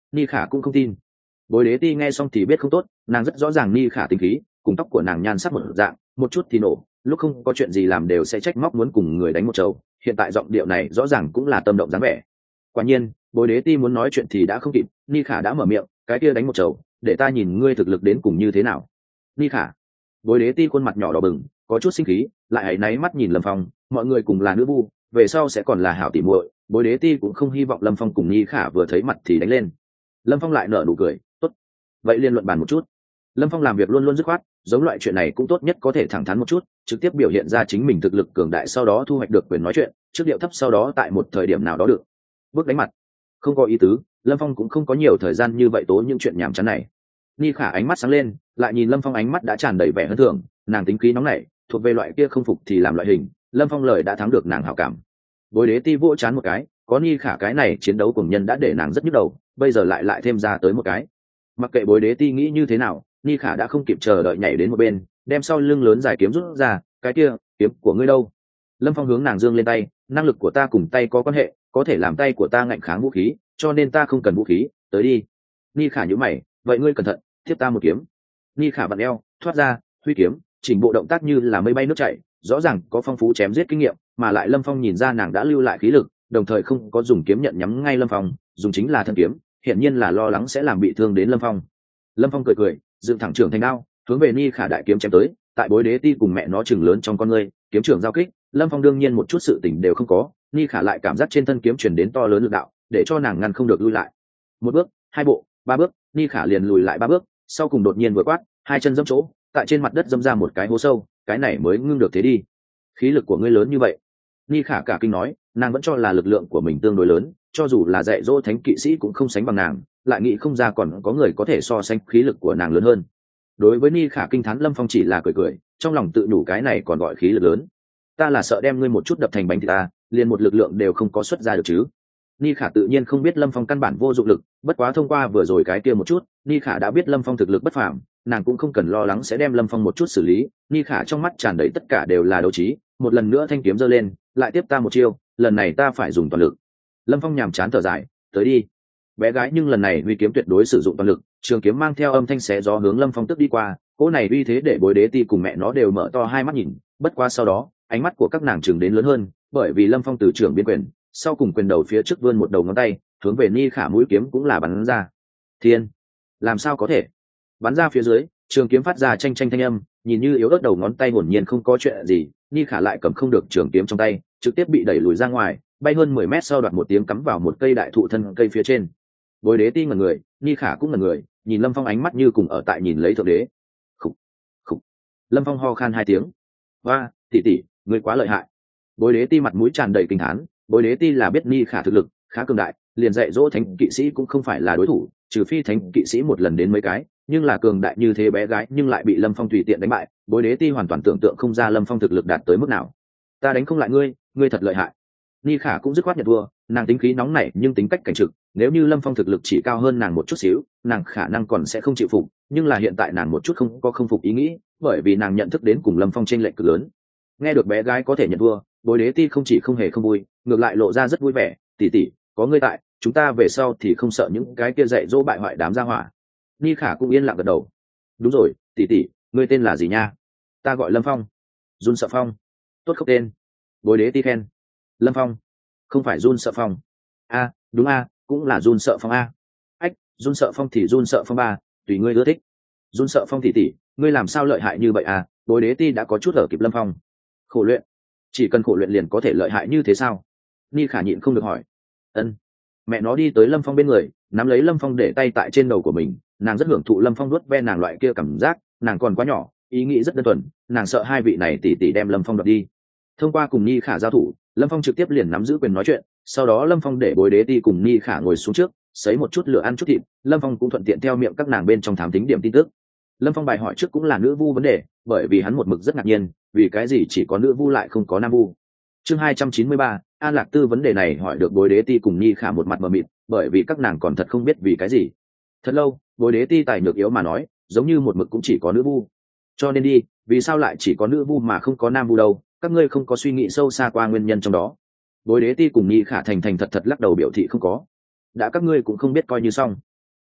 Ni Khả cũng không tin. Bối đế ti nghe xong thì biết không tốt, nàng rất rõ ràng Ni Khả tính khí, cùng tóc của nàng nhan sắc một dạng, một chút thì nổ, lúc không có chuyện gì làm đều sẽ trách móc muốn cùng người đánh một trầu. Hiện tại giọng điệu này rõ ràng cũng là tâm động dáng vẻ. Quả nhiên, bối đế ti muốn nói chuyện thì đã không kịp, Ni Khả đã mở miệng, cái kia đánh một trầu, để ta nhìn ngươi thực lực đến cùng như thế nào. Ni Khả. Bối đế ti khuôn mặt nhỏ đỏ bừng, có chút sinh khí, lại hãy náy mắt nhìn Lâm Phong, mọi người cùng là nữ vu, về sau sẽ còn là hảo tỉ muội, bối đế ti cũng không hy vọng Lâm Phong cùng Ni Khả vừa thấy mặt thì đánh lên. Lâm Phong lại nở nụ cười, tốt, vậy liên luận bàn một chút. Lâm Phong làm việc luôn luôn dứt khoát, giống loại chuyện này cũng tốt nhất có thể thẳng thắn một chút, trực tiếp biểu hiện ra chính mình thực lực cường đại, sau đó thu hoạch được quyền nói chuyện, trước điệu thấp sau đó tại một thời điểm nào đó được bước đánh mặt. Không có ý tứ, Lâm Phong cũng không có nhiều thời gian như vậy tố những chuyện nhảm chán này. Ni Khả ánh mắt sáng lên, lại nhìn Lâm Phong ánh mắt đã tràn đầy vẻ hơn thường, nàng tính khí nóng nảy, thuộc về loại kia không phục thì làm loại hình. Lâm Phong lời đã thắng được nàng hảo cảm. Bối đế ti vỗ chán một cái, có Ni Khả cái này chiến đấu cùng nhân đã để nàng rất nhức đầu, bây giờ lại thêm ra tới một cái. Mặc kệ bối đế ti nghĩ như thế nào, Ni Khả đã không kịp chờ đợi nhảy đến một bên, đem sau lưng lớn dài kiếm rút ra, cái kia, kiếm của ngươi đâu? Lâm Phong hướng nàng giương lên tay, năng lực của ta cùng tay có quan hệ, có thể làm tay của ta ngạnh kháng vũ khí, cho nên ta không cần vũ khí, tới đi. Ni Khả nhíu mày, vậy ngươi cẩn thận, tiếp ta một kiếm. Ni Khả vặn eo, thoát ra, huy kiếm, chỉnh bộ động tác như là mây bay nước chảy, rõ ràng có phong phú chém giết kinh nghiệm, mà lại Lâm Phong nhìn ra nàng đã lưu lại khí lực, đồng thời không có dùng kiếm nhận nhắm ngay Lâm Phong, dùng chính là thân kiếm, hiển nhiên là lo lắng sẽ làm bị thương đến Lâm Phong. Lâm Phong cười cười, dựng thẳng trưởng thành đao, hướng về Ni Khả đại kiếm chém tới, tại bối đế ti cùng mẹ nó chừng lớn trong con ngươi, kiếm trưởng giao kích, Lâm Phong đương nhiên một chút sự tỉnh đều không có, Ni Khả lại cảm giác trên thân kiếm truyền đến to lớn lực đạo, để cho nàng ngăn không được lui lại. Một bước, hai bộ, ba bước, Ni Khả liền lùi lại ba bước, sau cùng đột nhiên vừa quát, hai chân giẫm chỗ, tại trên mặt đất dâm ra một cái hố sâu, cái này mới ngưng được thế đi. Khí lực của ngươi lớn như vậy. Ni Khả cả kinh nói, nàng vẫn cho là lực lượng của mình tương đối lớn, cho dù là dạy dỗ thánh kỵ sĩ cũng không sánh bằng nàng, lại nghĩ không ra còn có người có thể so sánh khí lực của nàng lớn hơn. Đối với Ni Khả kinh thán, Lâm Phong chỉ là cười cười, trong lòng tự nhủ cái này còn gọi khí lực lớn. Ta là sợ đem ngươi một chút đập thành bánh thì ta, liền một lực lượng đều không có xuất ra được chứ. Ni Khả tự nhiên không biết Lâm Phong căn bản vô dụng lực, bất quá thông qua vừa rồi cái kia một chút, Ni Khả đã biết Lâm Phong thực lực bất phàm, nàng cũng không cần lo lắng sẽ đem Lâm Phong một chút xử lý. Ni Khả trong mắt tràn đầy tất cả đều là đấu trí, một lần nữa thanh kiếm giơ lên, lại tiếp ta một chiêu, lần này ta phải dùng toàn lực. Lâm Phong nhàm chán thở dài, tới đi. Bé gái nhưng lần này huy kiếm tuyệt đối sử dụng toàn lực, trường kiếm mang theo âm thanh xé gió hướng Lâm Phong tức đi qua, cỗ này uy thế để bối đế ti cùng mẹ nó đều mở to hai mắt nhìn, bất quá sau đó, ánh mắt của các nàng chừng đến lớn hơn, bởi vì Lâm Phong từ trường biên quyền, sau cùng quyền đầu phía trước vươn một đầu ngón tay, hướng về Ni Khả mũi kiếm cũng là bắn ra. Thiên, làm sao có thể? Bắn ra phía dưới, trường kiếm phát ra chanh chanh thanh âm, nhìn như yếu ớt đầu ngón tay hồn nhiên không có chuyện gì, Ni Khả lại cầm không được trường kiếm trong tay, trực tiếp bị đẩy lùi ra ngoài, bay hơn 10 mét sau đoạt một tiếng cắm vào một cây đại thụ thân cây phía trên. Bối đế ti ngẩn người, Ni Khả cũng ngẩn người, nhìn Lâm Phong ánh mắt như cùng ở tại nhìn lấy thượng đế. Khục, khục. Lâm Phong ho khan hai tiếng. Hoa, tỷ tỷ, ngươi quá lợi hại. Bối đế ti mặt mũi tràn đầy kinh thán, bối đế ti là biết Ni Khả thực lực khá cường đại, liền dạy dỗ thánh kỵ sĩ cũng không phải là đối thủ, trừ phi thánh kỵ sĩ một lần đến mấy cái, nhưng là cường đại như thế bé gái nhưng lại bị Lâm Phong tùy tiện đánh bại, bối đế ti hoàn toàn tưởng tượng không ra Lâm Phong thực lực đạt tới mức nào. Ta đánh không lại ngươi, ngươi thật lợi hại. Ni Khả cũng dứt khoát nhận thua, nàng tính khí nóng nảy nhưng tính cách cảnh trực, nếu như Lâm Phong thực lực chỉ cao hơn nàng một chút xíu, nàng khả năng còn sẽ không chịu phục, nhưng là hiện tại nàng một chút không phục ý nghĩ, bởi vì nàng nhận thức đến cùng Lâm Phong chênh lệch cực lớn. Nghe được bé gái có thể nhận thua, bối đế ti không chỉ không hề không vui, ngược lại lộ ra rất vui vẻ, tỷ tỷ, có ngươi tại, chúng ta về sau thì không sợ những cái kia dạy dỗ bại hoại đám gia hỏa. Ni Khả cũng yên lặng gật đầu. Đúng rồi, tỷ tỷ, ngươi tên là gì nha? Ta gọi Lâm Phong. Jun Sợ Phong. Tốt không tên. Bối đế ti khen. Lâm Phong, không phải Jun Sợ Phong. A, đúng a, cũng là Jun Sợ Phong a. Ách, Jun Sợ Phong thì Jun Sợ Phong ba, tùy ngươi ưa thích. Jun Sợ Phong tỷ tỷ, ngươi làm sao lợi hại như vậy à? Bối đế ti đã có chút ở kịp Lâm Phong. Khổ luyện, chỉ cần khổ luyện liền có thể lợi hại như thế sao? Ni Khả nhịn không được hỏi. Ân. Mẹ nó đi tới Lâm Phong bên người, nắm lấy Lâm Phong để tay tại trên đầu của mình, nàng rất hưởng thụ Lâm Phong nuốt ve nàng loại kia cảm giác, nàng còn quá nhỏ, ý nghĩ rất đơn thuần, nàng sợ hai vị này tỷ tỷ đem Lâm Phong đoạt đi. Thông qua cùng Ni Khả giao thủ, Lâm Phong trực tiếp liền nắm giữ quyền nói chuyện, sau đó Lâm Phong để bối đế ti cùng Ni Khả ngồi xuống trước, sấy một chút lửa ăn chút thịt, Lâm Phong cũng thuận tiện theo miệng các nàng bên trong thám tính điểm tin tức. Lâm Phong bài hỏi trước cũng là nữ vu vấn đề, bởi vì hắn một mực rất ngạc nhiên, vì cái gì chỉ có nữ vu lại không có nam vu. Chương 293, An Lạc Tư vấn đề này hỏi được bối đế ti cùng Ni Khả một mặt mờ mịt, bởi vì các nàng còn thật không biết vì cái gì. Thật lâu, bối đế ti tài nhược yếu mà nói, giống như một mực cũng chỉ có nữ vu. Cho nên đi, vì sao lại chỉ có nữ vu mà không có nam vu đâu, các ngươi không có suy nghĩ sâu xa qua nguyên nhân trong đó. Bối đế ti cùng Ni Khả thành thật thật lắc đầu biểu thị không có. Đã các ngươi cũng không biết coi như xong.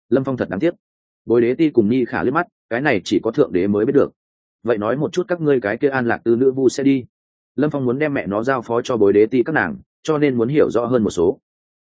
Lâm Phong thật đáng tiếc. Bối Đế Ti cùng Nhi Khả liếc mắt, cái này chỉ có thượng đế mới biết được. Vậy nói một chút các ngươi cái kia An Lạc Tư nữ vu sẽ đi. Lâm Phong muốn đem mẹ nó giao phó cho Bối Đế Ti các nàng, cho nên muốn hiểu rõ hơn một số.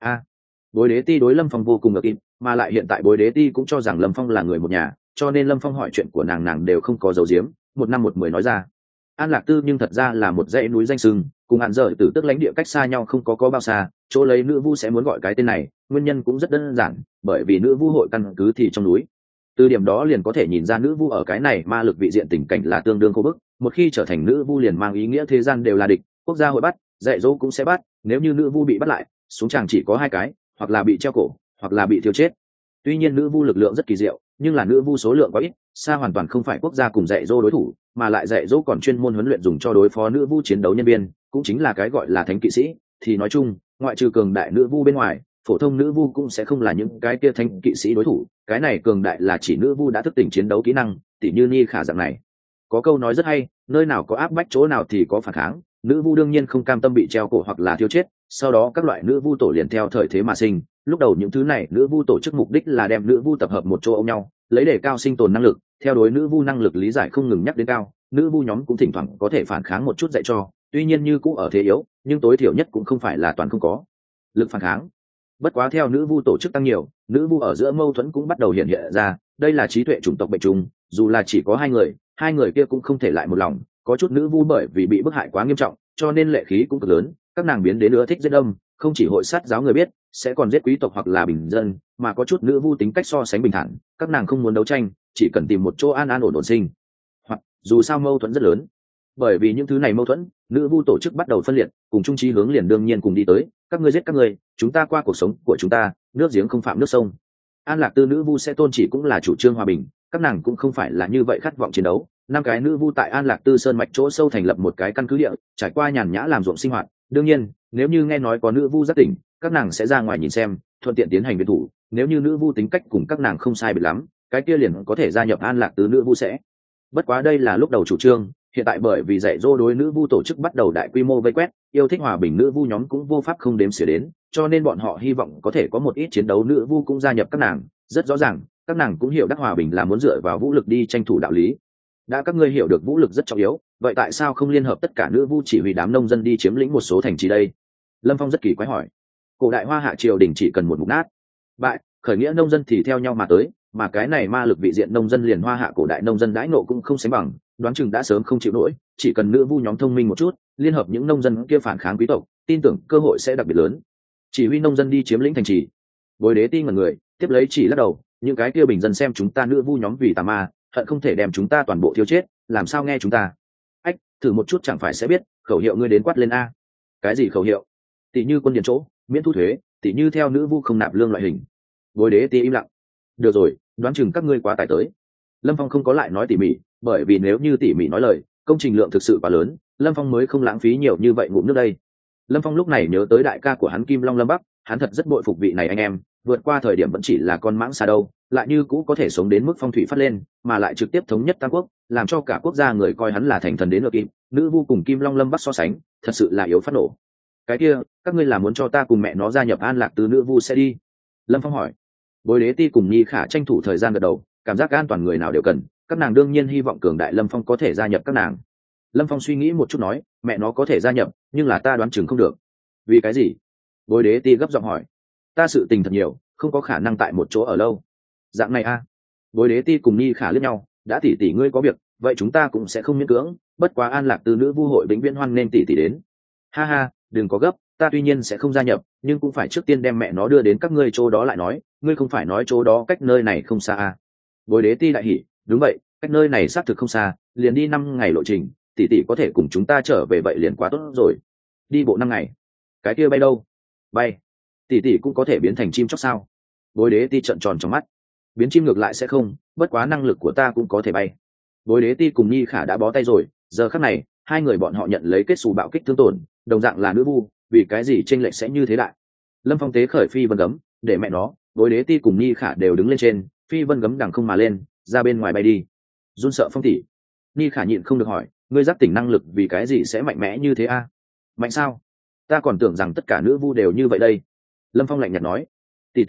Bối Đế Ti đối Lâm Phong vô cùng ngờ im, mà lại hiện tại Bối Đế Ti cũng cho rằng Lâm Phong là người một nhà, cho nên Lâm Phong hỏi chuyện của nàng đều không có giấu giếm, một năm một mười nói ra. An Lạc Tư nhưng thật ra là một dãy núi danh sừng, cùng Hạn Dở Tử Tức lãnh địa cách xa nhau không có bao xa, chỗ lấy nữ vu sẽ muốn gọi cái tên này, nguyên nhân cũng rất đơn giản, bởi vì nữ vu hội căn cứ thì trong núi. Từ điểm đó liền có thể nhìn ra nữ vu ở cái này ma lực vị diện tình cảnh là tương đương khô bức, một khi trở thành nữ vu liền mang ý nghĩa thế gian đều là địch, quốc gia hội bắt, dạy dỗ cũng sẽ bắt, nếu như nữ vu bị bắt lại, xuống tràng chỉ có hai cái, hoặc là bị treo cổ, hoặc là bị thiêu chết. Tuy nhiên nữ vu lực lượng rất kỳ diệu, nhưng là nữ vu số lượng quá ít, xa hoàn toàn không phải quốc gia cùng dạy dỗ đối thủ, mà lại dạy dỗ còn chuyên môn huấn luyện dùng cho đối phó nữ vu chiến đấu nhân viên, cũng chính là cái gọi là thánh kỵ sĩ. Thì nói chung, ngoại trừ cường đại nữ vu bên ngoài, phổ thông nữ vu cũng sẽ không là những cái kia thánh kỵ sĩ đối thủ. Cái này cường đại là chỉ nữ vu đã thức tỉnh chiến đấu kỹ năng, tỉ như Ni Khả dạng này. Có câu nói rất hay, nơi nào có áp bách chỗ nào thì có phản kháng. Nữ vu đương nhiên không cam tâm bị treo cổ hoặc là thiêu chết, sau đó các loại nữ vu tổ liền theo thời thế mà sinh. Lúc đầu những thứ này nữ vu tổ chức mục đích là đem nữ vu tập hợp một chỗ ôm nhau, lấy để cao sinh tồn năng lực. Theo đối nữ vu năng lực lý giải không ngừng nhắc đến cao, nữ vu nhóm cũng thỉnh thoảng có thể phản kháng một chút dạy cho, tuy nhiên như cũng ở thế yếu, nhưng tối thiểu nhất cũng không phải là toàn không có lực phản kháng. Bất quá theo nữ vu tổ chức tăng nhiều, nữ vu ở giữa mâu thuẫn cũng bắt đầu hiện hiện ra, đây là trí tuệ chủng tộc bệnh trùng, dù là chỉ có hai người kia cũng không thể lại một lòng. Có chút nữ vu bởi vì bị bức hại quá nghiêm trọng, cho nên lệ khí cũng cực lớn, các nàng biến đến nữa thích giết đâm, không chỉ hội sát giáo người biết, sẽ còn giết quý tộc hoặc là bình dân, mà có chút nữ vu tính cách so sánh bình thản, các nàng không muốn đấu tranh, chỉ cần tìm một chỗ an an ổn ổn sinh. Hoặc dù sao mâu thuẫn rất lớn. Bởi vì những thứ này mâu thuẫn, nữ vu tổ chức bắt đầu phân liệt, cùng chung chí hướng liền đương nhiên cùng đi tới, các ngươi giết các ngươi, chúng ta qua cuộc sống của chúng ta, nước giếng không phạm nước sông. An Lạc Tư nữ vu sẽ tôn chỉ cũng là chủ trương hòa bình, các nàng cũng không phải là như vậy khát vọng chiến đấu. Năm cái nữ vu tại An Lạc Tư sơn mạch chỗ sâu thành lập một cái căn cứ địa, trải qua nhàn nhã làm ruộng sinh hoạt. Đương nhiên, nếu như nghe nói có nữ vu giác tỉnh, các nàng sẽ ra ngoài nhìn xem, thuận tiện tiến hành biệt thủ. Nếu như nữ vu tính cách cùng các nàng không sai biệt lắm, cái kia liền có thể gia nhập An Lạc Tư nữ vu sẽ. Bất quá đây là lúc đầu chủ trương, hiện tại bởi vì dạy dỗ đối nữ vu tổ chức bắt đầu đại quy mô vây quét, yêu thích hòa bình nữ vu nhóm cũng vô pháp không đếm xỉa đến, cho nên bọn họ hy vọng có thể có một ít chiến đấu nữ vu cũng gia nhập các nàng. Rất rõ ràng, các nàng cũng hiểu đắc hòa bình là muốn dựa vào vũ lực đi tranh thủ đạo lý. Đã các ngươi hiểu được vũ lực rất trọng yếu, vậy tại sao không liên hợp tất cả nữ vu chỉ huy đám nông dân đi chiếm lĩnh một số thành trì đây? Lâm Phong rất kỳ quái hỏi. Cổ đại Hoa Hạ triều đình chỉ cần một mục nát bại, khởi nghĩa nông dân thì theo nhau mà tới, mà cái này ma lực vị diện nông dân liền Hoa Hạ cổ đại nông dân đãi nộ cũng không sánh bằng, đoán chừng đã sớm không chịu nổi. Chỉ cần nữ vu nhóm thông minh một chút, liên hợp những nông dân kia phản kháng quý tộc, tin tưởng cơ hội sẽ đặc biệt lớn. Chỉ huy nông dân đi chiếm lĩnh thành trì. Bối Đế Ti ngẩn người, tiếp lấy chỉ lắc đầu, những cái kia bình dân xem chúng ta nữ vu nhóm vì tà ma, hận không thể đem chúng ta toàn bộ thiêu chết, làm sao nghe chúng ta. Ách, thử một chút chẳng phải sẽ biết, khẩu hiệu ngươi đến quát lên a. Cái gì khẩu hiệu? Tỷ như quân điền chỗ, miễn thu thuế, tỷ như theo nữ vu không nạp lương loại hình. Bối Đế Ti im lặng. Được rồi, đoán chừng các ngươi quá tải tới. Lâm Phong không có lại nói tỉ mỉ, bởi vì nếu như tỉ mỉ nói lời, công trình lượng thực sự quá lớn, Lâm Phong mới không lãng phí nhiều như vậy ngụm nước đây. Lâm Phong lúc này nhớ tới đại ca của hắn Kim Long Lâm Bắc, hắn thật rất bội phục vị này anh em, vượt qua thời điểm vẫn chỉ là con mãng xà đâu, lại như cũ có thể sống đến mức phong thủy phát lên, mà lại trực tiếp thống nhất tam quốc, làm cho cả quốc gia người coi hắn là thành thần đến được. Nữ vu cùng Kim Long Lâm Bắc so sánh, thật sự là yếu phát nổ. Cái kia, các ngươi là muốn cho ta cùng mẹ nó gia nhập An Lạc Tư nữ vu sẽ đi? Lâm Phong hỏi. Bối Đế Ti cùng Nhi Khả tranh thủ thời gian gật đầu, cảm giác an toàn người nào đều cần, các nàng đương nhiên hy vọng cường đại Lâm Phong có thể gia nhập các nàng. Lâm Phong suy nghĩ một chút nói, mẹ nó có thể gia nhập, nhưng là ta đoán chừng không được. Vì cái gì? Bối Đế Ti gấp giọng hỏi. Ta sự tình thật nhiều, không có khả năng tại một chỗ ở lâu. Dạng này a? Bối Đế Ti cùng Nhi Khả liếc nhau, đã tỷ ngươi có việc, vậy chúng ta cũng sẽ không miễn cưỡng, bất quá An Lạc Tư nữ vu hội vĩnh viễn hoan nên tỷ đến. Ha ha, đừng có gấp, ta tuy nhiên sẽ không gia nhập, nhưng cũng phải trước tiên đem mẹ nó đưa đến các ngươi chỗ đó lại nói, ngươi không phải nói chỗ đó cách nơi này không xa à? Bối Đế Ti đại hỉ, đúng vậy, cách nơi này xác thực không xa, liền đi 5 ngày lộ trình, tỷ có thể cùng chúng ta trở về vậy liền quá tốt rồi. Đi bộ 5 ngày, cái kia bay đâu? Bay? Tỷ cũng có thể biến thành chim chóc sao? Bối Đế Ti trợn tròn trong mắt, biến chim ngược lại sẽ không, bất quá năng lực của ta cũng có thể bay. Bối Đế Ti cùng Nhi Khả đã bó tay rồi, giờ khắc này, hai người bọn họ nhận lấy kết xù bạo kích thương tổn, đồng dạng là nữ vu, vì cái gì chênh lệch sẽ như thế đại? Lâm Phong tế khởi phi vân gấm, để mẹ nó, Bối Đế Ti cùng Nhi Khả đều đứng lên trên, phi vân gấm đằng không mà lên, ra bên ngoài bay đi. Run sợ Phong tỷ. Nhi Khả nhịn không được hỏi, ngươi giác tỉnh năng lực vì cái gì sẽ mạnh mẽ như thế a? Mạnh sao? Ta còn tưởng rằng tất cả nữ vu đều như vậy đây. Lâm Phong lạnh nhạt nói, tỷ,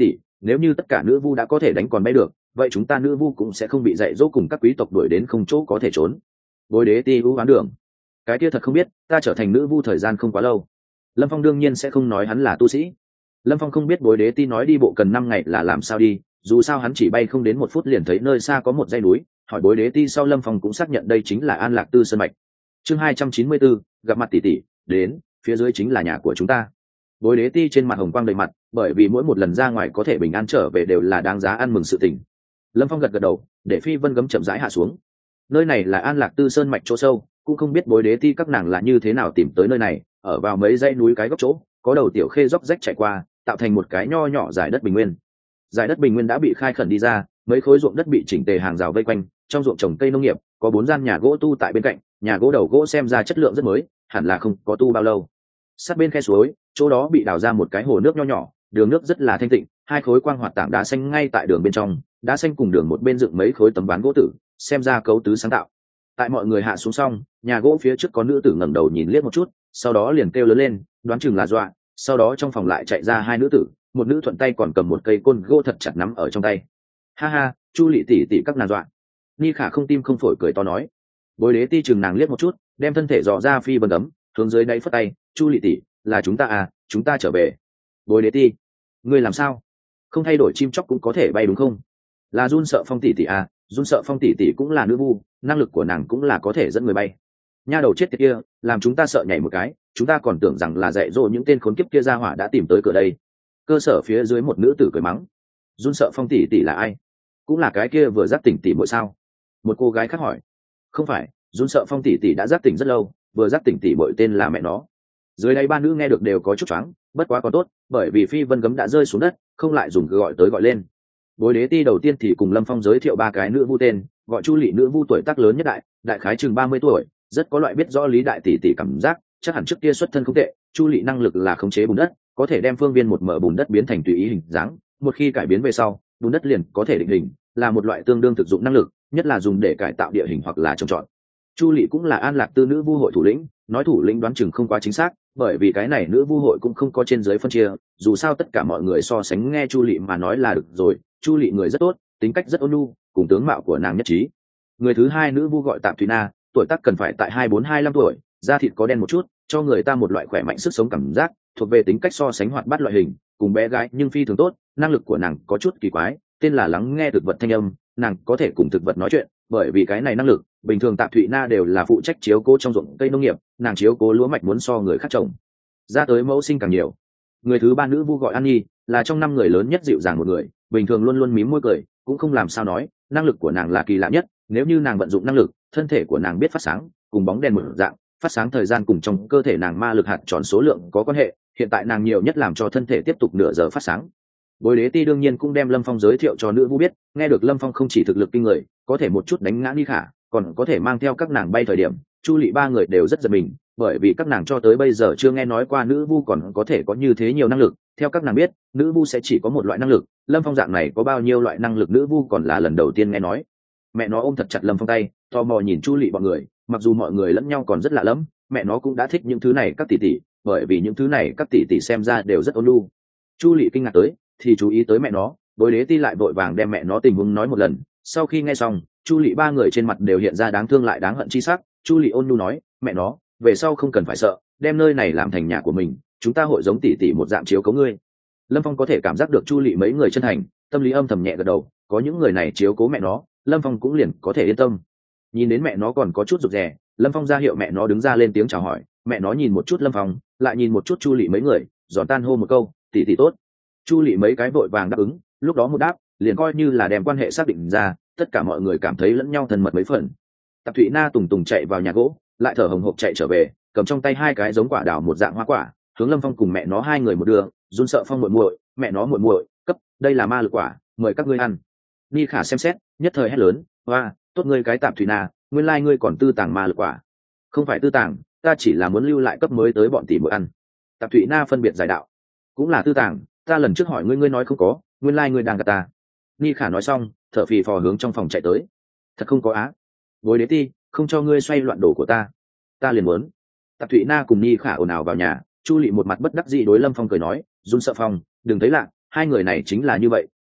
nếu như tất cả nữ vu đã có thể đánh còn bay được, vậy chúng ta nữ vu cũng sẽ không bị dạy dỗ cùng các quý tộc đuổi đến không chỗ có thể trốn. Bối đế ti hữu hoán đường, cái kia thật không biết, ta trở thành nữ vu thời gian không quá lâu. Lâm Phong đương nhiên sẽ không nói hắn là tu sĩ. Lâm Phong không biết bối đế ti nói đi bộ cần 5 ngày là làm sao đi, dù sao hắn chỉ bay không đến 1 phút liền thấy nơi xa có một dãy núi, hỏi bối đế ti sau Lâm Phong cũng xác nhận đây chính là An Lạc Tư Sơn mạch. Chương 294, gặp mặt tỷ tỷ, đến, phía dưới chính là nhà của chúng ta. Bối đế ti trên mặt hồng quang đầy mặt, bởi vì mỗi một lần ra ngoài có thể bình an trở về đều là đáng giá ăn mừng sự tình. Lâm Phong gật gật đầu, để Phi Vân gấm chậm rãi hạ xuống. Nơi này là An Lạc Tư Sơn mạch chỗ sâu, cũng không biết bối đế ti các nàng là như thế nào tìm tới nơi này, ở vào mấy dãy núi cái góc chỗ, có đầu tiểu khê róc rách chạy qua, tạo thành một cái nho nhỏ giải đất bình nguyên. Giải đất bình nguyên đã bị khai khẩn đi ra, mấy khối ruộng đất bị chỉnh tề hàng rào vây quanh, trong ruộng trồng cây nông nghiệp, có 4 gian nhà gỗ tu tại bên cạnh, nhà gỗ đầu gỗ xem ra chất lượng rất mới, hẳn là không có tu bao lâu. Sát bên khe suối, chỗ đó bị đào ra một cái hồ nước nho nhỏ, đường nước rất là thanh tịnh, 2 khối quang hoạt tảng đá xanh ngay tại đường bên trong, đá xanh cùng đường một bên dựng mấy khối tấm ván gỗ tử, xem ra cấu tứ sáng tạo. Tại mọi người hạ xuống xong, nhà gỗ phía trước có nữ tử ngẩng đầu nhìn liếc một chút, sau đó liền kêu lớn lên, đoán chừng là dọa, sau đó trong phòng lại chạy ra 2 nữ tử, một nữ thuận tay còn cầm một cây côn gỗ thật chặt nắm ở trong tay. Ha ha, Chu Lệ tỷ tỷ các nàng dọa. Ni Khả không tim không phổi cười to nói. Bối đế ti chừng nàng liếc một chút, đem thân thể dò ra Phi Vân gấm, hướng dưới đáy phất tay, Chu Lệ tỷ, là chúng ta à, chúng ta trở về. Bối đế ti, ngươi làm sao? Không thay đổi chim chóc cũng có thể bay đúng không? Là Run Sợ Phong tỷ tỷ à, Run Sợ Phong tỷ tỷ cũng là nữ vu, năng lực của nàng cũng là có thể dẫn người bay. Nha đầu chết tiệt kia, làm chúng ta sợ nhảy một cái, chúng ta còn tưởng rằng là dạy dỗ những tên khốn kiếp kia ra hỏa đã tìm tới cửa đây. Cơ sở phía dưới một nữ tử cười mắng. Run Sợ Phong tỷ tỷ là ai? Cũng là cái kia vừa giác tỉnh tỷ muội sao? Một cô gái khác hỏi. Không phải, Run Sợ Phong tỷ tỷ đã giác tỉnh rất lâu, vừa giác tỉnh tỷ muội tên là mẹ nó. Dưới đây ba nữ nghe được đều có chút choáng, bất quá còn tốt, bởi vì Phi Vân gấm đã rơi xuống đất, không lại dùng cứ gọi tới gọi lên. Bối đế ti đầu tiên thì cùng Lâm Phong giới thiệu 3 cái nữ vu tên, gọi Chu Lệ nữ vu tuổi tác lớn nhất đại khái chừng 30 tuổi, rất có loại biết rõ lý đại tỷ tỷ cảm giác, chắc hẳn trước kia xuất thân không tệ. Chu Lệ năng lực là khống chế bùn đất, có thể đem phương viên một mở bùn đất biến thành tùy ý hình dáng, một khi cải biến về sau, bùn đất liền có thể định hình, là một loại tương đương thực dụng năng lực, nhất là dùng để cải tạo địa hình hoặc là trồng trọt. Chu Lệ cũng là An Lạc Tư nữ vu hội thủ lĩnh, nói thủ lĩnh đoán chừng không quá chính xác, bởi vì cái này nữ vu hội cũng không có trên dưới phân chia, dù sao tất cả mọi người so sánh nghe Chu Lệ mà nói là được rồi. Chu Lệ người rất tốt, tính cách rất ôn nhu, cùng tướng mạo của nàng nhất trí. Người thứ hai nữ vu gọi Tạm Thủy Na, tuổi tác cần phải tại 24-25 tuổi, da thịt có đen một chút, cho người ta một loại khỏe mạnh sức sống cảm giác, thuộc về tính cách so sánh hoạt bát loại hình, cùng bé gái nhưng phi thường tốt. Năng lực của nàng có chút kỳ quái, tên là lắng nghe thực vật thanh âm, nàng có thể cùng thực vật nói chuyện, bởi vì cái này năng lực, bình thường Tạm Thụy Na đều là phụ trách chiếu cố trong ruộng cây nông nghiệp, nàng chiếu cố lúa mạch muốn so người khác trồng ra tới mẫu sinh càng nhiều. Người thứ ba nữ vu gọi An Nhi, là trong 5 người lớn nhất dịu dàng một người, bình thường luôn luôn mím môi cười, cũng không làm sao nói, năng lực của nàng là kỳ lạ nhất, nếu như nàng vận dụng năng lực, thân thể của nàng biết phát sáng, cùng bóng đèn một dạng, phát sáng thời gian cùng trong cơ thể nàng ma lực hạt tròn số lượng có quan hệ, hiện tại nàng nhiều nhất làm cho thân thể tiếp tục nửa giờ phát sáng. Bối đế ti đương nhiên cũng đem Lâm Phong giới thiệu cho nữ vu biết, nghe được Lâm Phong không chỉ thực lực kinh người, có thể một chút đánh ngã Ni Khả, còn có thể mang theo các nàng bay thời điểm, Chu Lệ 3 người đều rất giật mình, bởi vì các nàng cho tới bây giờ chưa nghe nói qua nữ vu còn có thể có như thế nhiều năng lực. Theo các nàng biết, nữ vu sẽ chỉ có một loại năng lực, Lâm Phong dạng này có bao nhiêu loại năng lực nữ vu còn là lần đầu tiên nghe nói. Mẹ nó ôm thật chặt Lâm Phong tay, tò mò nhìn Chu Lệ bọn người, mặc dù mọi người lẫn nhau còn rất lạ lẫm, mẹ nó cũng đã thích những thứ này các tỷ tỷ, bởi vì những thứ này các tỷ tỷ xem ra đều rất ôn nhu. Chu Lệ kinh ngạc tới, thì chú ý tới mẹ nó, Bối đế ti lại vội vàng đem mẹ nó tình huống nói một lần. Sau khi nghe xong, Chu Lệ 3 người trên mặt đều hiện ra đáng thương lại đáng hận chi sắc. Chu Lệ ôn nhu nói, mẹ nó, về sau không cần phải sợ, đem nơi này làm thành nhà của mình, chúng ta hội giống tỷ tỷ một dạng chiếu cố ngươi. Lâm Phong có thể cảm giác được Chu Lệ mấy người chân thành, tâm lý âm thầm nhẹ gật đầu, có những người này chiếu cố mẹ nó, Lâm Phong cũng liền có thể yên tâm. Nhìn đến mẹ nó còn có chút rụt rè, Lâm Phong ra hiệu mẹ nó đứng ra lên tiếng chào hỏi. Mẹ nó nhìn một chút Lâm Phong, lại nhìn một chút Chu Lệ mấy người, giòn tan hô một câu, tỷ tỷ tốt. Chu Lệ mấy cái vội vàng đáp ứng, lúc đó một đáp liền coi như là đem quan hệ xác định ra, tất cả mọi người cảm thấy lẫn nhau thân mật mấy phần. Tạp Thụy Na tùng tùng chạy vào nhà gỗ, lại thở hồng hộc chạy trở về, cầm trong tay 2 cái giống quả đào một dạng hoa quả, hướng Lâm Phong cùng mẹ nó 2 người một đường. Run Sợ Phong muội muội, mẹ nó muội muội, cấp, đây là ma lực quả, mời các ngươi ăn. Ni Khả xem xét, nhất thời hét lớn, hoa, tốt ngươi cái Tạp Thụy Na, nguyên lai ngươi còn tư tàng ma lực quả. Không phải tư tàng, ta chỉ là muốn lưu lại cấp mới tới bọn tỷ muội ăn. Tạp Thụy Na phân biệt giải đạo, cũng là tư tàng, ta lần trước hỏi ngươi nói không có, nguyên lai ngươi đang gạt ta. Ni Khả nói xong, thở phì phò hướng trong phòng chạy tới. Thật không có á? Bối đế ti, không cho ngươi xoay loạn đồ của ta liền muốn. Tạp Thụy Na cùng Ni Khả ồn ào vào nhà. Chu Lệ một mặt bất đắc dĩ đối Lâm Phong cười nói, Run Sợ Phong, đừng thấy lạ, 2 người này chính là như vậy,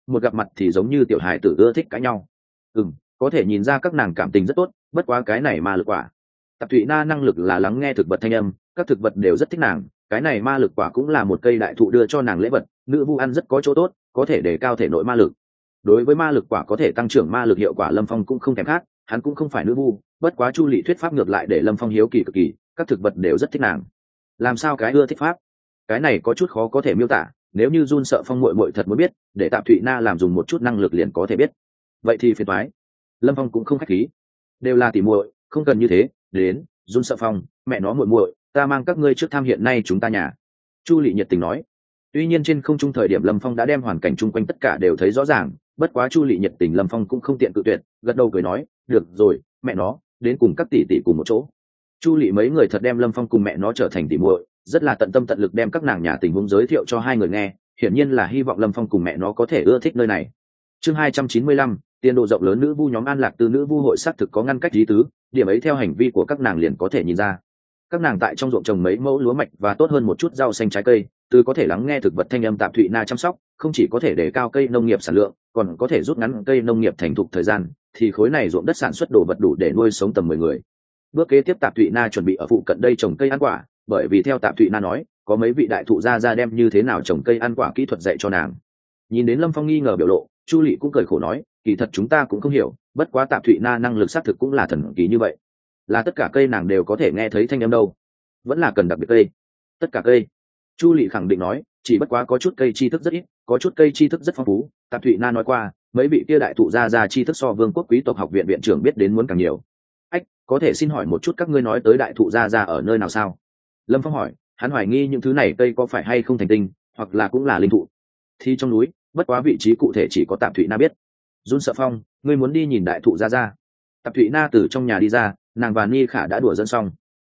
một gặp mặt thì giống như tiểu hài tử ưa thích cãi nhau. Có thể nhìn ra các nàng cảm tình rất tốt, bất quá cái này ma lực quả. Tạp Thụy Na năng lực là lắng nghe thực vật thanh âm, các thực vật đều rất thích nàng, cái này ma lực quả cũng là một cây đại thụ đưa cho nàng lễ vật, nữ vu ăn rất có chỗ tốt, có thể đề cao thể nội ma lực. Đối với ma lực quả có thể tăng trưởng ma lực hiệu quả, Lâm Phong cũng không thèm khát, hắn cũng không phải nữ vu, bất quá Chu Lệ thuyết pháp ngược lại để Lâm Phong hiếu kỳ cực kỳ, các thực vật đều rất thích nàng. Làm sao cái ưa thích pháp? Cái này có chút khó có thể miêu tả, nếu như Jun Sợ Phong muội muội thật muốn biết, để Tạp Thụy Na làm dùng một chút năng lực liền có thể biết. Vậy thì phiền toái. Lâm Phong cũng không khách khí, đều là tỉ muội, không cần như thế. Đến, Jun Sợ Phong, mẹ nó muội muội, ta mang các ngươi trước tham hiện nay chúng ta nhà. Chu Lệ nhiệt tình nói. Tuy nhiên trên không trung thời điểm Lâm Phong đã đem hoàn cảnh chung quanh tất cả đều thấy rõ ràng, bất quá Chu Lệ nhiệt tình Lâm Phong cũng không tiện cự tuyệt, gật đầu cười nói, được rồi, mẹ nó, đến cùng các tỷ tỷ cùng một chỗ. Chu Lệ mấy người thật đem Lâm Phong cùng mẹ nó trở thành tỷ muội, rất là tận tâm tận lực đem các nàng nhà tình huống giới thiệu cho hai người nghe, hiển nhiên là hy vọng Lâm Phong cùng mẹ nó có thể ưa thích nơi này. Chương 295, tiền độ rộng lớn nữ vu nhóm An Lạc Tư nữ vu hội xác thực có ngăn cách lý tứ, điểm ấy theo hành vi của các nàng liền có thể nhìn ra. Các nàng tại trong ruộng trồng mấy mẫu lúa mạch và tốt hơn một chút rau xanh trái cây, từ có thể lắng nghe thực vật thanh âm Tạp Thụy Na chăm sóc, không chỉ có thể đề cao cây nông nghiệp sản lượng, còn có thể rút ngắn cây nông nghiệp thành thục thời gian, thì khối này ruộng đất sản xuất đồ vật đủ để nuôi sống tầm 10 người. Bước kế tiếp Tạp Thụy Na chuẩn bị ở phụ cận đây trồng cây ăn quả, bởi vì theo Tạp Thụy Na nói, có mấy vị đại thụ gia đem như thế nào trồng cây ăn quả kỹ thuật dạy cho nàng. Nhìn đến Lâm Phong nghi ngờ biểu lộ, Chu Lệ cũng cười khổ nói, kỳ thật chúng ta cũng không hiểu, bất quá Tạp Thụy Na năng lực xác thực cũng là thần kỳ như vậy, là tất cả cây nàng đều có thể nghe thấy thanh âm đâu, vẫn là cần đặc biệt cây? Tất cả cây. Chu Lệ khẳng định nói, chỉ bất quá có chút cây tri thức rất ít, có chút cây tri thức rất phong phú. Tạp Thụy Na nói qua, mấy vị kia đại thụ gia tri thức so Vương quốc quý tộc học viện viện trưởng biết đến muốn càng nhiều. Ách, có thể xin hỏi một chút các ngươi nói tới đại thụ gia ở nơi nào sao? Lâm Phong hỏi, hắn hoài nghi những thứ này cây có phải hay không thành tinh, hoặc là cũng là linh thụ. Thì trong núi, bất quá vị trí cụ thể chỉ có Tạp Thụy Na biết. Jun Sợ Phong, ngươi muốn đi nhìn đại thụ gia. Tạp Thụy Na từ trong nhà đi ra, nàng và Ni Khả đã đùa dẫn xong.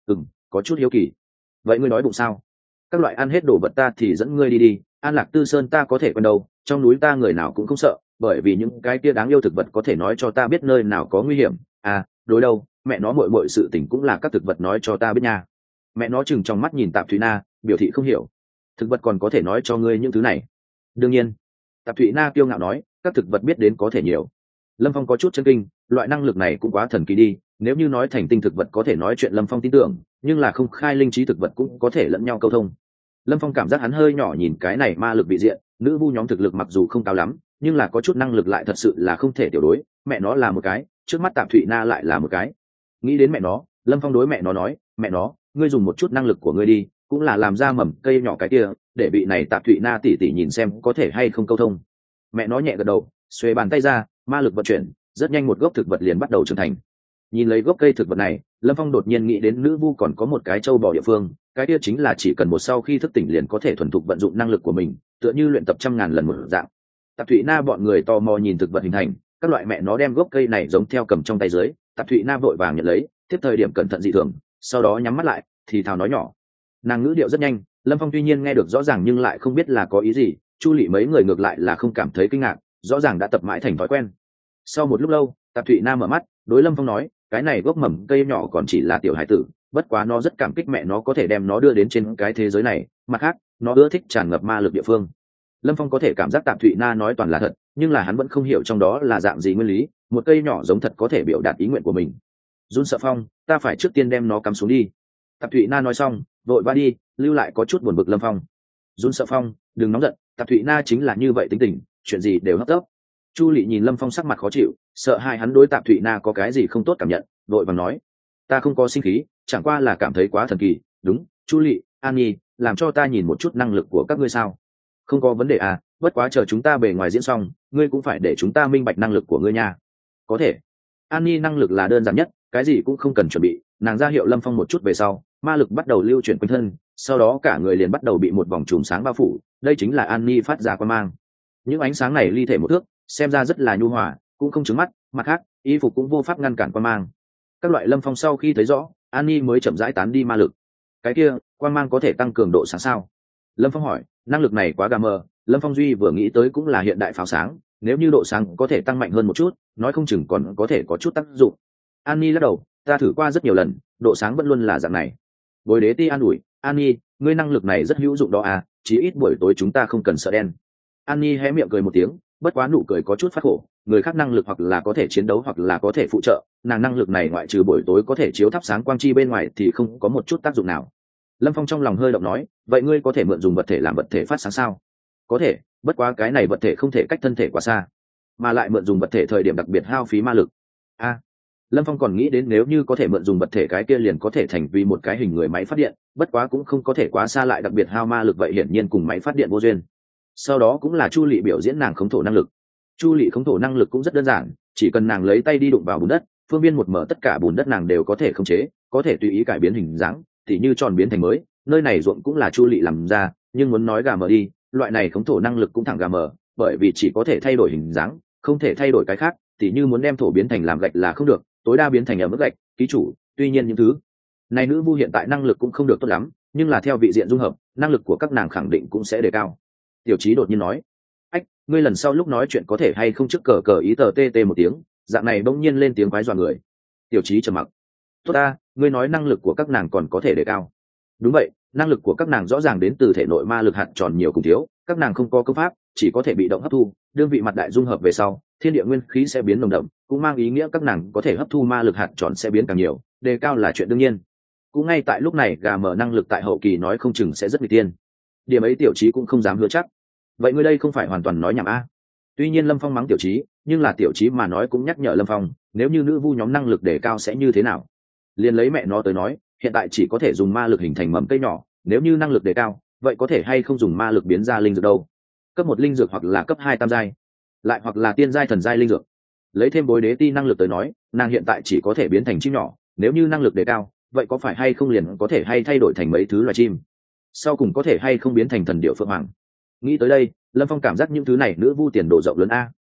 Có chút hiếu kỳ. Vậy ngươi nói bụng sao? Các loại ăn hết đồ vật ta thì dẫn ngươi đi. An Lạc Tư Sơn ta có thể quen đâu, trong núi ta người nào cũng không sợ, bởi vì những cái kia đáng yêu thực vật có thể nói cho ta biết nơi nào có nguy hiểm. À, đối đâu, mẹ nó muội muội sự tình cũng là các thực vật nói cho ta biết nha. Mẹ nó chừng trong mắt nhìn Tạp Thụy Na, biểu thị không hiểu. Thực vật còn có thể nói cho ngươi những thứ này? Đương nhiên. Tạp Thụy Na kiêu ngạo nói, các thực vật biết đến có thể nhiều. Lâm Phong có chút chấn kinh, loại năng lực này cũng quá thần kỳ đi, nếu như nói thành tinh thực vật có thể nói chuyện Lâm Phong tin tưởng, nhưng là không khai linh trí thực vật cũng có thể lẫn nhau câu thông. Lâm Phong cảm giác hắn hơi nhỏ nhìn cái này ma lực vị diện, nữ vu nhóm thực lực mặc dù không cao lắm, nhưng là có chút năng lực lại thật sự là không thể tiểu đối, mẹ nó là một cái, trước mắt Tạp Thụy Na lại là một cái. Nghĩ đến mẹ nó, Lâm Phong đối mẹ nó nói, mẹ nó, ngươi dùng một chút năng lực của ngươi đi, cũng là làm ra mầm cây nhỏ cái kia, để vị này Tạp Thụy Na tỉ nhìn xem có thể hay không câu thông. Mẹ nó nhẹ gật đầu, xuề bàn tay ra, ma lực vận chuyển, rất nhanh một gốc thực vật liền bắt đầu trưởng thành. Nhìn lấy gốc cây thực vật này, Lâm Phong đột nhiên nghĩ đến nữ vu còn có một cái châu bò địa phương, cái kia chính là chỉ cần một sau khi thức tỉnh liền có thể thuần thục vận dụng năng lực của mình, tựa như luyện tập 100.000 lần một dạng. Tạp Thụy Na bọn người tò mò nhìn thực vật hình thành, các loại mẹ nó đem gốc cây này giống theo cầm trong tay dưới, Tạp Thụy Na vội vàng nhận lấy, tiếp thời điểm cẩn thận dị thường, sau đó nhắm mắt lại, thì thào nói nhỏ. Nàng ngữ điệu rất nhanh, Lâm Phong tuy nhiên nghe được rõ ràng nhưng lại không biết là có ý gì, Chu Lệ mấy người ngược lại là không cảm thấy kinh ngạc, rõ ràng đã tập mãi thành thói quen. Sau một lúc lâu, Tạp Thụy Na mở mắt, đối Lâm Phong nói, cái này gốc mầm cây nhỏ còn chỉ là tiểu hải tử, bất quá nó rất cảm kích mẹ nó có thể đem nó đưa đến trên cái thế giới này, mặt khác nó ưa thích tràn ngập ma lực địa phương. Lâm Phong có thể cảm giác Tạp Thụy Na nói toàn là thật, nhưng là hắn vẫn không hiểu trong đó là dạng gì nguyên lý, một cây nhỏ giống thật có thể biểu đạt ý nguyện của mình. Jun Sợ Phong, ta phải trước tiên đem nó cắm xuống đi. Tạp Thụy Na nói xong, vội va đi, lưu lại có chút buồn bực Lâm Phong. Jun Sợ Phong, đừng nóng giận, Tạp Thụy Na chính là như vậy tính tình, chuyện gì đều hấp tấp. Chu Lệ nhìn Lâm Phong sắc mặt khó chịu, sợ hai hắn đối Tạp Thụy Na có cái gì không tốt cảm nhận, vội vàng nói, ta không có sinh khí, chẳng qua là cảm thấy quá thần kỳ. Đúng, Chu Lệ, An Nhi, làm cho ta nhìn một chút năng lực của các ngươi sao? Không có vấn đề à, bất quá chờ chúng ta bề ngoài diễn xong, ngươi cũng phải để chúng ta minh bạch năng lực của ngươi nha. Có thể. An Nhi năng lực là đơn giản nhất, cái gì cũng không cần chuẩn bị, nàng ra hiệu Lâm Phong một chút về sau, ma lực bắt đầu lưu chuyển quanh thân, sau đó cả người liền bắt đầu bị một vòng chùm sáng bao phủ, đây chính là An Nhi phát ra quang mang. Những ánh sáng này ly thể một thước, xem ra rất là nhu hòa, cũng không chướng mắt, mặt khác y phục cũng vô pháp ngăn cản quang mang. Các loại Lâm Phong sau khi thấy rõ, An Nhi mới chậm rãi tán đi ma lực. Cái kia quang mang có thể tăng cường độ sáng sao? Lâm Phong hỏi. Năng lực này quá gà mờ, Lâm Phong duy vừa nghĩ tới cũng là hiện đại pháo sáng, nếu như độ sáng có thể tăng mạnh hơn một chút, nói không chừng còn có thể có chút tác dụng. An Nhi lắc đầu, ta thử qua rất nhiều lần, độ sáng vẫn luôn là dạng này. Bồi đế ti an ủi, An Nhi, ngươi năng lực này rất hữu dụng đó à, chí ít buổi tối chúng ta không cần sợ đen. An Nhi hé miệng cười một tiếng, bất quá nụ cười có chút phát khổ, người khác năng lực hoặc là có thể chiến đấu hoặc là có thể phụ trợ, nàng năng lực này ngoại trừ buổi tối có thể chiếu thắp sáng quang chi bên ngoài thì không có một chút tác dụng nào. Lâm Phong trong lòng hơi động nói, vậy ngươi có thể mượn dùng vật thể làm vật thể phát sáng sao? Có thể, bất quá cái này vật thể không thể cách thân thể quá xa, mà lại mượn dùng vật thể thời điểm đặc biệt hao phí ma lực. Lâm Phong còn nghĩ đến nếu như có thể mượn dùng vật thể cái kia liền có thể thành vì một cái hình người máy phát điện, bất quá cũng không có thể quá xa lại đặc biệt hao ma lực, vậy hiển nhiên cùng máy phát điện vô duyên. Sau đó cũng là Chu Lệ biểu diễn nàng khống thổ năng lực. Chu Lệ khống thổ năng lực cũng rất đơn giản, chỉ cần nàng lấy tay đi đụng vào bùn đất, phương viên một mở tất cả bùn đất nàng đều có thể khống chế, có thể tùy ý cải biến hình dáng, tỉ như tròn biến thành mới. Nơi này ruộng cũng là Chu Lệ làm ra, nhưng muốn nói gà mờ đi, loại này khống thổ năng lực cũng thẳng gà mờ, bởi vì chỉ có thể thay đổi hình dáng, không thể thay đổi cái khác, tỉ như muốn đem thổ biến thành làm gạch là không được, tối đa biến thành ở mức gạch, ký chủ. Tuy nhiên những thứ này nữ vu hiện tại năng lực cũng không được tốt lắm, nhưng là theo vị diện dung hợp, năng lực của các nàng khẳng định cũng sẽ đề cao. Tiểu Chí đột nhiên nói, ách, ngươi lần sau lúc nói chuyện có thể hay không trước cờ cờ ý tờ tê tê một tiếng, dạng này bỗng nhiên lên tiếng quái dọa người. Tiểu Chí trầm mặc. Tốt ta, ngươi nói năng lực của các nàng còn có thể đề cao. Đúng vậy, năng lực của các nàng rõ ràng đến từ thể nội ma lực hạt tròn nhiều cùng thiếu, các nàng không có công pháp, chỉ có thể bị động hấp thu, đương vị mặt đại dung hợp về sau, thiên địa nguyên khí sẽ biến nồng đậm, cũng mang ý nghĩa các nàng có thể hấp thu ma lực hạt tròn sẽ biến càng nhiều, đề cao là chuyện đương nhiên. Cũng ngay tại lúc này gà mở năng lực tại hậu kỳ nói không chừng sẽ rất nguy tiên. Điểm ấy Tiểu Chí cũng không dám hứa chắc. Vậy ngươi đây không phải hoàn toàn nói nhảm a? Tuy nhiên Lâm Phong mắng Tiểu Chí, nhưng là Tiểu Chí mà nói cũng nhắc nhở Lâm Phong, nếu như nữ vu nhóm năng lực đề cao sẽ như thế nào. Liền lấy mẹ nó tới nói, hiện tại chỉ có thể dùng ma lực hình thành mầm cây nhỏ, nếu như năng lực đề cao, vậy có thể hay không dùng ma lực biến ra linh dược đâu? Cấp 1 linh dược hoặc là cấp 2 tam giai, lại hoặc là tiên giai thần giai linh dược. Lấy thêm bối đế ti năng lực tới nói, nàng hiện tại chỉ có thể biến thành chim nhỏ, nếu như năng lực đề cao, vậy có phải hay không liền có thể hay thay đổi thành mấy thứ loài chim, sau cùng có thể hay không biến thành thần điệu phượng hoàng. Nghĩ tới đây, Lâm Phong cảm giác những thứ này nữ vu tiền độ rộng lớn a.